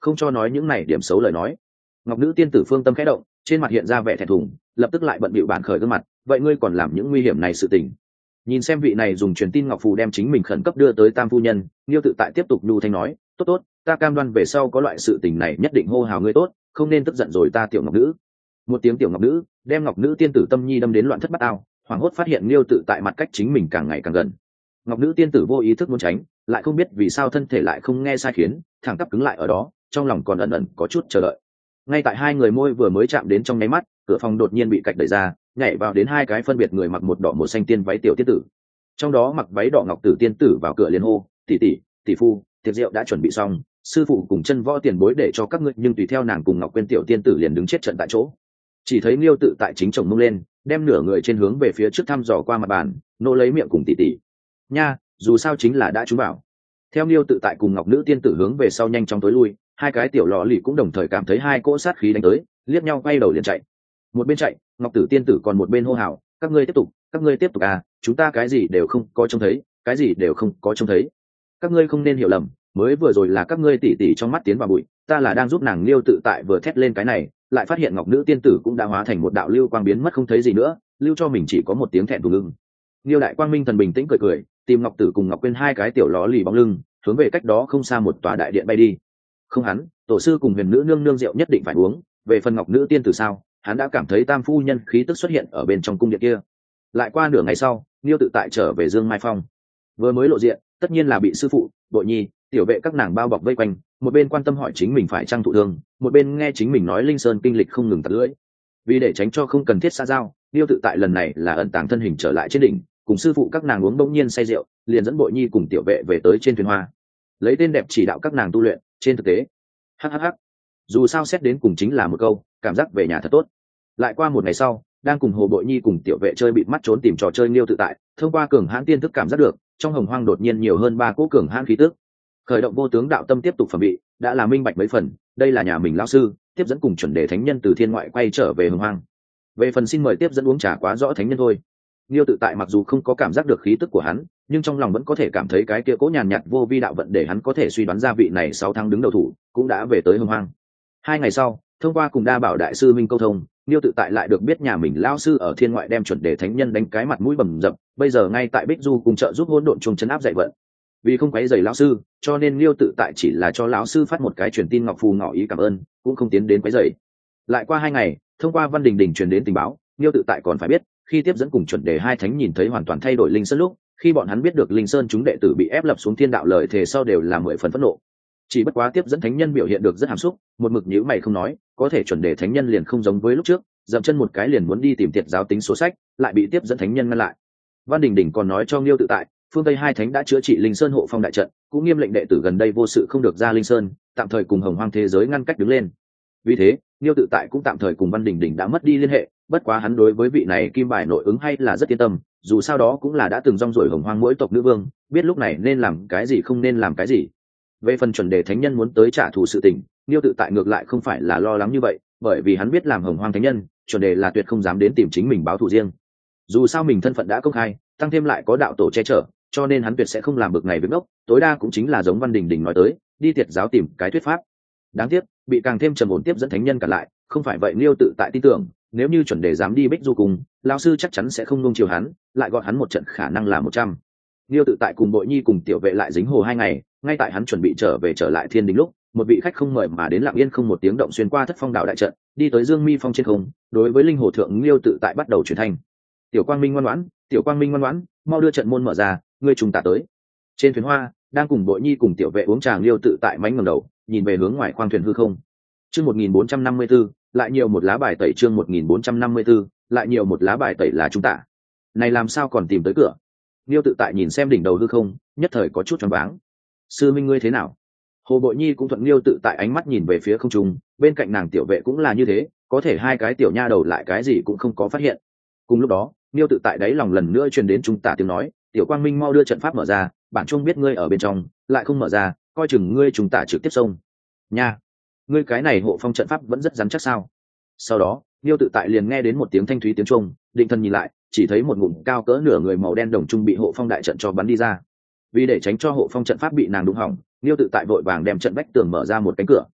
A: không cho nói những này điểm xấu lời nói. Ngọc nữ tiên tử phương tâm khẽ động, trên mặt hiện ra vẻ thẹn thùng, lập tức lại bận bịu bản khởi gương mặt. Vậy ngươi còn làm những nguy hiểm này sự tình? Nhìn xem vị này dùng truyền tin ngọc phù đem chính mình khẩn cấp đưa tới tam phu nhân, Liêu tự tại tiếp tục nhu thanh nói, tốt tốt, ta cam đoan về sau có loại sự tình này nhất định hô hào ngươi tốt, không nên tức giận rồi ta tiểu ngọc nữ. Một tiếng tiểu ngọc nữ đem ngọc nữ tiên tử tâm nhi đâm đến loạn thất bát ao, hoảng hốt phát hiện Liêu tự tại mặt cách chính mình càng ngày càng gần. Ngọc nữ tiên tử vô ý thức muốn tránh, lại không biết vì sao thân thể lại không nghe sai khiến, thẳng tắp cứng lại ở đó, trong lòng còn ẩn ẩn có chút chờ đợi. Ngay tại hai người môi vừa mới chạm đến trong nháy mắt, cửa phòng đột nhiên bị cạch đẩy ra, nhảy vào đến hai cái phân biệt người mặc một đỏ một xanh tiên váy tiểu tiên tử. Trong đó mặc váy đỏ ngọc tử tiên tử vào cửa liền hô, tỷ tỷ, tỷ phu, tiệc rượu đã chuẩn bị xong, sư phụ cùng chân võ tiền bối để cho các ngươi, nhưng tùy theo nàng cùng ngọc quyên tiểu tiên tử liền đứng chết trận tại chỗ. Chỉ thấy Liêu tự tại chính chồng mông lên, đem nửa người trên hướng về phía trước thăm dò qua mặt bàn, nô lấy miệng cùng tỷ tỷ. Nha, dù sao chính là đã trúng bảo. Theo Liêu tự tại cùng ngọc nữ tiên tử hướng về sau nhanh chóng tối lui, hai cái tiểu lọ lì cũng đồng thời cảm thấy hai cỗ sát khí đánh tới, liếc nhau quay đầu liền chạy. Một bên chạy, ngọc tử tiên tử còn một bên hô hào, các ngươi tiếp tục, các ngươi tiếp tục à, chúng ta cái gì đều không có trông thấy, cái gì đều không có trông thấy. Các ngươi không nên hiểu lầm, mới vừa rồi là các ngươi tỉ tỉ trong mắt tiến vào bụi, ta là đang giúp nàng. Liêu tự tại vừa thét lên cái này, lại phát hiện ngọc nữ tiên tử cũng đã hóa thành một đạo lưu quang biến mất không thấy gì nữa, lưu cho mình chỉ có một tiếng thẹn thùng lưng. Liêu đại quang minh thần bình tĩnh cười cười, tìm ngọc tử cùng ngọc quyên hai cái tiểu ló lì bóng lưng, hướng về cách đó không xa một tòa đại điện bay đi. Không hắn, tổ sư cùng huyền nữ nương nương rượu nhất định phải uống. Về phần ngọc nữ tiên tử sao, hắn đã cảm thấy tam phu nhân khí tức xuất hiện ở bên trong cung điện kia. Lại qua nửa ngày sau, Liêu tự tại trở về Dương Mai Phong, vừa mới lộ diện, tất nhiên là bị sư phụ, Bội Nhi, tiểu vệ các nàng bao bọc vây quanh, một bên quan tâm hỏi chính mình phải trang thụ thương, một bên nghe chính mình nói Linh Sơn kinh lịch không ngừng tật lưỡi. Vì để tránh cho không cần thiết xa giao, Liêu tự tại lần này là ẩn tàng thân hình trở lại trên đỉnh, cùng sư phụ các nàng uống bỗng nhiên say rượu, liền dẫn Bội Nhi cùng tiểu vệ về tới trên thuyền hoa, lấy tên đẹp chỉ đạo các nàng tu luyện. Trên thực tế, hhh, dù sao xét đến cùng chính là một câu, cảm giác về nhà thật tốt. Lại qua một ngày sau, đang cùng Hồ Bội Nhi cùng tiểu vệ chơi bịt mắt trốn tìm trò chơi, Liêu tự tại thông qua cường hãn tiên thức cảm giác được trong hồng hoang đột nhiên nhiều hơn ba cỗ cường hãn khí tức. Khởi động vô tướng đạo tâm tiếp tục phẩm bị, đã là minh bạch mấy phần, đây là nhà mình lão sư tiếp dẫn cùng chuẩn đề thánh nhân từ thiên ngoại quay trở về hồng hoang. Về phần xin mời tiếp dẫn uống trà quá rõ thánh nhân thôi. Liêu tự tại mặc dù không có cảm giác được khí tức của hắn, nhưng trong lòng vẫn có thể cảm thấy cái kia cố nhàn nhạt vô vi đạo vận, để hắn có thể suy đoán ra vị này sáu tháng đứng đầu thủ cũng đã về tới hồng hoang. Hai ngày sau, thông qua cùng đa bảo đại sư minh câu thông, Liêu tự tại lại được biết nhà mình lão sư ở thiên ngoại đem chuẩn đề thánh nhân đánh cái mặt mũi bầm dập, bây giờ ngay tại Bích Du cùng trợ giúp hỗn độn chung chấn áp dạy vận. Vì không quấy rầy lão sư, cho nên Liêu tự tại chỉ là cho lão sư phát một cái truyền tin ngọc phù ngỏ ý cảm ơn, cũng không tiến đến quấy rầy. Lại qua hai ngày, thông qua Văn Đình Đình truyền đến tình báo, Liêu tự tại còn phải biết, khi tiếp dẫn cùng chuẩn đề hai thánh nhìn thấy hoàn toàn thay đổi Linh Sơn lúc, khi bọn hắn biết được Linh Sơn chúng đệ tử bị ép lập xuống thiên đạo lời thề sau đều là mười phần phẫn nộ. Chỉ bất quá tiếp dẫn thánh nhân biểu hiện được rất hàm xúc, một mực nhíu mày không nói, có thể chuẩn đề thánh nhân liền không giống với lúc trước, dậm chân một cái liền muốn đi tìm tiệt giáo tính số sách, lại bị tiếp dẫn thánh nhân ngăn lại. Văn Đình Đình còn nói cho Liêu tự tại, phương Tây hai thánh đã chữa trị Linh Sơn hộ phong đại trận, cũng nghiêm lệnh đệ tử gần đây vô sự không được ra Linh Sơn, tạm thời cùng hồng hoang thế giới ngăn cách đứng lên. Vì thế, Liêu tự tại cũng tạm thời cùng Văn Đình Đình đã mất đi liên hệ, bất quá hắn đối với vị này kim bài nội ứng hay là rất yên tâm, dù sao đó cũng là đã từng rong ruổi hồng hoang mỗi tộc nữ vương, biết lúc này nên làm cái gì không nên làm cái gì. Về phần chuẩn đề thánh nhân muốn tới trả thù sự tình, Liêu tự tại ngược lại không phải là lo lắng như vậy, bởi vì hắn biết làm hồng hoang thánh nhân, chuẩn đề là tuyệt không dám đến tìm chính mình báo thù riêng. Dù sao mình thân phận đã công khai, tăng thêm lại có đạo tổ che chở, cho nên hắn tuyệt sẽ không làm bực này việc ngốc, tối đa cũng chính là giống Văn Đình Đình nói tới, đi tiệt giáo tìm cái thuyết pháp. Đáng tiếc, bị càng thêm trầm ổn tiếp dẫn thánh nhân cả lại, không phải vậy Liêu tự tại tin tưởng, nếu như chuẩn đề dám đi Bích Du cùng, lão sư chắc chắn sẽ không nuông chiều hắn, lại gọi hắn một trận khả năng là một trăm. Liêu tự tại cùng Bội Nhi cùng tiểu vệ lại dính hồ hai ngày, ngay tại hắn chuẩn bị trở về trở lại thiên đình lúc, một vị khách không mời mà đến lặng yên không một tiếng động xuyên qua thất phong đạo đại trận, đi tới Dương Mi Phong trên không, đối với linh hồ thượng Liêu tự tại bắt đầu truyền thanh. Tiểu Quang Minh ngoan ngoãn, Tiểu Quang Minh ngoan ngoãn, mau đưa trận môn mở ra, ngươi trùng tạ tới. Trên thuyền hoa, đang cùng Bội Nhi cùng tiểu vệ uống trà, Liêu tự tại mánh ngẩng đầu, nhìn về hướng ngoài khoang thuyền hư không. Chương một nghìn bốn trăm năm mươi tư, lại nhiều một lá bài tẩy. Chương một nghìn bốn trăm năm mươi tư, lại nhiều một lá bài tẩy là chúng ta. Này làm sao còn tìm tới cửa? Liêu tự tại nhìn xem đỉnh đầu hư không, nhất thời có chút choáng váng. Sư minh ngươi thế nào? Hồ Bội Nhi cũng thuận Liêu tự tại ánh mắt nhìn về phía không trung, bên cạnh nàng tiểu vệ cũng là như thế, có thể hai cái tiểu nha đầu lại cái gì cũng không có phát hiện. Cùng lúc đó, Liêu tự tại đáy lòng lần nữa truyền đến chúng ta tiếng nói, Tiểu Quang Minh mau đưa trận pháp mở ra, bản trung biết ngươi ở bên trong, lại không mở ra, coi chừng ngươi chúng ta trực tiếp xông. Nha, ngươi cái này hộ phong trận pháp vẫn rất rắn chắc sao? Sau đó, Liêu tự tại liền nghe đến một tiếng thanh thúy tiếng trung, định thần nhìn lại, chỉ thấy một ngụm cao cỡ nửa người màu đen đồng trung bị hộ phong đại trận cho bắn đi ra. Vì để tránh cho hộ phong trận pháp bị nàng đụng hỏng, Liêu tự tại vội vàng đem trận vách tường mở ra một cánh cửa.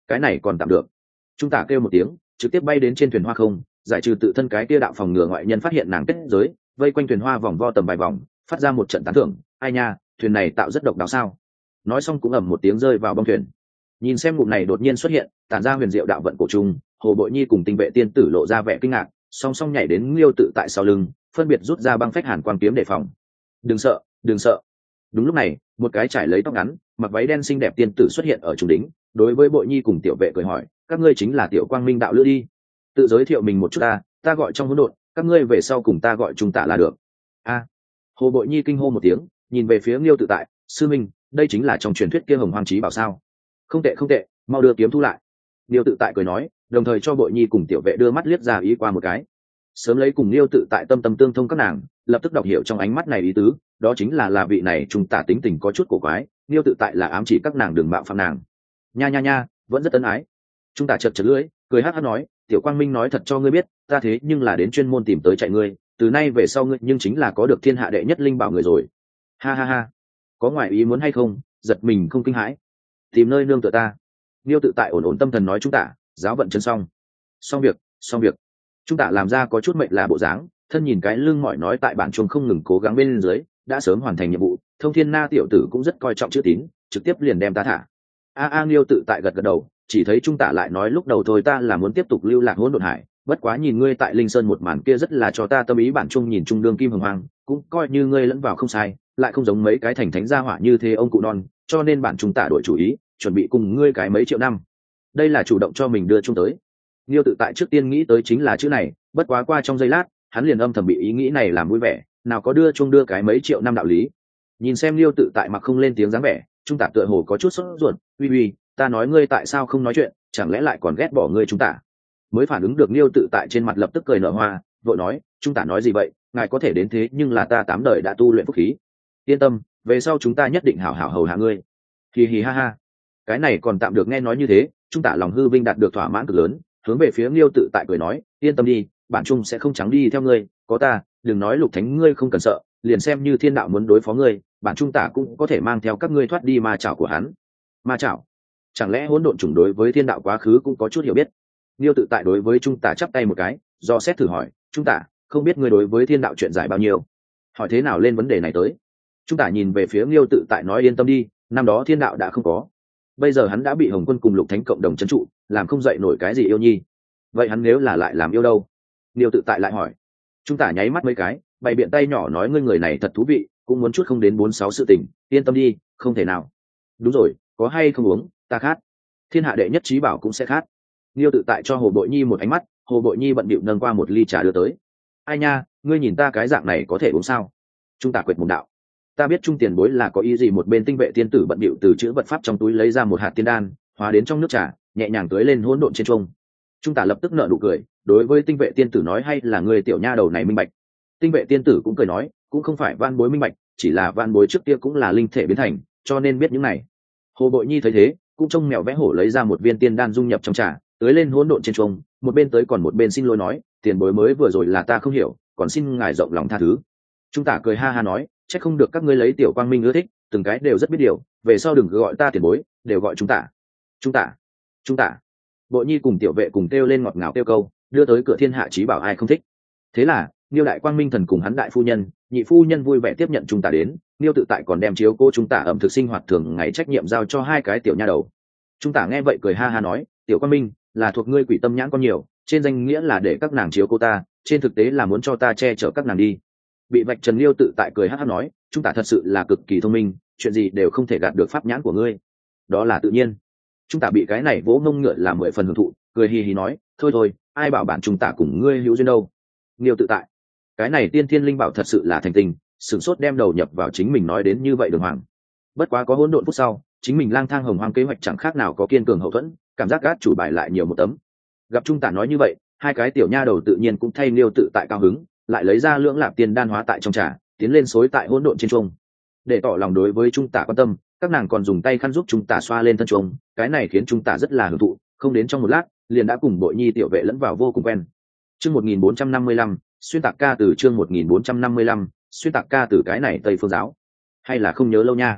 A: cái này còn tạm được. Trung tả kêu một tiếng, trực tiếp bay đến trên thuyền hoa không, giải trừ tự thân cái kia đạo phòng ngừa ngoại nhân phát hiện nàng kết giới, vây quanh thuyền hoa vòng vo tầm vài vòng, phát ra một trận tán thưởng. Ai nha, thuyền này tạo rất độc đáo sao? Nói xong cũng ầm một tiếng rơi vào bong thuyền. Nhìn xem ngụm này đột nhiên xuất hiện, tản ra huyền diệu đạo vận cổ trung, Hồ Bội Nhi cùng Tinh Vệ tiên tử lộ ra vẻ kinh ngạc, song song nhảy đến Liêu Tự Tại sau lưng, phân biệt rút ra băng phách hàn quang kiếm đề phòng. Đừng sợ, đừng sợ. Đúng lúc này, một cái trải lấy tóc ngắn, mặc váy đen xinh đẹp tiên tử xuất hiện ở trung đính, đối với Bội Nhi cùng Tiểu Vệ cười hỏi, các ngươi chính là Tiểu Quang Minh đạo lữ đi. Tự giới thiệu mình một chút ta, ta gọi trong hỗn độn, các ngươi về sau cùng ta gọi Trung Tả là được. A. Hồ Bội Nhi kinh hô một tiếng, nhìn về phía Liêu Tự Tại, sư minh, đây chính là trong truyền thuyết kia Hồng Hoang Chí Bảo sao? Không tệ không tệ, mau đưa kiếm thu lại. Liêu Tự Tại cười nói, đồng thời cho Bội Nhi cùng Tiểu Vệ đưa mắt liếc ra ý qua một cái. Sớm lấy cùng Liêu Tự Tại tâm tâm tương thông các nàng, lập tức đọc hiểu trong ánh mắt này ý tứ, đó chính là là vị này Trung Tả tính tình có chút cổ quái, Liêu Tự Tại là ám chỉ các nàng đừng mạo phạm nàng. Nha nha nha, vẫn rất ân ái. Trung Tả chật chật lưỡi, cười hắc hắc nói, Tiểu Quang Minh nói thật cho ngươi biết, ta thế nhưng là đến chuyên môn tìm tới chạy ngươi, từ nay về sau ngươi nhưng chính là có được thiên hạ đệ nhất linh bảo người rồi. Ha ha ha, có ngoại ý muốn hay không? Giật mình không kinh hãi. Tìm nơi nương tựa ta. Liêu Tự Tại ổn ổn tâm thần nói Trung Tả, giáo vận chân xong. Xong việc, xong việc. Trung Tả làm ra có chút mệnh là bộ dáng, thân nhìn cái lưng mỏi nói tại bản chuông không ngừng cố gắng bên dưới, đã sớm hoàn thành nhiệm vụ. Thông Thiên Na tiểu tử cũng rất coi trọng chữ tín, trực tiếp liền đem ta thả. A a Liêu Tự Tại gật gật đầu, chỉ thấy Trung Tả lại nói lúc đầu thôi ta là muốn tiếp tục lưu lạc hỗn độn hải, bất quá nhìn ngươi tại Linh Sơn một màn kia rất là cho ta tâm ý, bản chung nhìn trung đương kim hồng hoàng, cũng coi như ngươi lẫn vào không sai, lại không giống mấy cái thành thánh gia hỏa như thế ông cụ non, cho nên bản Trung Tả đổi chủ ý, chuẩn bị cùng ngươi cái mấy triệu năm. Đây là chủ động cho mình đưa chung tới. Liêu Tự Tại trước tiên nghĩ tới chính là chữ này, bất quá qua trong giây lát, hắn liền âm thầm bị ý nghĩ này làm vui vẻ, nào có đưa chung đưa cái mấy triệu năm đạo lý. Nhìn xem Liêu Tự Tại mặc không lên tiếng dáng vẻ, Trung Tả tựa hồ có chút sốt ruột, uy uy, ta nói ngươi tại sao không nói chuyện, chẳng lẽ lại còn ghét bỏ ngươi Trung Tả? Mới phản ứng được Liêu Tự Tại trên mặt lập tức cười nở hoa, vội nói, Trung Tả nói gì vậy, ngài có thể đến thế nhưng là ta tám đời đã tu luyện phúc khí. Yên tâm, về sau chúng ta nhất định hảo hảo hầu hạ ngươi. Hì hì ha ha. Cái này còn tạm được, nghe nói như thế, Trung Tả lòng hư vinh đạt được thỏa mãn cực lớn, hướng về phía Liêu Tự Tại cười nói, yên tâm đi, bản Trung sẽ không trắng đi theo ngươi, có ta, đừng nói Lục Thánh ngươi không cần sợ, liền xem như thiên đạo muốn đối phó ngươi, bản Trung Tả cũng có thể mang theo các ngươi thoát đi ma chảo của hắn. Ma chảo? Chẳng lẽ hỗn độn chủng đối với thiên đạo quá khứ cũng có chút hiểu biết? Liêu Tự Tại đối với Trung Tả chắp tay một cái, do xét thử hỏi, Trung Tả, không biết ngươi đối với thiên đạo chuyện giải bao nhiêu? Hỏi thế nào lên vấn đề này tới? Trung Tả nhìn về phía Liêu Tự Tại nói, yên tâm đi, năm đó thiên đạo đã không có, bây giờ hắn đã bị Hồng Quân cùng Lục Thánh cộng đồng trấn trụ, làm không dậy nổi cái gì yêu nhi. Vậy hắn nếu là lại làm yêu đâu? Liêu Tự Tại lại hỏi. Trung Tả nháy mắt mấy cái, bày biện tay nhỏ nói, ngươi người này thật thú vị, cũng muốn chút không đến bốn sáu sự tình, yên tâm đi, không thể nào. Đúng rồi, có hay không uống, ta khát. Thiên hạ đệ nhất trí bảo cũng sẽ khát. Liêu Tự Tại cho Hồ Bội Nhi một ánh mắt, Hồ Bội Nhi bận bịu nâng qua một ly trà đưa tới. Ai nha, ngươi nhìn ta cái dạng này có thể uống sao? Trung Tả quệt mồm đạo. Ta biết Trung tiền bối là có ý gì. Một bên Tinh Vệ tiên tử bận bịu từ chữ vật pháp trong túi lấy ra một hạt tiên đan, hóa đến trong nước trà, nhẹ nhàng tưới lên hỗn độn trên trung. Trung Tả lập tức nở nụ cười, đối với Tinh Vệ tiên tử nói, hay là người tiểu nha đầu này minh bạch. Tinh Vệ tiên tử cũng cười nói, cũng không phải van bối minh bạch, chỉ là van bối trước kia cũng là linh thể biến thành, cho nên biết những này. Hồ Bội Nhi thấy thế, cũng trông mèo vẽ hổ lấy ra một viên tiên đan dung nhập trong trà, tưới lên hỗn độn trên trung, một bên tới còn một bên xin lỗi nói, tiền bối mới vừa rồi là ta không hiểu, còn xin ngài rộng lòng tha thứ. Trung Tả cười ha ha nói, chắc không được các ngươi lấy Tiểu Quang Minh ưa thích, từng cái đều rất biết điều, về sau đừng cứ gọi ta tiền bối, đều gọi Trung Tả. Trung Tả, Trung Tả. Bội Nhi cùng Tiểu Vệ cùng kêu lên ngọt ngào kêu câu, đưa tới cửa thiên hạ chí bảo ai không thích. Thế là Niêu Đại Quang Minh thần cùng hắn đại phu nhân, nhị phu nhân vui vẻ tiếp nhận Trung Tả đến, Niêu Tự Tại còn đem chiếu cô Trung Tả ẩm thực sinh hoạt thường ngày trách nhiệm giao cho hai cái tiểu nha đầu. Trung Tả nghe vậy cười ha ha nói, Tiểu Quang Minh là thuộc ngươi quỷ tâm nhãn con nhiều, trên danh nghĩa là để các nàng chiếu cô ta, trên thực tế là muốn cho ta che chở các nàng đi. Bị vạch trần Liêu Tự Tại cười hát hát nói, Trung Tả thật sự là cực kỳ thông minh, chuyện gì đều không thể gạt được pháp nhãn của ngươi. Đó là tự nhiên. Trung Tả bị cái này vỗ ngông ngựa làm mười phần hưởng thụ, cười hì hì nói, thôi thôi, ai bảo bản Trung Tả cùng ngươi hữu duyên đâu. Liêu Tự Tại, cái này tiên thiên linh bảo thật sự là thành tình, sửng sốt đem đầu nhập vào chính mình nói đến như vậy đường hoàng. Bất quá có hỗn độn phút sau, chính mình lang thang hồng hoang kế hoạch chẳng khác nào có kiên cường hậu thuẫn, cảm giác gác chủ bài lại nhiều một tấm. Gặp Trung Tả nói như vậy, hai cái tiểu nha đầu tự nhiên cũng thay Liêu Tự Tại cao hứng, lại lấy ra lưỡng lạp tiên đan hóa tại trong trà, tiến lên xối tại hỗn độn trên chuông. Để tỏ lòng đối với Trung Tả quan tâm, các nàng còn dùng tay khăn giúp Trung Tả xoa lên thân chuông, cái này khiến Trung Tả rất là hưởng thụ, không đến trong một lát, liền đã cùng Bội Nhi tiểu vệ lẫn vào vô cùng quen. Chương một nghìn bốn trăm năm mươi lăm, xuyên tạc ca từ chương một nghìn bốn trăm năm mươi lăm, xuyên tạc ca từ cái này Tây Phương giáo. Hay là không nhớ lâu nha.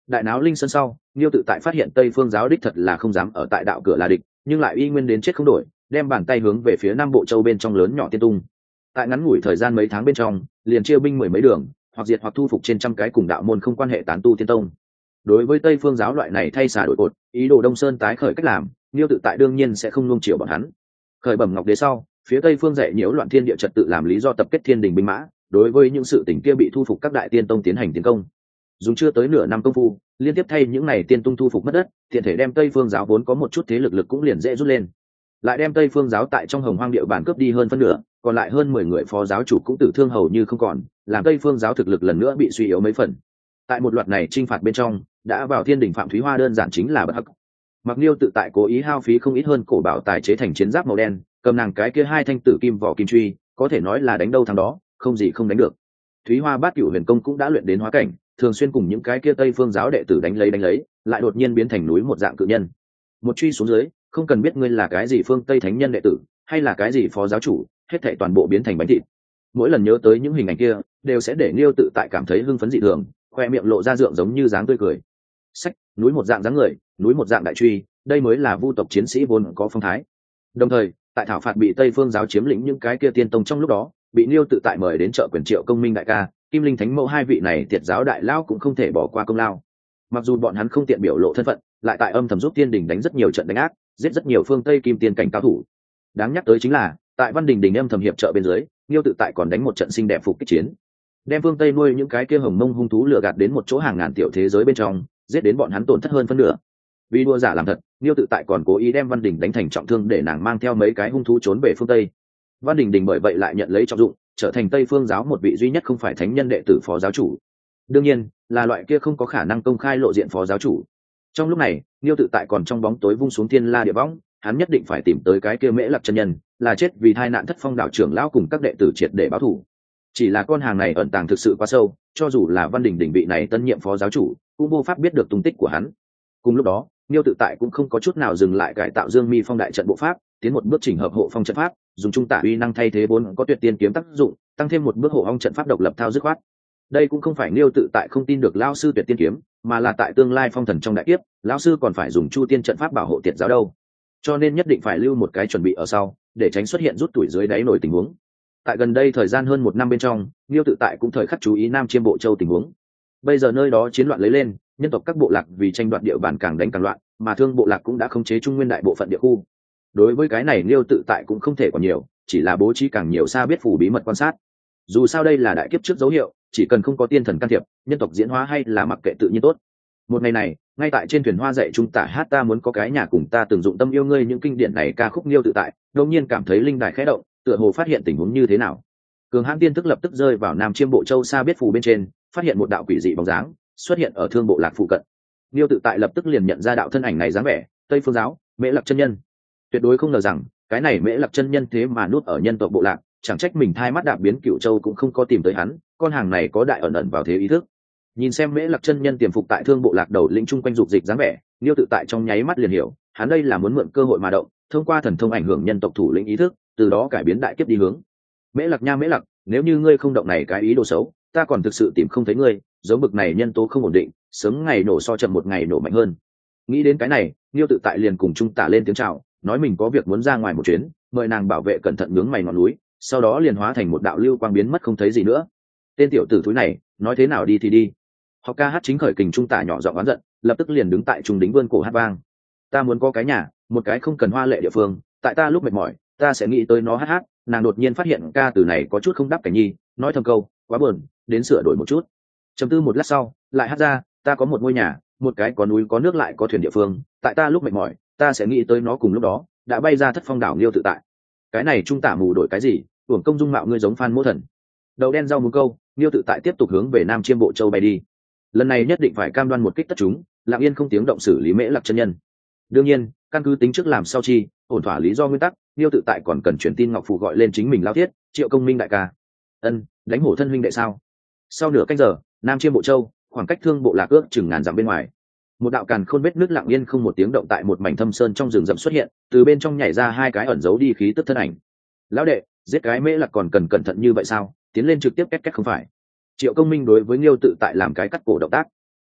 A: đại náo linh sơn sau, Liêu tự tại phát hiện Tây Phương giáo đích thật là không dám ở tại đạo cửa là địch, nhưng lại y nguyên đến chết không đổi, đem bàn tay hướng về phía Nam Bộ Châu bên trong lớn nhỏ tiên tung. Tại ngắn ngủi thời gian mấy tháng bên trong, liền chia binh mười mấy đường, hoặc diệt hoặc thu phục trên trăm cái cùng đạo môn không quan hệ tán tu tiên tông. Đối với Tây Phương giáo loại này thay xả đổi cột, ý đồ Đông Sơn tái khởi cách làm, Liêu tự tại đương nhiên sẽ không nuông chiều bọn hắn. Khởi bẩm Ngọc Đế sau, phía Tây Phương dạy nhiễu loạn thiên địa trật tự làm lý do tập kết thiên đình binh mã, đối với những sự tình kia bị thu phục các đại tiên tông tiến hành tiến công. Dùng chưa tới nửa năm công phu, liên tiếp thay những này tiên tung thu phục mất đất, thiện thể đem Tây Phương giáo vốn có một chút thế lực lực cũng liền dễ rút lên. Lại đem Tây Phương giáo tại trong Hồng Hoang địa bàn cướp đi hơn phân nửa, còn lại hơn mười người phó giáo chủ cũng tử thương hầu như không còn, làm Tây Phương giáo thực lực lần nữa bị suy yếu mấy phần. Tại một loạt này chinh phạt bên trong, đã vào thiên đình Phạm Thúy Hoa đơn giản chính là bất hắc. Mặc Liêu tự tại cố ý hao phí không ít hơn cổ bảo tài chế thành chiến giáp màu đen, cầm nàng cái kia hai thanh tử kim vỏ kim truy, có thể nói là đánh đâu thắng đó, không gì không đánh được. Thúy Hoa Bát Cửu Huyền Công cũng đã luyện đến hóa cảnh, thường xuyên cùng những cái kia Tây Phương giáo đệ tử đánh lấy đánh lấy, lại đột nhiên biến thành núi một dạng cự nhân. Một truy xuống dưới, không cần biết ngươi là cái gì phương Tây thánh nhân đệ tử, hay là cái gì phó giáo chủ, hết thảy toàn bộ biến thành bánh thịt. Mỗi lần nhớ tới những hình ảnh kia, đều sẽ để Liêu tự tại cảm thấy hưng phấn dị thường, khoe miệng lộ ra rượng giống như dáng tươi cười. Sách, núi một dạng dáng người, núi một dạng đại truy, đây mới là vu tộc chiến sĩ vốn có phong thái. Đồng thời, tại thảo phạt bị Tây Phương giáo chiếm lĩnh những cái kia tiên tông trong lúc đó, bị Liêu tự tại mời đến trợ quyền Triệu Công Minh đại ca, Kim Linh Thánh Mẫu hai vị này tiệt giáo đại lao cũng không thể bỏ qua công lao. Mặc dù bọn hắn không tiện biểu lộ thân phận, lại tại âm thầm giúp Tiên Đình đánh rất nhiều trận đánh ác, giết rất nhiều phương Tây kim tiên cảnh cao thủ. Đáng nhắc tới chính là, tại Văn Đình Đình âm thầm hiệp trợ bên dưới, Liêu tự tại còn đánh một trận xinh đẹp phục kích chiến, đem phương Tây nuôi những cái kia hồng mông hung thú lừa gạt đến một chỗ hàng ngàn tiểu thế giới bên trong, giết đến bọn hắn tổn thất hơn phân nửa. Vì đua giả làm thật, Liêu tự tại còn cố ý đem Văn Đình đánh thành trọng thương để nàng mang theo mấy cái hung thú trốn về phương Tây. Văn Đình Đình bởi vậy lại nhận lấy trọng dụng, trở thành Tây Phương giáo một vị duy nhất không phải thánh nhân đệ tử phó giáo chủ. Đương nhiên, là loại kia không có khả năng công khai lộ diện phó giáo chủ. Trong lúc này, Liêu tự tại còn trong bóng tối vung xuống thiên la địa võng, hắn nhất định phải tìm tới cái kia Mễ Lặc chân nhân, là chết vì tai nạn thất phong đạo trưởng lão cùng các đệ tử triệt để báo thù. Chỉ là con hàng này ẩn tàng thực sự quá sâu, cho dù là Văn Đình Đình vị này tân nhiệm phó giáo chủ, cũng vô pháp biết được tung tích của hắn. Cùng lúc đó, Liêu tự tại cũng không có chút nào dừng lại cải tạo Dương Mi Phong đại trận bộ pháp, tiến một bước chỉnh hợp hộ phong trận pháp, dùng trung tả uy năng thay thế vốn có tuyệt tiên kiếm tác dụng, tăng thêm một bước hộ phong trận pháp độc lập thao dứt khoát. Đây cũng không phải Liêu tự tại không tin được lão sư tuyệt tiên kiếm, mà là tại tương lai phong thần trong đại kiếp, lão sư còn phải dùng chu tiên trận pháp bảo hộ tiệt giáo đâu. Cho nên nhất định phải lưu một cái chuẩn bị ở sau, để tránh xuất hiện rút tuổi dưới đáy nổi tình huống. Tại gần đây thời gian hơn một năm bên trong, Liêu tự tại cũng thời khắc chú ý Nam Chiêm Bộ Châu tình huống. Bây giờ nơi đó chiến loạn lấy lên, nhân tộc các bộ lạc vì tranh đoạt địa bàn càng đánh càng loạn, mà Thương bộ lạc cũng đã khống chế Trung Nguyên đại bộ phận địa khu. Đối với cái này Liêu tự tại cũng không thể còn nhiều, chỉ là bố trí càng nhiều xa biết phủ bí mật quan sát. Dù sao đây là đại kiếp trước dấu hiệu, chỉ cần không có tiên thần can thiệp, nhân tộc diễn hóa hay là mặc kệ tự nhiên tốt. Một ngày này, ngay tại trên thuyền hoa dạy chúng ta hát ta muốn có cái nhà cùng ta từng dụng tâm yêu ngươi những kinh điển này ca khúc Liêu tự tại, đột nhiên cảm thấy linh đài khẽ động, tựa hồ phát hiện tình huống như thế nào. Cường hãn tiên thức lập tức rơi vào Nam Chiêm Bộ Châu xa biết phủ bên trên, phát hiện một đạo quỷ dị bóng dáng xuất hiện ở Thương bộ lạc phụ cận. Liêu tự tại lập tức liền nhận ra đạo thân ảnh này dáng vẻ, Tây Phương giáo, Mễ Lặc chân nhân. Tuyệt đối không ngờ rằng, cái này Mễ Lặc chân nhân thế mà núp ở nhân tộc bộ lạc, chẳng trách mình thai mắt đạp biến Cửu Châu cũng không có tìm tới hắn, con hàng này có đại ẩn ẩn vào thế ý thức. Nhìn xem Mễ Lặc chân nhân tiềm phục tại Thương bộ lạc đầu lĩnh chung quanh dục dịch dáng vẻ, Liêu tự tại trong nháy mắt liền hiểu, hắn đây là muốn mượn cơ hội mà động, thông qua thần thông ảnh hưởng nhân tộc thủ lĩnh ý thức, từ đó cải biến đại kiếp đi hướng. Mễ Lặc nha Mễ Lặc, nếu như ngươi không động này cái ý đồ xấu, ta còn thực sự tìm không thấy ngươi, giống bực này nhân tố không ổn định, sớm ngày nổ so chậm một ngày nổ mạnh hơn. Nghĩ đến cái này, Liêu tự tại liền cùng Trung Tả lên tiếng chào, nói mình có việc muốn ra ngoài một chuyến, mời nàng bảo vệ cẩn thận nhướng mày ngọn núi, sau đó liền hóa thành một đạo lưu quang biến mất không thấy gì nữa. Tên tiểu tử thúi này, nói thế nào đi thì đi. Học ca hát chính khởi kình Trung Tả nhỏ giọng oán giận, lập tức liền đứng tại trung đính vươn cổ hát vang. Ta muốn có cái nhà, một cái không cần hoa lệ địa phương, tại ta lúc mệt mỏi, ta sẽ nghĩ tới nó hát hát. Nàng đột nhiên phát hiện ca từ này có chút không đáp cảnh nhi, nói thầm câu, quá buồn, đến sửa đổi một chút. Trầm tư một lát sau, lại hát ra, ta có một ngôi nhà, một cái có núi có nước lại có thuyền địa phương, tại ta lúc mệt mỏi, ta sẽ nghĩ tới nó cùng lúc đó, đã bay ra thất phong đảo Liêu tự tại. Cái này Trung Tả mù đổi cái gì, uổng công dung mạo ngươi giống Phan Mỗ Thần. Đầu đen rau mù câu, Liêu tự tại tiếp tục hướng về Nam Chiêm Bộ Châu bay đi. Lần này nhất định phải cam đoan một kích tất chúng, lặng yên không tiếng động xử lý Mễ Lặc chân nhân. Đương nhiên, căn cứ tính trước làm sau chi, ổn thỏa lý do nguyên tắc, Liêu tự tại còn cần truyền tin ngọc phù gọi lên chính mình lao thiết, Triệu Công Minh đại ca. Ân, đánh hổ thân huynh đệ sao? Sau nửa canh giờ, Nam Chiêm Bộ Châu, khoảng cách Thương bộ lạc ước chừng ngàn dặm bên ngoài, một đạo càn khôn vết nước lặng yên không một tiếng động tại một mảnh thâm sơn trong rừng rậm xuất hiện, từ bên trong nhảy ra hai cái ẩn giấu đi khí tức thân ảnh. Lão đệ, giết cái Mễ Lặc còn cần cẩn thận như vậy sao? Tiến lên trực tiếp két két không phải. Triệu Công Minh đối với Liêu tự tại làm cái cắt cổ động tác.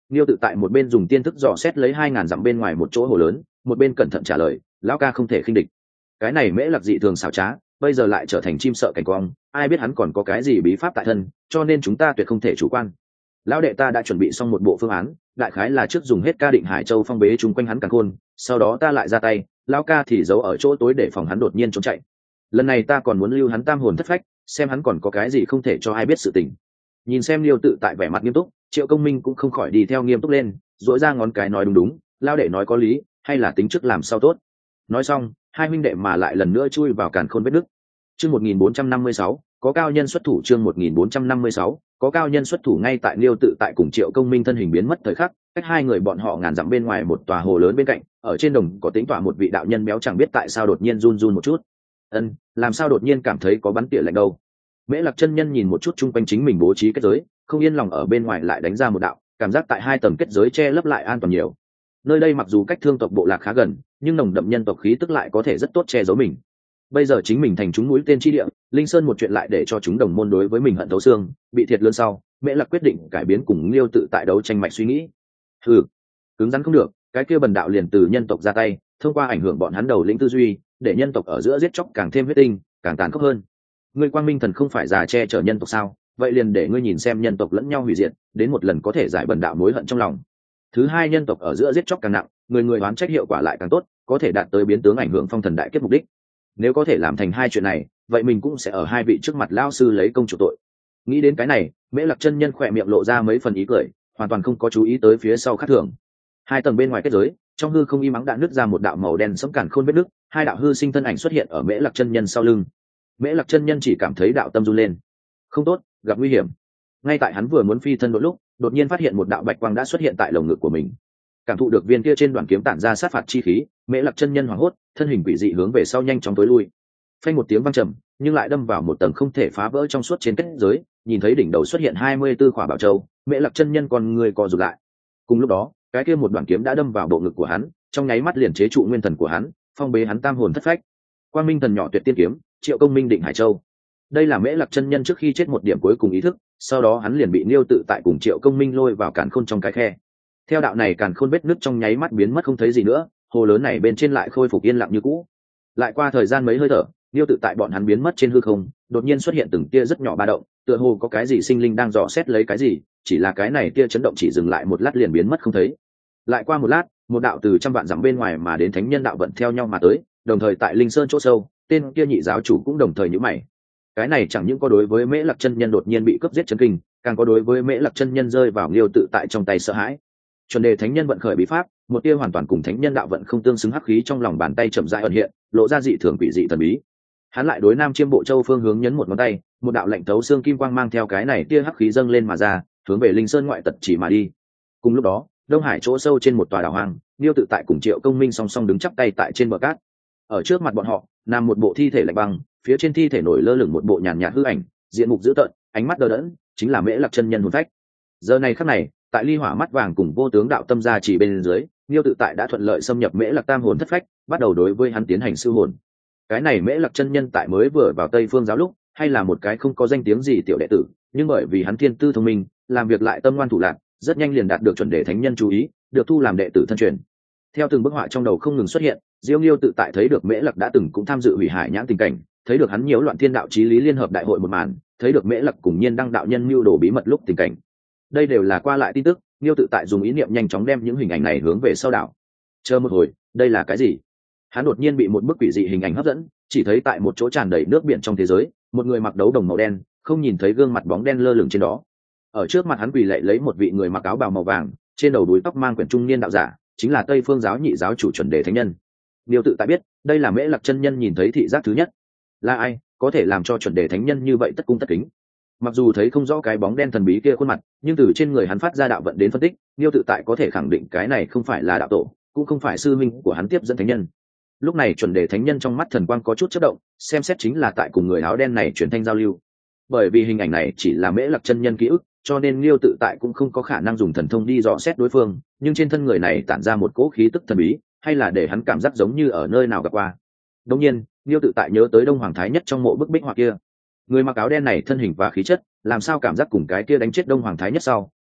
A: Niêu tự tại một bên dùng tiên thức dò xét lấy hai ngàn dặm bên ngoài một chỗ hồ lớn, một bên cẩn thận trả lời, lão ca không thể khinh địch. Cái này Mễ Lạc dị thường xảo trá, bây giờ lại trở thành chim sợ cảnh quang, ai biết hắn còn có cái gì bí pháp tại thân, cho nên chúng ta tuyệt không thể chủ quan. Lão đệ ta đã chuẩn bị xong một bộ phương án, đại khái là trước dùng hết ca định Hải Châu phong bế chung quanh hắn càng khôn, sau đó ta lại ra tay, lão ca thì giấu ở chỗ tối để phòng hắn đột nhiên trốn chạy. Lần này ta còn muốn lưu hắn tam hồn thất phách, xem hắn còn có cái gì không thể cho ai biết sự tình. Nhìn xem Liêu tự tại vẻ mặt nghiêm túc, Triệu Công Minh cũng không khỏi đi theo nghiêm túc lên, duỗi ra ngón cái nói đúng đúng, lão đệ nói có lý, hay là tính trước làm sao tốt. Nói xong, hai huynh đệ mà lại lần nữa chui vào càn khôn vết nứt. Chương một nghìn bốn trăm năm mươi sáu, có cao nhân xuất thủ. Chương một nghìn bốn trăm năm mươi sáu, có cao nhân xuất thủ. Ngay tại Liêu tự tại cùng Triệu Công Minh thân hình biến mất thời khắc, cách hai người bọn họ ngàn dặm bên ngoài một tòa hồ lớn bên cạnh, ở trên đồng có tính tỏa một vị đạo nhân béo chẳng biết tại sao đột nhiên run run một chút. Ân, làm sao đột nhiên cảm thấy có bắn tỉa lạnh đâu? Mễ Lạc chân nhân nhìn một chút chung quanh chính mình bố trí kết giới, không yên lòng ở bên ngoài lại đánh ra một đạo, cảm giác tại hai tầng kết giới che lấp lại an toàn nhiều. Nơi đây mặc dù cách Thương tộc bộ lạc khá gần, nhưng nồng đậm nhân tộc khí tức lại có thể rất tốt che giấu mình. Bây giờ chính mình thành chúng mũi tên chi địa, Linh Sơn một chuyện lại để cho chúng đồng môn đối với mình hận thấu xương, bị thiệt lớn sau, Mễ Lạc quyết định cải biến cùng Liêu tự tại đấu tranh mạch suy nghĩ. Ừ, cứng rắn không được, cái kia bần đạo liền từ nhân tộc ra tay, thông qua ảnh hưởng bọn hắn đầu lĩnh tư duy, để nhân tộc ở giữa giết chóc càng thêm huyết tinh, càng tàn khốc hơn. Ngươi Quang Minh thần không phải già che chở nhân tộc sao? Vậy liền để ngươi nhìn xem nhân tộc lẫn nhau hủy diệt, đến một lần có thể giải bần đạo mối hận trong lòng. Thứ hai, nhân tộc ở giữa giết chóc càng nặng, người người oán trách hiệu quả lại càng tốt, có thể đạt tới biến tướng ảnh hưởng phong thần đại kết mục đích. Nếu có thể làm thành hai chuyện này, vậy mình cũng sẽ ở hai vị trước mặt lão sư lấy công chủ tội. Nghĩ đến cái này, Mễ Lạc chân nhân khỏe miệng lộ ra mấy phần ý cười, hoàn toàn không có chú ý tới phía sau khác thường. Hai tầng bên ngoài kết giới, trong hư không im ắng đã nứt ra một đạo màu đen sẫm càn khôn vết nứt, hai đạo hư sinh thân ảnh xuất hiện ở Mễ Lạc chân nhân sau lưng. Mễ Lạc chân nhân chỉ cảm thấy đạo tâm run lên. Không tốt, gặp nguy hiểm. Ngay tại hắn vừa muốn phi thân đột lúc, đột nhiên phát hiện một đạo bạch quang đã xuất hiện tại lồng ngực của mình. Cảm thụ được viên kia trên đoàn kiếm tản ra sát phạt chi khí, Mễ Lạc chân nhân hoảng hốt, thân hình quỷ dị hướng về sau nhanh chóng tối lui. Phanh một tiếng vang trầm, nhưng lại đâm vào một tầng không thể phá vỡ trong suốt trên kết giới, nhìn thấy đỉnh đầu xuất hiện hai mươi tư khỏa bảo châu, Mễ Lạc chân nhân con người co rụt lại. Cùng lúc đó, cái kia một đoàn kiếm đã đâm vào bộ ngực của hắn, trong nháy mắt liền chế trụ nguyên thần của hắn, phong bế hắn tam hồn thất phách. Quang Minh thần nhỏ tuyệt tiên kiếm, Triệu Công Minh định Hải Châu. Đây là Mễ Lạc chân nhân trước khi chết một điểm cuối cùng ý thức, sau đó hắn liền bị Liêu tự tại cùng Triệu Công Minh lôi vào càn khôn trong cái khe. Theo đạo này càn khôn vết nứt trong nháy mắt biến mất không thấy gì nữa, hồ lớn này bên trên lại khôi phục yên lặng như cũ. Lại qua thời gian mấy hơi thở, Liêu tự tại bọn hắn biến mất trên hư không, đột nhiên xuất hiện từng tia rất nhỏ ba động, tựa hồ có cái gì sinh linh đang dò xét lấy cái gì, chỉ là cái này tia chấn động chỉ dừng lại một lát liền biến mất không thấy. Lại qua một lát, một đạo từ trăm vạn dặm bên ngoài mà đến thánh nhân đạo vận theo nhau mà tới, đồng thời tại Linh Sơn chỗ sâu, tên kia nhị giáo chủ cũng đồng thời nhíu mày. Cái này chẳng những có đối với Mễ Lạc chân nhân đột nhiên bị cướp giết chấn kinh, càng có đối với Mễ Lạc chân nhân rơi vào Liêu tự tại trong tay sợ hãi. Chuẩn đề thánh nhân vận khởi bí pháp, một tia hoàn toàn cùng thánh nhân đạo vận không tương xứng hắc khí trong lòng bàn tay chậm rãi ẩn hiện, lộ ra dị thường quỷ dị thần bí. Hắn lại đối Nam Chiêm Bộ Châu phương hướng nhấn một ngón tay, một đạo lạnh thấu xương kim quang mang theo cái này tia hắc khí dâng lên mà ra, hướng về Linh Sơn ngoại tật chỉ mà đi. Cùng lúc đó, Đông Hải chỗ sâu trên một tòa đảo hoang, Liêu tự tại cùng Triệu Công Minh song song đứng chắp tay tại trên bờ cát. Ở trước mặt bọn họ, nằm một bộ thi thể lạnh băng, phía trên thi thể nổi lơ lửng một bộ nhàn nhạt hư ảnh, diện mục dữ tợn, ánh mắt đờ đẫn, chính là Mễ Lạc chân nhân hồn phách. Giờ này khắc này, tại ly hỏa mắt vàng cùng vô tướng đạo tâm gia chỉ bên dưới, Liêu tự tại đã thuận lợi xâm nhập Mễ Lạc tam hồn thất phách, bắt đầu đối với hắn tiến hành sư hồn. Cái này Mễ Lạc chân nhân tại mới vừa vào Tây Phương giáo lúc, hay là một cái không có danh tiếng gì tiểu đệ tử, nhưng bởi vì hắn thiên tư thông minh, làm việc lại tâm ngoan thủ lạn, rất nhanh liền đạt được chuẩn đề thánh nhân chú ý, được thu làm đệ tử thân truyền. Theo từng bức họa trong đầu không ngừng xuất hiện, Diêu Liêu tự tại thấy được Mễ Lạc đã từng cũng tham dự hủy hải nhãn tình cảnh, thấy được hắn nhiễu loạn thiên đạo chí lý liên hợp đại hội một màn, thấy được Mễ Lạc cùng Nhiên Đăng đạo nhân mưu đồ bí mật lúc tình cảnh. Đây đều là qua lại tin tức, Liêu tự tại dùng ý niệm nhanh chóng đem những hình ảnh này hướng về sau đảo. Chờ một hồi, đây là cái gì? Hắn đột nhiên bị một bức quỷ dị hình ảnh hấp dẫn, chỉ thấy tại một chỗ tràn đầy nước biển trong thế giới, một người mặc đấu đồng màu đen, không nhìn thấy gương mặt bóng đen lơ lửng trên đó. Ở trước mặt hắn quỳ lạy lấy một vị người mặc áo bào màu vàng, trên đầu đuôi tóc mang quyển trung niên đạo giả, chính là Tây Phương giáo nhị giáo chủ chuẩn đề thánh nhân. Liêu tự tại biết, đây là Mễ Lạc chân nhân nhìn thấy thị giác thứ nhất. Là ai có thể làm cho chuẩn đề thánh nhân như vậy tất cung tất kính? Mặc dù thấy không rõ cái bóng đen thần bí kia khuôn mặt, nhưng từ trên người hắn phát ra đạo vận đến phân tích, Liêu tự tại có thể khẳng định cái này không phải là đạo tổ, cũng không phải sư minh của hắn tiếp dẫn thánh nhân. Lúc này chuẩn đề thánh nhân trong mắt thần quang có chút chớp động, xem xét chính là tại cùng người áo đen này truyền thanh giao lưu. Bởi vì hình ảnh này chỉ là Mễ Lạc chân nhân ký ức, cho nên Liêu tự tại cũng không có khả năng dùng thần thông đi dò xét đối phương, nhưng trên thân người này tản ra một cỗ khí tức thần bí, hay là để hắn cảm giác giống như ở nơi nào gặp qua. Đương nhiên, Liêu tự tại nhớ tới Đông Hoàng Thái Nhất trong mộ bức bích họa kia. Người mặc áo đen này thân hình và khí chất, làm sao cảm giác cùng cái kia đánh chết Đông Hoàng Thái Nhất sau,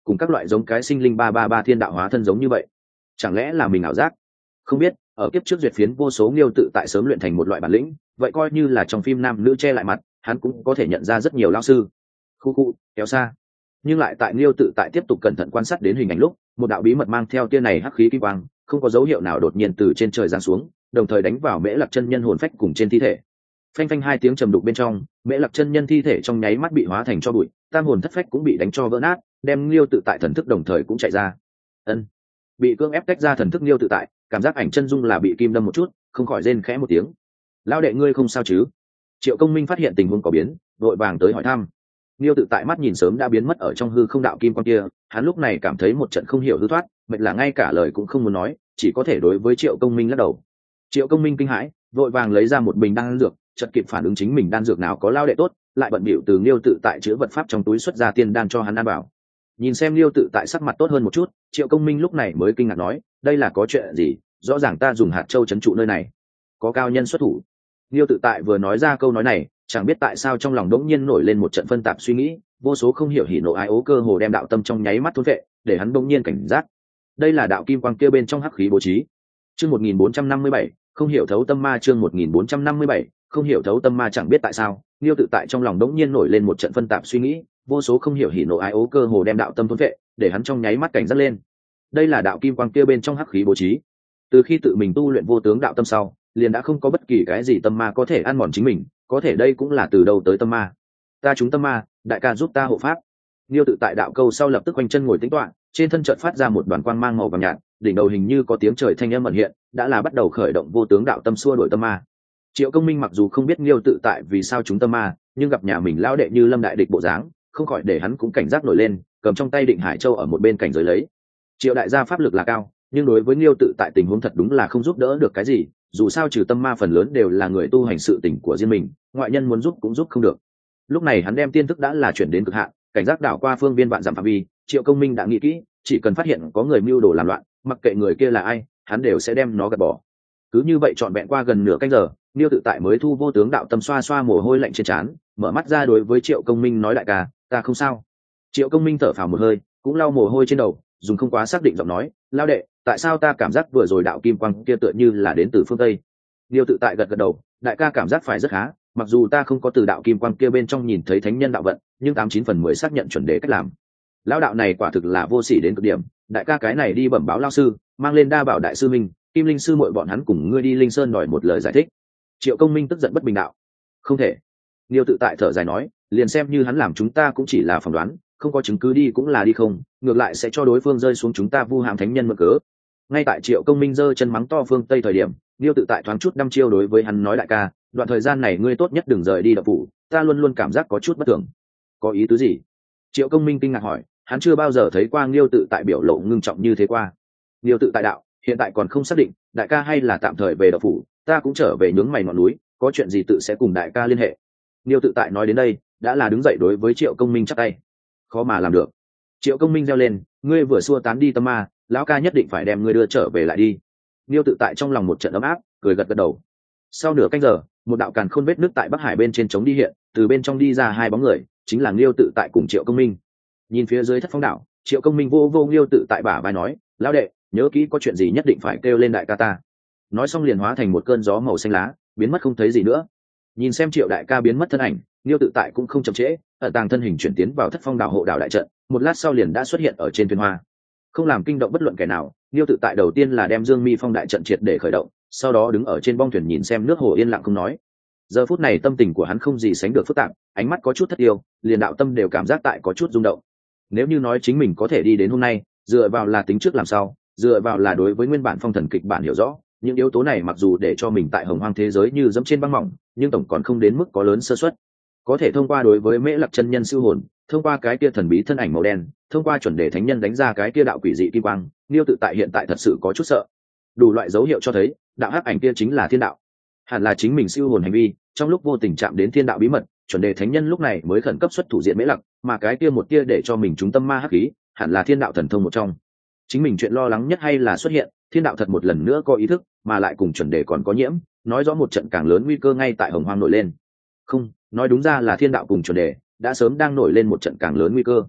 A: cùng các loại giống cái sinh linh ba ba ba thiên đạo hóa thân giống như vậy. Chẳng lẽ là mình ảo giác? Không biết, ở kiếp trước duyệt phiến vô số Nghiêu tự tại sớm luyện thành một loại bản lĩnh, vậy coi như là trong phim nam nữ che lại mặt, hắn cũng có thể nhận ra rất nhiều lão sư. Khu khu, kéo xa. Nhưng lại tại Nghiêu tự tại tiếp tục cẩn thận quan sát đến hình ảnh lúc, một đạo bí mật mang theo tia này hắc khí kim quang, không có dấu hiệu nào đột nhiên từ trên trời giáng xuống, đồng thời đánh vào Mễ Lạc chân nhân hồn phách cùng trên thi thể. Phanh phanh hai tiếng trầm đục bên trong, Mễ Lạc chân nhân thi thể trong nháy mắt bị hóa thành cho bụi, tam hồn thất phách cũng bị đánh cho vỡ nát, đem Nghiêu tự tại thần thức đồng thời cũng chạy ra. Ân, bị cưỡng ép tách ra thần thức Nghiêu tự tại, cảm giác ảnh chân dung là bị kim đâm một chút, không khỏi rên khẽ một tiếng. Lão đệ ngươi không sao chứ? Triệu Công Minh phát hiện tình huống có biến, vội vàng tới hỏi thăm. Nghiêu tự tại mắt nhìn sớm đã biến mất ở trong hư không đạo kim quang kia, hắn lúc này cảm thấy một trận không hiểu hư thoát, mệt là ngay cả lời cũng không muốn nói, chỉ có thể đối với Triệu Công Minh lắc đầu. Triệu Công Minh kinh hãi, vội vàng lấy ra một bình đan dược, chợt kịp phản ứng chính mình đan dược nào có lao đệ tốt, lại bận bịu từ Nghiêu tự tại chứa vật pháp trong túi xuất ra tiên đan cho hắn ăn bảo. Nhìn xem Nghiêu tự tại sắc mặt tốt hơn một chút, Triệu Công Minh lúc này mới kinh ngạc nói, đây là có chuyện gì? Rõ ràng ta dùng hạt châu trấn trụ nơi này, có cao nhân xuất thủ. Nghiêu tự tại vừa nói ra câu nói này, chẳng biết tại sao trong lòng đống nhiên nổi lên một trận phân tạp suy nghĩ, vô số không hiểu hỉ nộ ái ố cơ hồ đem đạo tâm trong nháy mắt thôn vệ, để hắn đống nhiên cảnh giác. Đây là đạo kim quang kia bên trong hắc khí bố trí. Chương một nghìn bốn trăm năm mươi bảy, không hiểu thấu tâm ma. Chương một nghìn bốn trăm năm mươi bảy, không hiểu thấu tâm ma. Chẳng biết tại sao, Nghiêu tự tại trong lòng đống nhiên nổi lên một trận phân tạp suy nghĩ, vô số không hiểu hỉ nộ ái ố cơ hồ đem đạo tâm thôn vệ, để hắn trong nháy mắt cảnh giác lên. Đây là đạo kim quang kia bên trong hắc khí bố trí. Từ khi tự mình tu luyện vô tướng đạo tâm sau, liền đã không có bất kỳ cái gì tâm ma có thể ăn mòn chính mình, có thể đây cũng là từ đâu tới tâm ma. Ta trúng tâm ma, đại ca giúp ta hộ pháp. Nghiêu tự tại đạo câu sau lập tức quanh chân ngồi tĩnh tọa, trên thân chợt phát ra một đoàn quang mang màu vàng nhạt, đỉnh đầu hình như có tiếng trời thanh âm ẩn hiện, đã là bắt đầu khởi động vô tướng đạo tâm xua đuổi tâm ma. Triệu Công Minh mặc dù không biết Nghiêu tự tại vì sao trúng tâm ma, nhưng gặp nhà mình lão đệ như lâm đại địch bộ dáng, không khỏi để hắn cũng cảnh giác nổi lên, cầm trong tay Định Hải Châu ở một bên cảnh giới lấy. Triệu đại gia pháp lực là cao, nhưng đối với Nghiêu tự tại tình huống thật đúng là không giúp đỡ được cái gì, dù sao trừ tâm ma phần lớn đều là người tu hành sự tình của riêng mình, ngoại nhân muốn giúp cũng giúp không được. Lúc này hắn đem tiên thức đã là chuyển đến cực hạn, cảnh giác đảo qua phương viên vạn dặm phạm vi. Triệu Công Minh đã nghĩ kỹ, chỉ cần phát hiện có người mưu đồ làm loạn, mặc kệ người kia là ai, hắn đều sẽ đem nó gạt bỏ. Cứ như vậy trọn vẹn qua gần nửa canh giờ, Nghiêu tự tại mới thu vô tướng đạo tâm xoa xoa mồ hôi lạnh trên trán, mở mắt ra đối với Triệu Công Minh nói, đại ca, ta không sao. Triệu Công Minh thở phào một hơi, cũng lau mồ hôi trên đầu, dùng không quá xác định giọng nói, lao đệ, tại sao ta cảm giác vừa rồi đạo kim quang kia tựa như là đến từ phương Tây? Nghiêu tự tại gật gật đầu, đại ca cảm giác phải rất khá, mặc dù ta không có từ đạo kim quang kia bên trong nhìn thấy thánh nhân đạo vận, nhưng tám chín phần mười xác nhận chuẩn đề cách làm. Lão đạo này quả thực là vô sỉ đến cực điểm, đại ca cái này đi bẩm báo lao sư, mang lên đa bảo đại sư minh, kim linh sư muội bọn hắn cùng ngươi đi linh sơn đòi một lời giải thích. Triệu Công Minh tức giận bất bình đạo, không thể. Nghiêu tự tại thở dài nói, liền xem như hắn làm chúng ta cũng chỉ là phỏng đoán, không có chứng cứ đi cũng là đi không, ngược lại sẽ cho đối phương rơi xuống chúng ta vu hãm thánh nhân mượn cớ. Ngay tại Triệu Công Minh giơ chân mắng to phương Tây thời điểm, Nghiêu tự tại thoáng chút đăm chiêu đối với hắn nói, đại ca, đoạn thời gian này ngươi tốt nhất đừng rời đi đập phủ, ta luôn luôn cảm giác có chút bất thường. Có ý tứ gì? Triệu Công Minh kinh ngạc hỏi, hắn chưa bao giờ thấy qua Nghiêu tự tại biểu lộ ngưng trọng như thế qua. Nghiêu tự tại đạo, hiện tại còn không xác định, đại ca hay là tạm thời về đập phủ, ta cũng trở về nhướng mày ngọn núi, có chuyện gì tự sẽ cùng đại ca liên hệ. Nghiêu tự tại nói đến đây, đã là đứng dậy đối với Triệu Công Minh chắp tay. Khó mà làm được. Triệu Công Minh reo lên, ngươi vừa xua tán đi tâm ma, lão ca nhất định phải đem ngươi đưa trở về lại đi. Nghiêu tự tại trong lòng một trận ấm áp, cười gật gật đầu. Sau nửa canh giờ, một đạo càn khôn vết nước tại Bắc Hải bên trên trống đi hiện, từ bên trong đi ra hai bóng người, chính là Nghiêu tự tại cùng Triệu Công Minh. Nhìn phía dưới Thất Phong đảo, Triệu Công Minh vô vô Nghiêu tự tại bả vai nói, lão đệ, nhớ kỹ có chuyện gì nhất định phải kêu lên đại ca ta. Nói xong liền hóa thành một cơn gió màu xanh lá, biến mất không thấy gì nữa. Nhìn xem Triệu đại ca biến mất thân ảnh, Nghiêu tự tại cũng không chậm trễ, ở tàng thân hình chuyển tiến vào Thất Phong đảo hộ đảo đại trận, một lát sau liền đã xuất hiện ở trên thuyền hoa. Không làm kinh động bất luận kẻ nào, Nghiêu tự tại đầu tiên là đem Dương Mi Phong đại trận triệt để khởi động, sau đó đứng ở trên bong thuyền nhìn xem nước hồ yên lặng không nói. Giờ phút này tâm tình của hắn không gì sánh được phức tạp, ánh mắt có chút thất yêu, liền đạo tâm đều cảm giác tại có chút rung động. Nếu như nói chính mình có thể đi đến hôm nay, dựa vào là tính trước làm sao, dựa vào là đối với nguyên bản phong thần kịch bản hiểu rõ, những yếu tố này mặc dù để cho mình tại hồng hoang thế giới như dẫm trên băng mỏng, nhưng tổng còn không đến mức có lớn sơ suất. Có thể thông qua đối với Mễ Lạc chân nhân siêu hồn, thông qua cái kia thần bí thân ảnh màu đen, thông qua chuẩn đề thánh nhân đánh ra cái kia đạo quỷ dị kim quang, Nghiêu tự tại hiện tại thật sự có chút sợ. Đủ loại dấu hiệu cho thấy, đạo hắc ảnh kia chính là thiên đạo, hẳn là chính mình siêu hồn hành vi, trong lúc vô tình chạm đến thiên đạo bí mật, chuẩn đề thánh nhân lúc này mới khẩn cấp xuất thủ diện Mễ Lạc, mà cái kia một kia để cho mình trúng tâm ma hắc khí, hẳn là thiên đạo thần thông một trong. Chính mình chuyện lo lắng nhất hay là xuất hiện, thiên đạo thật một lần nữa có ý thức, mà lại cùng chuẩn đề còn có nhiễm, nói rõ một trận càng lớn nguy cơ ngay tại hồng hoang nổi lên. Không, nói đúng ra là thiên đạo cùng chuẩn đề đã sớm đang nổi lên một trận càng lớn nguy cơ.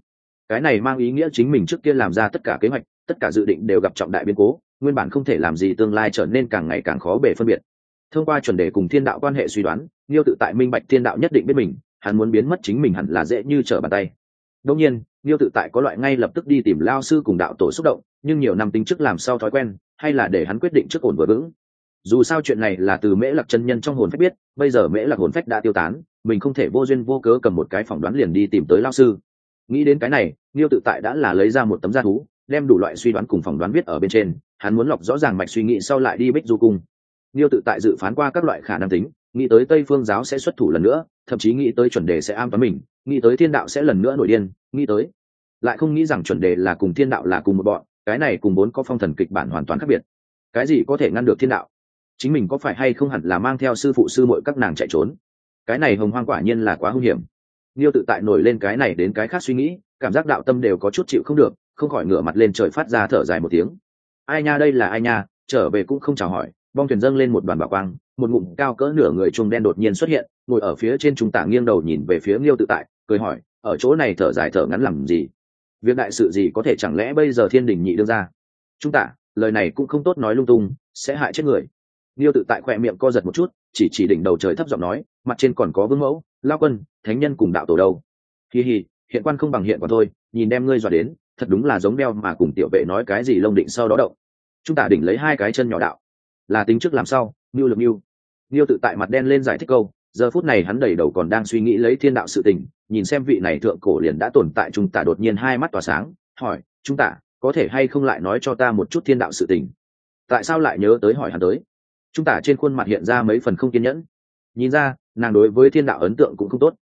A: cái này mang ý nghĩa chính mình trước kia làm ra tất cả kế hoạch, tất cả dự định đều gặp trọng đại biến cố, nguyên bản không thể làm gì tương lai trở nên càng ngày càng khó bề phân biệt. Thông qua chuẩn đề cùng thiên đạo quan hệ suy đoán, Niêu tự tại minh bạch thiên đạo nhất định biết mình, hắn muốn biến mất chính mình hẳn là dễ như trở bàn tay. Đương nhiên, Niêu tự tại có loại ngay lập tức đi tìm lao sư cùng đạo tổ xúc động, nhưng nhiều năm tính trước làm sao thói quen, hay là để hắn quyết định trước ổn vừa vững. Dù sao chuyện này là từ Mễ Lạc chân nhân trong hồn phách biết, bây giờ Mễ Lạc hồn phách đã tiêu tán, mình không thể vô duyên vô cớ cầm một cái phỏng đoán liền đi tìm tới lao sư. Nghĩ đến cái này, Niêu tự tại đã là lấy ra một tấm gia thú, đem đủ loại suy đoán cùng phỏng đoán viết ở bên trên, hắn muốn lọc rõ ràng mạch suy nghĩ sau lại đi Bích Du cung. Niêu tự tại dự phán qua các loại khả năng tính, nghĩ tới Tây Phương giáo sẽ xuất thủ lần nữa, thậm chí nghĩ tới chuẩn đề sẽ am toán mình, nghĩ tới thiên đạo sẽ lần nữa nổi điên, nghĩ tới lại không nghĩ rằng chuẩn đề là cùng thiên đạo là cùng một bọn, cái này cùng bốn có phong thần kịch bản hoàn toàn khác biệt. Cái gì có thể ngăn được thiên đạo? Chính mình có phải hay không hẳn là mang theo sư phụ sư muội các nàng chạy trốn? Cái này hồng hoang quả nhiên là quá hung hiểm. Niêu tự tại nổi lên cái này đến cái khác suy nghĩ, cảm giác đạo tâm đều có chút chịu không được, không khỏi ngửa mặt lên trời phát ra thở dài một tiếng. Ai nha, đây là ai nha? Trở về cũng không chào hỏi. Bong thuyền dâng lên một đoàn bảo quang, một ngụm cao cỡ nửa người trung đen đột nhiên xuất hiện, ngồi ở phía trên trung tả nghiêng đầu nhìn về phía Niêu tự tại, cười hỏi, ở chỗ này thở dài thở ngắn làm gì? Việc đại sự gì có thể chẳng lẽ bây giờ thiên đình nhị đương ra? Trung tả, lời này cũng không tốt nói lung tung, sẽ hại chết người. Niêu tự tại khỏe miệng co giật một chút, chỉ chỉ đỉnh đầu trời thấp giọng nói, mặt trên còn có vương mẫu, lao quân, thánh nhân cùng đạo tổ đâu. Hi hi, hiện quan không bằng hiện quan thôi, nhìn đem ngươi dọa đến, thật đúng là giống đeo mà cùng tiểu vệ nói cái gì lông định sau đó động. Trung tả đỉnh lấy hai cái chân nhỏ đạo, là tính trước làm sao, Niêu lực Niêu. Niêu tự tại mặt đen lên giải thích câu, giờ phút này hắn đầy đầu còn đang suy nghĩ lấy thiên đạo sự tình, nhìn xem vị này thượng cổ liền đã tồn tại. Trung tả đột nhiên hai mắt tỏa sáng, hỏi, Trung tả, có thể hay không lại nói cho ta một chút thiên đạo sự tình? Tại sao lại nhớ tới hỏi hắn tới? Trung tả trên khuôn mặt hiện ra mấy phần không kiên nhẫn, nhìn ra nàng đối với thiên đạo ấn tượng cũng không tốt.